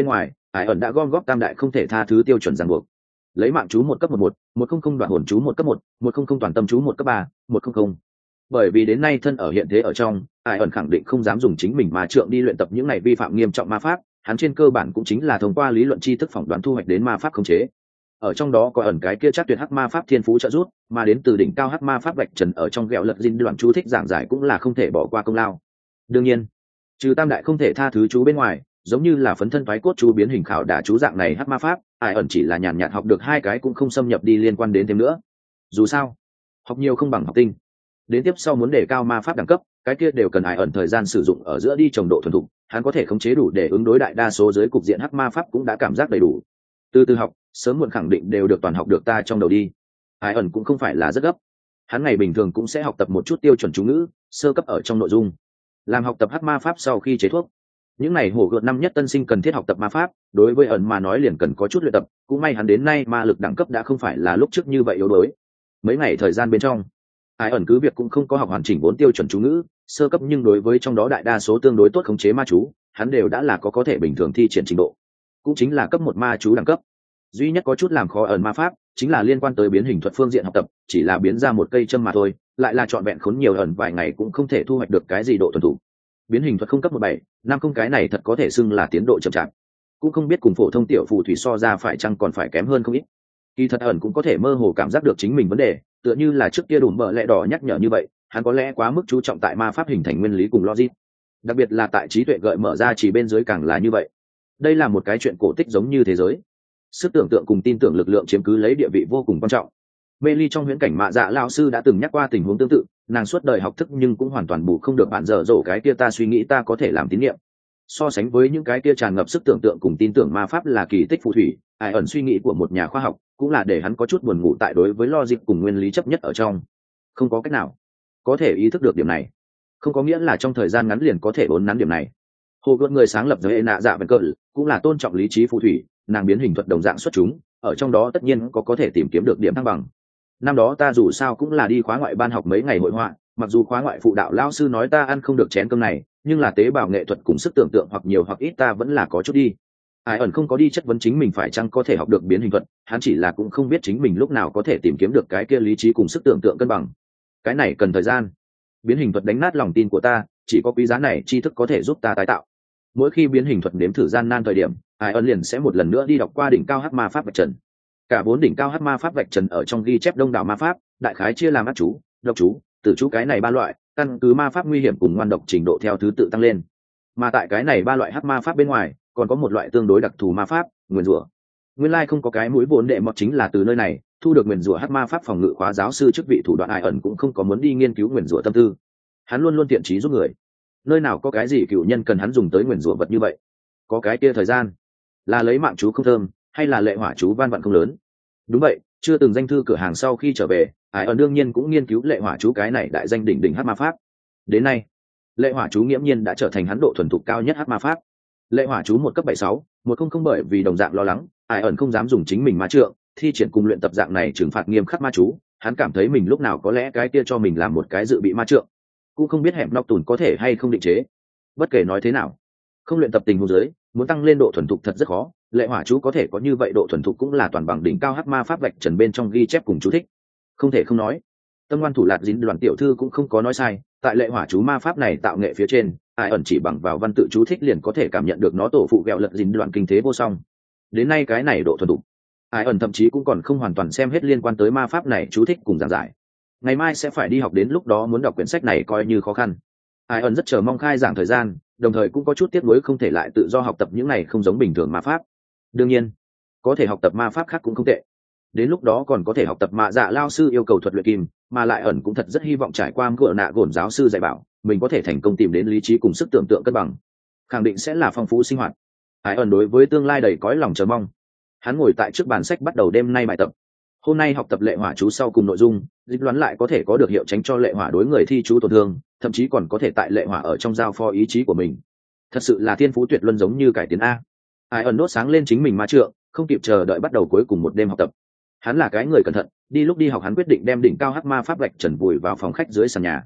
Ai ẩn đã gom góp tam đại không thể tha thứ tiêu chuẩn ràng buộc, lấy mạng chú 1 cấp 11, 100 đoạn hồn chú 1 cấp 1, 100 toàn tâm chú 1 cấp 3, 100. Bởi vì đến nay thân ở hiện thế ở trong, Ai ẩn khẳng định không dám dùng chính mình ma trượng đi luyện tập những này vi phạm nghiêm trọng ma pháp, hắn trên cơ bản cũng chính là thông qua lý luận tri thức phỏng đoán thu hoạch đến ma pháp khống chế. Ở trong đó có ẩn cái kia chắc tuyệt hắc ma pháp thiên phú trợ giúp, mà đến từ đỉnh cao hắc ma pháp vạch trần ở trong ghẹo lật dinh đoạn chú thích giảng giải cũng là không thể bỏ qua công lao. Đương nhiên, trừ tam đại không thể tha thứ chú bên ngoài, giống như là phấn thân thoái cốt chú biến hình khảo đả chú dạng này hắc ma pháp, Ai ẩn chỉ là nhàn nhạt học được 2 cái cũng không xâm nhập đi liên quan đến thêm nữa. Dù sao, học nhiều không bằng học tinh. Đến tiếp sau muốn đề cao ma pháp đẳng cấp, cái kia đều cần Ai ẩn thời gian sử dụng ở giữa đi trồng độ thuần thục, hắn có thể khống chế đủ để ứng đối đại đa số dưới cục diện hắc ma pháp cũng đã cảm giác đầy đủ. Từ từ học, sớm muộn khẳng định đều được toàn học được ta trong đầu đi. Ai ẩn cũng không phải là rất gấp, hắn ngày bình thường cũng sẽ học tập một chút tiêu chuẩn chú ngữ sơ cấp ở trong nội dung, làm học tập hắc ma pháp sau khi chế thuốc. Những này hổ gợt năm nhất tân sinh cần thiết học tập ma pháp, đối với ẩn mà nói liền cần có chút luyện tập, cũng may hắn đến nay ma lực đẳng cấp đã không phải là lúc trước như vậy yếu đuối. Mấy ngày thời gian bên trong, Ai ẩn cứ việc cũng không có học hoàn chỉnh 4 tiêu chuẩn chú ngữ sơ cấp, nhưng đối với trong đó đại đa số tương đối tốt khống chế ma chú, hắn đều đã là có thể bình thường thi triển trình độ, cũng chính là cấp 1 ma chú đẳng cấp. Duy nhất có chút làm khó ẩn ma pháp chính là liên quan tới biến hình thuật phương diện học tập, chỉ là biến ra một cây châm mà thôi, lại là trọn vẹn khốn nhiều ẩn vài ngày cũng không thể thu hoạch được cái gì độ thuần thủ. Biến hình thuật không cấp 17, 50 cái này thật có thể xưng là tiến độ chậm chạp, cũng không biết cùng phổ thông tiểu phù thủy so ra phải chăng còn phải kém hơn không ít. Kỳ thật ẩn cũng có thể mơ hồ cảm giác được chính mình vấn đề, tựa như là trước kia đùm bợ lẹ đỏ nhắc nhở như vậy, hắn có lẽ quá mức chú trọng tại ma pháp hình thành nguyên lý cùng logic, đặc biệt là tại trí tuệ gợi mở ra chỉ bên dưới càng là như vậy. Đây là một cái chuyện cổ tích giống như thế giới, sức tưởng tượng cùng tin tưởng lực lượng chiếm cứ lấy địa vị vô cùng quan trọng. Mê ly trong huyễn cảnh mạ dạ lao sư đã từng nhắc qua tình huống tương tự, nàng suốt đời học thức nhưng cũng hoàn toàn bù không được bạn dở dỗ cái kia ta suy nghĩ ta có thể làm tín nhiệm. So sánh với những cái kia tràn ngập sức tưởng tượng cùng tin tưởng ma pháp là kỳ tích phù thủy, Ai ẩn suy nghĩ của một nhà khoa học cũng là để hắn có chút buồn ngủ tại đối với logic cùng nguyên lý chấp nhất ở trong. Không có cách nào có thể ý thức được điểm này, không có nghĩa là trong thời gian ngắn liền có thể uốn nắn điểm này. Hồ gợt người sáng lập giới nạ dạ vần cờ cũng là tôn trọng lý trí phù thủy, nàng biến hình thuật đồng dạng xuất chúng, ở trong đó tất nhiên có thể tìm kiếm được điểm thăng bằng. Năm đó ta dù sao cũng là đi khóa ngoại ban học mấy ngày hội họa, mặc dù khóa ngoại phụ đạo lao sư nói ta ăn không được chén cơm này, nhưng là tế bào nghệ thuật cùng sức tưởng tượng hoặc nhiều hoặc ít ta vẫn là có chút đi. Ai ẩn không có đi chất vấn chính mình phải chăng có thể học được biến hình thuật, hắn chỉ là cũng không biết chính mình lúc nào có thể tìm kiếm được cái kia lý trí cùng sức tưởng tượng cân bằng. Cái này cần thời gian. Biến hình thuật đánh nát lòng tin của ta, chỉ có quý giá này tri thức có thể giúp ta tái tạo. Mỗi khi biến hình thuật nếm thử gian nan thời điểm, Ai ẩn liền sẽ một lần nữa đi đọc qua đỉnh cao hắc ma pháp vạch trần. Cả 4 đỉnh cao hắc ma pháp vạch trần ở trong ghi chép đông đảo ma pháp, đại khái chia làm ác chú, độc chú, tử chú cái này 3 loại, căn cứ ma pháp nguy hiểm cùng ngoan độc trình độ theo thứ tự tăng lên. Mà tại cái này 3 loại hắc ma pháp bên ngoài, còn có một loại tương đối đặc thù ma pháp, nguyền rủa. Nguyên lai không có cái mũi vốn đệ mọt chính là từ nơi này thu được nguyền rủa hắc ma pháp phòng ngự khóa giáo sư chức vị thủ đoạn. Ai ẩn cũng không có muốn đi nghiên cứu nguyền rủa tâm tư, hắn luôn luôn thiện trí giúp người, nơi nào có cái gì cựu nhân cần hắn dùng tới nguyền rủa vật như vậy. Có cái kia thời gian là lấy mạng chú không thơm hay là lệ hỏa chú van vặn không lớn. Đúng vậy, chưa từng danh thư cửa hàng sau khi trở về, Ai ẩn đương nhiên cũng nghiên cứu lệ hỏa chú cái này đại danh đỉnh đỉnh hắc ma pháp. Đến nay lệ hỏa chú nghiễm nhiên đã trở thành hắn độ thuần thục cao nhất hắc ma pháp. Lệ hỏa chú 1 cấp 76, 100 bởi vì đồng dạng lo lắng, Ai ẩn không dám dùng chính mình ma trượng thi triển cùng luyện tập dạng này trừng phạt nghiêm khắc ma chú, hắn cảm thấy mình lúc nào có lẽ cái kia cho mình làm một cái dự bị ma trượng, cũng không biết hẻm nóc tùn có thể hay không định chế. Bất kể nói thế nào, không luyện tập tình huống dưới muốn tăng lên độ thuần thục thật rất khó. Lệ hỏa chú có thể có như vậy độ thuần thục cũng là toàn bằng đỉnh cao hắc ma pháp vạch trần bên trong ghi chép cùng chú thích. Không thể không nói, tâm ngoan thủ lạt dính đoàn tiểu thư cũng không có nói sai, tại lệ hỏa chú ma pháp này tạo nghệ phía trên, Ai ẩn chỉ bằng vào văn tự chú thích liền có thể cảm nhận được nó tổ phụ ghẹo lật dính đoàn kinh thế vô song. Đến nay cái này độ thuần thục, Ai ẩn thậm chí cũng còn không hoàn toàn xem hết liên quan tới ma pháp này chú thích cùng giảng giải. Ngày mai sẽ phải đi học, đến lúc đó muốn đọc quyển sách này coi như khó khăn. Ai ẩn rất chờ mong khai giảng thời gian, đồng thời cũng có chút tiếc nuối không thể lại tự do học tập những này không giống bình thường ma pháp. Đương nhiên, có thể học tập ma pháp khác cũng không tệ. Đến lúc đó còn có thể học tập mạ dạ lao sư yêu cầu thuật luyện kim, mà lại ẩn cũng thật rất hy vọng trải qua cửa nạ gồn giáo sư dạy bảo, mình có thể thành công tìm đến lý trí cùng sức tưởng tượng cân bằng, khẳng định sẽ là phong phú sinh hoạt. Ai ẩn đối với tương lai đầy cõi lòng chờ mong. Hắn ngồi tại trước bàn sách bắt đầu đêm nay bài tập. Hôm nay học tập lệ hỏa chú sau cùng nội dung, dịch đoán lại có thể có được hiệu tránh cho lệ hỏa đối người thi chú tổn thương, thậm chí còn có thể tại lệ hỏa ở trong giao phó ý chí của mình. Thật sự là thiên phú tuyệt luân, giống như cải tiến a. Ai ẩn đốt sáng lên chính mình ma trượng, không kịp chờ đợi bắt đầu cuối cùng một đêm học tập. Hắn là cái người cẩn thận, đi lúc đi học hắn quyết định đem đỉnh cao hắc ma pháp gạch trần vùi vào phòng khách dưới sàn nhà.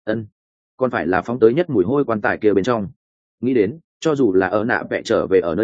Còn phải là phóng tới nhất mùi hôi quan tài kia bên trong. Nghĩ đến, cho dù là ở nạ vẽ trở về ở nơi này,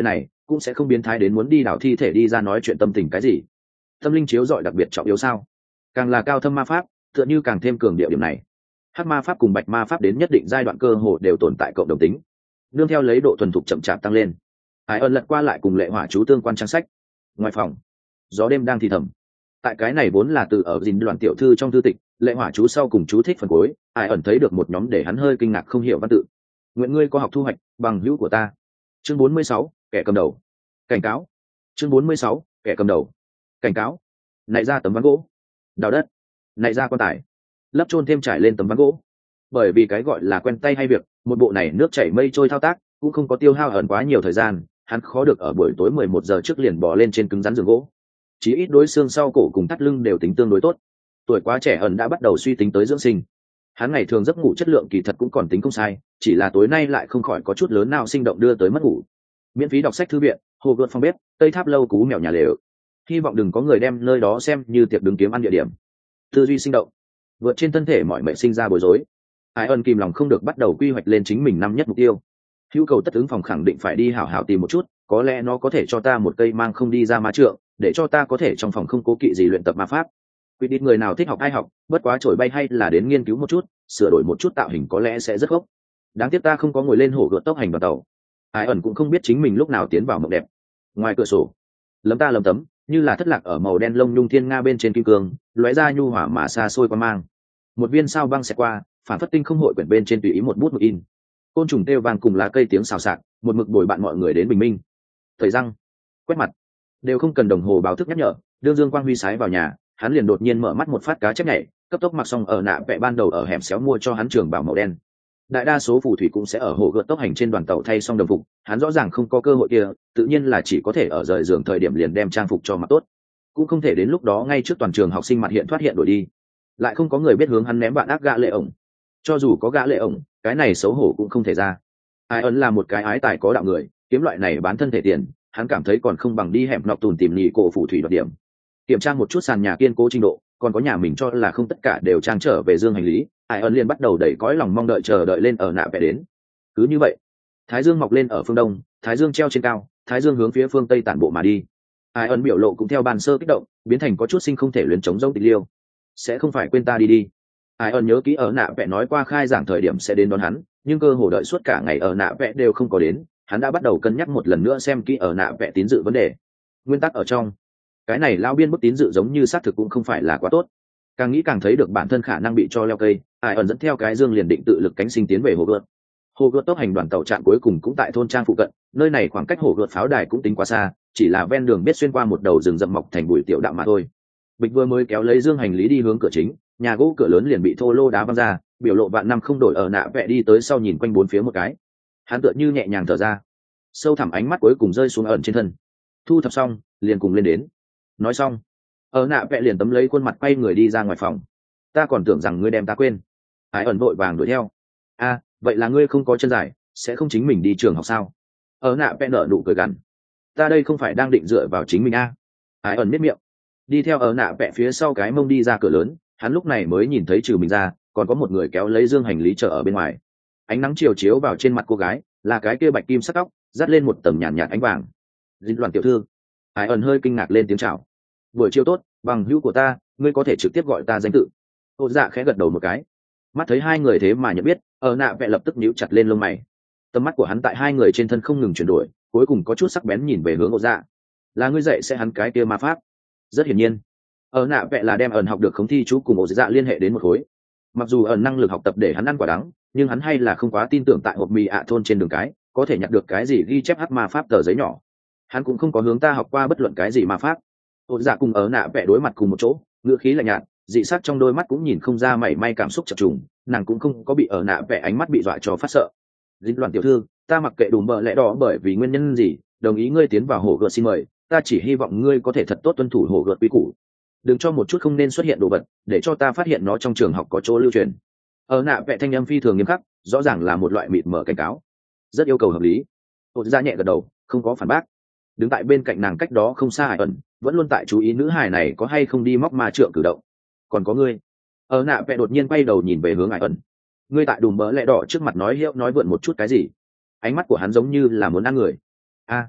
cũng sẽ không biến thái đến muốn đi đảo thi thể đi ra nói chuyện tâm tình cái gì. Tâm linh chiếu dọi đặc biệt trọng yếu sao? Càng là cao thâm ma pháp tựa như càng thêm cường điệu điểm này. Hắc ma pháp cùng bạch ma pháp đến nhất định giai đoạn cơ hồ đều tồn tại cộng đồng tính, nương theo lấy độ thuần thục chậm chạp tăng lên. Hải ân lật qua lại cùng lệ hỏa chú tương quan trang sách. Ngoài phòng gió đêm đang thì thầm. Tại cái này vốn là từ ở dình đoàn tiểu thư trong thư tịch, lệ hỏa chú sau cùng chú thích phần cuối, Hải ẩn thấy được một nhóm để hắn hơi kinh ngạc không hiểu văn tự. Nguyện ngươi có học thu hoạch bằng hữu của ta. Chương 46, kẻ cầm đầu. Cảnh cáo. Chương 46, kẻ cầm đầu. Cảnh cáo. Nại ra tấm ván gỗ. Đào đất. Nại ra quan tài. Lấp chôn thêm trải lên tấm ván gỗ. Bởi vì cái gọi là quen tay hay việc, một bộ này nước chảy mây trôi thao tác cũng không có tiêu hao ẩn quá nhiều thời gian, hắn khó được ở buổi tối 11 giờ trước liền bò lên trên cứng rắn giường gỗ. Chí ít đối xương sau cổ cùng thắt lưng đều tính tương đối tốt. Tuổi quá trẻ ẩn đã bắt đầu suy tính tới dưỡng sinh. Hắn ngày thường giấc ngủ chất lượng kỳ thật cũng còn tính không sai, chỉ là tối nay lại không khỏi có chút lớn nào sinh động đưa tới mất ngủ. Miễn phí đọc sách thư viện, hồ gợt phòng bếp, tây tháp lâu cú mèo nhà lều. Hy vọng đừng có người đem nơi đó xem như tiệc đứng kiếm ăn địa điểm. Tư duy sinh động, vượt trên thân thể mọi mệnh sinh ra bối rối. Hải ân kìm lòng không được bắt đầu quy hoạch lên chính mình năm nhất mục tiêu. Hữu cầu tất ứng phòng khẳng định phải đi hảo hảo tìm một chút, có lẽ nó có thể cho ta một cây mang không đi ra ma trượng, để cho ta có thể trong phòng không cố kỵ gì luyện tập ma pháp. Quyết định người nào thích học ai học, bất quá trổi bay hay là đến nghiên cứu một chút, sửa đổi một chút tạo hình có lẽ sẽ rất gốc. Đáng tiếc ta không có ngồi lên hổ gợt tốc hành đoàn tàu. Hải ẩn cũng không biết chính mình lúc nào tiến vào mộng đẹp. Ngoài cửa sổ, lấm ta lấm tấm, như là thất lạc ở màu đen lông nhung thiên nga bên trên kim cương, lóe ra nhu hỏa mà xa xôi qua mang. Một viên sao băng xẹt qua, phản phất tinh không hội quyển bên trên tùy ý một bút một in. Côn trùng kêu vang cùng lá cây tiếng xào xạc, một mực bồi bạn mọi người đến bình minh. Thời răng, quét mặt, đều không cần đồng hồ báo thức nhắc nhở, đương dương quang huy sái vào nhà, hắn liền đột nhiên mở mắt một phát cá chép nhảy, cấp tốc mặc xong ở nạ vẽ ban đầu ở hẻm xéo mua cho hắn trường bảo màu đen. Đại đa số phù thủy cũng sẽ ở hồ gợt tốc hành trên đoàn tàu thay xong đồng phục, hắn rõ ràng không có cơ hội kia, tự nhiên là chỉ có thể ở rời giường thời điểm liền đem trang phục cho mặc tốt, cũng không thể đến lúc đó ngay trước toàn trường học sinh mặt hiện thoát hiện đổi đi, lại không có người biết hướng hắn ném bạn ác gã lệ ổng. Cho dù có gã lệ ổng, cái này xấu hổ cũng không thể ra. Ai ấn là một cái ái tài có đạo người, kiếm loại này bán thân thể tiền, hắn cảm thấy còn không bằng đi hẻm nọc tùn tìm nhị cổ phù thủy đoạt điểm. Kiểm tra một chút sàn nhà kiên cố trình độ, còn có nhà mình cho là không tất cả đều trang trở về dương hành lý, Ai ấn liền bắt đầu đẩy cõi lòng mong đợi chờ đợi lên ở nạ vẽ đến. Cứ như vậy, thái dương mọc lên ở phương đông, thái dương treo trên cao, thái dương hướng phía phương tây tản bộ mà đi. Ai ấn biểu lộ cũng theo bàn sơ kích động, biến thành có chút sinh không thể luyến chống rông tịch liêu. Sẽ không phải quên ta đi đi. Ai ấn nhớ kỹ ở nạ vẽ nói qua khai giảng thời điểm sẽ đến đón hắn, nhưng cơ hồ đợi suốt cả ngày ở nạ vẽ đều không có đến, hắn đã bắt đầu cân nhắc một lần nữa xem kỹ ở nạ vẽ tín dự vấn đề. Nguyên tắc ở trong, cái này lao biên bức tín dự giống như xác thực cũng không phải là quá tốt. Càng nghĩ càng thấy được bản thân khả năng bị cho leo cây, Ai ẩn dẫn theo cái dương liền định tự lực cánh sinh tiến về hồ gợt. Hồ gợt tốc hành đoàn tàu trạm cuối cùng cũng tại thôn trang phụ cận, nơi này khoảng cách hồ gợt pháo đài cũng tính quá xa, chỉ là ven đường biết xuyên qua một đầu rừng rậm mọc thành bụi tiểu đạo mà thôi. Bịch vừa mới kéo lấy dương hành lý đi hướng cửa chính, nhà gỗ cửa lớn liền bị thô lô đá văng ra, biểu lộ vạn năm không đổi ở nạ vẽ đi tới sau nhìn quanh bốn phía một cái, hắn tựa như nhẹ nhàng thở ra, sâu thẳm ánh mắt cuối cùng rơi xuống ẩn trên thân. Thu thập xong liền cùng lên đến. Nói xong, ở nạ vẽ liền tấm lấy khuôn mặt quay người đi ra ngoài phòng. Ta còn tưởng rằng ngươi đem ta quên. Ai ẩn vội vàng đuổi theo. A, vậy là ngươi không có chân dài, sẽ không chính mình đi trường học sao? Ở nạ vẽ nở nụ cười gằn. Ta đây không phải đang định dựa vào chính mình a? Ai ẩn miết miệng, đi theo ở nạ vẽ phía sau cái mông đi ra cửa lớn. Hắn lúc này mới nhìn thấy trừ mình ra, còn có một người kéo lấy dương hành lý chờ ở bên ngoài. Ánh nắng chiều chiếu vào trên mặt cô gái, là cái kia bạch kim sắc tóc, dắt lên một tầng nhàn nhạt ánh vàng. Dính loạn tiểu thư. Ai ẩn hơi kinh ngạc lên tiếng chào. Buổi chiều tốt, bằng hữu của ta, ngươi có thể trực tiếp gọi ta danh tự. Ô dạ khẽ gật đầu một cái. Mắt thấy hai người thế mà nhận biết, ở nạ vẽ lập tức nhíu chặt lên lông mày. Tầm mắt của hắn tại hai người trên thân không ngừng chuyển đổi, cuối cùng có chút sắc bén nhìn về hướng ô dạ. Là ngươi dạy sẽ hắn cái kia ma pháp? Rất hiển nhiên, ở nạ vẽ là đem ẩn học được khống thi chú cùng ô dạ liên hệ đến một khối. Mặc dù ẩn năng lực học tập để hắn ăn quả đắng, nhưng hắn hay là không quá tin tưởng tại hộp mì ạ thôn trên đường cái có thể nhặt được cái gì ghi chép hắc ma pháp tờ giấy nhỏ. Hắn cũng không có hướng ta học qua bất luận cái gì ma pháp. Ô dạ cùng ở nạ vẽ đối mặt cùng một chỗ, ngữ khí lạnh nhạt, dị sắc trong đôi mắt cũng nhìn không ra mảy may cảm xúc chập trùng, nàng cũng không có bị ở nạ vẽ ánh mắt bị dọa cho phát sợ. Dính loạn tiểu thư, ta mặc kệ đủ bợ lẽ đó bởi vì nguyên nhân gì, đồng ý ngươi tiến vào hồ gợt xin mời, ta chỉ hy vọng ngươi có thể thật tốt tuân thủ hồ gợt quy củ, đừng cho một chút không nên xuất hiện đồ vật, để cho ta phát hiện nó trong trường học có chỗ lưu truyền. Ở nạ vẽ thanh âm phi thường nghiêm khắc, rõ ràng là một loại mịt mở cảnh cáo, rất yêu cầu hợp lý. Ô dạ nhẹ gật đầu, không có phản bác. Đứng tại bên cạnh nàng cách đó không xa Hải ẩn, vẫn luôn tại chú ý nữ hài này có hay không đi móc ma trượng cử động. Còn có ngươi. Ở nạ vẽ đột nhiên quay đầu nhìn về hướng Hải ẩn. Ngươi tại đùm bỡ lẹ đỏ trước mặt nói hiệu nói vượn một chút cái gì? Ánh mắt của hắn giống như là muốn ăn người. A,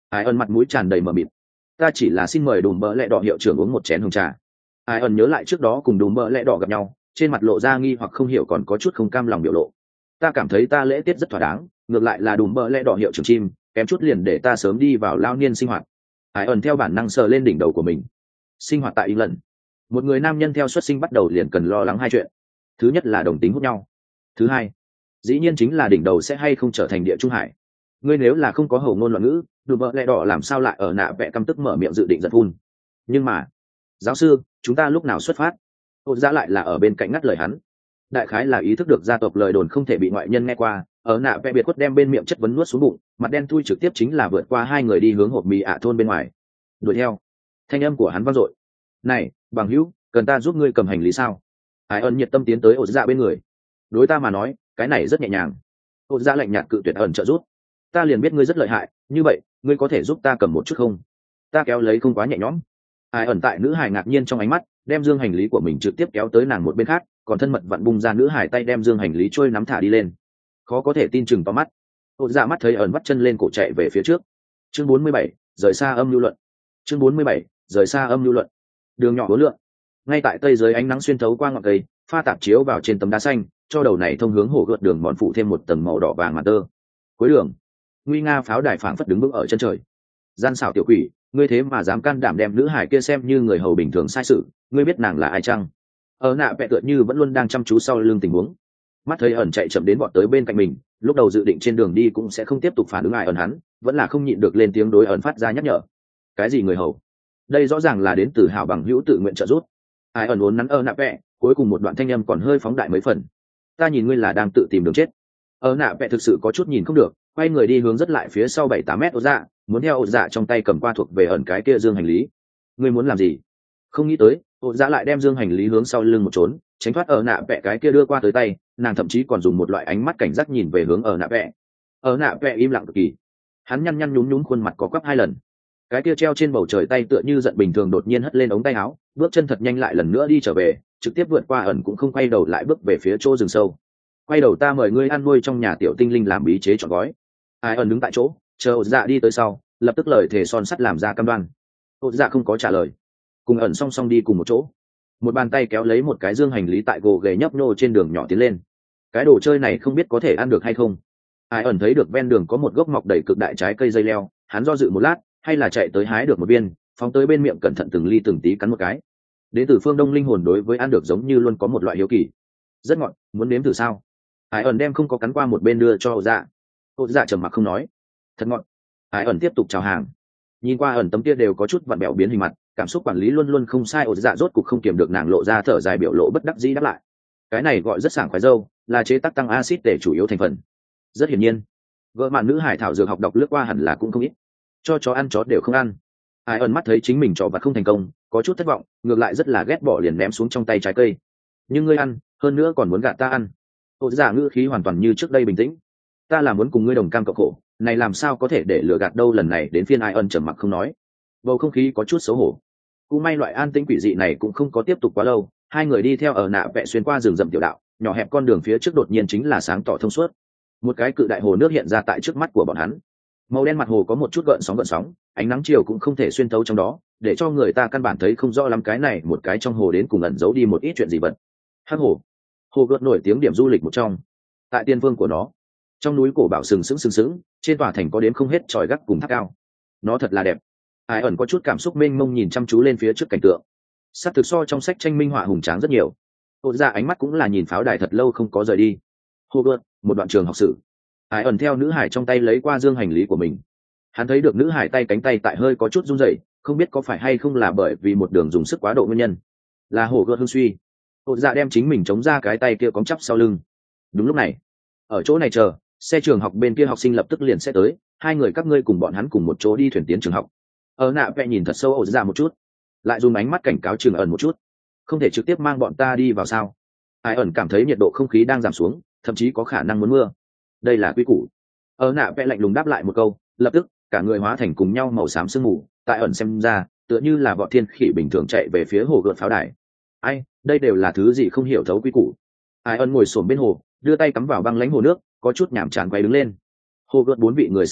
Ai ẩn mặt mũi tràn đầy mờ mịt. Ta chỉ là xin mời đùm bỡ lẹ đỏ hiệu trưởng uống một chén hồng trà. Ai ẩn nhớ lại trước đó cùng đùm bỡ lẹ đỏ gặp nhau, trên mặt lộ ra nghi hoặc không hiểu còn có chút không cam lòng biểu lộ. Ta cảm thấy ta lễ tiết rất thỏa đáng, ngược lại là đùm bỡ lẹ đỏ hiệu trưởng chim kém chút liền để ta sớm đi vào lao niên sinh hoạt. Ai ẩn theo bản năng sờ lên đỉnh đầu của mình. Sinh hoạt tại England, một người nam nhân theo xuất sinh bắt đầu liền cần lo lắng hai chuyện. Thứ nhất là đồng tính hút nhau, thứ hai dĩ nhiên chính là đỉnh đầu sẽ hay không trở thành địa trung hải. Ngươi nếu là không có hầu ngôn loạn ngữ, đùm bỡ lẹ đỏ làm sao lại ở nạ vẽ căm tức mở miệng dự định giật phun. Nhưng mà giáo sư, chúng ta lúc nào xuất phát? Ôn Dạ lại là ở bên cạnh ngắt lời hắn. Đại khái là ý thức được gia tộc lời đồn không thể bị ngoại nhân nghe qua, ở nạ vẽ biệt quất đem bên miệng chất vấn nuốt xuống bụng, mặt đen thui trực tiếp chính là vượt qua hai người đi hướng hộp mì ạ thôn bên ngoài. Đuổi theo. Thanh âm của hắn vang dội. Này bằng hữu, cần ta giúp ngươi cầm hành lý sao? Ai ẩn nhiệt tâm tiến tới Ôn Dạ bên người. Đối ta mà nói cái này rất nhẹ nhàng. Ôn Dạ lạnh nhạt cự tuyệt ẩn trợ giúp. Ta liền biết ngươi rất lợi hại, như vậy ngươi có thể giúp ta cầm một chút không? Ta kéo lấy không quá nhẹ nhõm. Ai ẩn tại nữ hải ngạc nhiên trong ánh mắt đem dương hành lý của mình trực tiếp kéo tới nàng một bên khác, còn thân mật vặn bung ra nữ hải tay đem dương hành lý trôi nắm thả đi lên. Khó có thể tin chừng to mắt. Ôn Dạ mắt thấy ẩn vắt chân lên cổ chạy về phía trước. Chương 47, rời xa âm lưu luận. Chương 47, rời xa âm lưu luận. Đường nhỏ uốn lượn, ngay tại tây dưới ánh nắng xuyên thấu qua ngọn cây, pha tạp chiếu vào trên tấm đá xanh, cho đầu này thông hướng hồ gợt đường mòn phủ thêm một tầng màu đỏ vàng màn tơ. Cuối đường, nguy nga pháo đài phảng phất đứng vững ở chân trời. Gian xảo tiểu quỷ, ngươi thế mà dám can đảm đem nữ hải kia xem như người hầu bình thường sai sự, ngươi biết nàng là ai chăng? Ở nạ vẽ tựa như vẫn luôn đang chăm chú sau lưng tình huống. Mắt thấy ẩn chạy chậm đến bọn tới bên cạnh mình, lúc đầu dự định trên đường đi cũng sẽ không tiếp tục phản ứng ai ẩn hắn, vẫn là không nhịn được lên tiếng đối ẩn phát ra nhắc nhở. Cái gì người hầu? Đây rõ ràng là đến từ hảo bằng hữu tự nguyện trợ giúp. Ai ẩn uốn nắn ở nạ vẽ, cuối cùng một đoạn thanh âm còn hơi phóng đại mấy phần. Ta nhìn ngươi là đang tự tìm đường chết. Ở nạ vẽ thực sự có chút nhìn không được, quay người đi hướng rất lại phía sau 7-8 mét Ôn Dạ, muốn theo Ôn Dạ trong tay cầm qua thuộc về ẩn cái kia dương hành lý. Ngươi muốn làm gì? Không nghĩ tới Ôn Dạ lại đem dương hành lý hướng sau lưng một trốn, tránh thoát ở nạ vẽ cái kia đưa qua tới tay, nàng thậm chí còn dùng một loại ánh mắt cảnh giác nhìn về hướng ở nạ vẽ. Ở nạ vẽ im lặng cực kỳ, hắn nhăn nhăn nhúm nhúm khuôn mặt có quắp hai lần. Cái kia treo trên bầu trời tay tựa như giận bình thường đột nhiên hất lên ống tay áo, bước chân thật nhanh lại lần nữa đi trở về, trực tiếp vượt qua ẩn cũng không quay đầu lại bước về phía chỗ rừng sâu. Quay đầu ta mời ngươi ăn nuôi trong nhà tiểu tinh linh làm bí chế trọn gói. Ai ẩn đứng tại chỗ chờ Ôn Dạ đi tới sau, lập tức lời thề son sắt làm ra cam đoan. Ôn Dạ không có trả lời, cùng ẩn song song đi cùng một chỗ, một bàn tay kéo lấy một cái dương hành lý tại gồ ghề nhấp nhô trên đường nhỏ tiến lên. Cái đồ chơi này không biết có thể ăn được hay không. Ai ẩn thấy được ven đường có một gốc mọc đầy cực đại trái cây dây leo, hắn do dự một lát, hay là chạy tới hái được một viên, phóng tới bên miệng cẩn thận từng ly từng tí cắn một cái. Đến từ phương Đông linh hồn đối với ăn được giống như luôn có một loại hiếu kỳ. Rất ngọt, muốn nếm thử sao? Ai ẩn đem không có cắn qua một bên đưa cho Ôn Dạ. Ôn Dạ trầm mặc không nói. Thật ngọt. Ai ẩn tiếp tục chào hàng. Nhìn qua ẩn tấm kia đều có chút vặn bẹo biến hình mặt, cảm xúc quản lý luôn luôn không sai. Ôn Dạ rốt cục không kiềm được nàng lộ ra thở dài biểu lộ bất đắc dĩ đáp lại. Cái này gọi rất sảng khoái dâu, là chế tác tăng axit để chủ yếu thành phần. Rất hiển nhiên, vợ mạn nữ hải thảo dược học đọc lướt qua hẳn là cũng không ít. Cho chó ăn chó đều không ăn. Ai ẩn mắt thấy chính mình trò vặt không thành công, có chút thất vọng, ngược lại rất là ghét bỏ liền ném xuống trong tay trái cây. Nhưng ngươi ăn, hơn nữa còn muốn gạt ta ăn. Ôn Dạ ngữ khí hoàn toàn như trước đây bình tĩnh. Ta là muốn cùng ngươi đồng cam cộng khổ, này làm sao có thể để lừa gạt đâu. Lần này đến phiên Ai ẩn trầm mặc không nói, bầu không khí có chút xấu hổ. Cũng may loại an tĩnh quỷ dị này cũng không có tiếp tục quá lâu, hai người đi theo ở nạ vẽ xuyên qua rừng rậm tiểu đạo, nhỏ hẹp con đường phía trước đột nhiên chính là sáng tỏ thông suốt. Một cái cự đại hồ nước hiện ra tại trước mắt của bọn hắn, màu đen mặt hồ có một chút gợn sóng, ánh nắng chiều cũng không thể xuyên thấu trong đó, để cho người ta căn bản thấy không rõ lắm cái này một cái trong hồ đến cùng ẩn giấu đi một ít chuyện gì vật. Hắc hồ, hồ gợt nổi tiếng điểm du lịch một trong. Tại tiên vương của nó, trong núi cổ bảo sừng sững, trên tòa thành có đếm không hết chòi gác cùng tháp cao. Nó thật là đẹp. Ai ẩn có chút cảm xúc mênh mông nhìn chăm chú lên phía trước cảnh tượng. Sắc thực so trong sách tranh minh họa hùng tráng rất nhiều. Ôn Dạ ánh mắt cũng là nhìn pháo đài thật lâu không có rời đi. Hồ gợt, một đoạn trường học sử. Ai ẩn theo nữ hải trong tay lấy qua dương hành lý của mình. Hắn thấy được nữ hải tay cánh tay tại hơi có chút run rẩy, không biết có phải hay không là bởi vì một đường dùng sức quá độ nguyên nhân. Là hồ gợt hương suy. Ôn Dạ đem chính mình chống ra cái tay kia cóng chắp sau lưng. Đúng lúc này, ở chỗ này chờ, xe trường học bên kia học sinh lập tức liền sẽ tới, hai người các ngươi cùng bọn hắn cùng một chỗ đi thuyền tiến trường học. Ở nạ vẽ nhìn thật sâu Ôn Dạ một chút, lại dùng ánh mắt cảnh cáo Trường ẩn một chút. Không thể trực tiếp mang bọn ta đi vào sao? Ai ẩn cảm thấy nhiệt độ không khí đang giảm xuống, thậm chí có khả năng muốn mưa. Đây là quy củ. Ở nạ vẽ lạnh lùng đáp lại một câu, lập tức cả người hóa thành cùng nhau màu xám sương mù. Tại ẩn xem ra, tựa như là vọt thiên khỉ bình thường chạy về phía hồ gợt pháo đài. Ai, đây đều là thứ gì không hiểu thấu quy củ. Ai ẩn ngồi xổm bên hồ, đưa tay cắm vào băng lãnh hồ nước, có chút nhàm chán quay đứng lên. Hồ gợt 4 vị người sáng lập,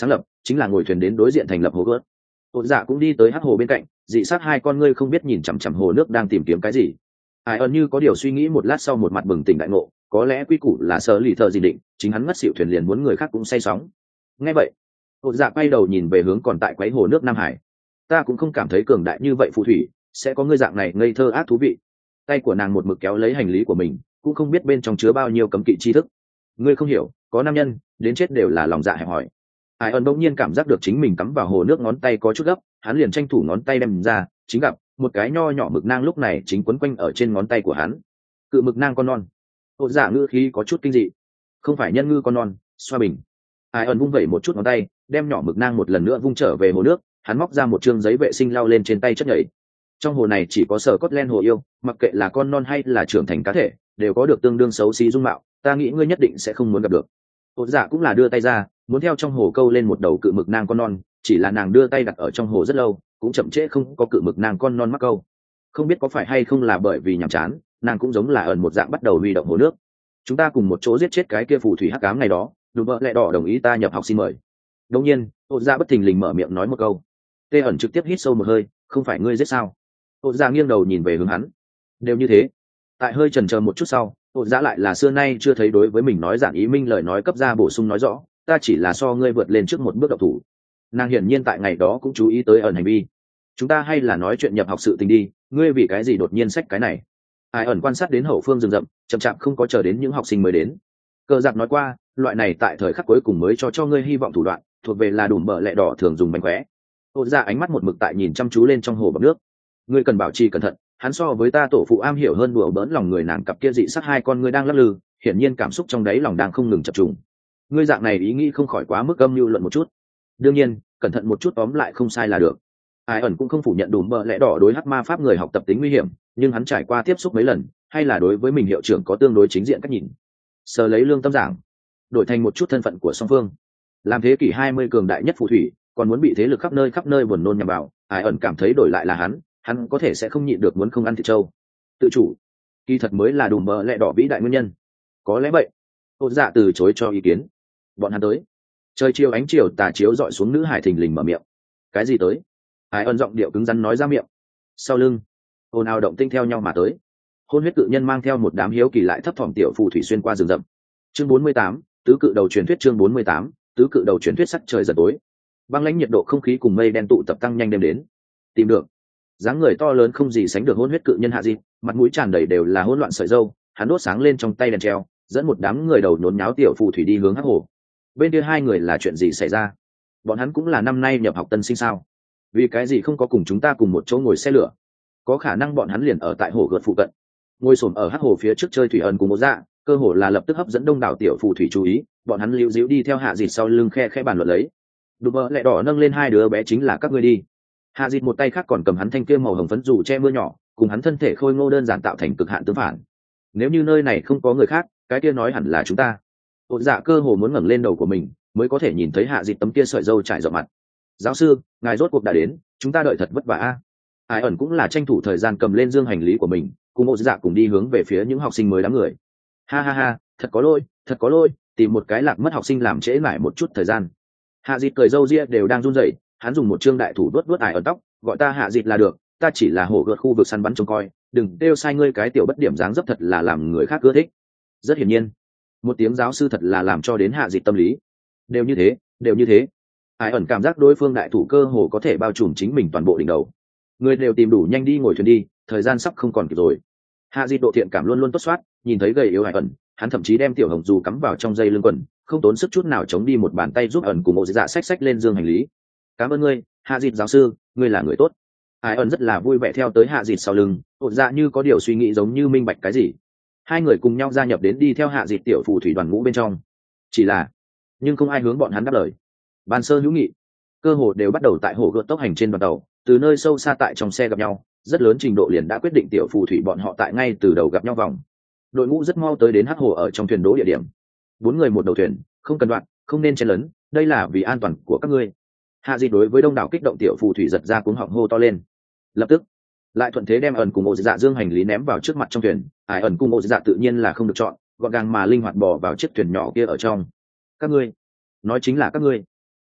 chính là ngồi thuyền đến đối diện thành lập hồ gớt. Ôn dạ cũng đi tới hắc hồ bên cạnh, dị sát hai con ngươi không biết nhìn chằm chằm hồ nước đang tìm kiếm cái gì. Ai ẩn như có điều suy nghĩ, một lát sau một mặt bừng tỉnh đại ngộ, có lẽ quy củ là sở lì thợ gì định, chính hắn ngất xỉu thuyền liền muốn người khác cũng say sóng. Nghe vậy, Ôn dạ quay đầu nhìn về hướng còn tại quấy hồ nước Nam Hải. Ta cũng không cảm thấy cường đại như vậy phù thủy sẽ có ngươi dạng này ngây thơ ác thú vị. Tay của nàng một mực kéo lấy hành lý của mình, cũng không biết bên trong chứa bao nhiêu cấm kỵ tri thức. Ngươi không hiểu, có nam nhân đến chết đều là lòng dạ hẹp hòi. Ai ẩn bỗng nhiên cảm giác được chính mình cắm vào hồ nước ngón tay có chút gấp, hắn liền tranh thủ ngón tay đem ra, chính gặp một cái nho nhỏ mực nang lúc này chính quấn quanh ở trên ngón tay của hắn. Cự mực nang con non. Ôn dạ ngữ khí có chút kinh dị. Không phải nhân ngư con non, xoa bình. Ai ẩn vung vẩy một chút ngón tay, đem nhỏ mực nang một lần nữa vung trở về hồ nước, hắn móc ra một trương giấy vệ sinh lau lên trên tay chất nhảy. Trong hồ này chỉ có sở cốt len hồ yêu, mặc kệ là con non hay là trưởng thành cá thể, đều có được tương đương xấu xí dung mạo, ta nghĩ ngươi nhất định sẽ không muốn gặp được. Ôn dạ cũng là đưa tay ra, muốn theo trong hồ câu lên một đầu cự mực nang con non, chỉ là nàng đưa tay đặt ở trong hồ rất lâu, cũng chậm trễ không có cự mực nang con non mắc câu. Không biết có phải hay không là bởi vì nhàm chán, nàng cũng giống là ẩn một dạng bắt đầu huy động hồ nước. Chúng ta cùng một chỗ giết chết cái kia phù thủy hắc ám ngày đó, đúng vợ lẽ đỏ đồng ý ta nhập học xin mời. Đương nhiên, Ôn dạ bất thình lình mở miệng nói một câu. Tê ẩn trực tiếp hít sâu một hơi, không phải ngươi giết sao? Ôn dạ nghiêng đầu nhìn về hướng hắn. Đều như thế. Tại hơi chần chờ một chút sau, Ôn dạ lại là xưa nay chưa thấy đối với mình nói giản ý minh lời nói cấp ra bổ sung nói rõ, ta chỉ là so ngươi vượt lên trước một bước độc thủ. Nàng hiển nhiên tại ngày đó cũng chú ý tới ẩn hành vi. Chúng ta hay là nói chuyện nhập học sự tình đi, ngươi vì cái gì đột nhiên xách cái này? Ai ẩn quan sát đến hậu phương rừng rậm, chậm chạp không có chờ đến những học sinh mới đến. Cờ giặc nói qua, loại này tại thời khắc cuối cùng mới cho ngươi hy vọng thủ đoạn, thuộc về là đủ bợ lẹ đỏ thường dùng bánh khóe. Ôn dạ ánh mắt một mực tại nhìn chăm chú lên trong hồ bọt nước. Ngươi cần bảo trì cẩn thận, hắn so với ta tổ phụ am hiểu hơn đùa bỡn lòng người, nàng cặp kia dị sắc hai con ngươi đang lắc lư, hiển nhiên cảm xúc trong đáy lòng đang không ngừng chập trùng. Ngươi dạng này ý nghĩ không khỏi quá mức âm mưu luận một chút. Đương nhiên, cẩn thận một chút tóm lại không sai là được. Ai ẩn cũng không phủ nhận đủ bợ lẽ đỏ đối hắc ma pháp người học tập tính nguy hiểm, nhưng hắn trải qua tiếp xúc mấy lần, hay là đối với mình hiệu trưởng có tương đối chính diện cách nhìn. Sờ lấy lương tâm giảng, đổi thành một chút thân phận của song phương. Làm thế kỷ 20 cường đại nhất phù thủy, còn muốn bị thế lực khắp nơi buồn nôn nhằm vào, Ai ẩn cảm thấy đổi lại là hắn có thể sẽ không nhịn được muốn không ăn thịt trâu. Tự chủ, kỳ thật mới là đủ bợ lẽ đỏ vĩ đại nguyên nhân. Có lẽ vậy. Ôn dạ từ chối cho ý kiến. Bọn hắn tới. Trời chiều ánh chiều tà chiếu dọi xuống, nữ hải thình lình mở miệng. Cái gì tới? Ai ẩn giọng điệu cứng rắn nói ra miệng. Sau lưng, ồn ào động tinh theo nhau mà tới. Hôn huyết cự nhân mang theo một đám hiếu kỳ lại thấp thỏm tiểu phù thủy xuyên qua rừng rậm. Chương 48, tứ cự đầu truyền thuyết. Chương 48, tứ cự đầu truyền thuyết. Sắc trời dần tối, băng lãnh nhiệt độ không khí cùng mây đen tụ tập tăng nhanh đêm đến. Tìm được dáng người to lớn không gì sánh được hôn huyết cự nhân hạ dịp, mặt mũi tràn đầy đều là hỗn loạn sợi râu, hắn đốt sáng lên trong tay đèn treo, dẫn một đám người đầu nhốn nháo tiểu phù thủy đi hướng hắc hồ. Bên kia hai người là chuyện gì xảy ra? Bọn hắn cũng là năm nay nhập học tân sinh sao? Vì cái gì không có cùng chúng ta cùng một chỗ ngồi xe lửa? Có khả năng bọn hắn liền ở tại hồ gợt phụ cận, ngồi xổm ở hắc hồ phía trước chơi thủy ẩn cùng một dạ, cơ hồ là lập tức hấp dẫn đông đảo tiểu phù thủy chú ý. Bọn hắn liễu díu đi theo hạ dịt sau lưng khe bàn luận lấy. Đùm bơ lẹ đỏ nâng lên hai đứa bé, chính là các ngươi đi. Hạ dịt một tay khác còn cầm hắn thanh kia màu hồng phấn dù che mưa nhỏ, cùng hắn thân thể khôi ngô đơn giản tạo thành cực hạn tương phản. Nếu như nơi này không có người khác, cái kia nói hẳn là chúng ta. Ôn dạ cơ hồ muốn ngẩng lên đầu của mình mới có thể nhìn thấy hạ dịt tấm kia sợi râu trải rộng mặt. Giáo sư, ngài rốt cuộc đã đến, chúng ta đợi thật vất vả a. Ai ẩn cũng là tranh thủ thời gian cầm lên dương hành lý của mình, cùng ôn dạ cùng đi hướng về phía những học sinh mới đám người. Ha ha ha, thật có lỗi, tìm một cái lạc mất học sinh làm trễ mãi một chút thời gian. Hạ dịt cười râu ria đều đang run rẩy, hắn dùng một trương đại thủ đuốt Ai ẩn tóc, gọi ta hạ dịt là được, ta chỉ là hổ gợt khu vực săn bắn trông coi, đừng kêu sai ngươi cái tiểu bất điểm dáng dấp thật là làm người khác ưa thích. Rất hiển nhiên, một tiếng giáo sư thật là làm cho đến hạ dịt tâm lý. Đều như thế. Ai ẩn cảm giác đối phương đại thủ cơ hồ có thể bao trùm chính mình toàn bộ đỉnh đầu. Người đều tìm đủ nhanh đi ngồi thuyền đi, thời gian sắp không còn kịp rồi. Hạ dịt độ thiện cảm luôn luôn tốt soát, nhìn thấy gầy yếu Ai ẩn, hắn thậm chí đem tiểu hồng dù cắm vào trong dây lưng quần, không tốn sức chút nào chống đi một bàn tay giúp ẩn cùng một dạ xách lên dương hành lý. Cảm ơn ngươi, hạ dịt giáo sư, ngươi là người tốt. Ai ẩn rất là vui vẻ theo tới hạ dịt sau lưng, ột dạ như có điều suy nghĩ giống như minh bạch cái gì. Hai người cùng nhau gia nhập đến đi theo hạ dịt tiểu phù thủy đoàn ngũ bên trong. Chỉ là, nhưng không ai hướng bọn hắn đáp lời. Bàn sơ hữu nghị, cơ hồ đều bắt đầu tại hồ gợt tốc hành trên đoàn tàu, từ nơi sâu xa tại trong xe gặp nhau, rất lớn trình độ liền đã quyết định tiểu phù thủy bọn họ tại ngay từ đầu gặp nhau vòng. Đội ngũ rất mau tới đến hắc hồ ở trong thuyền đỗ địa điểm. 4 người một đầu thuyền, không cần đoạn, không nên chen lấn, đây là vì an toàn của các ngươi. Hạ dịt đối với đông đảo kích động tiểu phù thủy giật ra cuống họng hô to lên. Lập tức lại thuận thế đem ẩn cùng ô dạ dương hành lý ném vào trước mặt trong thuyền. Ai ẩn cùng ô dạ tự nhiên là không được chọn, gọn gàng mà linh hoạt bò vào chiếc thuyền nhỏ kia ở trong. Các ngươi, nói chính là các ngươi,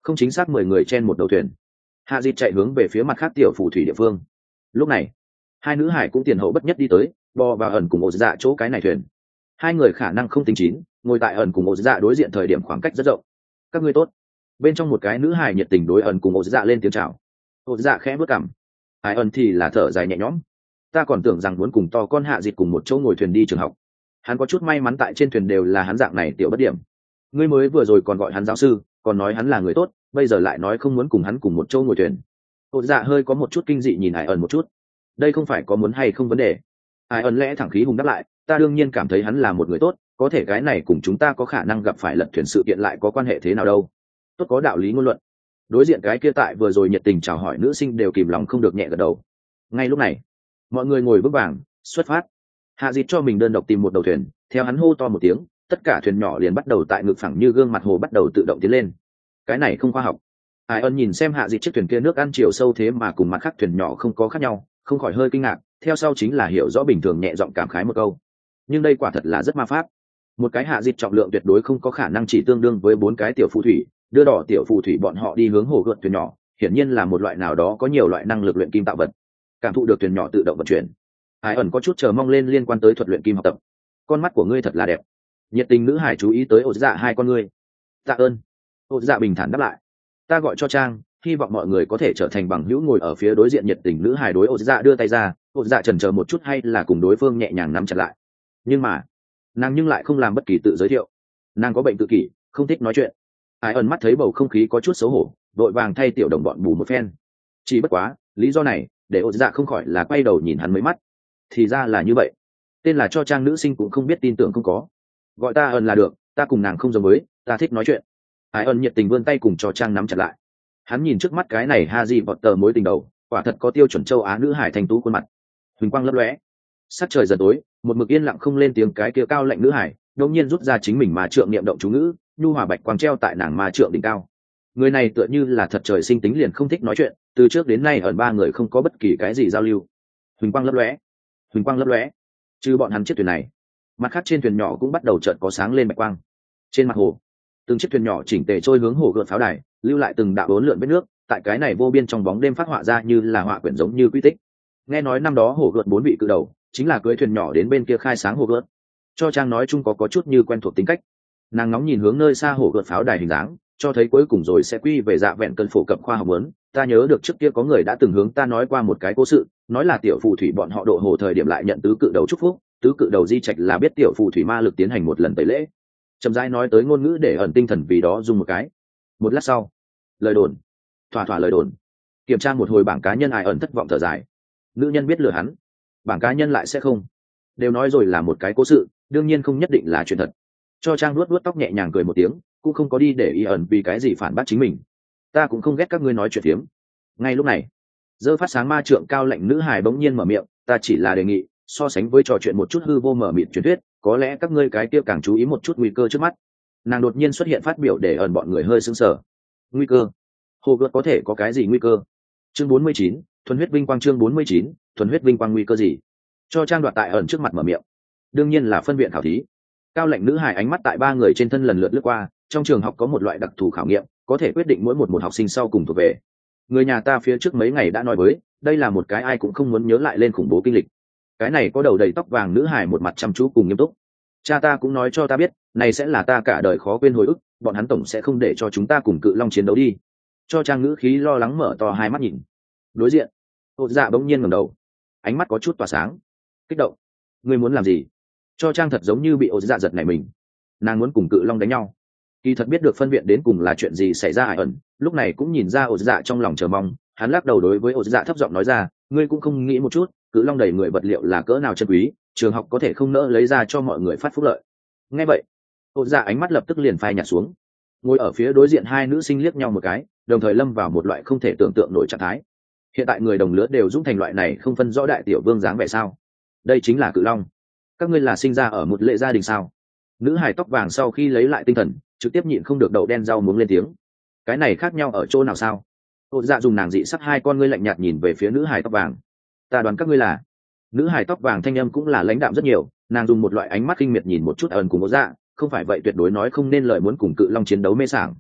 không chính xác 10 người trên một đầu thuyền. Hạ Dịch chạy hướng về phía mặt khác tiểu phù thủy địa phương. Lúc này hai nữ hải cũng tiền hậu bất nhất đi tới, bò vào ẩn cùng ổ dạ chỗ cái này thuyền. Hai người khả năng không tính chín, ngồi tại ẩn cùng ổ dạ đối diện thời điểm khoảng cách rất rộng. Các ngươi tốt. Bên trong một cái nữ hải nhiệt tình đối ẩn cùng ổ dạ lên tiếng chào. Ổ dạ khẽ bước cằm. Ai ẩn thì là thở dài nhẹ nhõm. Ta còn tưởng rằng muốn cùng to con Hạ Dịch cùng một chỗ ngồi thuyền đi trường học. Hắn có chút may mắn tại trên thuyền đều là hắn dạng này tiểu bất điểm. Ngươi mới vừa rồi còn gọi hắn giáo sư, còn nói hắn là người tốt, bây giờ lại nói không muốn cùng hắn cùng một chỗ ngồi thuyền. Ổ dạ hơi có một chút kinh dị nhìn Ai ẩn một chút. Đây không phải có muốn hay không vấn đề. Ai ẩn lẽ thẳng khí hùng đáp lại, ta đương nhiên cảm thấy hắn là một người tốt, có thể cái này cùng chúng ta có khả năng gặp phải lật thuyền sự kiện lại có quan hệ thế nào đâu. Tốt, có đạo lý ngôn luận. Đối diện cái kia tại vừa rồi nhiệt tình chào hỏi nữ sinh đều kìm lòng không được nhẹ gật đầu. Ngay lúc này mọi người ngồi vững vàng, xuất phát. Hạ Dịch cho mình đơn độc tìm một đầu thuyền, theo hắn hô to một tiếng, tất cả thuyền nhỏ liền bắt đầu tại ngực phẳng như gương mặt hồ bắt đầu tự động tiến lên. Cái này không khoa học. Ai ân nhìn xem Hạ Dịch chiếc thuyền kia nước ăn chiều sâu thế mà cùng mặt khác thuyền nhỏ không có khác nhau, không khỏi hơi kinh ngạc, theo sau chính là hiểu rõ bình thường nhẹ giọng cảm khái một câu. Nhưng đây quả thật là rất ma pháp. Một cái Hạ Dịch trọng lượng tuyệt đối không có khả năng chỉ tương đương với 4 cái tiểu phù thủy, đưa đỏ tiểu phù thủy bọn họ đi hướng hồ gợt thuyền nhỏ, hiển nhiên là một loại nào đó có nhiều loại năng lực luyện kim tạo vật. Cảm thụ được thuyền nhỏ tự động vận chuyển, Ai ẩn có chút chờ mong lên liên quan tới thuật luyện kim học tập. Con mắt của ngươi thật là đẹp. Nhiệt tình nữ hải chú ý tới ổ dạ hai con ngươi. Tạ ơn. Ổ dạ bình thản đáp lại. Ta gọi cho Trang, hy vọng mọi người có thể trở thành bằng hữu. Ngồi ở phía đối diện nhiệt tình nữ hải đối ổ dạ đưa tay ra, ổ dạ chần chờ một chút hay là cùng đối phương nhẹ nhàng nắm chặt lại. Nhưng mà nàng nhưng lại không làm bất kỳ tự giới thiệu. Nàng có bệnh tự kỷ, không thích nói chuyện. Ai ẩn mắt thấy bầu không khí có chút xấu hổ, đội vàng thay tiểu đồng bọn bù một phen. Chỉ bất quá lý do này để ổ dạ không khỏi là quay đầu nhìn hắn mấy mắt. Thì ra là như vậy. Tên là cho Trang nữ sinh cũng không biết tin tưởng không có. Gọi ta ẩn là được, ta cùng nàng không giống với, ta thích nói chuyện. Ai ẩn nhiệt tình vươn tay cùng cho Trang nắm chặt lại. Hắn nhìn trước mắt cái này Haji vọt tờ mối tình đầu, quả thật có tiêu chuẩn châu Á nữ hải thanh tú khuôn mặt. Huỳnh quang lấp lóe. Sắc trời dần tối, một mực yên lặng không lên tiếng cái kia cao lạnh nữ hải, đột nhiên rút ra chính mình mà trượng niệm động chú ngữ, nhu hòa bạch quang treo tại nàng ma trượng đỉnh cao. Người này tựa như là thật trời sinh tính liền không thích nói chuyện, từ trước đến nay ẩn ba người không có bất kỳ cái gì giao lưu. Huỳnh quang lấp lóe, huỳnh quang lấp lóe. Trừ bọn hắn chiếc thuyền này, mặt khác trên thuyền nhỏ cũng bắt đầu chợt có sáng lên bạch quang. Trên mặt hồ, từng chiếc thuyền nhỏ chỉnh tề trôi hướng hồ gợt pháo đài, lưu lại từng đạo uốn lượn vết nước, tại cái này vô biên trong bóng đêm phát họa ra như là họa quyển giống như quy tích. Nghe nói năm đó hồ gợt 4 vị cự đầu chính là cưỡi thuyền nhỏ đến bên kia khai sáng hồ gợt. Cho Trang nói chung có chút như quen thuộc tính cách. Nàng ngóng nhìn hướng nơi xa hồ gợt pháo đài hình dáng, cho thấy cuối cùng rồi sẽ quy về dạ vẹn cân phổ cập khoa học lớn. Ta nhớ được trước kia có người đã từng hướng ta nói qua một cái cố sự, nói là tiểu phù thủy bọn họ độ hồ thời điểm lại nhận tứ cự đầu chúc phúc, tứ cự đầu di trạch là biết tiểu phù thủy ma lực tiến hành một lần tẩy lễ. Trầm rãi nói tới ngôn ngữ để ẩn tinh thần vì đó dùng một cái. Một lát sau, lời đồn, thỏa lời đồn. Kiểm tra một hồi bảng cá nhân, Ai ẩn thất vọng thở dài. Nữ nhân biết lừa hắn, bảng cá nhân lại sẽ không. Đều nói rồi là một cái cố sự, đương nhiên không nhất định là chuyện thật. Cho Trang luốt tóc nhẹ nhàng cười một tiếng, cũng không có đi để ý ẩn vì cái gì phản bác chính mình. Ta cũng không ghét các ngươi nói chuyện phiếm. Ngay lúc này, dơ phát sáng ma trượng cao lạnh nữ hài bỗng nhiên mở miệng, ta chỉ là đề nghị, so sánh với trò chuyện một chút hư vô mở mịt truyền thuyết, có lẽ các ngươi cái kia càng chú ý một chút nguy cơ trước mắt. Nàng đột nhiên xuất hiện phát biểu để ẩn bọn người hơi sững sờ. Nguy cơ? Hồ gợt có thể có cái gì nguy cơ? Chương 49, thuần huyết vinh quang. Chương 49, thuần huyết vinh quang. Nguy cơ gì? Cho Trang đoạt tại ẩn trước mặt mở miệng. Đương nhiên là phân viện khảo thí. Cao lạnh nữ hài ánh mắt tại ba người trên thân lần lượt lướt qua, trong trường học có một loại đặc thù khảo nghiệm, có thể quyết định mỗi một học sinh sau cùng thuộc về. Người nhà ta phía trước mấy ngày đã nói với, đây là một cái ai cũng không muốn nhớ lại lên khủng bố kinh lịch. Cái này có đầu đầy tóc vàng nữ hài một mặt chăm chú cùng nghiêm túc. Cha ta cũng nói cho ta biết, này sẽ là ta cả đời khó quên hồi ức, bọn hắn tổng sẽ không để cho chúng ta cùng cự long chiến đấu đi. Cho Trang ngữ khí lo lắng mở to hai mắt nhìn. Đối diện, Hột Dạ bỗng nhiên ngẩng đầu, ánh mắt có chút tỏa sáng, kích động. Ngươi muốn làm gì? Cho Trang thật giống như bị Hột Dạ giật nảy mình. Nàng muốn cùng cự long đánh nhau. Kỳ thật biết được phân viện đến cùng là chuyện gì xảy ra. Ai ẩn lúc này cũng nhìn ra Hột Dạ trong lòng chờ mong, hắn lắc đầu đối với Hột Dạ thấp giọng nói ra, ngươi cũng không nghĩ một chút, cự long đầy người vật liệu là cỡ nào chân quý, trường học có thể không nỡ lấy ra cho mọi người phát phúc lợi. Nghe vậy, Hột Dạ ánh mắt lập tức liền phai nhạt xuống. Ngồi ở phía đối diện hai nữ sinh liếc nhau một cái, đồng thời lâm vào một loại không thể tưởng tượng nổi trạng thái. Hiện tại người đồng lứa đều dũng thành loại này không phân rõ đại tiểu vương dáng vẻ sao? Đây chính là cự long. Các ngươi là sinh ra ở một lệ gia đình sao? Nữ hài tóc vàng sau khi lấy lại tinh thần, trực tiếp nhịn không được đậu đen rau muống lên tiếng. Cái này khác nhau ở chỗ nào sao? Hột Dạ dùng nàng dị sắc hai con ngươi lạnh nhạt nhìn về phía nữ hài tóc vàng. Ta đoán các ngươi là. Nữ hài tóc vàng thanh âm cũng là lãnh đạm rất nhiều, nàng dùng một loại ánh mắt kinh miệt nhìn một chút ẩn cùng Hột Dạ, không phải vậy tuyệt đối nói không nên lời muốn cùng cự long chiến đấu mê sảng.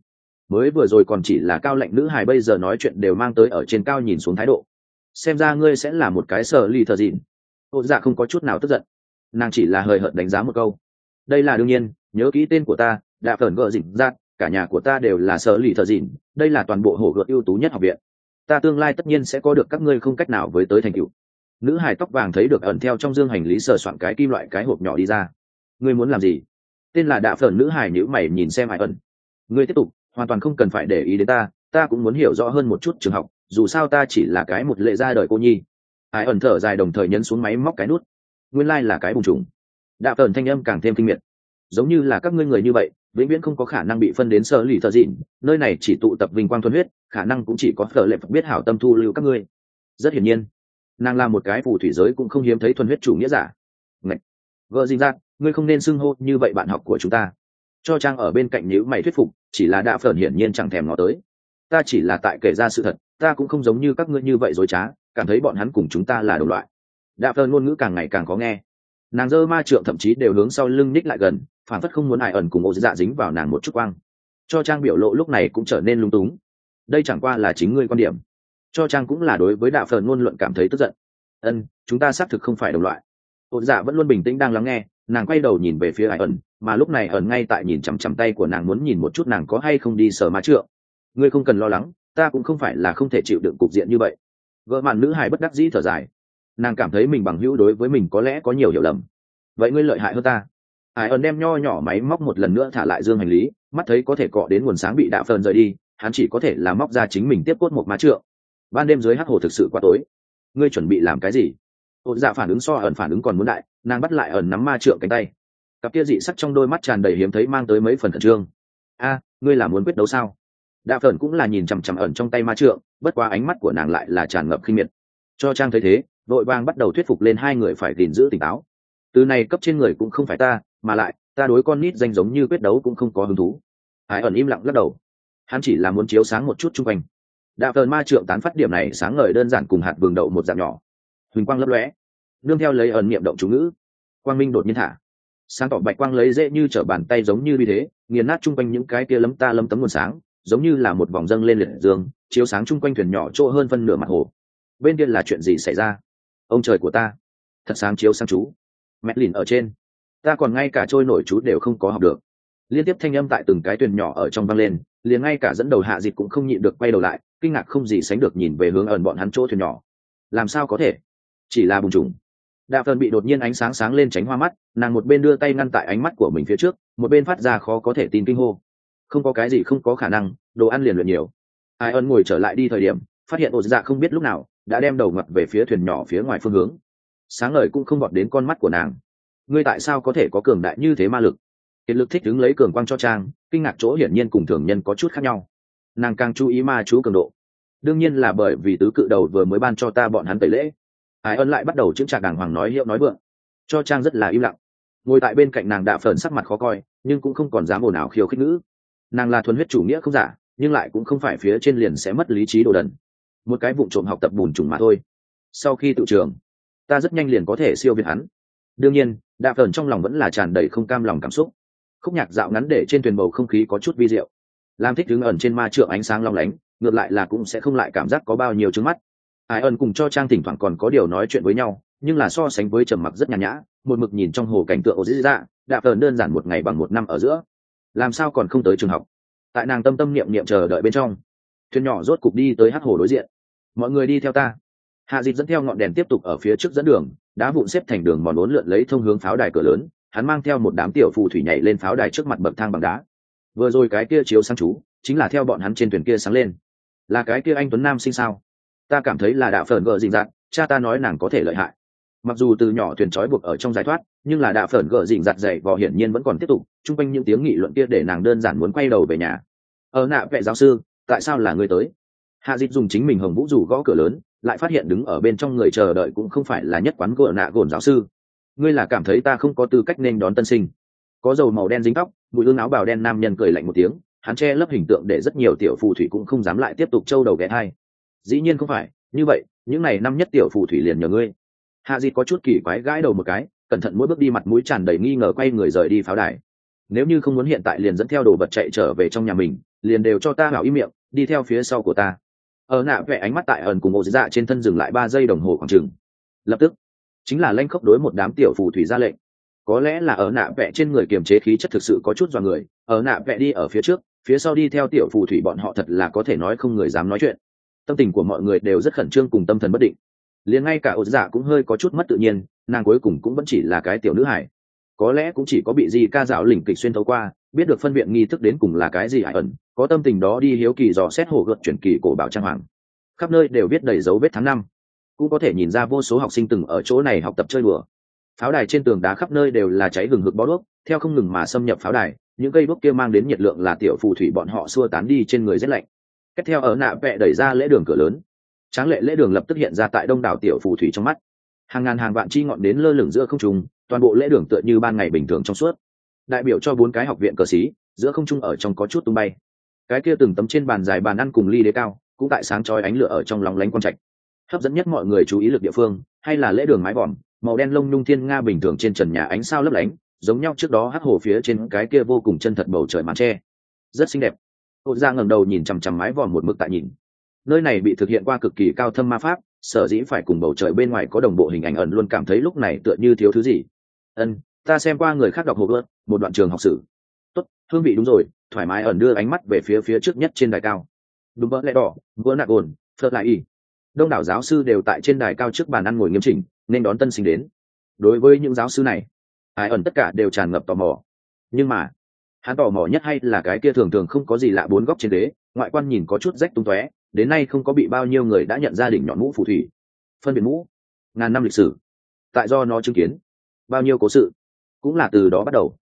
mới vừa rồi còn chỉ là cao lệnh nữ hài, bây giờ nói chuyện đều mang tới ở trên cao nhìn xuống thái độ. Xem ra ngươi sẽ là một cái sở lì thợ dịn. Ô dạ không có chút nào tức giận, nàng chỉ là hời hợt đánh giá một câu. Đây là đương nhiên, nhớ kỹ tên của ta, đạ phởn gờ dịn ra, cả nhà của ta đều là sở lì thợ dịn, đây là toàn bộ hổ gợt ưu tú nhất học viện, ta tương lai tất nhiên sẽ có được các ngươi không cách nào với tới thành tựu. Nữ hài tóc vàng thấy được ẩn theo trong dương hành lý, sờ soạn cái kim loại cái hộp nhỏ đi ra. Ngươi muốn làm gì? Tên là đạ phởn nữ hài nhíu mày nhìn xem Hải ẩn. Ngươi tiếp tục, hoàn toàn không cần phải để ý đến ta cũng muốn hiểu rõ hơn một chút trường học, dù sao ta chỉ là cái một lệ ra đời cô nhi. Hải ẩn thở dài đồng thời nhấn xuống máy móc cái nút. Nguyên lai là cái bùng trùng. Đạ phởn thanh âm càng thêm kinh miệt. Giống như là các ngươi người như vậy vĩnh viễn không có khả năng bị phân đến sở lì thợ dịn, nơi này chỉ tụ tập vinh quang thuần huyết, khả năng cũng chỉ có phở lệ biết hảo tâm thu lưu các ngươi. Rất hiển nhiên nàng là một cái phù thủy giới cũng không hiếm thấy thuần huyết chủ nghĩa giả. Ngạch, gợ dinh ra, ngươi không nên xưng hô như vậy bạn học của chúng ta. Cho trang ở bên cạnh nhíu mày thuyết phục, chỉ là đạ phởn hiển nhiên chẳng thèm ngó tới. Ta chỉ là tại kể ra sự thật, ta cũng không giống như các ngươi như vậy dối trá, cảm thấy bọn hắn cùng chúng ta là đồng loại. Đạ phởn ngôn ngữ càng ngày càng khó nghe, nàng giơ ma trượng thậm chí đều hướng sau lưng ních lại gần, phản phất không muốn Hải ẩn cùng ô dạ dính vào nàng một chút quang. Cho trang biểu lộ lúc này cũng trở nên lung túng. Đây chẳng qua là chính ngươi quan điểm. Cho trang cũng là đối với đạ phởn ngôn luận cảm thấy tức giận. Chúng ta xác thực không phải đồng loại. Ô dạ vẫn luôn bình tĩnh đang lắng nghe, nàng quay đầu nhìn về phía Hải ẩn, mà lúc này ẩn ngay tại nhìn chằm chằm tay của nàng, muốn nhìn một chút nàng có hay không đi sờ ma trượng. Ngươi không cần lo lắng, ta cũng không phải là không thể chịu đựng cục diện như vậy. Gỡ màn nữ hài bất đắc dĩ thở dài, nàng cảm thấy mình bằng hữu đối với mình có lẽ có nhiều hiểu lầm. Vậy ngươi lợi hại hơn ta. Hải ẩn đem nho nhỏ máy móc một lần nữa thả lại dương hành lý, mắt thấy có thể cọ đến nguồn sáng bị đạ phởn rời đi, hắn chỉ có thể là móc ra chính mình tiếp cốt một má trượng. Ban đêm dưới hắc hồ thực sự quá tối, ngươi chuẩn bị làm cái gì? Ôn dạ phản ứng so ẩn phản ứng còn muốn đại, nàng bắt lại ẩn nắm ma trượng cánh tay, cặp kia dị sắc trong đôi mắt tràn đầy hiếm thấy mang tới mấy phần khẩn trương. Ngươi là muốn quyết đấu sao? Đạ phởn cũng là nhìn chằm chằm ẩn trong tay ma trượng, bất quá ánh mắt của nàng lại là tràn ngập khinh miệt. Cho trang thấy thế, đội vàng bắt đầu thuyết phục lên hai người phải gìn giữ tỉnh táo. Từ này cấp trên người cũng không phải ta, mà lại ta đối con nít danh giống như quyết đấu cũng không có hứng thú. Hải ẩn im lặng lắc đầu, hắn chỉ là muốn chiếu sáng một chút chung quanh. Đạ phởn ma trượng tán phát điểm này sáng ngời đơn giản cùng hạt vườn đậu một dạng nhỏ, huỳnh quang lấp lóe, nương theo lấy ẩn niệm động chú ngữ, quang minh đột nhiên thả, sáng tỏ bạch quang lấy dễ như trở bàn tay giống như như thế nghiền nát chung quanh những cái kia lấm tấm nguồn sáng, giống như là một vòng dâng lên liệt dương, chiếu sáng chung quanh thuyền nhỏ chỗ hơn phân nửa mặt hồ. Bên kia là chuyện gì xảy ra? Ông trời của ta, thật sáng chiếu sang chú. Mẹ lìn ở trên, ta còn ngay cả trôi nổi chú đều không có học được. Liên tiếp thanh âm tại từng cái thuyền nhỏ ở trong vang lên, liền ngay cả dẫn đầu hạ dịch cũng không nhịn được quay đầu lại, kinh ngạc không gì sánh được nhìn về hướng ẩn bọn hắn chỗ thuyền nhỏ. Làm sao có thể? Chỉ là bùng trùng. Đạ phởn bị đột nhiên ánh sáng sáng lên tránh hoa mắt, nàng một bên đưa tay ngăn tại ánh mắt của mình phía trước, một bên phát ra khó có thể tin kinh hô. Không có cái gì không có khả năng, đồ ăn liền luyện nhiều. Ai ân ngồi trở lại đi thời điểm, phát hiện ổ dạ không biết lúc nào đã đem đầu ngặt về phía thuyền nhỏ phía ngoài phương hướng. Sáng ngời cũng không vọt đến con mắt của nàng. Ngươi tại sao có thể có cường đại như thế ma lực? Hiện lực thích đứng lấy cường quang cho trang, kinh ngạc chỗ hiển nhiên cùng thường nhân có chút khác nhau. Nàng càng chú ý ma chú cường độ. Đương nhiên là bởi vì tứ cự đầu vừa mới ban cho ta bọn hắn tẩy lễ. Ai ân lại bắt đầu chững chạc đàng hoàng nói hiệu nói vượng. Cho trang rất là im lặng. Ngồi tại bên cạnh nàng đạ phởn sắc mặt khó coi, nhưng cũng không còn dám ồn ào khiêu khích ngữ. Nàng là thuần huyết chủ nghĩa không giả, nhưng lại cũng không phải phía trên liền sẽ mất lý trí đồ đần. Một cái vụng trộm học tập bùn trùng mà thôi. Sau khi tự trường, ta rất nhanh liền có thể siêu việt hắn. Đương nhiên, đạ phởn trong lòng vẫn là tràn đầy không cam lòng cảm xúc. Khúc nhạc dạo ngắn để trên thuyền bầu không khí có chút vi diệu. Lam thích đứng ẩn trên ma trượng ánh sáng long lánh, ngược lại là cũng sẽ không lại cảm giác có bao nhiêu trứng mắt. Ai ẩn cùng cho trang thỉnh thoảng còn có điều nói chuyện với nhau, nhưng là so sánh với trầm mặc rất nhàn nhã, một mực nhìn trong hồ cảnh tượng ô dĩ dạ, đạ phởn đơn giản một ngày bằng một năm ở giữa. Làm sao còn không tới trường học? Tại nàng tâm tâm niệm niệm chờ đợi bên trong, thuyền nhỏ rốt cục đi tới hắc hồ đối diện. Mọi người đi theo ta. Hạ Dịch dẫn theo ngọn đèn tiếp tục ở phía trước dẫn đường, đá vụn xếp thành đường mòn uốn lượn lấy thông hướng pháo đài cửa lớn. Hắn mang theo một đám tiểu phù thủy nhảy lên pháo đài trước mặt bậc thang bằng đá. Vừa rồi cái kia chiếu sáng chú, chính là theo bọn hắn trên thuyền kia sáng lên. Là cái kia anh tuấn nam sinh sao? Ta cảm thấy là đạ phởn gờ dình dặt, cha ta nói nàng có thể lợi hại. Mặc dù từ nhỏ thuyền trói buộc ở trong giải thoát, nhưng là đạ phởn gờ dình dặt dậy vò hiển nhiên vẫn còn tiếp tục. Trung quanh những tiếng nghị luận kia để nàng đơn giản muốn quay đầu về nhà. Nạ vệ giáo sư, tại sao là ngươi tới? Hạ Dịch dùng chính mình hồng vũ dù gõ cửa lớn, lại phát hiện đứng ở bên trong người chờ đợi cũng không phải là nhất quán gỡ nạ gồn giáo sư. Ngươi là cảm thấy ta không có tư cách nên đón tân sinh? Có dầu màu đen dính tóc, mùi hương áo bào đen nam nhân cười lạnh một tiếng, hắn che lấp hình tượng để rất nhiều tiểu phù thủy cũng không dám lại tiếp tục trâu đầu ghé thai. Dĩ nhiên không phải như vậy, những này năm nhất tiểu phù thủy liền nhờ ngươi. Hạ Dịch có chút kỳ quái gãi đầu một cái, cẩn thận mỗi bước đi mặt mũi tràn đầy nghi ngờ quay người rời đi pháo đài. nếu như không muốn hiện tại liền dẫn theo đồ vật chạy trở về trong nhà mình, liền đều cho ta hảo im miệng, đi theo phía sau của ta. Ở nạ vẽ ánh mắt tại ẩn cùng Ô Dạ trên thân dừng lại 3 giây đồng hồ khoảng chừng. Lập tức chính là lanh khốc đối một đám tiểu phù thủy ra lệnh. Có lẽ là ở nạ vẽ trên người kiềm chế khí chất thực sự có chút dọa người, ở nạ vẽ đi ở phía trước, phía sau đi theo tiểu phù thủy bọn họ thật là có thể nói không người dám nói chuyện. Tâm tình của mọi người đều rất khẩn trương cùng tâm thần bất định, liền ngay cả Ô Dạ cũng hơi có chút mất tự nhiên, nàng cuối cùng cũng vẫn chỉ là cái tiểu nữ hài, có lẽ cũng chỉ có bị gì ca dạo lỉnh kịch xuyên thấu qua, biết được phân viện nghi thức đến cùng là cái gì ải ẩn, có tâm tình đó đi hiếu kỳ dò xét hồ gợt chuyển kỳ cổ bảo trang hoàng, khắp nơi đều viết đầy dấu vết tháng năm, cũng có thể nhìn ra vô số học sinh từng ở chỗ này học tập chơi đùa. Pháo đài trên tường đá khắp nơi đều là cháy hừng hực bó đuốc, theo không ngừng mà xâm nhập pháo đài, những cây đuốc kia mang đến nhiệt lượng là tiểu phù thủy bọn họ xua tán đi trên người rét lạnh. Kết theo ở nạ vẽ đẩy ra lễ đường cửa lớn, tráng lệ lễ đường lập tức hiện ra tại đông đảo tiểu phù thủy trong mắt, hàng ngàn hàng vạn chi ngọn đến lơ lửng giữa không trung, toàn bộ lễ đường tựa như ban ngày bình thường trong suốt, đại biểu cho 4 cái học viện cờ xí giữa không trung ở trong có chút tung bay. Cái kia từng tấm trên bàn dài bàn ăn cùng ly đế cao cũng tại sáng chói ánh lửa ở trong lóng lánh quang trạch. Hấp dẫn nhất mọi người chú ý lực địa phương hay là lễ đường mái vòm màu đen lông nhung thiên nga bình thường trên trần nhà ánh sao lấp lánh, giống nhau trước đó hắc hồ phía trên cái kia vô cùng chân thật bầu trời màn tre, rất xinh đẹp. Ô Dạ ngẩng đầu nhìn chằm chằm mái vòm một mực tại nhìn. Nơi này bị thực hiện qua cực kỳ cao thâm ma pháp, sở dĩ phải cùng bầu trời bên ngoài có đồng bộ hình ảnh, ẩn luôn cảm thấy lúc này tựa như thiếu thứ gì. Ta xem qua người khác đọc hồ gợt một đoạn trường học sử. Tốt, hương vị đúng rồi. Thoải mái. Ẩn đưa ánh mắt về phía trước nhất trên đài cao. Đúng vỡ lẽ đỏ vỡ nạc ồn phật lại y, đông đảo giáo sư đều tại trên đài cao trước bàn ăn ngồi nghiêm chỉnh nên đón tân sinh đến. Đối với những giáo sư này, ai ẩn tất cả đều tràn ngập tò mò, nhưng mà hắn tò mò nhất hay là cái kia thường thường không có gì lạ 4 góc trên ghế, ngoại quan nhìn có chút rách tung tóe, đến nay không có bị bao nhiêu người đã nhận ra đỉnh nhọn mũ phù thủy. Phân biệt mũ, ngàn năm lịch sử, tại do nó chứng kiến bao nhiêu cố sự, cũng là từ đó bắt đầu.